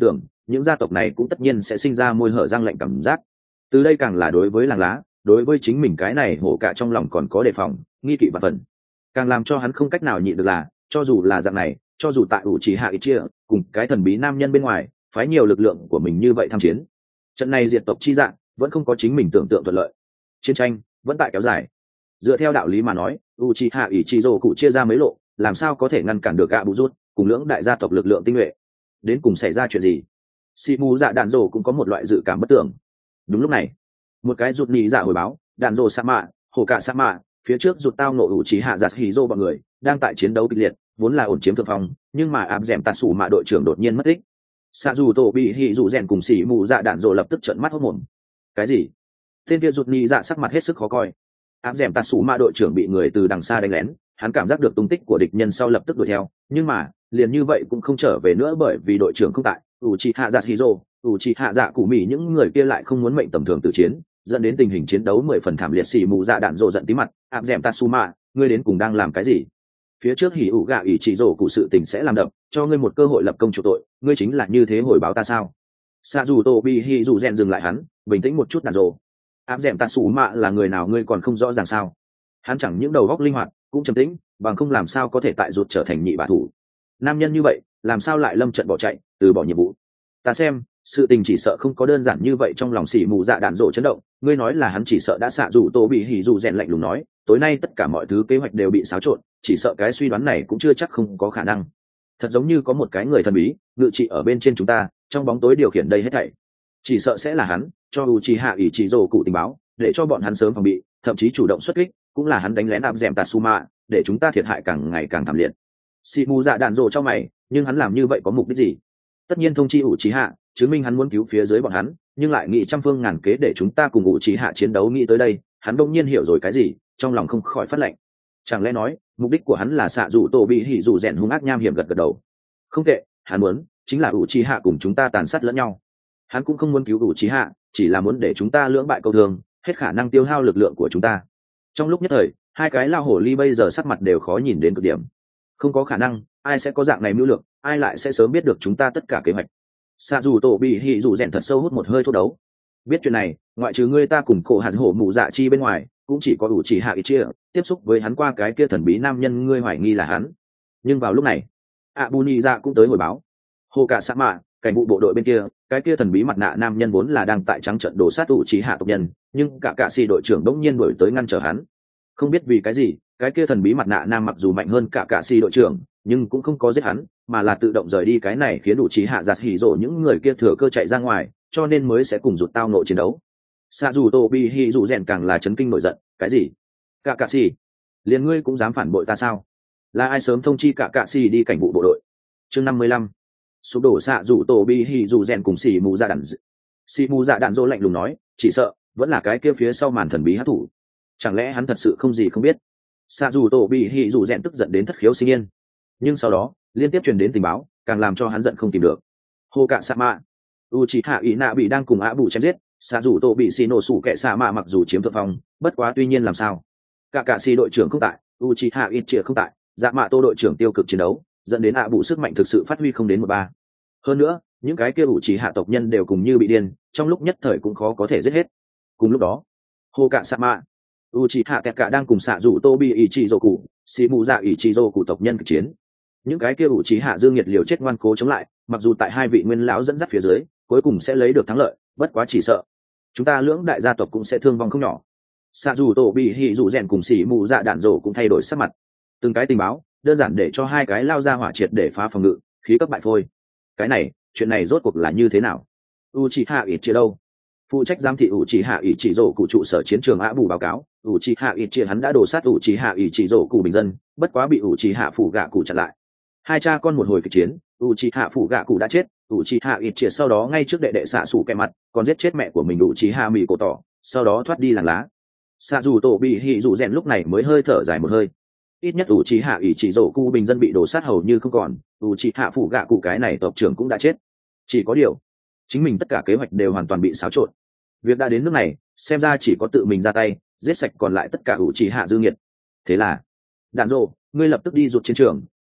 những gia tộc này cũng tất nhiên sẽ sinh ra môi hở răng lạnh cảm giác. Từ đây càng là đối với làng lá, đối với chính mình cái này hổ cả trong lòng còn có đề phòng, nghi kỵ và phần. Càng làm cho hắn không cách nào nhịn được là, cho dù là dạng này, cho dù tại ủ trì hạ ít chia cùng cái thần bí nam nhân bên ngoài phái nhiều lực lượng của mình như vậy tham chiến, trận này diệt tộc chi dạng vẫn không có chính mình tưởng tượng thuận lợi, chiến tranh vẫn tại kéo dài. Dựa theo đạo lý mà nói, Uchiha Ichizo cụ chia ra mấy lộ, làm sao có thể ngăn cản được gạ bù rút cùng lưỡng đại gia tộc lực lượng tinh nhuệ. Đến cùng xảy ra chuyện gì? Shimu dạ đạn rồ cũng có một loại dự cảm bất tưởng. Đúng lúc này, một cái rụt nhị dạ hồi báo, đạn rồ sa mạ, hồ cả sa mạ, phía trước rụt tao nộ Uchiha giặt hỉ rồ bọn người đang tại chiến đấu kịch liệt, vốn là ổn chiếm thượng phong, nhưng mà áp dẻm tạt sủ mạ đội trưởng đột nhiên mất tích. Sa dù tổ bị hỉ dù rèn cùng xỉ mù dạ đạn rồ lập tức trợn mắt hốt mồm. Cái gì? Tên kia rụt nhị dạ sắc mặt hết sức khó coi. Áp dẻm tạt sủ mạ đội trưởng bị người từ đằng xa đánh lén, hắn cảm giác được tung tích của địch nhân sau lập tức đuổi theo, nhưng mà liền như vậy cũng không trở về nữa, bởi vì đội trưởng không tại. Uchiha Yasuhiro, Uchiha Dạ Cụ Mỉ những người kia lại không muốn mệnh tầm thường tự chiến, dẫn đến tình hình chiến đấu mười phần thảm liệt. Xỉ mù dạ đạn rồ giận tí mặt, áp dẻm Tatsuma, ngươi đến cùng đang làm cái gì? Phía trước hỉ ủ gạ ỷ chỉ rồ cụ sự tình sẽ làm đậm, cho ngươi một cơ hội lập công chủ tội, ngươi chính là như thế hồi báo ta sao? Sa dù tô bi hỉ dù rèn dừng lại hắn, bình tĩnh một chút đạn rồ. Áp dẻm Tatsuma là người nào ngươi còn không rõ ràng sao? Hắn chẳng những đầu óc linh hoạt, cũng trầm tĩnh, bằng không làm sao có thể tại ruột trở thành nhị bạ thủ. Nam nhân như vậy làm sao lại lâm trận bỏ chạy, từ bỏ nhiệm vụ? Ta xem sự tình chỉ sợ không có đơn giản như vậy. Trong lòng xỉ mù dạ đạn rộ chấn động, ngươi nói là hắn chỉ sợ đã xạ rủ tô bị hỉ dù rèn lạnh lùng nói, tối nay tất cả mọi thứ kế hoạch đều bị xáo trộn, chỉ sợ cái suy đoán này cũng chưa chắc không có khả năng. Thật giống như có một cái người thần bí ngự trị ở bên trên chúng ta, trong bóng tối điều khiển đây hết thảy. Chỉ sợ sẽ là hắn cho Uchiha Ichizo cụ tình báo, để cho bọn hắn sớm phòng bị, thậm chí chủ động xuất kích, cũng là hắn đánh lén áp dẻm Tatsuma, để chúng ta thiệt hại càng ngày càng thảm liệt. Xỉ mù dạ đạn rộ cho mày, nhưng hắn làm như vậy có mục đích gì? Tất nhiên thông chi Uchiha, chứng minh hắn muốn cứu phía dưới bọn hắn, nhưng lại nghĩ trăm phương ngàn kế để chúng ta cùng Uchiha chiến đấu. Nghĩ tới đây, hắn đông nhiên hiểu rồi cái gì, trong lòng không khỏi phát lệnh. Chẳng lẽ nói mục đích của hắn là xạ dụ tổ bị hỉ dụ rèn hung ác nham hiểm? Gật gật đầu. Không tệ, hắn muốn chính là Uchiha cùng chúng ta tàn sát lẫn nhau. Hắn cũng không muốn cứu Uchiha, chỉ là muốn để chúng ta lưỡng bại câu thương, hết khả năng tiêu hao lực lượng của chúng ta. Trong lúc nhất thời, hai cái lao hổ ly bây giờ sắc mặt đều khó nhìn đến cực điểm. Không có khả năng, ai sẽ có dạng này mưu lược, ai lại sẽ sớm biết được chúng ta tất cả kế hoạch? Xạ dù tổ bị hỉ dù rèn thật sâu hút một hơi thuốc đấu. Biết chuyện này, ngoại trừ ngươi ta cùng cổ hạt hổ mù dạ chi bên ngoài, cũng chỉ có Uchiha Itachi tiếp xúc với hắn qua cái kia thần bí nam nhân, ngươi hoài nghi là hắn. Nhưng vào lúc này, Abuni dạ cũng tới hồi báo. Hồ cả sa mạ, cảnh vụ bộ đội bên kia, cái kia thần bí mặt nạ nam nhân vốn là đang tại trắng trận đổ sát Uchiha tộc nhân, nhưng cả cả si đội trưởng đống nhiên đuổi tới ngăn trở hắn. Không biết vì cái gì, cái kia thần bí mặt nạ nam mặc dù mạnh hơn cả cả si đội trưởng, nhưng cũng không có giết hắn, mà là tự động rời đi. Cái này khiến Uchiha giặt hỉ rộ những người kia thừa cơ chạy ra ngoài, cho nên mới sẽ cùng rụt tao nội chiến đấu. Sa dù tô bi hỉ dù rèn càng là chấn kinh nổi giận, cái gì? Cả cả si, liền ngươi cũng dám phản bội ta sao? Là ai sớm thông chi cả cả si đi cảnh vụ bộ đội? Chương năm mươi lăm, sụp đổ. Sa dù tô bi hỉ dù rèn cùng xì mù dạ đạn xì mù dạ đạn dỗ lạnh lùng nói, chỉ sợ vẫn là cái kia phía sau màn thần bí hắc thủ. Chẳng lẽ hắn thật sự không gì không biết? Sa dù tô bị hỉ dù rèn tức giận đến thất khiếu sinh yên, nhưng sau đó liên tiếp truyền đến tình báo càng làm cho hắn giận không tìm được. Hồ cạ sa mạ, Uchiha Ina bị đang cùng Á Bù chém giết, Sa dù tô bị xì nổ sủ kẻ sa mạ mặc dù chiếm thượng phong, bất quá tuy nhiên làm sao? Cả cả si đội trưởng không tại, Uchiha Itachi không tại, dạ mạ tô đội trưởng tiêu cực chiến đấu, dẫn đến Á Bù sức mạnh thực sự phát huy không đến một ba. Hơn nữa, những cái kia Uchiha tộc nhân đều cùng như bị điên, trong lúc nhất thời cũng khó có thể giết hết. Cùng lúc đó, Hồ cạ sa mạ, Uchiha Tekkạ đang cùng xạ rủ tô bị Ichizoku, xì mù dạ Ichizoku tộc nhân kịch chiến. Những cái kia Uchiha dương nhiệt liều chết ngoan cố chống lại, mặc dù tại hai vị nguyên lão dẫn dắt phía dưới, cuối cùng sẽ lấy được thắng lợi, bất quá chỉ sợ chúng ta lưỡng đại gia tộc cũng sẽ thương vong không nhỏ. Xạ rủ tô bị hỉ dù rèn cùng xì mù dạ đạn rổ cũng thay đổi sắc mặt. Từng cái tình báo, đơn giản để cho hai cái lao ra hỏa triệt để phá phòng ngự, khí cấp bại phôi. Cái này, chuyện này rốt cuộc là như thế nào? Uchiha Itachi đâu? Phụ trách giám thị Uchiha Ichizoku trụ sở chiến trường Á Bù báo cáo, Uchiha Itachi hắn đã đổ sát Uchiha Ichizoku bình dân, bất quá bị Uchiha phủ gạ cụ chặn lại. Hai cha con một hồi kịch chiến, Uchiha phủ gạ cụ đã chết, Uchiha Itachi sau đó ngay trước đệ đệ xạ sủ kẻ mặt, còn giết chết mẹ của mình Uchiha Mỉ cổ tỏ, sau đó thoát đi làng lá. Xạ dù tổ bị hỉ dù rèn lúc này mới hơi thở dài một hơi. Ít nhất Uchiha Ichizoku bình dân bị đổ sát hầu như không còn, Uchiha phủ gạ cụ cái này tộc trưởng cũng đã chết. Chỉ có điều, chính mình tất cả kế hoạch đều hoàn toàn bị xáo trộn. Việc đã đến nước này, xem ra chỉ có tự mình ra tay, giết sạch còn lại tất cả Uchiha dư nghiệt. Thế là, đạn rồ, ngươi lập tức đi rụt chiến trường,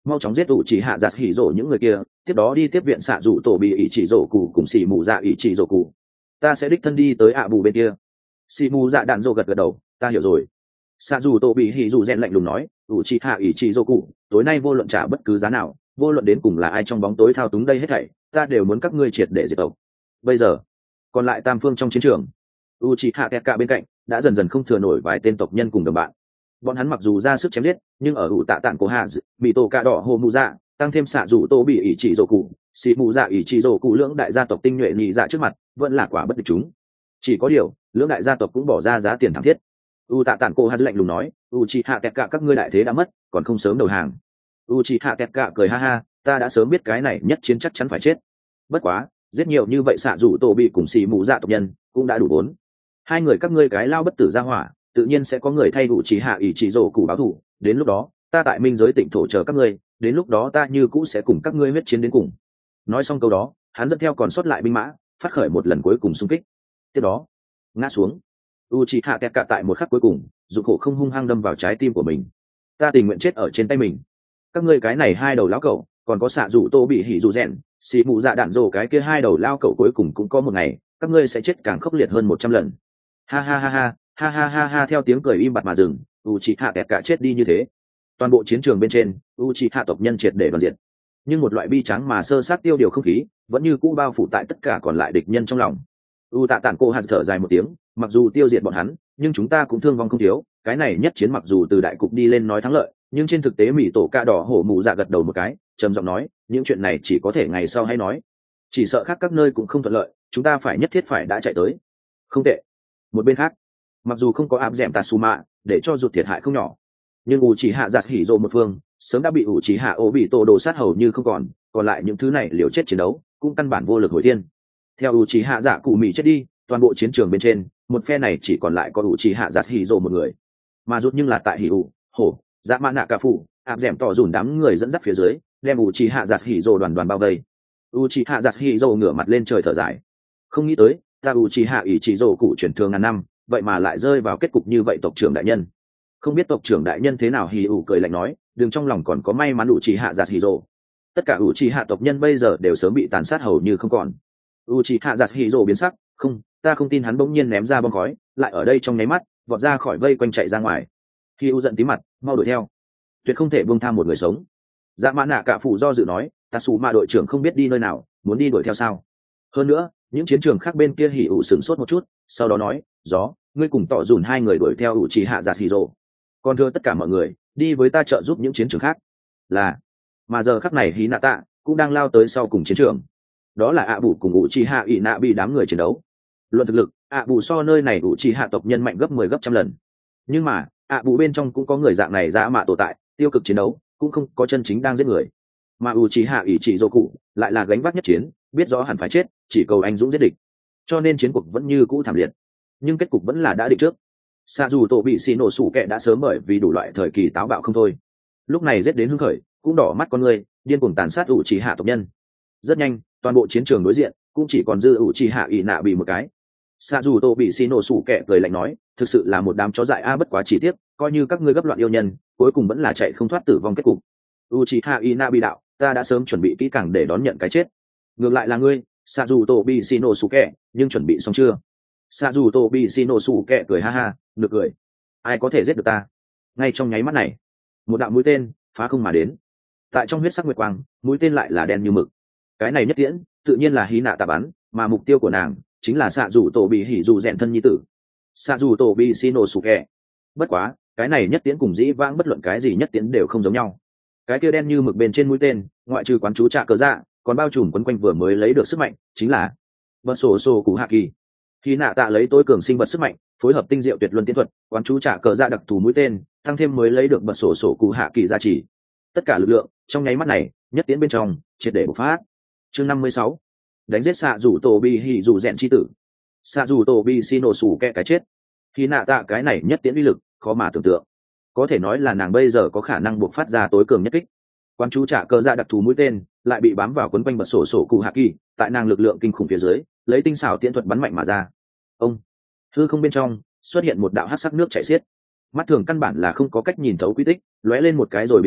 mau chóng giết ủ chỉ hạ giặt hỉ rổ những người kia, tiếp đó đi tiếp viện xạ rủ tổ bị ỷ chỉ rổ cụ cùng xì mù dạ ỷ chỉ rổ cụ. Ta sẽ đích thân đi tới ạ bù bên kia. Xì mù dạ đạn rổ gật gật đầu, ta hiểu rồi. Xạ rủ tổ bị hỉ rủ rèn lạnh lùng nói, ủ chỉ hạ ỷ chỉ rổ cụ, tối nay vô luận trả bất cứ giá nào, vô luận đến cùng là ai trong bóng tối thao túng đây hết thảy, ta đều muốn các ngươi triệt để diệt tộc. Bây giờ, còn lại tam phương trong chiến trường, Uchiha Keka bên cạnh đã dần dần không thừa nổi vài tên tộc nhân cùng đồng bạn. Bọn hắn mặc dù ra sức chém giết, nhưng ở ủ tạ tạng của Hà, bị tổ cạ đỏ hồ mù dạ, tăng thêm xạ rủ tô bị ỷ chỉ rổ cụ, xì mù dạ ỷ chỉ rổ cụ lưỡng đại gia tộc tinh nhuệ nhị dạ trước mặt, vẫn là quả bất địch chúng. Chỉ có điều, lưỡng đại gia tộc cũng bỏ ra giá tiền thảm thiết. U tạ tạng cô Hà lạnh lùng nói, Uchiha Keka các ngươi đại thế đã mất, còn không sớm đầu hàng. Uchiha Keka cười ha ha, ta đã sớm biết cái này nhất chiến chắc chắn phải chết. Bất quá, giết nhiều như vậy xạ rủ tô bị cùng xì mù dạ tộc nhân, cũng đã đủ vốn. Hai người các ngươi cái lao bất tử ra hỏa, tự nhiên sẽ có người thay đủ chỉ hạ ỷ chỉ rổ cụ báo thù. Đến lúc đó, ta tại minh giới tịnh thổ chờ các ngươi, đến lúc đó ta như cũ sẽ cùng các ngươi huyết chiến đến cùng. Nói xong câu đó, hắn dẫn theo còn sót lại binh mã, phát khởi một lần cuối cùng xung kích. Tiếp đó, ngã xuống. Uchiha Keka tại một khắc cuối cùng, dục khổ không hung hăng đâm vào trái tim của mình. Ta tình nguyện chết ở trên tay mình. Các ngươi cái này hai đầu lão cẩu, còn có xạ rủ tô bị hỉ rủ rèn, xì mụ dạ đạn rồ cái kia hai đầu lao cẩu cuối cùng cũng có một ngày, các ngươi sẽ chết càng khốc liệt hơn một trăm lần. Ha ha ha ha, ha ha ha ha theo tiếng cười im bặt mà dừng, Uchiha Keka chết đi như thế. Toàn bộ chiến trường bên trên, Uchiha tộc nhân triệt để đoàn diệt. Nhưng một loại bi trắng mà sơ sát tiêu điều không khí, vẫn như cũ bao phủ tại tất cả còn lại địch nhân trong lòng. U tạ tản cô hạt thở dài một tiếng, mặc dù tiêu diệt bọn hắn, nhưng chúng ta cũng thương vong không thiếu. Cái này nhất chiến mặc dù từ đại cục đi lên nói thắng lợi, nhưng trên thực tế mỹ tổ ca đỏ hổ mù dạ gật đầu một cái, trầm giọng nói, những chuyện này chỉ có thể ngày sau hay nói. Chỉ sợ khác các nơi cũng không thuận lợi, chúng ta phải nhất thiết phải đã chạy tới. Không tệ. Một bên khác, mặc dù không có áp dẻm Tatsuma để cho rụt thiệt hại không nhỏ, nhưng ủ chỉ hạ giặt hỉ rồ một phương sớm đã bị ủ chỉ hạ ố bị tổ đồ sát hầu như không còn, còn lại những thứ này liều chết chiến đấu cũng căn bản vô lực hồi thiên. Theo ủ chỉ hạ dạ cụ mỹ chết đi, toàn bộ chiến trường bên trên một phe này chỉ còn lại có ủ chỉ hạ giặt hỉ rồ một người, mà rút nhưng là tại hỉ ủ hổ dạ mã nạ cả phụ áp dẻm tỏ dùn đám người dẫn dắt phía dưới, đem ủ chỉ hạ giặt hỉ rồ đoàn đoàn bao vây. ủ chỉ hạ giặt hỉ rồ ngửa mặt lên trời thở dài, không nghĩ tới ta ủ chỉ hạ ỷ chỉ rồ cụ chuyển thường ngàn năm, vậy mà lại rơi vào kết cục như vậy. Tộc trưởng đại nhân, không biết tộc trưởng đại nhân thế nào. Hỉ ủ cười lạnh nói, đừng trong lòng còn có may mắn ủ chỉ hạ giặt hỉ rồ. Tất cả ủ chỉ hạ tộc nhân bây giờ đều sớm bị tàn sát hầu như không còn. ủ chỉ hạ giặt hỉ rồ biến sắc, không, ta không tin. Hắn bỗng nhiên ném ra bom khói, lại ở đây trong nháy mắt vọt ra khỏi vây quanh chạy ra ngoài. Hỉ ủ giận tí mặt, mau đuổi theo, tuyệt không thể buông tha một người sống. Dạ mã nạ cả phụ do dự nói, ta xù mà đội trưởng không biết đi nơi nào, muốn đi đuổi theo sao? Hơn nữa những chiến trường khác bên kia. Hỉ ủ sửng sốt một chút, sau đó nói, gió, ngươi cùng tỏ dùn hai người đuổi theo ủ chỉ hạ giặt hỉ rồ, còn thưa tất cả mọi người đi với ta trợ giúp những chiến trường khác. Là. Mà giờ khắc này Hí Nạ Tạ cũng đang lao tới sau cùng chiến trường, đó là ạ bù cùng ủ chỉ hạ ỷ nạ bị đám người chiến đấu. Luận thực lực, ạ bù so nơi này ủ chỉ hạ tộc nhân mạnh gấp mười gấp trăm lần, nhưng mà ạ bù bên trong cũng có người dạng này dã mạ tồn tại, tiêu cực chiến đấu, cũng không có chân chính đang giết người. Mà ủ chỉ hạ ỷ chỉ rồ cụ lại là gánh vác nhất chiến, biết rõ hẳn phải chết, chỉ cầu anh dũng giết địch, cho nên chiến cuộc vẫn như cũ thảm liệt, nhưng kết cục vẫn là đã định trước. Xạ dù tổ bị xì nổ sủ kẹ đã sớm bởi vì đủ loại thời kỳ táo bạo không thôi, lúc này giết đến hưng khởi, cũng đỏ mắt con người, điên cuồng tàn sát ủ chỉ hạ tộc nhân. Rất nhanh, toàn bộ chiến trường đối diện cũng chỉ còn dư ủ chỉ hạ ỷ nạ bị một cái. Xạ dù tổ bị xì nổ sủ kẹ cười lạnh nói, thực sự là một đám chó dại a, bất quá chỉ tiếc, coi như các ngươi gấp loạn yêu nhân, cuối cùng vẫn là chạy không thoát tử vong kết cục. ủ chỉ hạ ỷ nạ bị đạo, ta đã sớm chuẩn bị kỹ càng để đón nhận cái chết. Ngược lại là ngươi, xạ dù tổ bị xì nổ sủ kẹ, nhưng chuẩn bị xong chưa? Xạ dù tổ bị xì nổ sủ kẹ cười ha ha, được cười, ai có thể giết được ta? Ngay trong nháy mắt này, một đạo mũi tên phá không mà đến, tại trong huyết sắc nguyệt quang, mũi tên lại là đen như mực. Cái này nhất tiễn tự nhiên là Hí Nạ Tạ bắn, mà mục tiêu của nàng chính là xạ dù tổ bị hỉ dù rèn thân nhi tử, xạ dù tổ bị xì nổ sủ kẹ. Bất quá cái này nhất tiễn cùng dĩ vãng bất luận cái gì nhất tiễn đều không giống nhau. Cái kia đen như mực bên trên mũi tên, ngoại trừ quán chú trạ cờ dạ, còn bao trùm quấn quanh vừa mới lấy được sức mạnh, chính là bật sổ sổ cú hạ kỳ. Hí Nạ Tạ lấy tối cường sinh vật sức mạnh, phối hợp tinh diệu tuyệt luân tiến thuật, quán chú trạ cờ dạ đặc thù mũi tên, tăng thêm mới lấy được bật sổ sổ cú hạ kỳ gia trì. Tất cả lực lượng trong nháy mắt này, nhất tiễn bên trong triệt để bộc phát. Chương năm mươi sáu, đánh giết xạ rủ tổ bi hỉ rủ rèn chi tử. Xạ rủ tổ bi xì nổ sủ kẹ cái chết. Hí Nạ Tạ cái này nhất tiễn uy lực khó mà tưởng tượng, có thể nói là nàng bây giờ có khả năng bộc phát ra tối cường nhất kích. Quán chú trả cờ dạ đặc thù mũi tên lại bị bám vào quấn quanh bật sổ sổ cụ hạ kỳ, tại nàng lực lượng kinh khủng phía dưới, lấy tinh xảo tiễn thuật bắn mạnh mà ra. Ông, hư không bên trong xuất hiện một đạo hắc sắc nước chảy xiết, mắt thường căn bản là không có cách nhìn thấu quy tích, lóe lên một cái rồi biến mất,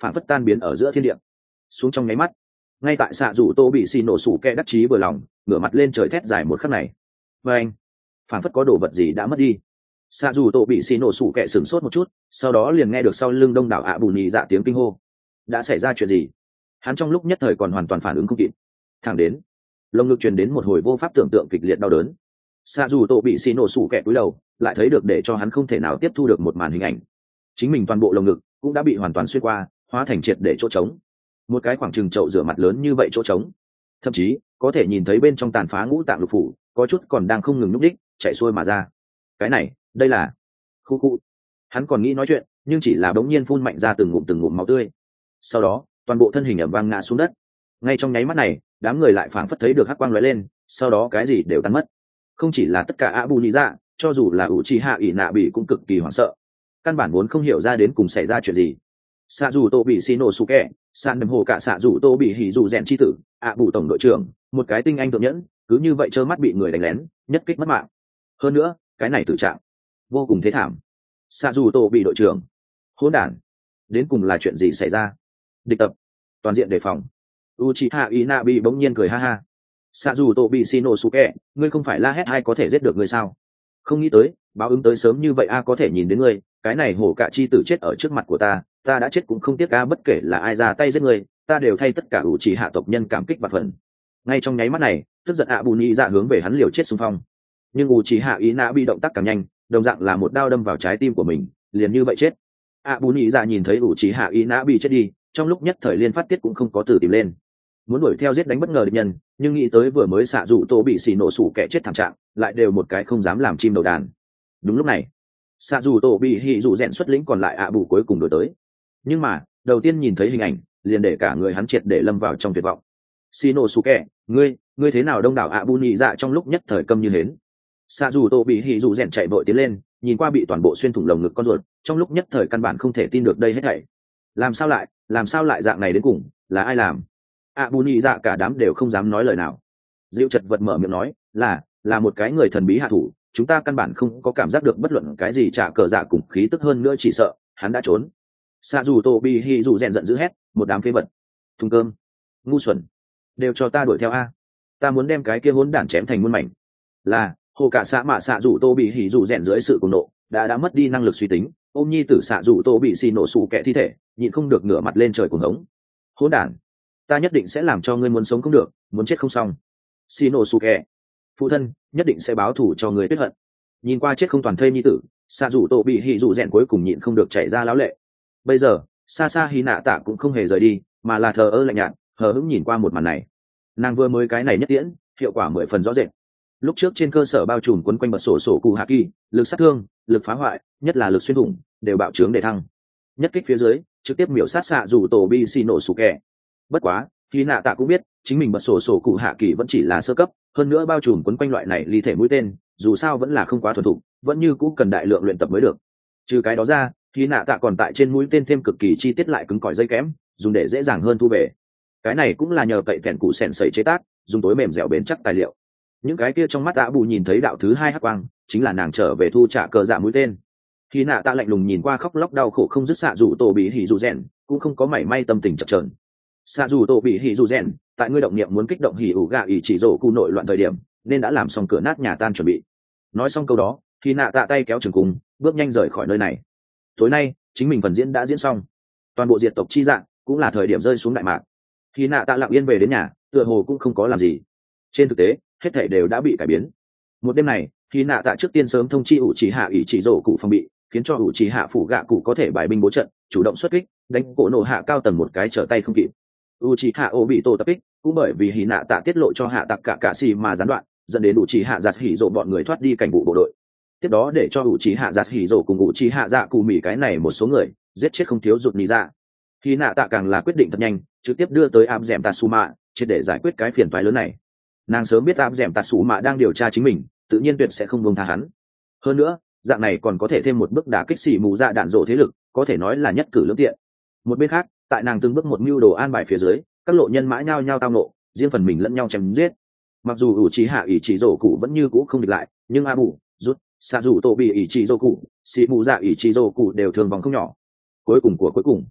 phản phất tan biến ở giữa thiên địa xuống trong nháy mắt. Ngay tại xạ dù tô bị xì nổ sủ kẹ đắc chí vừa lòng ngửa mặt lên trời thét dài một khắc này, và anh phản phất có đồ vật gì đã mất đi. Xạ dù tô bị xì nổ sủ kẹ sửng sốt một chút, sau đó liền nghe được sau lưng đông đảo ạ bù nhì dạ tiếng kinh hô. Đã xảy ra chuyện gì? Hắn trong lúc nhất thời còn hoàn toàn phản ứng không kịp. Thẳng đến lồng ngực truyền đến một hồi vô pháp tưởng tượng kịch liệt đau đớn. Xạ dù tô bị xì nổ sủ kẹ cúi đầu lại thấy được để cho hắn không thể nào tiếp thu được một màn hình ảnh. Chính mình toàn bộ lồng ngực cũng đã bị hoàn toàn xuyên qua, hóa thành triệt để chỗ trống. Một cái khoảng chừng chậu rửa mặt lớn như vậy chỗ trống, thậm chí có thể nhìn thấy bên trong tàn phá ngũ tạng lục phủ có chút còn đang không ngừng nhúc đích chạy xuôi mà ra. Cái này đây là khu khu. Hắn còn nghĩ nói chuyện nhưng chỉ là bỗng nhiên phun mạnh ra từng ngụm từng ngụm máu tươi, sau đó toàn bộ thân hình ẩm vang ngã xuống đất. Ngay trong nháy mắt này đám người lại phảng phất thấy được hắc quang lóe lên, sau đó cái gì đều tan mất. Không chỉ là tất cả ạ bù nhĩ dạ, cho dù là ủ trì hạ ỷ nạ bị cũng cực kỳ hoảng sợ, căn bản vốn không hiểu ra đến cùng xảy ra chuyện gì. Xạ dù tô bị xì nổ sủ kẹ, sàn đầm hồ cả xạ dù tô bị hỉ dù rèn chi tử, ạ bù tổng đội trưởng, một cái tinh anh thượng nhẫn, cứ như vậy trơ mắt bị người đánh lén, nhất kích mất mạng. Hơn nữa cái này tử trạng vô cùng thế thảm. Xạ dù tô bị đội trưởng, hỗn đản, đến cùng là chuyện gì xảy ra? Địch tập, toàn diện đề phòng. Uchiha Inabi bỗng nhiên cười ha ha. Xạ dù tô bị xì nổ sủ kẹ, ngươi không phải la hét ai có thể giết được ngươi sao? Không nghĩ tới báo ứng tới sớm như vậy a, có thể nhìn đến ngươi, cái này hổ cả chi tử chết ở trước mặt của ta, ta đã chết cũng không tiếc a, bất kể là ai ra tay giết ngươi, ta đều thay tất cả ủ chỉ hạ tộc nhân cảm kích và phần. Ngay trong nháy mắt này tức giận ạ bù nhĩ dạ hướng về hắn liều chết xung phong, nhưng ủ chỉ hạ ý nã bị động tác càng nhanh, đồng dạng là một đao đâm vào trái tim của mình, liền như vậy chết. ạ bù nhĩ dạ nhìn thấy ủ chỉ hạ ý nã bị chết đi, trong lúc nhất thời liên phát tiết cũng không có từ tìm lên, muốn đuổi theo giết đánh bất ngờ địch nhân, nhưng nghĩ tới vừa mới xạ dụ tô bị xì nổ sủ kẻ chết thảm trạng, lại đều một cái không dám làm chim đầu đàn. Đúng lúc này xạ dù tổ bị hỉ dù rèn xuất lĩnh còn lại ạ bù cuối cùng đổi tới, nhưng mà đầu tiên nhìn thấy hình ảnh liền để cả người hắn triệt để lâm vào trong tuyệt vọng. Xino Suke, ngươi ngươi thế nào? Đông đảo ạ bù nhị dạ trong lúc nhất thời câm như hến. Xạ dù tổ bị hỉ dù rèn chạy vội tiến lên, nhìn qua bị toàn bộ xuyên thủng lồng ngực con ruột, trong lúc nhất thời căn bản không thể tin được đây hết thảy. Làm sao lại làm sao lại dạng này đến cùng là ai làm? ạ bù nhị dạ cả đám đều không dám nói lời nào. Diệu chật vật mở miệng nói, là là một cái người thần bí hạ thủ, chúng ta căn bản không có cảm giác được bất luận cái gì trả cờ dạ cùng khí tức, hơn nữa chỉ sợ hắn đã trốn. Xạ dù tô bị hỉ dù rèn giận dữ hét, một đám phế vật, thùng cơm, ngu xuẩn, đều cho ta đuổi theo a, ta muốn đem cái kia hỗn đản chém thành muôn mảnh. Là hồ cả xã mạ xạ dù tô bị hỉ dù rèn dưới sự cuồng nộ đã đã mất đi năng lực suy tính, ôm nhi tử xạ dù tô bị xì nổ sủ kẹ thi thể, nhịn không được ngửa mặt lên trời cuồng hống. Hỗn đản, ta nhất định sẽ làm cho ngươi muốn sống không được, muốn chết không xong. Xì nổ sủ kẹ, phụ thân nhất định sẽ báo thù cho người tuyết hận. Nhìn qua chết không toàn thây nhi tử, xạ dù tô bị hỉ dù rèn cuối cùng nhịn không được chảy ra láo lệ. Bây giờ xa xa hy nạ tạ cũng không hề rời đi, mà là thờ ơ lạnh nhạt hờ hững nhìn qua một màn này. Nàng vừa mới cái này nhất tiễn hiệu quả mười phần rõ rệt. Lúc trước trên cơ sở bao trùm quấn quanh bật sổ sổ cụ hạ kỳ, lực sát thương, lực phá hoại, nhất là lực xuyên thủng đều bạo trướng để thăng. Nhất kích phía dưới trực tiếp miểu sát xạ dù tổ bi xì nổ sủ kẹ. Bất quá hy nạ tạ cũng biết chính mình bật sổ sổ cụ hạ kỳ vẫn chỉ là sơ cấp, hơn nữa bao trùm quấn quanh loại này ly thể mũi tên dù sao vẫn là không quá thuần thục, vẫn như cũ cần đại lượng luyện tập mới được. Trừ cái đó ra, hy nạ tạ còn tại trên mũi tên thêm cực kỳ chi tiết lại cứng cỏi dây kẽm, dùng để dễ dàng hơn thu về. Cái này cũng là nhờ cậy kẹn cụ sèn sẩy chế tác, dùng tối mềm dẻo bền chắc tài liệu. Những cái kia trong mắt đã bù nhìn thấy đạo thứ hai hắc quang chính là nàng trở về thu trả cờ dạ mũi tên. Hy nạ tạ lạnh lùng nhìn qua khóc lóc đau khổ không dứt xạ dù tổ bị hỉ dù rèn, cũng không có mảy may tâm tình chập chờn. Xạ dù tổ bị hỉ dù rèn, tại ngươi động niệm muốn kích động hỉ ủ gạ ỉ chỉ rổ cụ nội loạn thời điểm, nên đã làm xong cửa nát nhà tan chuẩn bị. Nói xong câu đó, Hy nạ tạ tay kéo trường cung, bước nhanh rời khỏi nơi này. Tối nay chính mình phần diễn đã diễn xong, toàn bộ diệt tộc chi dạng cũng là thời điểm rơi xuống đại mạc. Hy nạ tạ lặng yên về đến nhà, tựa hồ cũng không có làm gì. Trên thực tế hết thảy đều đã bị cải biến. Một đêm này Hy nạ tạ trước tiên sớm thông chi ủ chỉ hạ ỷ chỉ rổ cụ phòng bị, khiến cho ủ chỉ hạ phủ gạ cụ có thể bài binh bố trận, chủ động xuất kích, đánh cổ nổ hạ cao tầng một cái trở tay không kịp. ủ chỉ hạ ô bị tổ tập kích cũng bởi vì Hy nạ tạ tiết lộ cho hạ tặc cả cả xì mà gián đoạn, dẫn đến ủ chỉ hạ giặt hỉ rổ bọn người thoát đi cảnh vụ bộ đội. Tiếp đó để cho ủ chỉ hạ giặt hỉ rổ cùng ủ chỉ hạ dạ cụ mỉ cái này một số người giết chết không thiếu rụt nỉ dạ. Hy nạ tạ càng là quyết định thật nhanh, trực tiếp đưa tới áp dẻm Tatsuma, triệt để giải quyết cái phiền toái lớn này. Nàng sớm biết áp dẻm Tatsuma đang điều tra chính mình, tự nhiên tuyệt sẽ không buông tha hắn. Hơn nữa dạng này còn có thể thêm một bước đả kích xỉ mù dạ đạn rộ thế lực, có thể nói là nhất cử lưỡng tiện. Một bên khác, tại nàng từng bước một mưu đồ an bài phía dưới, các lộ nhân mã nhau nhau tao nộ, riêng phần mình lẫn nhau chém giết. Mặc dù ủ chỉ hạ ỷ chỉ rổ cụ vẫn như cũ không địch lại, nhưng abu rút xạ dù tổ bị ỷ chỉ rổ cụ, xỉ mù dạ ỷ chỉ rổ cụ đều thường vòng không nhỏ. Cuối cùng của cuối cùng,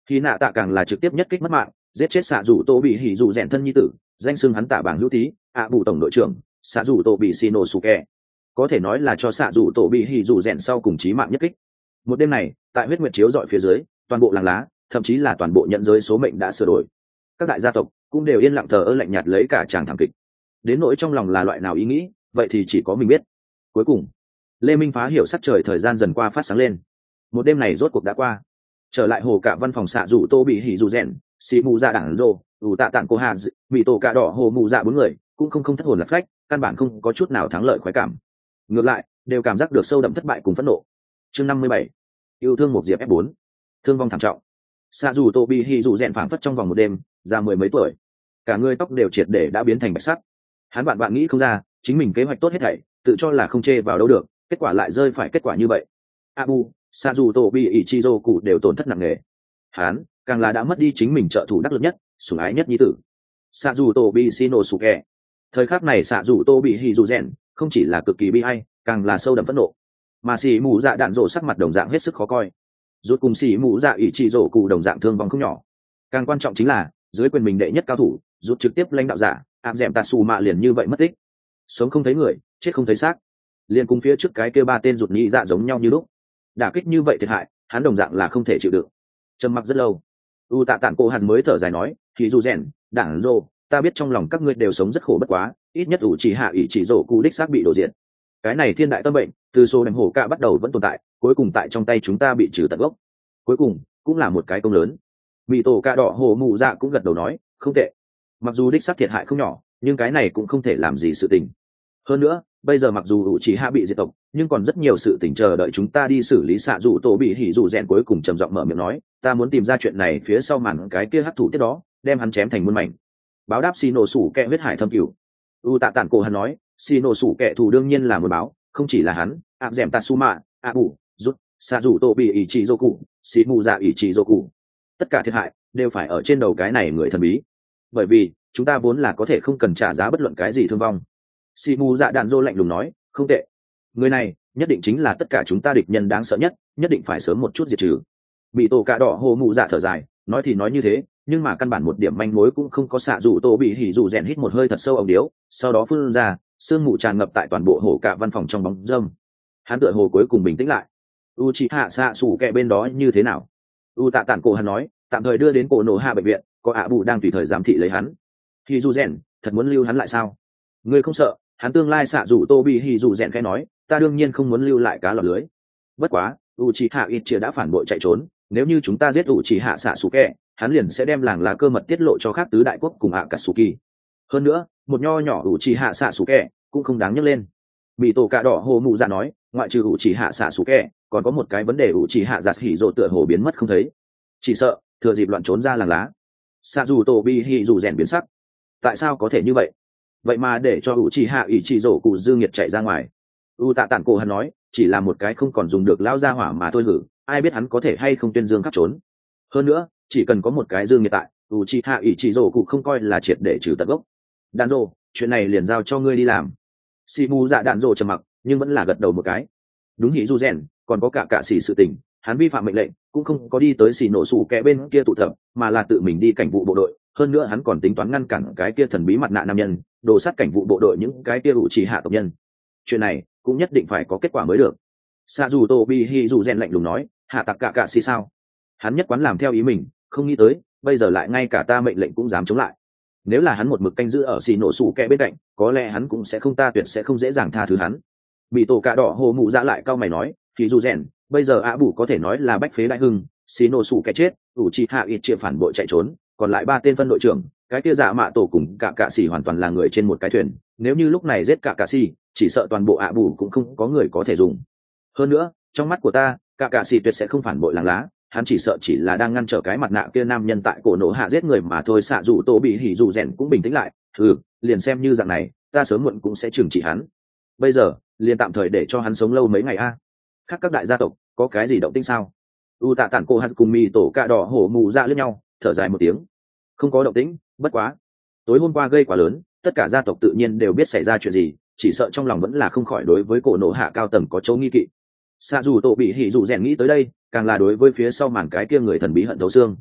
Hy nạ tạ càng là trực tiếp nhất kích mất mạng, giết chết xạ rủ tô bị hỉ rủ rèn thân nhi tử, danh xưng hắn tạ bảng hữu tý ạ bù tổng đội trưởng xạ rủ tô bị xì nổ sù kẹ, có thể nói là cho xạ rủ tô bị hỉ rủ rèn sau cùng chí mạng nhất kích. Một đêm này tại huyết nguyệt chiếu dọi phía dưới, toàn bộ làng lá, thậm chí là toàn bộ nhận giới số mệnh đã sửa đổi. Các đại gia tộc cũng đều yên lặng thờ ơ lạnh nhạt lấy cả chàng thảm kịch. Đến nỗi trong lòng là loại nào ý nghĩ, vậy thì chỉ có mình biết. Cuối cùng Lê Minh phá hiểu sắc trời, thời gian dần qua phát sáng lên. Một đêm này rốt cuộc đã qua. Trở lại hồ cả văn phòng xạ rủ tô bị hỉ rủ rèn, xì mù dạ đảng rồ, ủ tạ tản cô hà bị tổ cả đỏ hồ mù dạ bốn người cũng không không thất hồn lạc phách, căn bản không có chút nào thắng lợi khoái cảm. Ngược lại đều cảm giác được sâu đậm thất bại cùng phẫn nộ. Chương năm mươi bảy, yêu thương một diệp ép bốn, thương vong thảm trọng. Xạ rủ tô bị hỉ rủ rèn phảng phất trong vòng một đêm già mười mấy tuổi, cả người tóc đều triệt để đã biến thành bạch sắc. Hắn bạn bạn nghĩ không ra, chính mình kế hoạch tốt hết thảy, tự cho là không chê vào đâu được, kết quả lại rơi phải kết quả như vậy. Abu, xạ rủ tô bị Ichizo cụ đều tổn thất nặng nề. Hắn càng là đã mất đi chính mình trợ thủ đắc lực nhất, sủng ái nhất nhi tử xạ rủ tô bị Shinosuke. Thời khắc này xạ rủ tô bị hỉ rủ rèn không chỉ là cực kỳ bi ai, càng là sâu đậm phẫn nộ. Mà xì mù dạ đạn rổ sắc mặt đồng dạng hết sức khó coi, rút cùng xì mù dạ ỷ trị rổ cụ đồng dạng thương vong không nhỏ. Càng quan trọng chính là dưới quyền mình đệ nhất cao thủ rút trực tiếp lãnh đạo giả áp dẻm tạt xù mạ liền như vậy mất tích, sống không thấy người, chết không thấy xác, liền cùng phía trước cái kia ba tên rụt nhị dạ giống nhau như lúc. Đả kích như vậy thiệt hại hắn đồng dạng là không thể chịu đựng. Trầm mặc rất lâu, u tạ tản cô hạt mới thở dài nói, thì dù rèn đảng rô, ta biết trong lòng các ngươi đều sống rất khổ bất quá, ít nhất ủ chỉ hạ ỷ chỉ rổ cụ đích xác bị đổ diện. Cái này thiên đại tâm bệnh từ số đèm hổ cả bắt đầu vẫn tồn tại, cuối cùng tại trong tay chúng ta bị trừ tận gốc, cuối cùng cũng là một cái công lớn. Bị tổ cả đỏ hồ mù dạ cũng gật đầu nói, không tệ, mặc dù đích xác thiệt hại không nhỏ, nhưng cái này cũng không thể làm gì sự tình. Hơn nữa bây giờ mặc dù ủ chỉ hạ bị diệt tộc, nhưng còn rất nhiều sự tình chờ đợi chúng ta đi xử lý. Xạ rủ tổ bị hỉ rủ rèn cuối cùng trầm giọng mở miệng nói, ta muốn tìm ra chuyện này phía sau màn cái kia hắc thủ tiếp đó, đem hắn chém thành muôn mảnh, báo đáp xì nổ sủ kẹ huyết hải thâm cửu. U tạ tản cổ hắn nói, xì nổ sủ kẹ thù đương nhiên là muốn báo, không chỉ là hắn, áp dẻm tatsuma, a bù rút, xạ rủ tổ bị ỷ trị dô cụ, xì mù dạ ỷ trị dô cụ, tất cả thiệt hại đều phải ở trên đầu cái này người thần bí, bởi vì chúng ta vốn là có thể không cần trả giá bất luận cái gì thương vong. Xì mù dạ đạn dô lạnh lùng nói, không tệ, người này nhất định chính là tất cả chúng ta địch nhân đáng sợ nhất, nhất định phải sớm một chút diệt trừ. Bị tổ cả đỏ hồ mụ dạ thở dài, nói thì nói như thế, nhưng mà căn bản một điểm manh mối cũng không có. Xạ rủ tô bị hỉ rủ rèn hít một hơi thật sâu ống điếu, sau đó phun ra sương mù tràn ngập tại toàn bộ hồ cả văn phòng trong bóng râm. Hắn tựa hồ cuối cùng bình tĩnh lại. U chị hạ xạ sủ kẹ bên đó như thế nào? U tạ tản cổ hắn nói, tạm thời đưa đến cổ nổ hạ bệnh viện, có ạ bù đang tùy thời giám thị lấy hắn. Hỉ rủ rèn thật muốn lưu hắn lại sao? Ngươi không sợ? Hắn tương lai xạ rủ tô bị hỉ rủ rèn khẽ nói, ta đương nhiên không muốn lưu lại cá lọt lưới. Bất quá u chị hạ ít chia đã phản bội chạy trốn, nếu như chúng ta giết u chị hạ xạ sủ kẹ, hắn liền sẽ đem làng lá cơ mật tiết lộ cho khác tứ đại quốc cùng ạ cả suki. Hơn nữa một nho nhỏ u chị hạ xạ sủ kẹ cũng không đáng nhắc lên. Bị tổ cả đỏ hồ mụ dạ nói, ngoại trừ u chị hạ xạ sủ kẹ, còn có một cái vấn đề, u chị hạ giặt hỉ rộ tựa hồ biến mất không thấy, chỉ sợ thừa dịp loạn trốn ra làng lá. Xạ dù tổ bi hỉ dù rèn biến sắc, tại sao có thể như vậy? Vậy mà để cho u chị hạ ỷ chỉ rổ cụ dư nghiệt chạy ra ngoài. U tạ tản cổ hắn nói, chỉ là một cái không còn dùng được lao ra hỏa mà thôi hử, ai biết hắn có thể hay không tuyên dương khắp trốn. Hơn nữa chỉ cần có một cái dương nghiệt tại, u chị hạ ỷ chỉ rổ cụ không coi là triệt để trừ tận gốc. Đàn rồ, chuyện này liền giao cho ngươi đi làm. Xì mù dạ đạn rồ trầm mặc nhưng vẫn là gật đầu một cái. Đúng hỉ du rèn còn có cả cả xì sự tình, hắn vi phạm mệnh lệnh cũng không có đi tới xì nổ sủ kẹ bên kia tụ tập, mà là tự mình đi cảnh vụ bộ đội. Hơn nữa hắn còn tính toán ngăn cản cái kia thần bí mặt nạ nam nhân đồ sát cảnh vụ bộ đội những cái kia ủ chỉ hạ tộc nhân. Chuyện này cũng nhất định phải có kết quả mới được. Sa dù tô bi hi dù rèn lạnh lùng nói, hạ tặc cả cả xì sao? Hắn nhất quán làm theo ý mình, không nghĩ tới bây giờ lại ngay cả ta mệnh lệnh cũng dám chống lại. Nếu là hắn một mực canh giữ ở xì nổ sủ kẹ bên cạnh, có lẽ hắn cũng sẽ không, ta tuyệt sẽ không dễ dàng tha thứ hắn. Bị tổ cả đỏ hồ mụ dạ lại cao mày nói, thì dù rèn bây giờ ạ bù có thể nói là bách phế đại hưng, xì nổ sủ kẹ chết, ủ chỉ hạ ít chia phản bội chạy trốn, còn lại ba tên phân đội trưởng, cái kia dạ mạ tổ cùng cả cạ xì hoàn toàn là người trên một cái thuyền. Nếu như lúc này giết cả cạ xì, chỉ sợ toàn bộ ạ bù cũng không có người có thể dùng. Hơn nữa trong mắt của ta, cả cạ xì tuyệt sẽ không phản bội làng lá, hắn chỉ sợ chỉ là đang ngăn trở cái mặt nạ kia nam nhân tại cổ nổ hạ giết người mà thôi. Xạ dù tổ bị hỉ dù rèn cũng bình tĩnh lại, ừ, liền xem như dạng này, ta sớm muộn cũng sẽ trừng trị hắn. Bây giờ liền tạm thời để cho hắn sống lâu mấy ngày a. À. Khác các đại gia tộc có cái gì động tĩnh sao? U tạ tản cô hát cùng mì tổ cạ đỏ hổ mù ra lướt nhau, thở dài một tiếng. Không có động tĩnh, bất quá tối hôm qua gây quá lớn, tất cả gia tộc tự nhiên đều biết xảy ra chuyện gì, chỉ sợ trong lòng vẫn là không khỏi đối với cổ nổ hạ cao tầng có chỗ nghi kỵ. Xạ dù tổ bị hỉ dù rèn nghĩ tới đây, càng là đối với phía sau màn cái kia người thần bí hận thấu xương.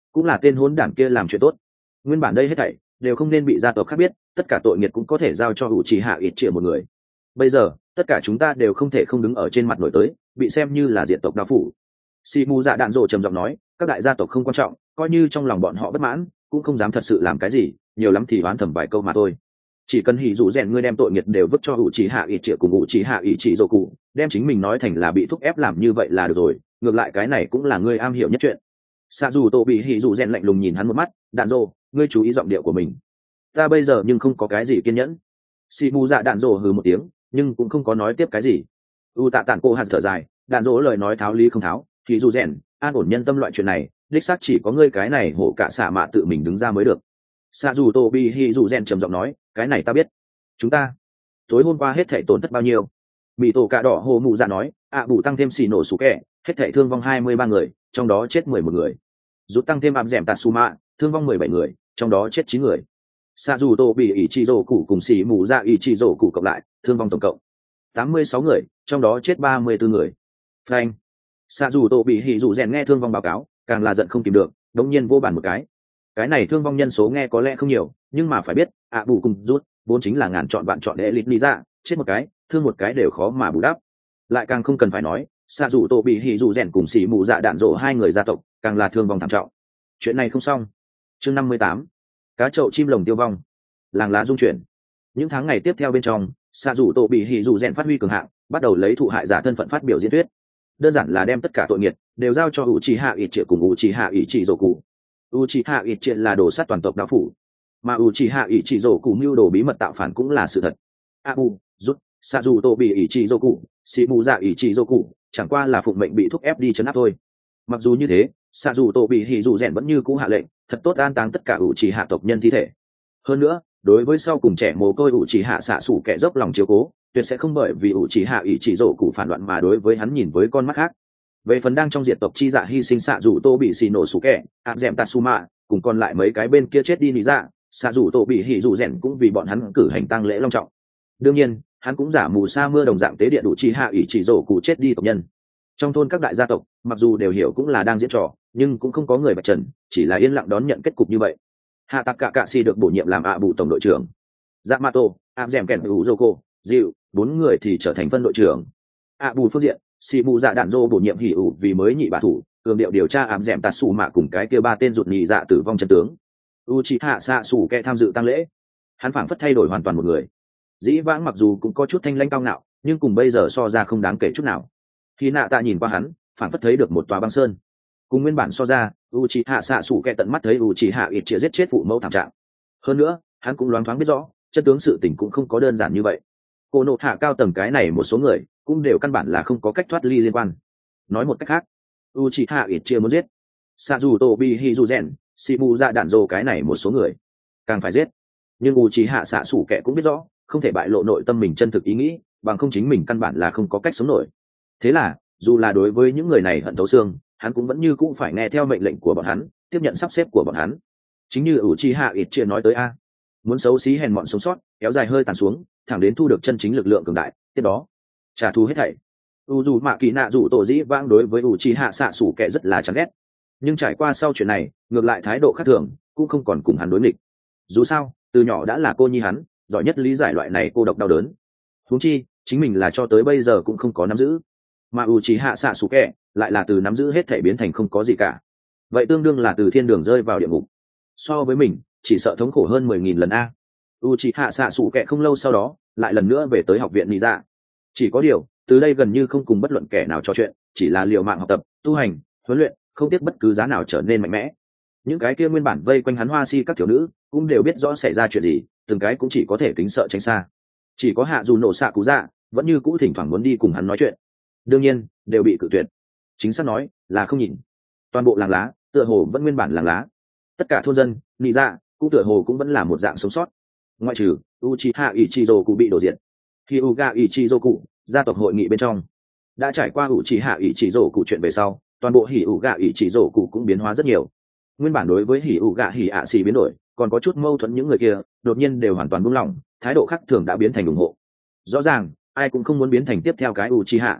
cũng là tên hỗn đản kia làm chuyện tốt. Nguyên bản đây hết thảy đều không nên bị gia tộc khác biết, tất cả tội nghiệt cũng có thể giao cho ủ trì hạ ít triệu một người. Bây giờ tất cả chúng ta đều không thể không đứng ở trên mặt nổi tới, bị xem như là diện tộc đao phủ. Sĩ mù dạ đạn rồ trầm giọng nói, các đại gia tộc không quan trọng, coi như trong lòng bọn họ bất mãn cũng không dám thật sự làm cái gì, nhiều lắm thì oán thầm vài câu mà thôi. Chỉ cần hỉ dụ rèn ngươi đem tội nghiệt đều vứt cho ủ trì hạ ít triệu cùng ủ trì hạ ít chỉ dô cụ, đem chính mình nói thành là bị thúc ép làm như vậy là được rồi, ngược lại cái này cũng là ngươi am hiểu nhất chuyện. Xạ dù tổ bị hỉ dụ rèn lạnh lùng nhìn hắn một mắt, đạn rồ, ngươi chú ý giọng điệu của mình, ta bây giờ nhưng không có cái gì kiên nhẫn. Sĩ mù dạ đạn rồ hừ một tiếng, nhưng cũng không có nói tiếp cái gì. U tạ tản cô hạt thở dài, đạn rồ lời nói tháo lý không tháo, hỉ dụ rèn an ổn nhân tâm loại chuyện này đích xác chỉ có ngươi cái này hổ cả xả mạ tự mình đứng ra mới được. Xạ dù tô bi hi dù rèn trầm giọng nói, cái này ta biết. Chúng ta tối hôm qua hết thảy tổn thất bao nhiêu? Bị tổ cạ đỏ hồ mụ dạ nói, ạ à, bù tăng thêm xì nổ sủ kẹ, hết thảy thương vong hai mươi ba người, trong đó chết mười một người. Rút tăng thêm ám dẻm tạt su mạ, thương vong mười bảy người, trong đó chết chín người. Xạ dù tô bị ý chi rổ cụ cùng xì mù dạ ý chi rổ cụ cộng lại, thương vong tổng cộng tám mươi sáu người, trong đó chết ba mươi bốn người. Frank. Xạ dù tô bị hỉ dù rèn nghe thương vong báo cáo, càng là giận không kìm được, đống nhiên vô bàn một cái. Cái này thương vong nhân số nghe có lẽ không nhiều, nhưng mà phải biết, ạ à, bù cùng rút vốn chính là ngàn chọn vạn chọn để lít lý ra, chết một cái thương một cái đều khó mà bù đắp. Lại càng không cần phải nói, xạ dù tô bị hỉ dù rèn cùng xỉ mù dạ đạn rộ hai người gia tộc càng là thương vong thảm trọng. Chuyện này không xong. Chương năm mươi tám, cá chậu chim lồng tiêu vong, làng lá dung chuyển. Những tháng ngày tiếp theo bên trong, xạ dù tô bị hỉ dù rèn phát huy cường hạng, bắt đầu lấy thụ hại giả thân phận phát biểu diễn thuyết, đơn giản là đem tất cả tội nghiệt đều giao cho Uchiha Itachi cùng Uchiha Ichizoku. Uchiha Itachi là đồ sát toàn tộc đạo phủ, mà Uchiha Ichizoku mưu đồ bí mật tạo phản cũng là sự thật. Abu, rút, Sajuto bị Ichizoku, Shibuya Ichizoku, chẳng qua là phụng mệnh bị thúc ép đi trấn áp thôi. Mặc dù như thế, Sajuto bị Hizu rèn vẫn như cũ hạ lệnh, thật tốt an táng tất cả Uchiha tộc nhân thi thể. Hơn nữa, đối với sau cùng trẻ mồ côi Uchiha xạ sủ kẻ dốc lòng chiếu cố, tuyệt sẽ không bởi vì Uchiha Ichizoku phản loạn mà đối với hắn nhìn với con mắt khác. Về phần đang trong diệt tộc chi dạ hy sinh xạ dù tô bị xì nổ sủ kẹ, áp dẻm tatsuma cùng còn lại mấy cái bên kia chết đi lý dạ, xạ dù tô bị hỉ dù rèn cũng vì bọn hắn cử hành tang lễ long trọng. Đương nhiên hắn cũng giả mù sa mưa đồng dạng tế điện đủ chi hạ ủy chỉ rổ cụ chết đi tộc nhân. Trong thôn các đại gia tộc mặc dù đều hiểu cũng là đang diễn trò, nhưng cũng không có người vạch trần, chỉ là yên lặng đón nhận kết cục như vậy. Hạ tạc cả cạ xì được bổ nhiệm làm ạ bù tổng đội trưởng, Yamato, áp dẻm kèn hữu Joko, dịu bốn người thì trở thành phân đội trưởng. ạ bù phương diện, xì bù dạ đạn dô bổ nhiệm hỉ ủ vì mới nhị bạ thủ, cường điệu điều tra ám dẻm tạt xù mạ cùng cái kia ba tên rụt nhị dạ tử vong chân tướng. Uchiha xạ xù kẹ tham dự tang lễ, hắn phảng phất thay đổi hoàn toàn một người. Dĩ vãng mặc dù cũng có chút thanh lãnh cao ngạo, nhưng cùng bây giờ so ra không đáng kể chút nào. Khi nạ tạ nhìn qua hắn, phảng phất thấy được một tòa băng sơn. Cùng nguyên bản so ra, Uchiha xạ xù kẹ tận mắt thấy Uchiha ít chia giết chết phụ mẫu thảm trạng. Hơn nữa, hắn cũng loáng thoáng biết rõ, chân tướng sự tình cũng không có đơn giản như vậy. Cô nộ hạ cao tầng cái này một số người cũng đều căn bản là không có cách thoát ly liên quan. Nói một cách khác, Uchiha ít chia muốn giết Sajuto Bihizuzen, Shibuya đạn dồ cái này một số người càng phải giết. Nhưng Uchiha xạ sủ kẻ cũng biết rõ, không thể bại lộ nội tâm mình chân thực ý nghĩ, bằng không chính mình căn bản là không có cách sống nổi. Thế là, dù là đối với những người này hận thấu xương, hắn cũng vẫn như cũng phải nghe theo mệnh lệnh của bọn hắn, tiếp nhận sắp xếp của bọn hắn. Chính như Uchiha ít chia nói tới a, muốn xấu xí hèn mọn sống sót, kéo dài hơi tàn xuống, thẳng đến thu được chân chính lực lượng cường đại, tiếp đó trả thù hết thảy. U dù mạ kỳ nạ dù tổ dĩ vãng đối với Uchiha xạ sủ kẻ rất là chán ghét, nhưng trải qua sau chuyện này, ngược lại thái độ khác thường, cũng không còn cùng hắn đối nghịch. Dù sao, từ nhỏ đã là cô nhi hắn, giỏi nhất lý giải loại này cô độc đau đớn. Huống chi, chính mình là cho tới bây giờ cũng không có nắm giữ, mà Uchiha xạ sủ kẻ lại là từ nắm giữ hết thảy biến thành không có gì cả. Vậy tương đương là từ thiên đường rơi vào địa ngục. So với mình, chỉ sợ thống khổ hơn mười nghìn lần a. Uchiha xạ sủ kẻ không lâu sau đó, lại lần nữa về tới học viện Nị Dạ. Chỉ có điều, từ đây gần như không cùng bất luận kẻ nào trò chuyện, chỉ là liều mạng học tập, tu hành, huấn luyện, không tiếc bất cứ giá nào trở nên mạnh mẽ. Những cái kia nguyên bản vây quanh hắn hoa si các thiếu nữ, cũng đều biết rõ xảy ra chuyện gì, từng cái cũng chỉ có thể kính sợ tránh xa. Chỉ có Hạ Dù Nổ Xạ Cú Dạ, vẫn như cũ thỉnh thoảng muốn đi cùng hắn nói chuyện. Đương nhiên, đều bị cự tuyệt. Chính xác nói, là không nhìn. Toàn bộ làng lá, tựa hồ vẫn nguyên bản làng lá. Tất cả thôn dân, Nị Dạ, cũng tựa hồ cũng vẫn là một dạng sống sót. Ngoại trừ Uchiha Ichizoku bị đổ diệt. Hyuga Ichizoku, gia tộc hội nghị bên trong, đã trải qua Uchiha Ichizoku chuyện về sau, toàn bộ Hyuga Ichizoku cũng biến hóa rất nhiều. Nguyên bản đối với Hyuga Hiashi biến đổi, còn có chút mâu thuẫn những người kia, đột nhiên đều hoàn toàn buông lỏng, thái độ khác thường đã biến thành ủng hộ. Rõ ràng, ai cũng không muốn biến thành tiếp theo cái Uchiha.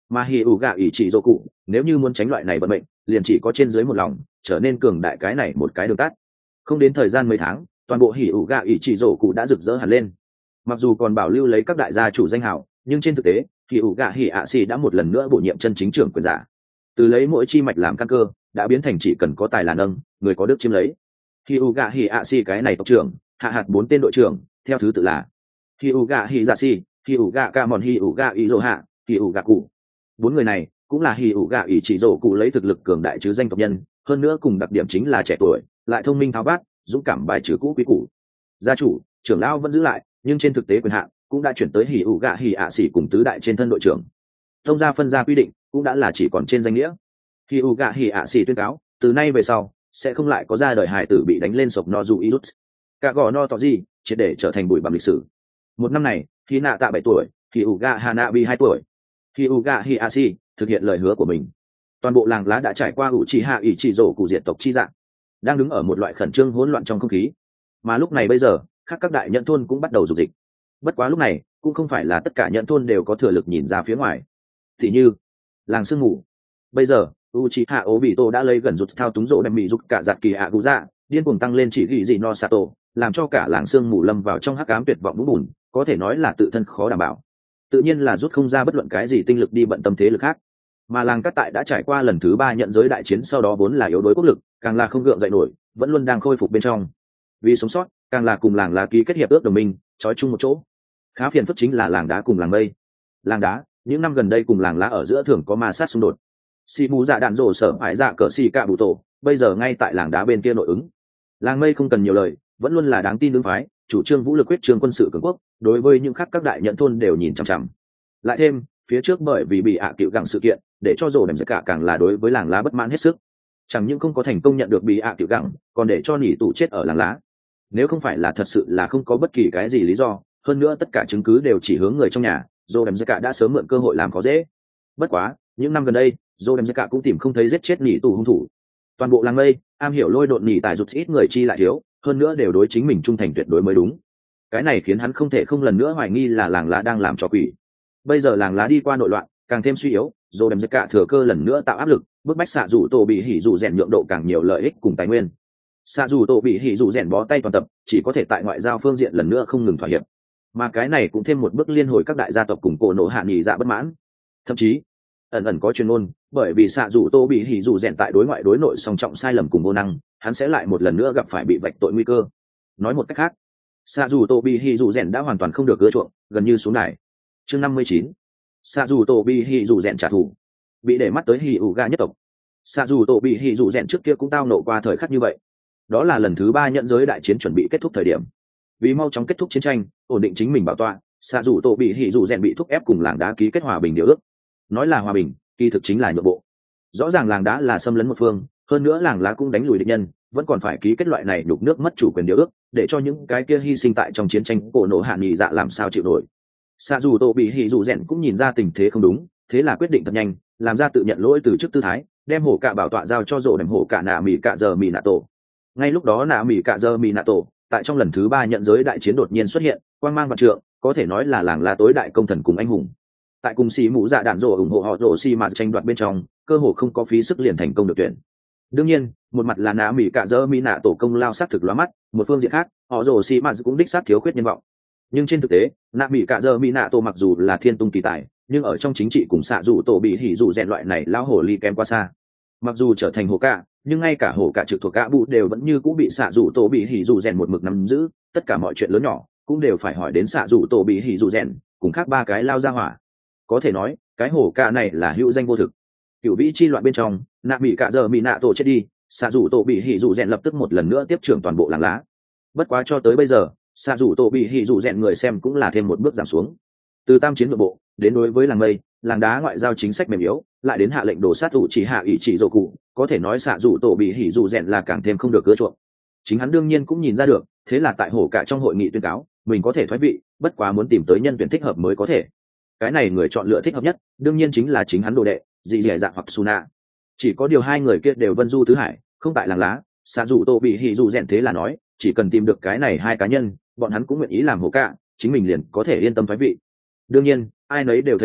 mà hì ủ gạ ỷ chỉ dỗ cụ nếu như muốn tránh loại này vận mệnh liền chỉ có trên dưới một lòng trở nên cường đại cái này một cái đường tắt. Không đến thời gian mấy tháng toàn bộ hì ủ gạ ỷ chỉ dỗ cụ đã rực rỡ hẳn lên. Mặc dù còn bảo lưu lấy các đại gia chủ danh hào nhưng trên thực tế hì ủ gạ hì ạ xì đã một lần nữa bổ nhiệm chân chính trưởng quyền giả, từ lấy mỗi chi mạch làm căn cơ đã biến thành chỉ cần có tài là nâng người có đức chiếm lấy. Hì ủ gạ hì ạ xì cái này tộc trưởng hạ hạt bốn tên đội trưởng theo thứ tự là hì ủ gạ hì dạ xì, hì ủ gạ ca mòn, hì ủ gạ ý dỗ hạ, hì ủ gạ cụ. Bốn người này cũng là hì ủ gạ ý chỉ dỗ cụ lấy thực lực cường đại chứ danh tộc nhân, hơn nữa cùng đặc điểm chính là trẻ tuổi lại thông minh tháo vát, dũng cảm bài trừ cũ quý cũ. Gia chủ trưởng lão vẫn giữ lại nhưng trên thực tế quyền hạn cũng đã chuyển tới hì ủ gạ hì ạ xì cùng tứ đại trên thân đội trưởng. Thông gia phân gia quy định cũng đã là chỉ còn trên danh nghĩa. Hì ủ gạ hì ạ xì tuyên cáo từ nay về sau sẽ không lại có ra đời hài tử bị đánh lên sộc no dù irut cả gò no tỏ gì triệt để trở thành bụi bặm lịch sử. Một năm này khi nạ tạ bảy tuổi, hì ủ gạ hana bi hai tuổi, hì ủ gạ hì ạ xì thực hiện lời hứa của mình. Toàn bộ làng lá đã trải qua ủ trì hạ ỷ chỉ rổ cụ diệt tộc chi dạng, đang đứng ở một loại khẩn trương hỗn loạn trong không khí. Mà lúc này bây giờ khác các đại nhận thôn cũng bắt đầu dục dịch. Bất quá lúc này cũng không phải là tất cả nhận thôn đều có thừa lực nhìn ra phía ngoài. Thì như làng sương mù, bây giờ Uchiha Obito đã lấy gần rụt thao túng rỗ đem bị rụt cả giạt kỳ ạ cụ dạ điên cuồng tăng lên chỉ gỉ gì no sato, làm cho cả làng sương mù lâm vào trong hắc ám tuyệt vọng vũng bùn, có thể nói là tự thân khó đảm bảo. Tự nhiên là rút không ra bất luận cái gì tinh lực đi bận tâm thế lực khác. Mà làng cát tại đã trải qua lần thứ ba nhận giới đại chiến sau đó vốn là yếu đuối quốc lực, càng là không gượng dậy nổi, vẫn luôn đang khôi phục bên trong. Vì sống sót, càng là cùng làng lá ký kết hiệp ước đồng minh, trói chung một chỗ. Khá phiền phức chính là làng đá cùng làng mây. Làng đá những năm gần đây cùng làng lá ở giữa thường có ma sát xung đột. Xì mù dạ đạn rổ sở phải dạ cỡ xì cạ bụ tổ, bây giờ ngay tại làng đá bên kia nội ứng. Làng mây không cần nhiều lời, vẫn luôn là đáng tin ứng phái, chủ trương vũ lực quyết trương quân sự cường quốc, đối với những khác các đại nhận thôn đều nhìn chằm chằm. Lại thêm phía trước bởi vì bị ạ à cựu gặng sự kiện để cho rổ đèm cả càng là đối với làng lá bất mãn hết sức, chẳng những không có thành công nhận được bị ạ à cựu gặng, còn để cho nỉ tù chết ở làng lá. Nếu không phải là thật sự là không có bất kỳ cái gì lý do, hơn nữa tất cả chứng cứ đều chỉ hướng người trong nhà, rổ đèm cả đã sớm mượn cơ hội làm khó dễ. Bất quá những năm gần đây rổ đèm cả cũng tìm không thấy giết chết nỉ tù hung thủ. Toàn bộ làng mây am hiểu lôi độn nỉ tài rụt ít người chi lại thiếu, hơn nữa đều đối chính mình trung thành tuyệt đối mới đúng. Cái này khiến hắn không thể không lần nữa hoài nghi là làng lá đang làm trò quỷ. Bây giờ làng lá đi qua nội loạn càng thêm suy yếu, rồi đem cả thừa cơ lần nữa tạo áp lực, bức bách xạ dù tổ bị hỉ dù rèn nhượng độ càng nhiều lợi ích cùng tài nguyên. Xạ dù tổ bị hỉ dù rèn bó tay toàn tập, chỉ có thể tại ngoại giao phương diện lần nữa không ngừng thỏa hiệp. Mà cái này cũng thêm một bước liên hồi các đại gia tộc cùng cổ nổ hạ nghỉ dạ bất mãn. Thậm chí ẩn ẩn có truyền ngôn, bởi vì xạ dù tô bị hỉ dù rèn tại đối ngoại đối nội song trọng sai lầm cùng vô năng, hắn sẽ lại một lần nữa gặp phải bị vạch tội nguy cơ. Nói một cách khác, xạ dù tô bị hỉ dù rèn đã hoàn toàn không được ưa chuộng, gần như xuống đài. Chương năm mươi chín, xạ dù tô bị hỉ dù rèn trả thù, bị để mắt tới hỉ ủ ga nhất tộc. Xạ dù tô bị hỉ dù rèn trước kia cũng tao nộ qua thời khắc như vậy. Đó là lần thứ ba nhận giới đại chiến chuẩn bị kết thúc thời điểm, vì mau chóng kết thúc chiến tranh, ổn định chính mình bảo tọa, xạ dù tô bị hỉ dù rèn bị thúc ép cùng làng đá ký kết hòa bình điều ước. Nói là hòa bình, kỳ thực chính là nhượng bộ. Rõ ràng làng đá là xâm lấn một phương, hơn nữa làng lá cũng đánh lùi địch nhân, vẫn còn phải ký kết loại này nhục nước mất chủ quyền điều ước, để cho những cái kia hy sinh tại trong chiến tranh cổ nổ hạ nghỉ dạ làm sao chịu nổi. Xạ dù tổ bị hỉ dù rèn cũng nhìn ra tình thế không đúng, thế là quyết định thật nhanh, làm ra tự nhận lỗi từ trước tư thái, đem hổ cạ bảo tọa giao cho rổ đèm hổ cạ nạ mỉ cạ giờ mỉ nạ tổ. Ngay lúc đó nạ mỉ cạ giờ mỉ nạ tổ tại trong lần thứ ba nhận giới đại chiến đột nhiên xuất hiện, quang mang vạn trượng, có thể nói là làng lá tối đại công thần cùng anh hùng. Tại cùng xì mũ dạ đạn rổ ủng hộ họ rổ xì mà tranh đoạt bên trong, cơ hồ không có phí sức liền thành công được tuyển. Đương nhiên một mặt là nạ mỉ cạ dơ mỹ nạ tổ công lao sát thực lóa mắt, một phương diện khác họ rổ xì mà cũng đích xác thiếu khuyết nhân vọng. Nhưng trên thực tế nạ mỉ cạ dơ mỹ nạ tổ mặc dù là thiên tung kỳ tài, nhưng ở trong chính trị cùng xạ dù tổ bị hỉ dù rèn loại này lao hổ ly kém quá xa. Mặc dù trở thành hổ cạ, nhưng ngay cả hổ cạ trực thuộc cạ bụ đều vẫn như cũng bị xạ dù tổ bị hỉ dù rèn một mực nắm giữ, tất cả mọi chuyện lớn nhỏ cũng đều phải hỏi đến xạ dù tổ bị hỉ dù rèn cùng khác ba cái lao ra hỏa. Có thể nói cái hổ cạ này là hữu danh vô thực. Cửu vĩ chi loạn bên trong nạ mỹ cạ giờ mỹ nạ tổ chết đi, xạ dù tổ bị hỉ dù rèn lập tức một lần nữa tiếp trưởng toàn bộ làng lá. Bất quá cho tới bây giờ xạ dù tổ bị hỉ dù rèn người xem cũng là thêm một bước giảm xuống. Từ tam chiến nội bộ đến đối với làng mây làng đá ngoại giao chính sách mềm yếu, lại đến hạ lệnh đổ sát ủ chỉ hạ ủy chỉ dỗ cụ, có thể nói xạ dù tổ bị hỉ dù rèn là càng thêm không được ưa chuộng. Chính hắn đương nhiên cũng nhìn ra được, thế là tại hổ cạ trong hội nghị tuyên cáo mình có thể thoái vị, bất quá muốn tìm tới nhân tuyển thích hợp mới có thể. Cái này người chọn lựa thích hợp nhất đương nhiên chính là chính hắn đồ đệ dị dẻ dạ hoặc Suna. Chỉ có điều hai người kia đều vân du tứ hải, không tại làng lá. Xạ dù tổ bị hỉ dù rèn thế là nói chỉ cần tìm được cái này hai cá nhân, bọn hắn cũng nguyện ý làm hổ cạ, chính mình liền có thể yên tâm thoái vị. Đương nhiên ai nấy đều thấy được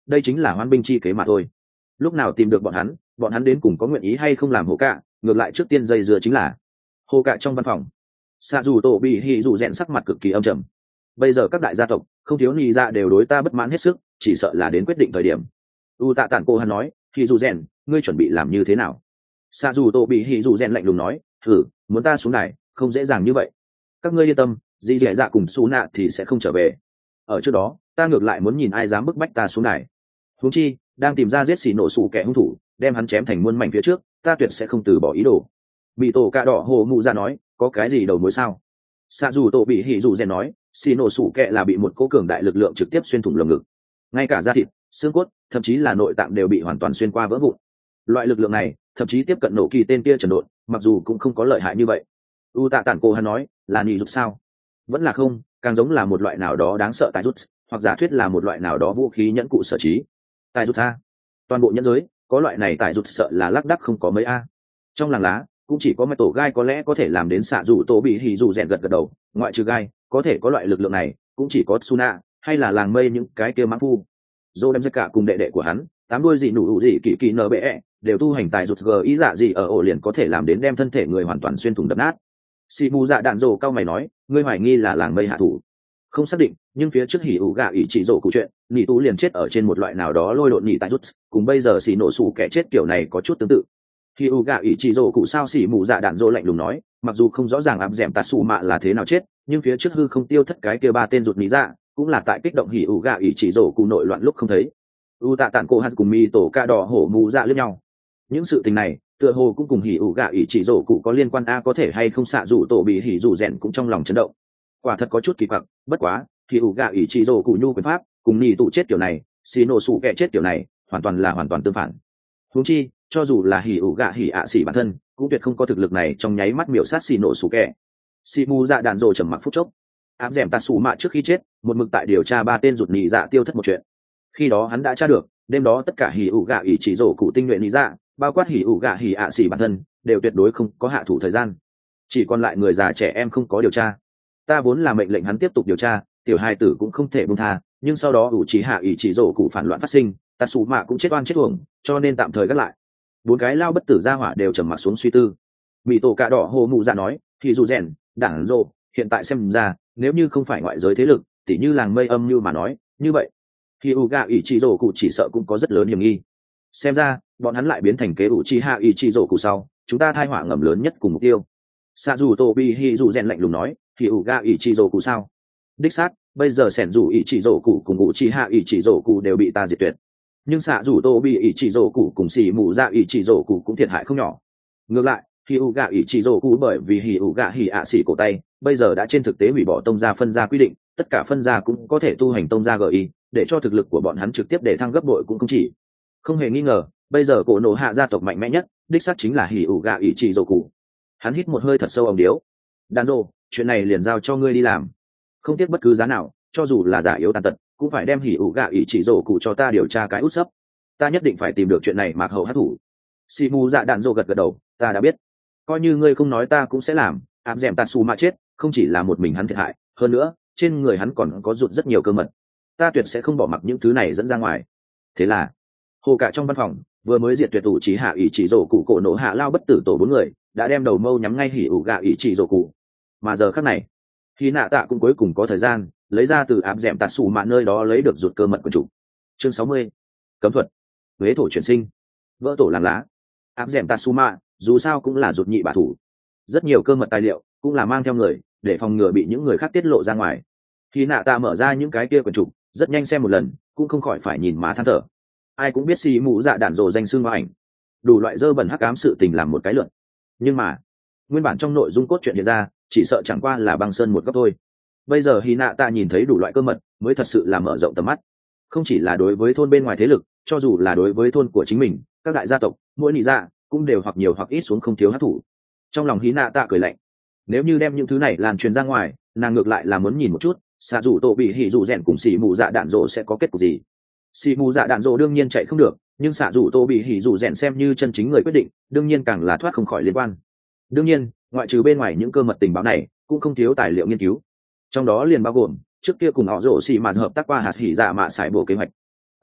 đây chính là hoan binh chi kế mà thôi. Lúc nào tìm được bọn hắn, bọn hắn đến cùng có nguyện ý hay không làm hổ cạ, ngược lại trước tiên dây dưa chính là hổ cạ. Trong văn phòng, xạ dù tổ bị hỉ dù rèn sắc mặt cực kỳ âm trầm. Bây giờ các đại gia tộc không thiếu nhị dạ đều đối ta bất mãn hết sức, chỉ sợ là đến quyết định thời điểm. U tạ tản cô hắn nói, hỉ dù rèn, ngươi chuẩn bị làm như thế nào? Xạ dù tổ bị hỉ dù rèn lạnh lùng nói, thử muốn ta xuống này không dễ dàng như vậy. Các ngươi yên tâm, dì dẻ dạ cùng xù nạ thì sẽ không trở về. Ở trước đó ta ngược lại muốn nhìn ai dám bức bách ta xuống này. Huống chi đang tìm ra giết xì nổ sủ kẻ hung thủ, đem hắn chém thành muôn mảnh phía trước, ta tuyệt sẽ không từ bỏ ý đồ. Bị tổ cạ đỏ hồ mụ ra nói, có cái gì đầu mối sao? Xạ dù tổ bị hỉ dù rèn nói, xì nổ sủ kẻ là bị một cỗ cường đại lực lượng trực tiếp xuyên thủng lồng ngực, ngay cả da thịt, xương cốt, thậm chí là nội tạng đều bị hoàn toàn xuyên qua vỡ vụn. Loại lực lượng này thậm chí tiếp cận nổ kỳ tên kia trần độn, mặc dù cũng không có lợi hại như vậy. U tạ tản cô hắn nói, là nhị dục sao? Vẫn là không, càng giống là một loại nào đó đáng sợ tại rút, hoặc giả thuyết là một loại nào đó vũ khí nhẫn cụ sở trí. Tại rút a, toàn bộ nhân giới có loại này tại rút sợ là lác đắc không có mấy a. Trong làng lá cũng chỉ có mấy tổ gai có lẽ có thể làm đến xạ dù tổ bị hỉ dù rèn gật gật đầu, ngoại trừ gai có thể có loại lực lượng này cũng chỉ có Suna hay là làng mây những cái kia mãng phu. Dô đem tất cả cùng đệ đệ của hắn tám đuôi gì nụ gì kỳ kỳ nbe đều tu hành tài rụt g ý dạ gì ở ổ liền có thể làm đến đem thân thể người hoàn toàn xuyên thủng đập nát. Xì mù dạ đạn rồ cao mày nói, ngươi hoài nghi là làng mây hạ thủ? Không xác định, nhưng phía trước hỉ ủ gạ ý chỉ rồ cụ chuyện nỉ tú liền chết ở trên một loại nào đó lôi độn nhị tại rút, cùng bây giờ xì nổ sủ kẻ chết kiểu này có chút tương tự. Hỉ ủ gạ ý chỉ rồ cụ sao? Xì mù dạ đạn rồ lạnh lùng nói, mặc dù không rõ ràng áp dẻm tạt xù mạ là thế nào chết, nhưng phía trước hư không tiêu thất cái kia ba tên rụt lý dạ cũng là tại kích động hỉ ủ gạ ý chỉ rồ cụ nội loạn lúc không thấy. U tạ tản cô hát cùng mi tổ ca đỏ hổ mù dạ lẫn nhau. Những sự tình này tựa hồ cũng cùng hỉ ủ gạ ý chỉ rổ cụ có liên quan a, có thể hay không xạ rủ tổ bị hỉ rủ rèn cũng trong lòng chấn động. Quả thật có chút kỳ quặc, bất quá hỉ ủ gạ ý chỉ rổ cụ nhu quyền pháp cùng nhị tụ chết kiểu này, xì nổ sủ kẻ chết kiểu này hoàn toàn là hoàn toàn tương phản. Huống chi cho dù là hỉ ủ gạ hỉ ạ xỉ bản thân cũng tuyệt không có thực lực này trong nháy mắt miểu sát xì nổ sủ kẻ. Xì mù dạ đạn rồ trầm mặc phút chốc. Áp dẻm tạt xù mạ trước khi chết một mực tại điều tra ba tên rụt nhị dạ tiêu thất một chuyện. Khi đó hắn đã tra được đêm đó tất cả hỉ ủ gạ ý chỉ rổ cụ tinh nhuệ nhị dạ, bao quát hỉ ủ gạ hỉ ạ xỉ bản thân đều tuyệt đối không có hạ thủ thời gian, chỉ còn lại người già trẻ em không có điều tra. Ta vốn là mệnh lệnh hắn tiếp tục điều tra, tiểu hai tử cũng không thể buông tha, nhưng sau đó ủ chỉ hạ ý chỉ rổ cụ phản loạn phát sinh, tạt xù mạ cũng chết oan chết uổng, cho nên tạm thời gác lại. Bốn cái lao bất tử ra hỏa đều trầm mặc xuống suy tư. Mỹ tổ cạ đỏ hồ mụ dạ nói, thì dù rèn đảng rồ hiện tại xem ra nếu như không phải ngoại giới thế lực tỉ như làng mây âm như mà nói như vậy thì u gạ ý chỉ rổ cụ chỉ sợ cũng có rất lớn hiểm nghi. Xem ra bọn hắn lại biến thành kế ủ chi hạ ý chỉ rổ cụ sau chúng ta thai họa ngầm lớn nhất cùng mục tiêu. Sa dù tô bi hi dù rèn lạnh lùng nói, thì u gạ ý chỉ rổ cụ sao? Đích xác, bây giờ sẻn dù ý chỉ rổ cụ cùng ủ chi hạ ý chỉ rổ cụ đều bị ta diệt tuyệt, nhưng xạ dù tô bi ý chỉ rổ cụ cùng xì mù dạ ý chỉ rổ cụ cũng thiệt hại không nhỏ. Ngược lại hi u gạ ý chỉ rổ cụ bởi vì hi u gạ hỉ ạ xỉ cổ tay bây giờ đã trên thực tế hủy bỏ tông gia phân gia quy định, tất cả phân gia cũng có thể tu hành tông gia gi, để cho thực lực của bọn hắn trực tiếp để thăng gấp bội cũng không chỉ. Không hề nghi ngờ bây giờ cổ nổ hạ gia tộc mạnh mẽ nhất đích xác chính là hỉ ủ gạ ý chỉ rổ cụ. Hắn hít một hơi thật sâu ống điếu. Đàn rô, chuyện này liền giao cho ngươi đi làm, không tiếc bất cứ giá nào, cho dù là giả yếu tàn tật cũng phải đem hỉ ủ gạ ý chỉ rổ cụ cho ta điều tra cái út sấp. Ta nhất định phải tìm được chuyện này mạc hầu hát thủ. Xì mù dạ đạn rô gật gật đầu, ta đã biết, coi như ngươi không nói ta cũng sẽ làm. Ám dẻm tạt xù mà chết không chỉ là một mình hắn thiệt hại, hơn nữa trên người hắn còn có rụt rất nhiều cơ mật, ta tuyệt sẽ không bỏ mặc những thứ này dẫn ra ngoài. Thế là hồ cả trong văn phòng vừa mới diệt tuyệt ủ trí hạ ý chỉ rổ cụ cổ nổ hạ lao bất tử tổ bốn người đã đem đầu mâu nhắm ngay hỉ ủ gạ ý chỉ rổ cụ. Mà giờ khắc này khi nạ tạ cũng cuối cùng có thời gian lấy ra từ áp dẻm tạt xù mạ nơi đó lấy được rụt cơ mật của chủ. Chương sáu mươi, cấm thuật huế thổ chuyển sinh, vỡ tổ làng lá. Áp dẻm tạt xù mạ dù sao cũng là rụt nhị bả thủ, rất nhiều cơ mật tài liệu cũng là mang theo người để phòng ngừa bị những người khác tiết lộ ra ngoài. Khi nạ tạ mở ra những cái kia quyển trục rất nhanh xem một lần cũng không khỏi phải nhìn má than thở. Ai cũng biết xì mũ dạ đản rồ danh xưng ảnh đủ loại dơ bẩn hắc ám sự tình làm một cái lượn, nhưng mà nguyên bản trong nội dung cốt truyện hiện ra chỉ sợ chẳng qua là băng sơn một góc thôi. Bây giờ hy nạ tạ nhìn thấy đủ loại cơ mật mới thật sự là mở rộng tầm mắt, không chỉ là đối với thôn bên ngoài thế lực, cho dù là đối với thôn của chính mình, các đại gia tộc mỗi nị dạ cũng đều hoặc nhiều hoặc ít xuống không thiếu hát thủ. Trong lòng hy nạ tạ cười lạnh, nếu như đem những thứ này lan truyền ra ngoài, nàng ngược lại là muốn nhìn một chút xạ dù tổ bị hỉ dù rèn cùng xì mù dạ đạn rộ sẽ có kết cục gì. Xì mù dạ đạn rộ đương nhiên chạy không được, nhưng xạ dù tổ bị hỉ dù rèn xem như chân chính người quyết định, đương nhiên càng là thoát không khỏi liên quan. Đương nhiên ngoại trừ bên ngoài những cơ mật tình báo này cũng không thiếu tài liệu nghiên cứu, trong đó liền bao gồm trước kia cùng họ rộ xì mà hợp tác qua hạt hỉ dạ mạ sải bộ kế hoạch.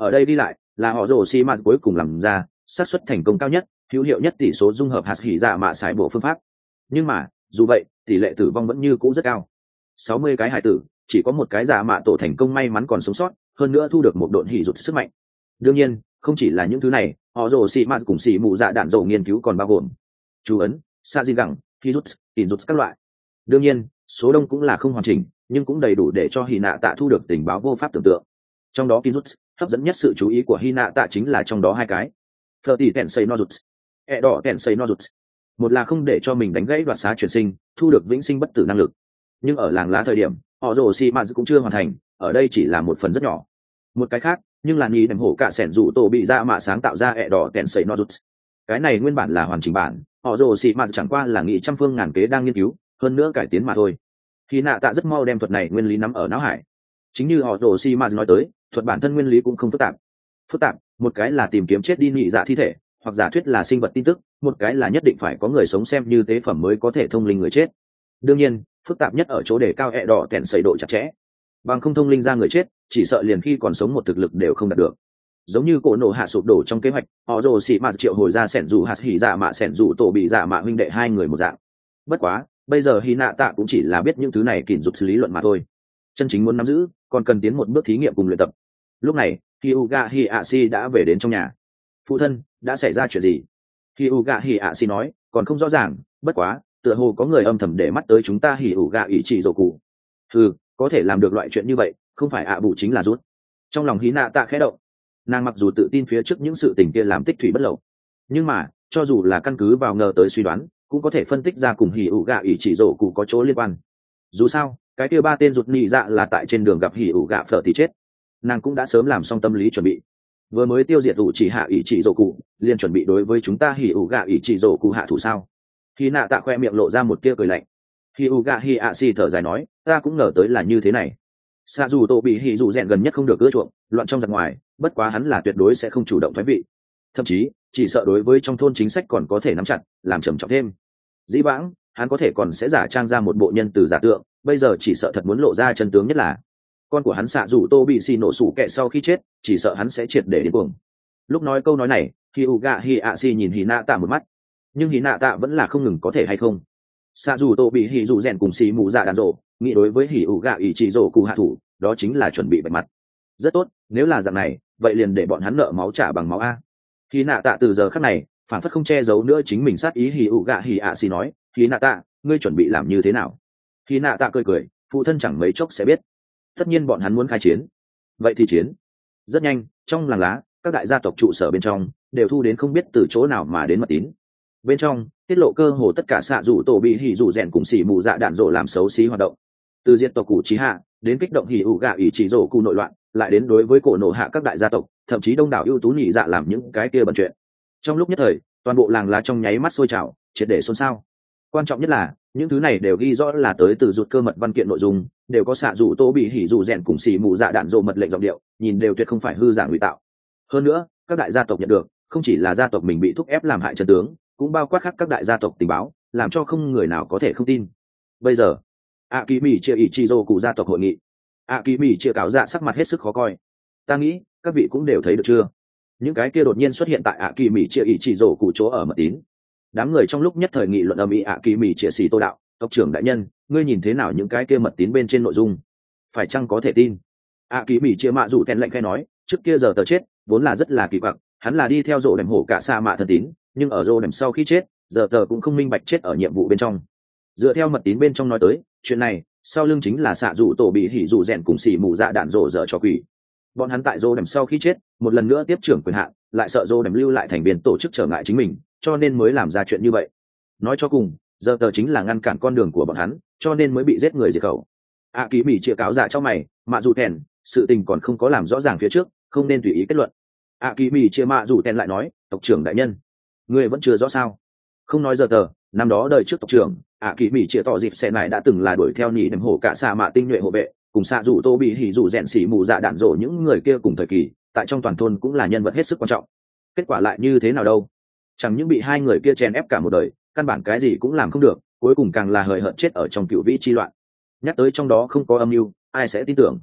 ở đây đi lại là họ rồ xi mạt cuối cùng làm ra xác suất thành công cao nhất, hữu hiệu nhất tỷ số dung hợp hạt hỉ dạ mạ sải bộ phương pháp. Nhưng mà dù vậy tỷ lệ tử vong vẫn như cũ rất cao, sáu mươi cái hải tử chỉ có một cái dạ mạ tổ thành công may mắn còn sống sót, hơn nữa thu được một độn hỉ rụt sức mạnh. Đương nhiên không chỉ là những thứ này, họ rồ xì mạt cùng xì mù dạ đạn dầu nghiên cứu còn bao gồm chú ấn, sa di gẳng, hỉ rụt, tỉ rụt các loại. Đương nhiên số đông cũng là không hoàn chỉnh, nhưng cũng đầy đủ để cho hy nạ tạ thu được tình báo vô pháp tưởng tượng. Trong đó kinrut hấp dẫn nhất sự chú ý của hy nạ tạ chính là trong đó hai cái thợ tỷ tèn xây nozuts, e đỏ tèn xây nozuts. Một là không để cho mình đánh gãy đoạt xá chuyển sinh, thu được vĩnh sinh bất tử năng lực, nhưng ở làng lá thời điểm họ rồ xì mạt cũng chưa hoàn thành, ở đây chỉ là một phần rất nhỏ. Một cái khác nhưng là nhì đèm hổ cả sẻn rủ tổ bị ra mạ sáng tạo ra e đỏ tèn xây nozuts. Cái này nguyên bản là hoàn chỉnh bản, họ rồ xì mạt chẳng qua là nghĩ trăm phương ngàn kế đang nghiên cứu, hơn nữa cải tiến mà thôi. Hy nạ tạ rất mau đem thuật này nguyên lý nắm ở não hải. Chính như họ rồ xì mạt nói tới, thuật bản thân nguyên lý cũng không phức tạp. Phức tạp một cái là tìm kiếm chết đi nhị dạ thi thể, hoặc giả thuyết là sinh vật tin tức, một cái là nhất định phải có người sống xem như tế phẩm mới có thể thông linh người chết. Đương nhiên phức tạp nhất ở chỗ đề cao ẹ đỏ kèn xây độ chặt chẽ, bằng không thông linh ra người chết chỉ sợ liền khi còn sống một thực lực đều không đạt được. Giống như cổ nổ hạ sụp đổ trong kế hoạch, họ rồ xì mạt triệu hồi ra sẻn dù hạt hỉ dạ mạ sẻn dù tổ bị dạ mạ huynh đệ hai người một dạng. Bất quá bây giờ hy nạ tạ cũng chỉ là biết những thứ này kỉn dục lý luận mà thôi, chân chính muốn nắm giữ còn cần tiến một bước thí nghiệm cùng luyện tập. Lúc này Hyuga Hiashi đã về đến trong nhà. Phụ thân, đã xảy ra chuyện gì? Hyuga Hiashi nói, còn không rõ ràng, bất quá tựa hồ có người âm thầm để mắt tới chúng ta. Hyuga Ichizoku. Ừ, có thể làm được loại chuyện như vậy, không phải ạ bù chính là rút. Trong lòng Hí Nạ Tạ khẽ động. Nàng mặc dù tự tin phía trước những sự tình kia làm tích thủy bất lậu, nhưng mà cho dù là căn cứ vào ngờ tới suy đoán, cũng có thể phân tích ra cùng Hyuga Ichizoku có chỗ liên quan. Dù sao cái kia ba tên rụt nhị dạ là tại trên đường gặp Hyuga phở thì chết, nàng cũng đã sớm làm xong tâm lý chuẩn bị. Vừa mới tiêu diệt ủ chỉ hạ ý chỉ dỗ cụ, liền chuẩn bị đối với chúng ta hỉ ủ gạ ý chỉ dỗ cụ hạ thủ sao? Khi nạ tạ khoe miệng lộ ra một tia cười lạnh. Hỉ ủ gạ hỉ ạ xì thở dài nói, ta cũng ngờ tới là như thế này. Xạ dù tổ bị hỉ dù rèn gần nhất không được ưa chuộng, loạn trong giặc ngoài, bất quá hắn là tuyệt đối sẽ không chủ động thoái vị, thậm chí chỉ sợ đối với trong thôn chính sách còn có thể nắm chặt, làm trầm trọng thêm. Dĩ vãng hắn có thể còn sẽ giả trang ra một bộ nhân từ giả tượng, bây giờ chỉ sợ thật muốn lộ ra chân tướng, nhất là con của hắn xạ dù tô bị xì nổ sủ kẹ sau khi chết, chỉ sợ hắn sẽ triệt để đến cuồng. Lúc nói câu nói này, Hyuga Hiashi nhìn Hí Nạ Tạ một mắt, nhưng Hí Nạ Tạ vẫn là không ngừng có thể hay không. Xạ dù tô bị hỉ dù rèn cùng xì mù dạ đàn rộ nghĩ đối với Hyuga Ichizoku hạ thủ, đó chính là chuẩn bị bạch mặt. Rất tốt, nếu là dạng này, vậy liền để bọn hắn nợ máu trả bằng máu a. Hí Nạ Tạ từ giờ khắc này phản phất không che giấu nữa chính mình sát ý. Hyuga Hiashi nói, Hí Nạ Tạ, ngươi chuẩn bị làm như thế nào? Hí Nạ Tạ cười cười, phụ thân chẳng mấy chốc sẽ biết. Tất nhiên bọn hắn muốn khai chiến, vậy thì chiến. Rất nhanh trong làng lá, các đại gia tộc trụ sở bên trong đều thu đến không biết từ chỗ nào mà đến mật tín. Bên trong tiết lộ cơ hồ tất cả xạ rủ tổ bị hỉ rủ rèn cùng xỉ mù dạ đạn rộ làm xấu xí hoạt động, từ diệt tộc cụ trí hạ đến kích động hỉ ủ gạ ý chỉ rổ cụ nội loạn, lại đến đối với cổ nổ hạ các đại gia tộc, thậm chí đông đảo ưu tú nhị dạ làm những cái kia bẩn chuyện. Trong lúc nhất thời toàn bộ làng lá trong nháy mắt sôi trào, triệt để xôn xao. Quan trọng nhất là những thứ này đều ghi rõ là tới từ rụt cơ mật văn kiện, nội dung đều có xạ rủ tô bị hỉ rủ rèn cùng xỉ mù dạ đạn rộ mật lệnh giọng điệu, nhìn đều tuyệt không phải hư giả ngụy tạo. Hơn nữa các đại gia tộc nhận được không chỉ là gia tộc mình bị thúc ép làm hại chân tướng, cũng bao quát khác các đại gia tộc tình báo, làm cho không người nào có thể không tin. Bây giờ a kỳ mỹ chia ý chi dô cụ gia tộc hội nghị, a kỳ mỹ chia cáo dạ sắc mặt hết sức khó coi. Ta nghĩ các vị cũng đều thấy được chưa, những cái kia đột nhiên xuất hiện tại a kỳ mỹ chia ý chi dô cụ chỗ ở mật tín. Đám người trong lúc nhất thời nghị luận âm ĩ. A kỳ mỹ chia xì tô đạo, tộc trưởng đại nhân, ngươi nhìn thế nào những cái kia mật tín bên trên nội dung, phải chăng có thể tin? A kỳ mỹ chia mạ rủ kèn lệnh khai nói, trước kia giờ tờ chết vốn là rất là kỳ quặc, hắn là đi theo rộ đèm hổ cả sa mạ thần tín, nhưng ở rộ đèm sau khi chết, giờ tờ cũng không minh bạch chết ở nhiệm vụ bên trong. Dựa theo mật tín bên trong nói tới chuyện này, sau lưng chính là xạ rủ tổ bị hỉ rủ rèn cùng xỉ mù dạ đạn rộ dở cho quỷ. Bọn hắn tại rộ đèm sau khi chết một lần nữa tiếp trưởng quyền hạn, lại sợ rộ đèm lưu lại thành viên tổ chức trở ngại chính mình, cho nên mới làm ra chuyện như vậy. Nói cho cùng giờ tờ chính là ngăn cản con đường của bọn hắn, cho nên mới bị giết người diệt khẩu. A kỳ mỹ chia cáo dạ cho mày, mạ dù thèn, sự tình còn không có làm rõ ràng phía trước, không nên tùy ý kết luận. A kỳ mỹ chia mạ dù thèn lại nói, tộc trưởng đại nhân, ngươi vẫn chưa rõ sao? Không nói giờ tờ, năm đó đời trước tộc trưởng A kỳ mỹ chia tỏ dịp xe này đã từng là đuổi theo nhị đếm hổ cả xạ mạ tinh nhuệ hộ vệ, cùng xạ dù tô bị hỉ dù rèn xỉ mù dạ đạn rổ những người kia cùng thời kỳ, tại trong toàn thôn cũng là nhân vật hết sức quan trọng. Kết quả lại như thế nào đâu? Chẳng những bị hai người kia chèn ép cả một đời, căn bản cái gì cũng làm không được, cuối cùng càng là hời hợt chết ở trong cựu vĩ chi loạn. Nhắc tới trong đó không có âm mưu, ai sẽ tin tưởng?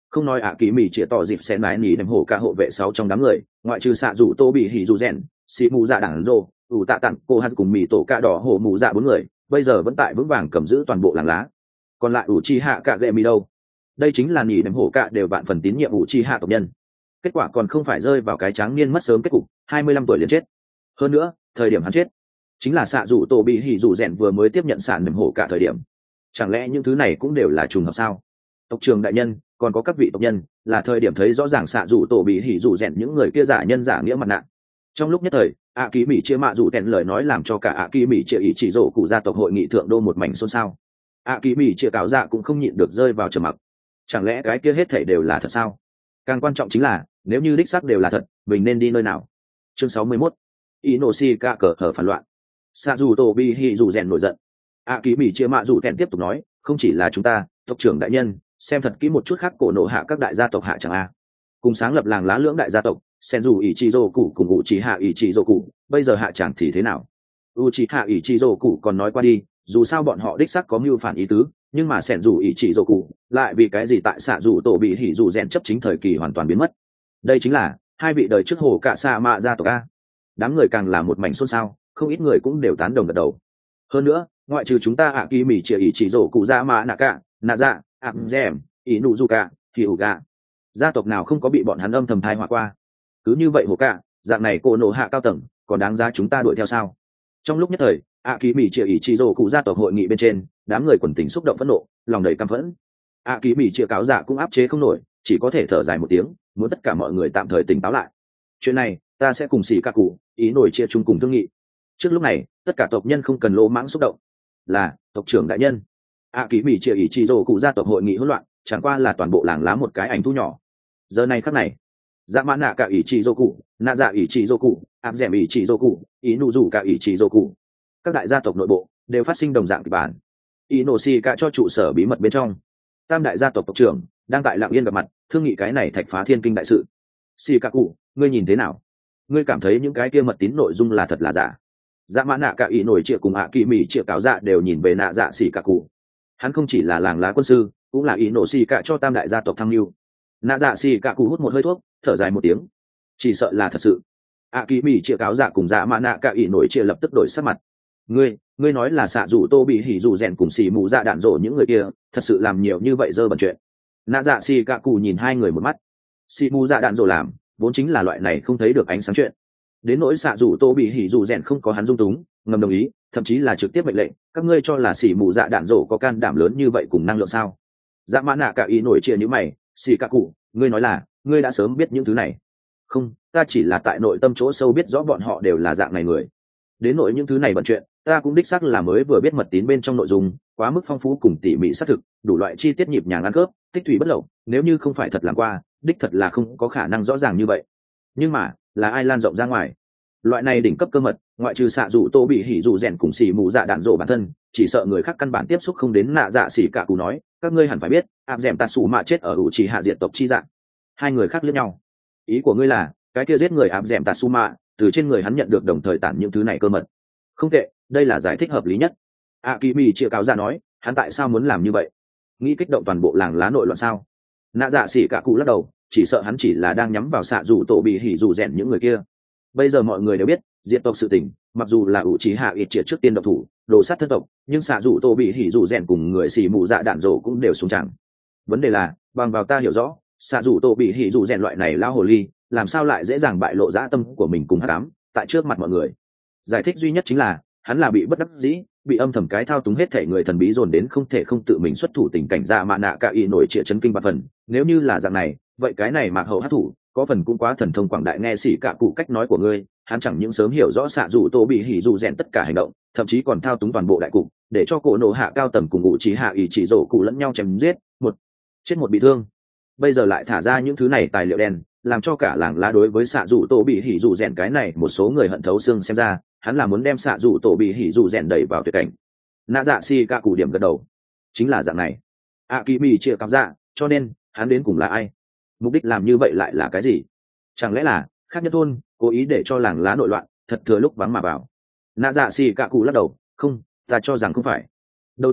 Không nói ạ kỳ mỹ chĩa tỏ dịp sẽ mái nỉ đem hổ cả hộ vệ sáu trong đám người, ngoại trừ xạ rủ tô bị hỉ rủ rèn, xì mù dạ đảng rô, ủ tạ tặng cô hát cùng mỹ tổ cạ đỏ hổ mù dạ bốn người, bây giờ vẫn tại vững vàng cầm giữ toàn bộ làng lá. Còn lại ủ chi hạ cạ gệ mỹ đâu? Đây chính là nỉ đem hổ cạ đều vạn phần tín nhiệm ủ chi hạ tộc nhân. Kết quả còn không phải rơi vào cái tráng niên mất sớm kết cục, hai mươi lăm tuổi liền chết. Hơn nữa, thời điểm hắn chết, chính là xạ rủ tô bị hỉ rủ rèn vừa mới tiếp nhận sản đem hổ cả thời điểm. Chẳng lẽ những thứ này cũng đều là trùng hợp sao? Tộc trưởng đại nhân, còn có các vị tộc nhân, là thời điểm thấy rõ ràng xạ rủ tổ bị hỉ rủ rèn những người kia giả nhân giả nghĩa mặt nạ. Trong lúc nhất thời, ạ kỳ mỹ chia mạ rủ tèn lời nói làm cho cả ạ kỳ mỹ chia ý chỉ rổ cụ gia tộc hội nghị thượng đô một mảnh xôn xao. ạ kỳ mỹ chia cáo dạ cũng không nhịn được rơi vào trầm mặc. Chẳng lẽ cái kia hết thảy đều là thật sao? Càng quan trọng chính là, nếu như đích xác đều là thật, mình nên đi nơi nào? Chương sáu mươi mốt, Inoshika cờ hở phản loạn. Xạ rủ tổ bị hỉ rủ rèn nổi giận. ạ kỳ mỹ chia mạ rủ tèn tiếp tục nói, không chỉ là chúng ta, tộc trưởng đại nhân, xem thật kỹ một chút khác cổ nộ hạ các đại gia tộc hạ chẳng a. Cùng sáng lập làng lá lưỡng đại gia tộc sen dù ỷ trị dô cụ cùng ủ trí hạ ỷ trị dô cụ, bây giờ hạ chẳng thì thế nào? u trí hạ ỷ trị dô cụ còn nói qua đi, dù sao bọn họ đích sắc có mưu phản ý tứ, nhưng mà sen dù ỷ trị dô cụ lại vì cái gì tại xạ dù tổ bị hỉ dù rèn chấp chính thời kỳ hoàn toàn biến mất. Đây chính là hai vị đời trước hồ cả xạ mạ gia tộc a. Đám người càng là một mảnh xôn xao, không ít người cũng đều tán đồng gật đầu. Hơn nữa, ngoại trừ chúng ta ạ kỳ mỹ chia ỷ trị dô cụ ra mạ nạ cả nạ dạ ạc dèm ý nụ du cả thì ủ gà, gia tộc nào không có bị bọn hắn âm thầm thai họa qua? Cứ như vậy hồ cả dạng này cổ nộ hạ cao tầng còn đáng giá chúng ta đuổi theo sao? Trong lúc nhất thời, ạ kỳ mỹ chia ỷ trị dô cụ gia tộc hội nghị bên trên, đám người quần tình xúc động phẫn nộ, lòng đầy căm phẫn. ạ kỳ mỹ chia cáo dạ cũng áp chế không nổi, chỉ có thể thở dài một tiếng, muốn tất cả mọi người tạm thời tỉnh táo lại. Chuyện này ta sẽ cùng xì ca cụ ý nổi chia chung cùng thương nghị. Trước lúc này, tất cả tộc nhân không cần lỗ mãng xúc động. Là tộc trưởng đại nhân. ạ kỳ mỹ chia ỷ trị dô cụ gia tộc hội nghị hỗn loạn, chẳng qua là toàn bộ làng lá một cái ảnh thu nhỏ. Giờ này khắc này, dạ mã nạ cả ỷ trị dô cụ, nạ dạ ỷ trị dô cụ, áp dẻm ỷ trị dô cụ, ý nụ rủ cả ỷ trị dô cụ, các đại gia tộc nội bộ đều phát sinh đồng dạng kịch bản. Inoshika cho trụ sở bí mật bên trong, tam đại gia tộc tộc trưởng đang tại lặng yên gặp mặt, thương nghị cái này thạch phá thiên kinh đại sự. Shikaku, ngươi nhìn thế nào? Ngươi cảm thấy những cái kia mật tín nội dung là thật là giả? Dạ mã nạ cả ỷ nổi triệu cùng ạ kỳ mỹ triệu cáo dạ đều nhìn về nạ dạ Shikaku. Hắn không chỉ là làng lá quân sư, cũng là Inoshika cho tam đại gia tộc tham mưu. Nạ dạ Shikaku hút một hơi thuốc, thở dài một tiếng, chỉ sợ là thật sự. ạ kỳ mỹ triệu cáo dạ cùng dạ mã nạ cả ỷ nổi triệu lập tức đổi sắc mặt. Ngươi, ngươi nói là xạ rủ tô bị hỉ rủ rèn cùng xì mù dạ đạn rổ những người kia thật sự làm nhiều như vậy dơ bẩn chuyện? Nạ dạ Shikaku nhìn hai người một mắt. Xì mù dạ đạn rổ làm vốn chính là loại này không thấy được ánh sáng chuyện, đến nỗi xạ rủ tô bị hỉ rủ rèn không có hắn dung túng ngầm đồng ý, thậm chí là trực tiếp mệnh lệnh, các ngươi cho là xì mù dạ đạn rổ có can đảm lớn như vậy cùng năng lượng sao? Dạ mã nạ cả ý nổi chia như mày. Shikaku, ngươi nói là ngươi đã sớm biết những thứ này? Không, ta chỉ là tại nội tâm chỗ sâu biết rõ bọn họ đều là dạng này người. Đến nỗi những thứ này bận chuyện, ta cũng đích xác là mới vừa biết mật tín bên trong nội dung quá mức phong phú cùng tỉ mỉ xác thực, đủ loại chi tiết nhịp nhàng ăn khớp, tích thủy bất lậu, nếu như không phải thật làm qua, đích thật là không có khả năng rõ ràng như vậy. Nhưng mà, là ai lan rộng ra ngoài? Loại này đỉnh cấp cơ mật, ngoại trừ xạ rủ tô bị hỉ rủ rèn cùng xì mù dạ đạn rổ bản thân, chỉ sợ người khác căn bản tiếp xúc không đến. Nạ dạ xỉ cả cù nói, các ngươi hẳn phải biết, áp dẻm tạt xù mạ chết ở ủ trì hạ diệt tộc chi dạng. Hai người khác liếc nhau. Ý của ngươi là cái kia giết người áp dẻm tạt xù mạ, từ trên người hắn nhận được đồng thời tản những thứ này cơ mật? Không tệ, đây là giải thích hợp lý nhất. a kỳ mỹ chia cáo ra nói, hắn tại sao muốn làm như vậy? Nghĩ kích động toàn bộ làng lá nội loạn sao? Nạ dạ xỉ cả cụ lắc đầu, chỉ sợ hắn chỉ là đang nhắm vào xạ rủ tổ bị hỉ rủ rèn những người kia. Bây giờ mọi người đều biết diệt tộc sự tình, mặc dù là ủ trí hạ ít triệt trước tiên độc thủ đồ sát thân tộc, nhưng xạ rủ tổ bị hỉ rủ rèn cùng người xì mù dạ đạn rổ cũng đều xuống chẳng. Vấn đề là bằng vào ta hiểu rõ, xạ rủ tổ bị hỉ rủ rèn loại này lao hồ ly làm sao lại dễ dàng bại lộ dã tâm của mình cùng hắc ám tại trước mặt mọi người? Giải thích duy nhất chính là hắn là bị bất đắc dĩ, bị âm thầm cái thao túng hết thể người thần bí dồn đến không thể không tự mình xuất thủ tình cảnh. Ra mạ nạ cả y nổi trịa chấn kinh ba phần. Nếu như là dạng này, vậy cái này mạc hậu hát thủ có phần cũng quá thần thông quảng đại. Nghe xỉ cả cụ cách nói của ngươi, hắn chẳng những sớm hiểu rõ xạ rủ tô bị hỉ rủ rèn tất cả hành động, thậm chí còn thao túng toàn bộ đại cục, để cho cổ nổ hạ cao tầm cùng ngụ trí hạ ý chỉ rổ cụ lẫn nhau chém giết, một chết một bị thương. Bây giờ lại thả ra những thứ này tài liệu đen, làm cho cả làng lá đối với xạ rủ tô bị hỉ rủ rèn cái này một số người hận thấu xương. Xem ra hắn là muốn đem xạ rủ tổ bị hỉ rủ rèn đẩy vào tuyệt cảnh. Nạ dạ si ca cụ điểm gật đầu, chính là dạng này. a kỳ mi chia cắm dạ, cho nên hắn đến cùng là ai? Mục đích làm như vậy lại là cái gì? Chẳng lẽ là khác nhất thôn cố ý để cho làng lá nội loạn, thật thừa lúc vắng mà vào? Nạ dạ si ca cụ lắc đầu, không, ta cho rằng không phải. Đầu tiên,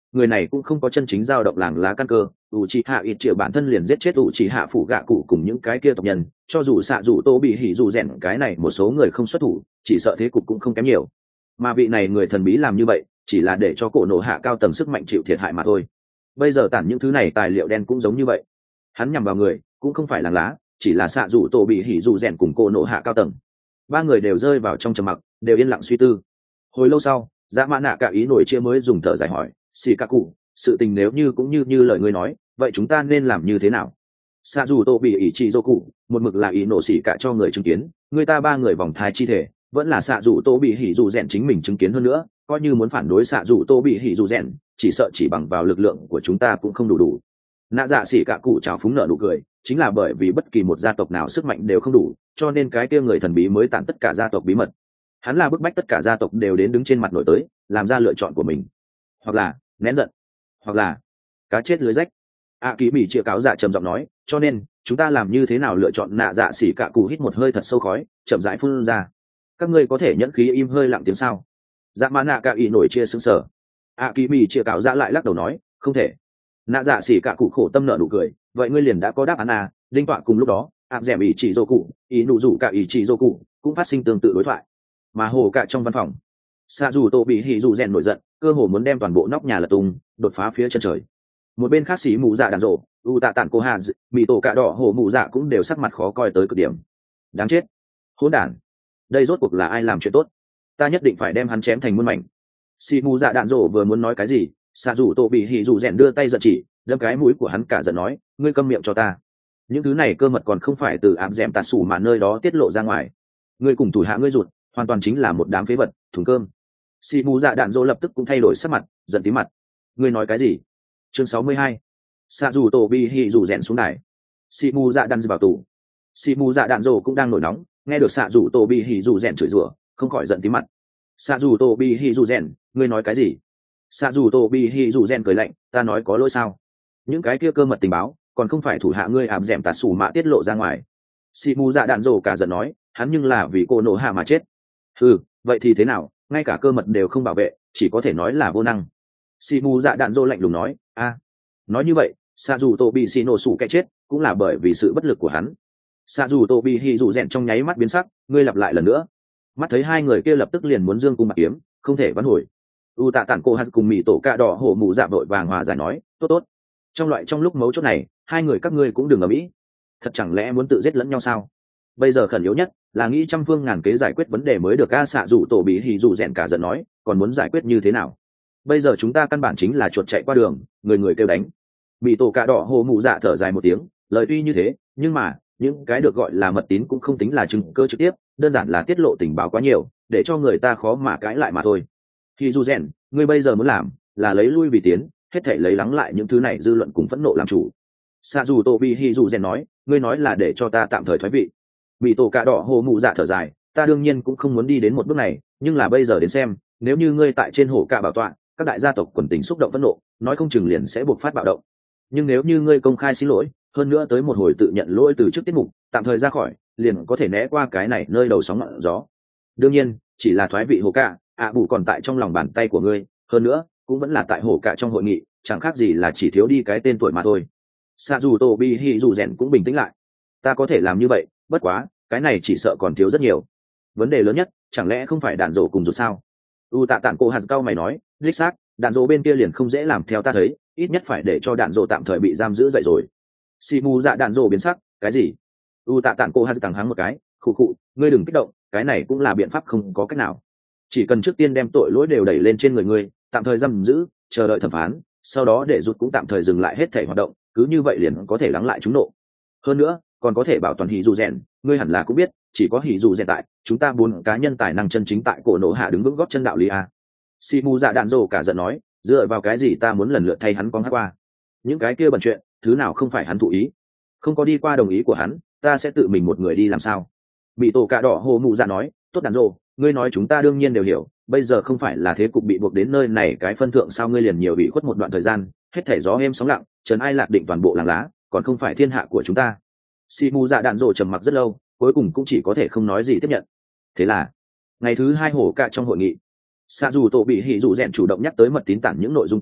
người này cũng không có chân chính giao động làng lá căn cơ. ủ trì hạ ít triệu bản thân liền giết chết ủ trì hạ phủ gạ cụ cùng những cái kia tộc nhân, cho dù xạ dù tô bị hỉ dù rèn cái này một số người không xuất thủ, chỉ sợ thế cục cũng không kém nhiều. Mà vị này người thần bí làm như vậy chỉ là để cho cổ nổ hạ cao tầng sức mạnh chịu thiệt hại mà thôi. Bây giờ tản những thứ này tài liệu đen cũng giống như vậy, hắn nhằm vào người cũng không phải làng lá, chỉ là xạ dù tô bị hỉ dù rèn cùng cổ nổ hạ cao tầng. Ba người đều rơi vào trong trầm mặc, đều yên lặng suy tư. Hồi lâu sau, dạ mã nạ cả ý nổi chia mới dùng thở dài hỏi, xì ca cụ, sự tình nếu như cũng như như lời ngươi nói, vậy chúng ta nên làm như thế nào? Xạ dù tô bị ý chỉ dô cụ một mực là ý nổ xỉ cả cho người chứng kiến, người ta ba người vòng thai chi thể vẫn là xạ dù tô bị hỉ dù rèn chính mình chứng kiến hơn nữa, coi như muốn phản đối xạ dù tô bị hỉ dù rèn, chỉ sợ chỉ bằng vào lực lượng của chúng ta cũng không đủ đủ. Nạ dạ xỉ cả cụ trào phúng nợ nụ cười, chính là bởi vì bất kỳ một gia tộc nào sức mạnh đều không đủ, cho nên cái kia người thần bí mới tản tất cả gia tộc bí mật. Hắn là bức bách tất cả gia tộc đều đến đứng trên mặt nổi tới, làm ra lựa chọn của mình, hoặc là nén giận, hoặc là cá chết lưới rách. A Ký Mỹ chia cáo dạ trầm giọng nói, cho nên chúng ta làm như thế nào lựa chọn? Nạ dạ xỉ cả cụ hít một hơi thật sâu khói, chậm rãi phun ra. Các ngươi có thể nhẫn khí im hơi lặng tiếng sao? Dạ mã nạ cả ý nổi chia sững sờ. A Ký Mỹ chia cáo dạ lại lắc đầu nói, không thể. Nạ dạ xỉ cả cụ khổ tâm nợ nụ cười, vậy ngươi liền đã có đáp án à? Đinh tọa cùng lúc đó, áp dẻm ý chỉ dô cụ, ý nụ rủ cả ý chỉ dô cụ cũng phát sinh tương tự đối thoại. Mà hồ cả trong văn phòng, xạ dù tô bị hỉ dù rèn nổi giận, cơ hồ muốn đem toàn bộ nóc nhà lật tung, đột phá phía chân trời. Một bên khác xỉ mù dạ đàn rộ, u tạ tản cô hà mỹ tổ cạ đỏ hổ mù dạ cũng đều sắc mặt khó coi tới cực điểm. Đáng chết, hỗn đản, đây rốt cuộc là ai làm chuyện tốt? Ta nhất định phải đem hắn chém thành muôn mảnh. Xỉ mù dạ đàn rộ vừa muốn nói cái gì, xạ dù tô bị hỉ dù rèn đưa tay giận chỉ, đâm cái mũi của hắn cả giận nói, ngươi câm miệng cho ta. Những thứ này cơ mật còn không phải từ ám dẻm tạt sủ mà nơi đó tiết lộ ra ngoài. Ngươi cùng thủ hạ ngươi rụt, hoàn toàn chính là một đám phế vật, thùng cơm. Xỉ mù dạ đạn dỗ lập tức cũng thay đổi sắc mặt, giận tí mặt. Ngươi nói cái gì? Chương sáu mươi hai. Xạ dù tổ bị hỉ dù rèn xuống đài. Xỉ mù dạ đạn vào tù. Xỉ mù dạ đạn dỗ cũng đang nổi nóng, nghe được xạ dù tổ bị hỉ dù rèn chửi rủa, không khỏi giận tí mặt. Xạ dù tổ bị hỉ dù rèn, ngươi nói cái gì? Xạ dù tổ bị hỉ dù rèn cười lạnh, ta nói có lỗi sao? Những cái kia cơ mật tình báo, còn không phải thủ hạ ngươi ảm dẻm tạt sủ mạ tiết lộ ra ngoài. Xỉ mù dạ đạn dỗ cả giận nói, hắn nhưng là vì cô nổ hạ mà chết. Ừ, vậy thì thế nào? Ngay cả cơ mật đều không bảo vệ, chỉ có thể nói là vô năng. Xỉ mù dạ đạn dỗ lạnh lùng nói, a, nói như vậy, xạ dù tô bị xì nổ sủ cái chết cũng là bởi vì sự bất lực của hắn. Xạ dù tô bị hỉ dù rèn trong nháy mắt biến sắc, ngươi lặp lại lần nữa. Mắt thấy hai người kia lập tức liền muốn dương cung bạc kiếm, không thể vãn hồi. U tạ tản cô hát cùng mỹ tổ cạ đỏ hổ mù dạ vội vàng hòa giải nói, tốt tốt, trong loại trong lúc mấu chốt này, hai người các ngươi cũng đừng ở mỹ. Thật chẳng lẽ muốn tự giết lẫn nhau sao? Bây giờ khẩn yếu nhất là nghĩ trăm phương ngàn kế giải quyết vấn đề mới được. A xạ dù tổ bị hỉ dù rèn cả giận nói, còn muốn giải quyết như thế nào? Bây giờ chúng ta căn bản chính là chuột chạy qua đường, người người kêu đánh. Bị tổ cạ đỏ hồ mụ dạ thở dài một tiếng, lời tuy như thế, nhưng mà những cái được gọi là mật tín cũng không tính là chứng cơ trực tiếp, đơn giản là tiết lộ tình báo quá nhiều, để cho người ta khó mà cãi lại mà thôi. Hỉ dù rèn, ngươi bây giờ muốn làm là lấy lui vì tiến, hết thể lấy lắng lại những thứ này dư luận cùng phẫn nộ làm chủ. Xạ dù tổ bị hỉ dù rèn nói, ngươi nói là để cho ta tạm thời thoái vị. Bị tổ cạ đỏ hồ mụ dạ thở dài, ta đương nhiên cũng không muốn đi đến một bước này, nhưng là bây giờ đến xem, nếu như ngươi tại trên hổ cạ bảo tọa, các đại gia tộc quần tình xúc động phẫn nộ, nói không chừng liền sẽ buộc phát bạo động. Nhưng nếu như ngươi công khai xin lỗi, hơn nữa tới một hồi tự nhận lỗi từ trước tiết mục, tạm thời ra khỏi, liền có thể né qua cái này nơi đầu sóng ngọn gió. Đương nhiên, chỉ là thoái vị hổ cạ, ạ bù còn tại trong lòng bàn tay của ngươi, hơn nữa cũng vẫn là tại hổ cạ trong hội nghị, chẳng khác gì là chỉ thiếu đi cái tên tuổi mà thôi. Xạ dù tổ bị hỉ dù rèn cũng bình tĩnh lại, ta có thể làm như vậy, bất quá cái này chỉ sợ còn thiếu rất nhiều. Vấn đề lớn nhất chẳng lẽ không phải đạn dỗ cùng rụt sao? U tạ tản cô hạt cao mày nói, đích xác, đạn dỗ bên kia liền không dễ làm theo ta thấy, ít nhất phải để cho đạn dỗ tạm thời bị giam giữ dậy rồi. Xì mù dạ đạn dỗ biến sắc, cái gì? U tạ tản cô hạt tàng hắng một cái, khụ khụ, ngươi đừng kích động, cái này cũng là biện pháp không có cách nào. Chỉ cần trước tiên đem tội lỗi đều đẩy lên trên người ngươi, tạm thời giam giữ, chờ đợi thẩm phán, sau đó để rụt cũng tạm thời dừng lại hết thể hoạt động, cứ như vậy liền có thể lắng lại chúng nộ. Hơn nữa còn có thể bảo toàn hỉ dù rèn, ngươi hẳn là cũng biết, chỉ có hỉ dù rèn tại, chúng ta bốn cá nhân tài năng chân chính tại cổ nổ hạ đứng vững gót chân đạo lý a. Xì mù dạ đạn dỗ cả giận nói, dựa vào cái gì ta muốn lần lượt thay hắn con hát qua? Những cái kia bẩn chuyện, thứ nào không phải hắn thụ ý, không có đi qua đồng ý của hắn, ta sẽ tự mình một người đi làm sao? Bị tổ cạ đỏ hồ mụ dạ nói, tốt đạn dỗ, ngươi nói chúng ta đương nhiên đều hiểu, bây giờ không phải là thế cục bị buộc đến nơi này cái phân thượng sao? Ngươi liền nhiều bị khuất một đoạn thời gian, hết thể gió êm sóng lặng, trần ai lạc định toàn bộ làng lá, còn không phải thiên hạ của chúng ta. Xì mù dạ đạn dỗ trầm mặc rất lâu, cuối cùng cũng chỉ có thể không nói gì tiếp nhận. Thế là ngày thứ hai hổ cạ trong hội nghị, xạ dù tổ bị hỉ dù rèn chủ động nhắc tới mật tín tản những nội dung kia,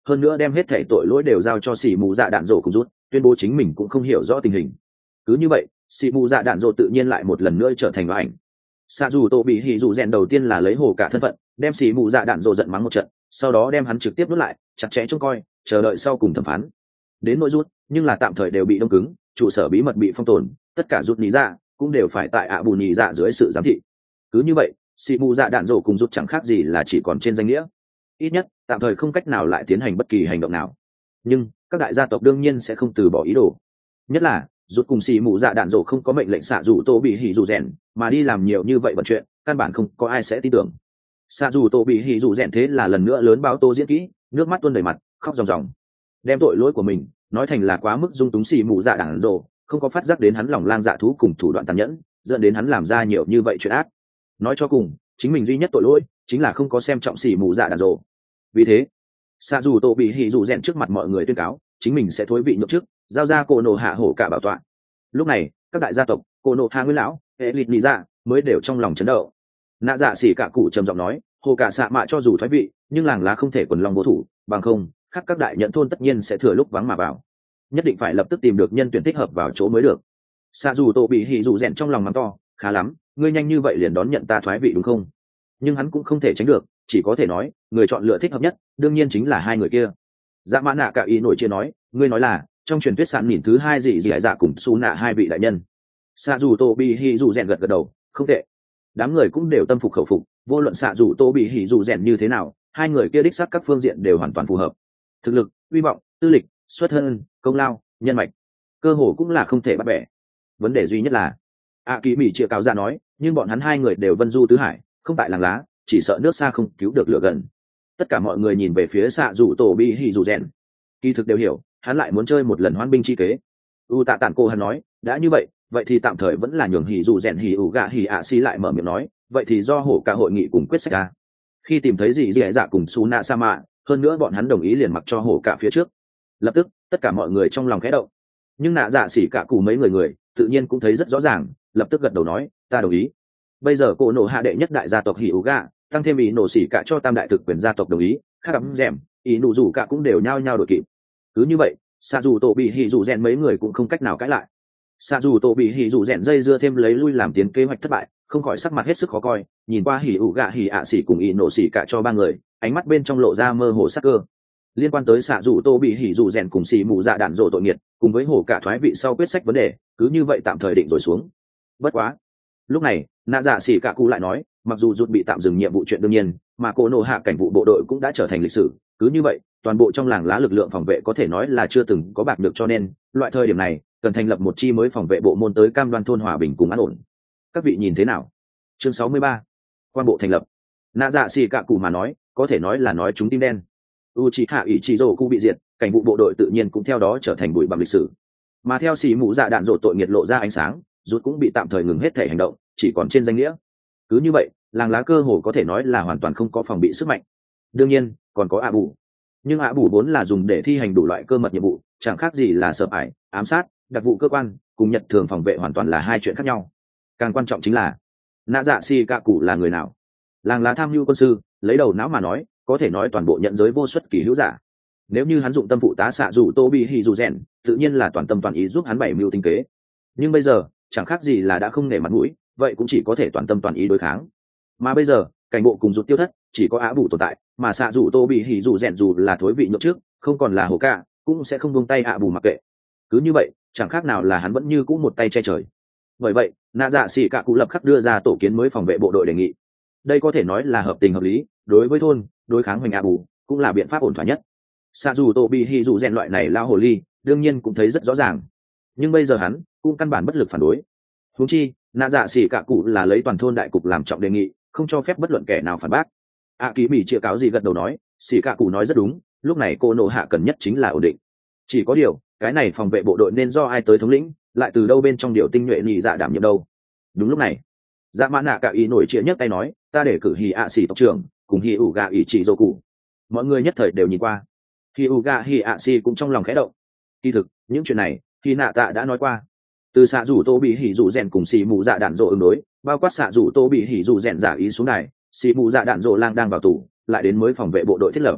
hơn nữa đem hết thảy tội lỗi đều giao cho xì mù dạ đạn rổ cùng rút, tuyên bố chính mình cũng không hiểu rõ tình hình. Cứ như vậy xì mù dạ đạn rổ tự nhiên lại một lần nữa trở thành ảnh. Xạ dù tô bị hỉ dù rèn đầu tiên là lấy hồ cả thân phận đem xì mù dạ đạn rổ giận mắng một trận, sau đó đem hắn trực tiếp nuốt lại, chặt chẽ trông coi chờ đợi sau cùng thẩm phán. Đến nỗi rút nhưng là tạm thời đều bị đông cứng, trụ sở bí mật bị phong tồn, tất cả rút nhị dạ cũng đều phải tại ạ bù nhị dạ dưới sự giám thị. Cứ như vậy xì mù dạ đạn rổ cùng rút chẳng khác gì là chỉ còn trên danh nghĩa, ít nhất tạm thời không cách nào lại tiến hành bất kỳ hành động nào. Nhưng các đại gia tộc đương nhiên sẽ không từ bỏ ý đồ, nhất là rút cùng xì mù dạ đạn rổ không có mệnh lệnh xạ dù tô bị hỉ dù rèn mà đi làm nhiều như vậy vận chuyện, căn bản không có ai sẽ tin tưởng. Xạ dù tô bị hỉ dù rèn thế là lần nữa lớn báo tô diễn kỹ, nước mắt tuôn đầy mặt, khóc ròng ròng, đem tội lỗi của mình nói thành là quá mức dung túng xì mù dạ đạn rổ không có phát giác đến hắn lòng lang dạ thú cùng thủ đoạn tàn nhẫn, dẫn đến hắn làm ra nhiều như vậy chuyện ác. Nói cho cùng chính mình duy nhất tội lỗi chính là không có xem trọng xì mù dạ đạn rổ. Vì thế xạ dù tô bị hỉ dù rèn trước mặt mọi người tuyên cáo chính mình sẽ thối vị nhậm chức, giao ra cổ nổ hạ hổ cả bảo tọa. Lúc này các đại gia tộc cổ nổ hạ nguyên lão hệ lịt nị dạ mới đều trong lòng chấn động. Nạ dạ xỉ cả cụ trầm giọng nói, hồ cả xạ mạ cho dù thoái vị nhưng làng lá không thể quần long vô thủ, bằng không khác các đại nhận thôn tất nhiên sẽ thừa lúc vắng mà vào, nhất định phải lập tức tìm được nhân tuyển thích hợp vào chỗ mới được. Xạ dù tô bị hỉ dù rèn trong lòng mắng to, khá lắm, ngươi nhanh như vậy liền đón nhận ta thoái vị đúng không? Nhưng hắn cũng không thể tránh được, chỉ có thể nói người chọn lựa thích hợp nhất đương nhiên chính là hai người kia. Dạ mã nạ cả ý nổi chia nói, ngươi nói là trong truyền thuyết sản mìn thứ hai gì gì hải dạ cùng su nạ hai vị đại nhân. Xạ dù tô bị hỉ dù rèn gật gật đầu, không tệ. Đám người cũng đều tâm phục khẩu phục, vô luận xạ dù tô bị hỉ dù rèn như thế nào, hai người kia đích xác các phương diện đều hoàn toàn phù hợp. Thực lực, uy vọng, tư lịch, xuất thân, công lao, nhân mạch, cơ hồ cũng là không thể bắt bẻ. Vấn đề duy nhất là a kỳ mỹ chia cáo ra nói, nhưng bọn hắn hai người đều vân du tứ hải, không tại làng lá, chỉ sợ nước xa không cứu được lửa gần. Tất cả mọi người nhìn về phía xạ dù tổ bị hỉ dù rèn, kỳ thực đều hiểu hắn lại muốn chơi một lần hoán binh chi kế. U tạ tản cô hắn nói, đã như vậy vậy thì tạm thời vẫn là nhường hỉ dù rèn hỉ ủ gạ hỉ ạ xi lại mở miệng nói, vậy thì do hổ cả hội nghị cùng quyết sách ra. Khi tìm thấy gì dì dạ cùng su nạ sa mạ, hơn nữa bọn hắn đồng ý liền mặc cho hổ cả phía trước. Lập tức tất cả mọi người trong lòng khẽ động, nhưng nạ dạ xỉ cả cụ mấy người người tự nhiên cũng thấy rất rõ ràng, lập tức gật đầu nói, ta đồng ý. Bây giờ cổ nổ hạ đệ nhất đại gia tộc hỉ ủ gạ tăng thêm ý nổ xỉ cả cho tam đại thực quyền gia tộc đồng ý, khác ấm rèm ý nụ rủ cả cũng đều nhao nhao đội kịp. Cứ như vậy xạ dù tổ bị hỉ dù rèn mấy người cũng không cách nào cãi lại. Xạ dù tổ bị hỉ dù rèn dây dưa thêm lấy lui làm tiến kế hoạch thất bại, không khỏi sắc mặt hết sức khó coi, nhìn qua hỉ ủ gạ hỉ ạ xỉ cùng ý nổ xỉ cả cho ba người, ánh mắt bên trong lộ ra mơ hồ sắc cơ. Liên quan tới xạ dù tô bị hỉ dù rèn cùng xỉ mù dạ đạn rộ tội nghiệt cùng với hổ cả thoái vị sau quyết sách vấn đề, cứ như vậy tạm thời định rồi xuống. Bất quá lúc này nạ dạ xỉ cả cụ lại nói, mặc dù rút bị tạm dừng nhiệm vụ chuyện đương nhiên, mà cổ nổ hạ cảnh vụ bộ đội cũng đã trở thành lịch sử, cứ như vậy toàn bộ trong làng lá lực lượng phòng vệ có thể nói là chưa từng có bạc được, cho nên loại thời điểm này cần thành lập một chi mới phòng vệ bộ môn tới cam đoan thôn hòa bình cùng an ổn. Các vị nhìn thế nào? Chương sáu mươi ba, quan bộ thành lập. Nạ dạ xỉ cả cụ mà nói, có thể nói là nói chúng tim đen. Uchiha Ichiroku bị diệt, cảnh vụ bộ đội tự nhiên cũng theo đó trở thành bụi bặm lịch sử. Mà theo xỉ mũ dạ đạn rộ tội nghiệt lộ ra ánh sáng, rút cũng bị tạm thời ngừng hết thể hành động, chỉ còn trên danh nghĩa. Cứ như vậy làng lá cơ hồ có thể nói là hoàn toàn không có phòng bị sức mạnh. Đương nhiên còn có ạ bù, nhưng ạ bù vốn là dùng để thi hành đủ loại cơ mật nhiệm vụ, chẳng khác gì là sợ ải ám sát đặc vụ cơ quan cùng nhật thường phòng vệ hoàn toàn là hai chuyện khác nhau. Càng quan trọng chính là nạ dạ xỉ cả cụ là người nào. Làng lá tham mưu quân sư, lấy đầu não mà nói, có thể nói toàn bộ nhận giới vô xuất kỳ hữu giả. Nếu như hắn dụng tâm phụ tá xạ dù tô bị hỉ dù rèn, tự nhiên là toàn tâm toàn ý giúp hắn bảy mưu tinh kế. Nhưng bây giờ chẳng khác gì là đã không nể mặt mũi, vậy cũng chỉ có thể toàn tâm toàn ý đối kháng. Mà bây giờ cảnh bộ cùng rút tiêu thất, chỉ có á bù tồn tại, mà xạ dù tô bị hỉ dù rèn dù là thối vị nhậu trước, không còn là hổ cả, cũng sẽ không buông tay ạ bù mặc kệ. Cứ như vậy chẳng khác nào là hắn vẫn như cũ một tay che trời. Bởi vậy nạ dạ xỉ cả cụ lập khắc đưa ra tổ kiến mới phòng vệ bộ đội đề nghị. Đây có thể nói là hợp tình hợp lý, đối với thôn đối kháng hoành ạ bù cũng là biện pháp ổn thỏa nhất. Xạ dù tô bị hỉ dù rèn loại này lao hồ ly đương nhiên cũng thấy rất rõ ràng, nhưng bây giờ hắn cũng căn bản bất lực phản đối. Huống chi nạ dạ xỉ cả cụ là lấy toàn thôn đại cục làm trọng đề nghị, không cho phép bất luận kẻ nào phản bác. A ký mỹ chia cáo gì gật đầu nói, xỉ cả cụ nói rất đúng, lúc này cô nộ hạ cần nhất chính là ổn định. Chỉ có điều cái này phòng vệ bộ đội nên do ai tới thống lĩnh, lại từ đâu bên trong điều tinh nhuệ nhị dạ đảm nhiệm đâu. Đúng lúc này dạ mã nạ cả ý nổi chia nhấc tay nói, ta để cử hì ạ xỉ tộc trưởng cùng hì ủ gà ý chỉ dô cụ. Mọi người nhất thời đều nhìn qua, hì ủ gà hì ạ xỉ cũng trong lòng khẽ động. Kỳ thực những chuyện này hì nạ tạ đã nói qua. Từ xạ rủ tô bị hỉ rủ rèn cùng xì mù dạ đạn rộ ứng đối, bao quát xạ rủ tô bị hỉ rủ rèn giả ý xuống này, xì mù dạ đạn rộ lang đang vào tù, lại đến mới phòng vệ bộ đội thiết lập.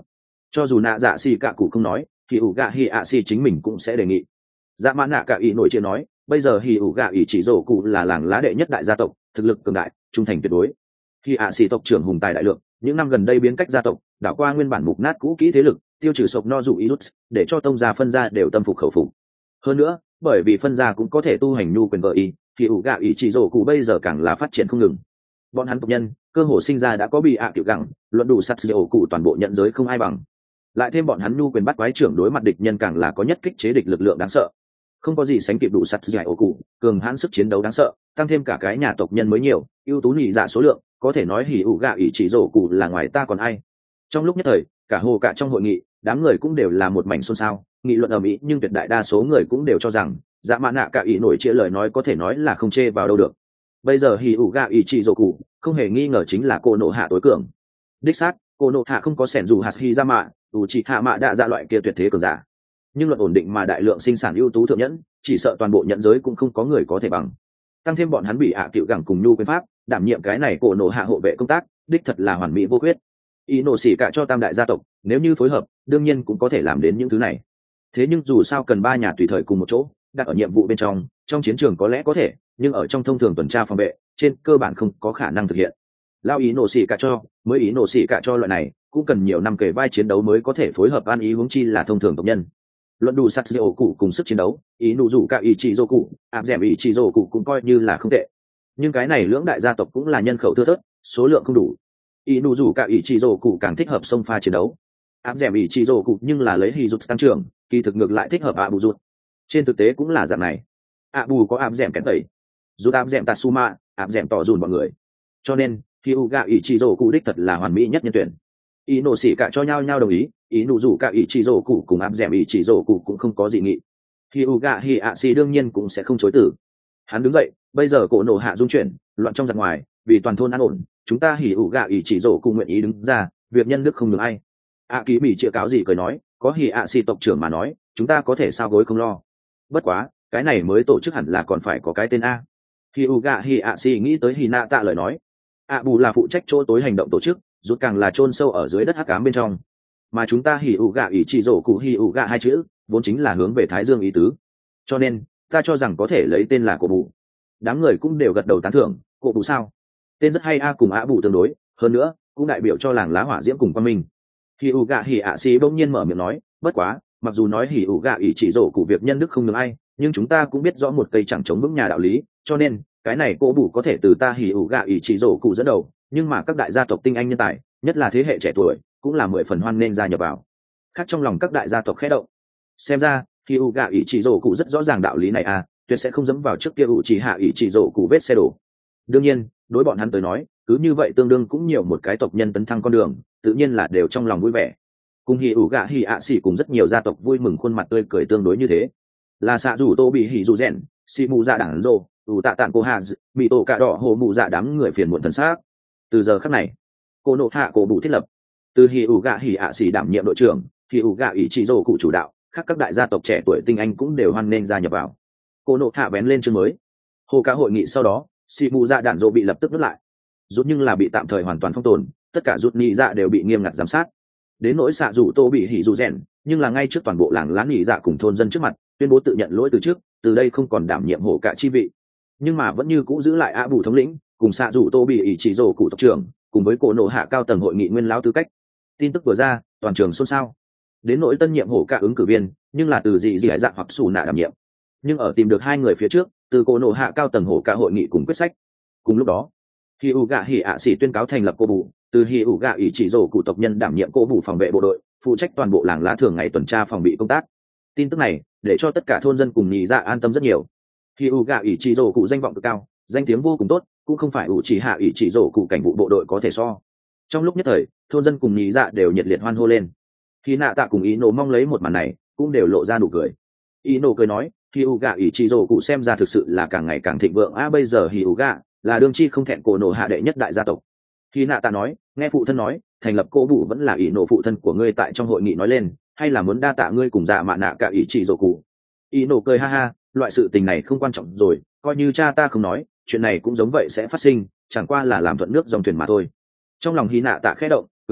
cho dù nạ dạ xì cạ cụ không nói thì ủ gạ hi ạ xì chính mình cũng sẽ đề nghị. Dạ mã nạ cả ý nổi chia nói bây giờ hi ủ gạ ý chỉ rổ cụ là làng lá đệ nhất đại gia tộc, thực lực cường đại, trung thành tuyệt đối. Hi ạ xì tộc trưởng hùng tài đại lượng, những năm gần đây biến cách gia tộc, đảo qua nguyên bản mục nát cũ kỹ thế lực, tiêu trừ sộc no dụ ý rút, để cho tông gia phân gia đều tâm phục khẩu phục. Hơn nữa, bởi vì phân gia cũng có thể tu hành nhu quyền vợ y, thì ủ gạ ý chỉ rổ cụ bây giờ càng là phát triển không ngừng. Bọn hắn tộc nhân cơ hồ sinh ra đã có bị ạ à kiểu gẳng, luận đủ sắt ổ cụ toàn bộ nhận giới không ai bằng. Lại thêm bọn hắn nhu quyền bắt quái trưởng đối mặt địch nhân càng là có nhất kích chế địch lực lượng đáng sợ, không có gì sánh kịp đủ sắt ổ cụ, cường hãn sức chiến đấu đáng sợ, tăng thêm cả cái nhà tộc nhân mới nhiều, ưu tú nhị dạ số lượng, có thể nói hỉ ủ gạ ý chỉ rổ cụ là ngoài ta còn ai. Trong lúc nhất thời, cả hồ cả trong hội nghị, đám người cũng đều là một mảnh xôn xao, nghị luận ầm ĩ, nhưng tuyệt đại đa số người cũng đều cho rằng dạ mã nạ cả ý nổi chia lời nói có thể nói là không chê vào đâu được. Bây giờ hỉ ủ gạ ý chỉ rổ cụ không hề nghi ngờ chính là cô nộ hạ tối cường. Đích xác, cô nộ hạ không có sẻn dù hạt hi ra mạ, ủ chỉ hạ mạ đạ dạ loại kia tuyệt thế cường giả, nhưng luận ổn định mà đại lượng sinh sản ưu tú thượng nhẫn, chỉ sợ toàn bộ nhận giới cũng không có người có thể bằng. Tăng thêm bọn hắn bị hạ cựu gẳng cùng nhu quyền pháp đảm nhiệm cái này cổ nộ hạ hộ vệ công tác, đích thật là hoàn mỹ vô khuyết. Ý nộ xỉ cả cho tam đại gia tộc, nếu như phối hợp đương nhiên cũng có thể làm đến những thứ này. Thế nhưng dù sao cần ba nhà tùy thời cùng một chỗ đặt ở nhiệm vụ bên trong, trong chiến trường có lẽ có thể, nhưng ở trong thông thường tuần tra phòng vệ trên cơ bản không có khả năng thực hiện. Lao ý nộ xỉ cả cho mới ý nộ xỉ cả cho loại này cũng cần nhiều năm kể vai chiến đấu mới có thể phối hợp an ý huống chi là thông thường tộc nhân. Luận đủ sắt ổ cụ cùng sức chiến đấu, ý nụ rủ cả ý chỉ dô cụ áp dẻm ý chỉ dô cụ cũng coi như là không tệ, nhưng cái này lưỡng đại gia tộc cũng là nhân khẩu thưa thớt, số lượng không đủ. Ý nụ rủ cả ý chỉ dô cụ càng thích hợp xông pha chiến đấu, áp dẻm ý chỉ dô cụ nhưng là lấy hì rút tăng trưởng, kỳ thực ngược lại thích hợp ạ bù rút. Trên thực tế cũng là dạng này, ạ bù có áp dẻm kén tẩy, rút áp dẻm tatsuma, áp dẻm tỏ dùn mọi người, cho nên khi u gạ ý chỉ dô cụ đích thật là hoàn mỹ nhất nhân tuyển. Ý nộ xỉ cả cho nhau nhau đồng ý, ý nụ rủ cả ý chỉ rổ cụ cùng áp dẻm ý chỉ rổ cụ cũng không có dị nghị. Hi u gạ hi ạ xì đương nhiên cũng sẽ không chối từ. Hắn đứng dậy, bây giờ cổ nổ hạ dung chuyển, loạn trong giặc ngoài, vì toàn thôn an ổn, chúng ta hi u gạ ý chỉ rổ cụ nguyện ý đứng ra, việc nhân đức không được ai. ạ ký mỹ chĩa cáo gì cười nói, có hi ạ xì tộc trưởng mà nói, chúng ta có thể sao gối không lo. Bất quá, cái này mới tổ chức hẳn là còn phải có cái tên a. Hi u gạ hi ạ xì nghĩ tới hi nạ tạ lời nói, ạ bù là phụ trách chỗ tối hành động tổ chức, rút càng là chôn sâu ở dưới đất hắc ám bên trong, mà chúng ta hỉ ủ gạ ý chỉ rổ cụ hỉ ủ gạ hai chữ vốn chính là hướng về thái dương ý tứ, cho nên ta cho rằng có thể lấy tên là cổ bù. Đám người cũng đều gật đầu tán thưởng, cổ bù sao, tên rất hay a, cùng á bù tương đối, hơn nữa cũng đại biểu cho làng lá hỏa diễm cùng quan minh. Hỉ ủ gạ hỉ ạ xì bỗng nhiên mở miệng nói, bất quá mặc dù nói hỉ ủ gạ ý chỉ rổ cụ việc nhân đức không được ai, nhưng chúng ta cũng biết rõ một cây chẳng chống vững nhà đạo lý, cho nên cái này cổ bù có thể từ ta hỉ ủ gạ ý chỉ rổ cụ dẫn đầu, nhưng mà các đại gia tộc tinh anh nhân tài, nhất là thế hệ trẻ tuổi, cũng là mười phần hoan nên gia nhập vào. Khác trong lòng các đại gia tộc khẽ động, xem ra khi u gạ ý chỉ rổ cụ rất rõ ràng đạo lý này à, tuyệt sẽ không dẫm vào trước kia u chỉ hạ ý chỉ rổ cụ vết xe đổ. Đương nhiên đối bọn hắn tới nói, cứ như vậy tương đương cũng nhiều một cái tộc nhân tấn thăng con đường, tự nhiên là đều trong lòng vui vẻ. Cùng hỉ ủ gạ hỉ ạ xỉ cùng rất nhiều gia tộc vui mừng khuôn mặt tươi cười tương đối như thế, là xạ rủ tô bị hỉ rủ rèn, xì mù dạ đảng rồ, ủ tạ tạng cô hà bị tổ cạ đỏ hồ mù dạ đám người phiền muộn thần xác. Từ giờ khắc này, cô nộ hạ cổ bù thiết lập, từ hỉ ủ gạ hỉ ạ xỉ đảm nhiệm đội trưởng, hỉ ủ gạ ý chỉ rổ cụ chủ đạo, khác các đại gia tộc trẻ tuổi tinh anh cũng đều hoan nên gia nhập vào. Cô nộ hạ bén lên chương mới. Hồ cả hội nghị sau đó, xì mù dạ đạn rộ bị lập tức nuốt lại, rút nhưng là bị tạm thời hoàn toàn phong tồn, tất cả rút nhị dạ đều bị nghiêm ngặt giám sát. Đến nỗi xạ rủ tô bị hỉ rủ rèn, nhưng là ngay trước toàn bộ làng lá nhị dạ cùng thôn dân trước mặt, tuyên bố tự nhận lỗi từ trước, từ đây không còn đảm nhiệm hổ cả chi vị, nhưng mà vẫn như cũ giữ lại ạ bù thống lĩnh cùng xạ rủ tô bị ý chỉ rổ cụ tộc trưởng, cùng với cổ nộ hạ cao tầng hội nghị nguyên lão tư cách. Tin tức vừa ra, toàn trường xôn xao. Đến nỗi tân nhiệm hổ cả ứng cử viên, nhưng là từ dị dị hải dạng hoặc xù nạ đảm nhiệm, nhưng ở tìm được hai người phía trước, từ cổ nộ hạ cao tầng hổ cả hội nghị cùng quyết sách. Cùng lúc đó, hi u gạ hỉ ạ xỉ tuyên cáo thành lập cô bù, từ hi u gạ ý chỉ rổ cụ tộc nhân đảm nhiệm cô bù phòng vệ bộ đội, phụ trách toàn bộ làng lá thường ngày tuần tra phòng bị công tác. Tin tức này để cho tất cả thôn dân cùng nhị dạ an tâm rất nhiều. Hi u gạ ý chỉ rổ cụ danh vọng cực cao, danh tiếng vô cùng tốt, cũng không phải ủ chỉ hạ ý chỉ rổ cụ cảnh vụ bộ đội có thể so. Trong lúc nhất thời, thôn dân cùng nhị dạ đều nhiệt liệt hoan hô lên. Khi nạ tạ cùng ý nổ mong lấy một màn này, cũng đều lộ ra nụ cười. Ý nổ cười nói, hi u gạ ý chỉ rổ cụ xem ra thực sự là càng ngày càng thịnh vượng a, à, bây giờ hi u gạ là đương chi không thẹn cổ nổ hạ đệ nhất đại gia tộc. Khi nạ tạ nói, nghe phụ thân nói, thành lập cô bụ vẫn là ý nổ phụ thân của ngươi tại trong hội nghị nói lên, hay là muốn đa tạ ngươi cùng dạ mạ nạ cả ý chỉ rổ cụ. Ý nổ cười ha ha, loại sự tình này không quan trọng rồi, coi như cha ta không nói, chuyện này cũng giống vậy sẽ phát sinh, chẳng qua là làm thuận nước dòng thuyền mà thôi. Trong lòng hy nạ tạ khẽ động, cười nói,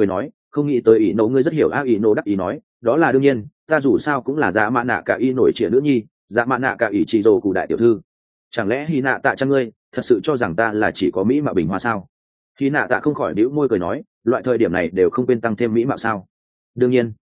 không nghĩ tới ý nổ ngươi rất hiểu a. Ý nổ đắc ý nói, đó là đương nhiên, ta dù sao cũng là dạ mạ nạ cả y nổi trịa nữ nhi, dạ mạ nạ cả ý chỉ rồ cụ đại tiểu thư. Chẳng lẽ hy nạ tạ chăng ngươi thật sự cho rằng ta là chỉ có mỹ mạo bình hoa sao? Hy nạ tạ không khỏi đĩu môi cười nói, loại thời điểm này đều không quên tăng thêm mỹ mạo sao? Đương nhiên,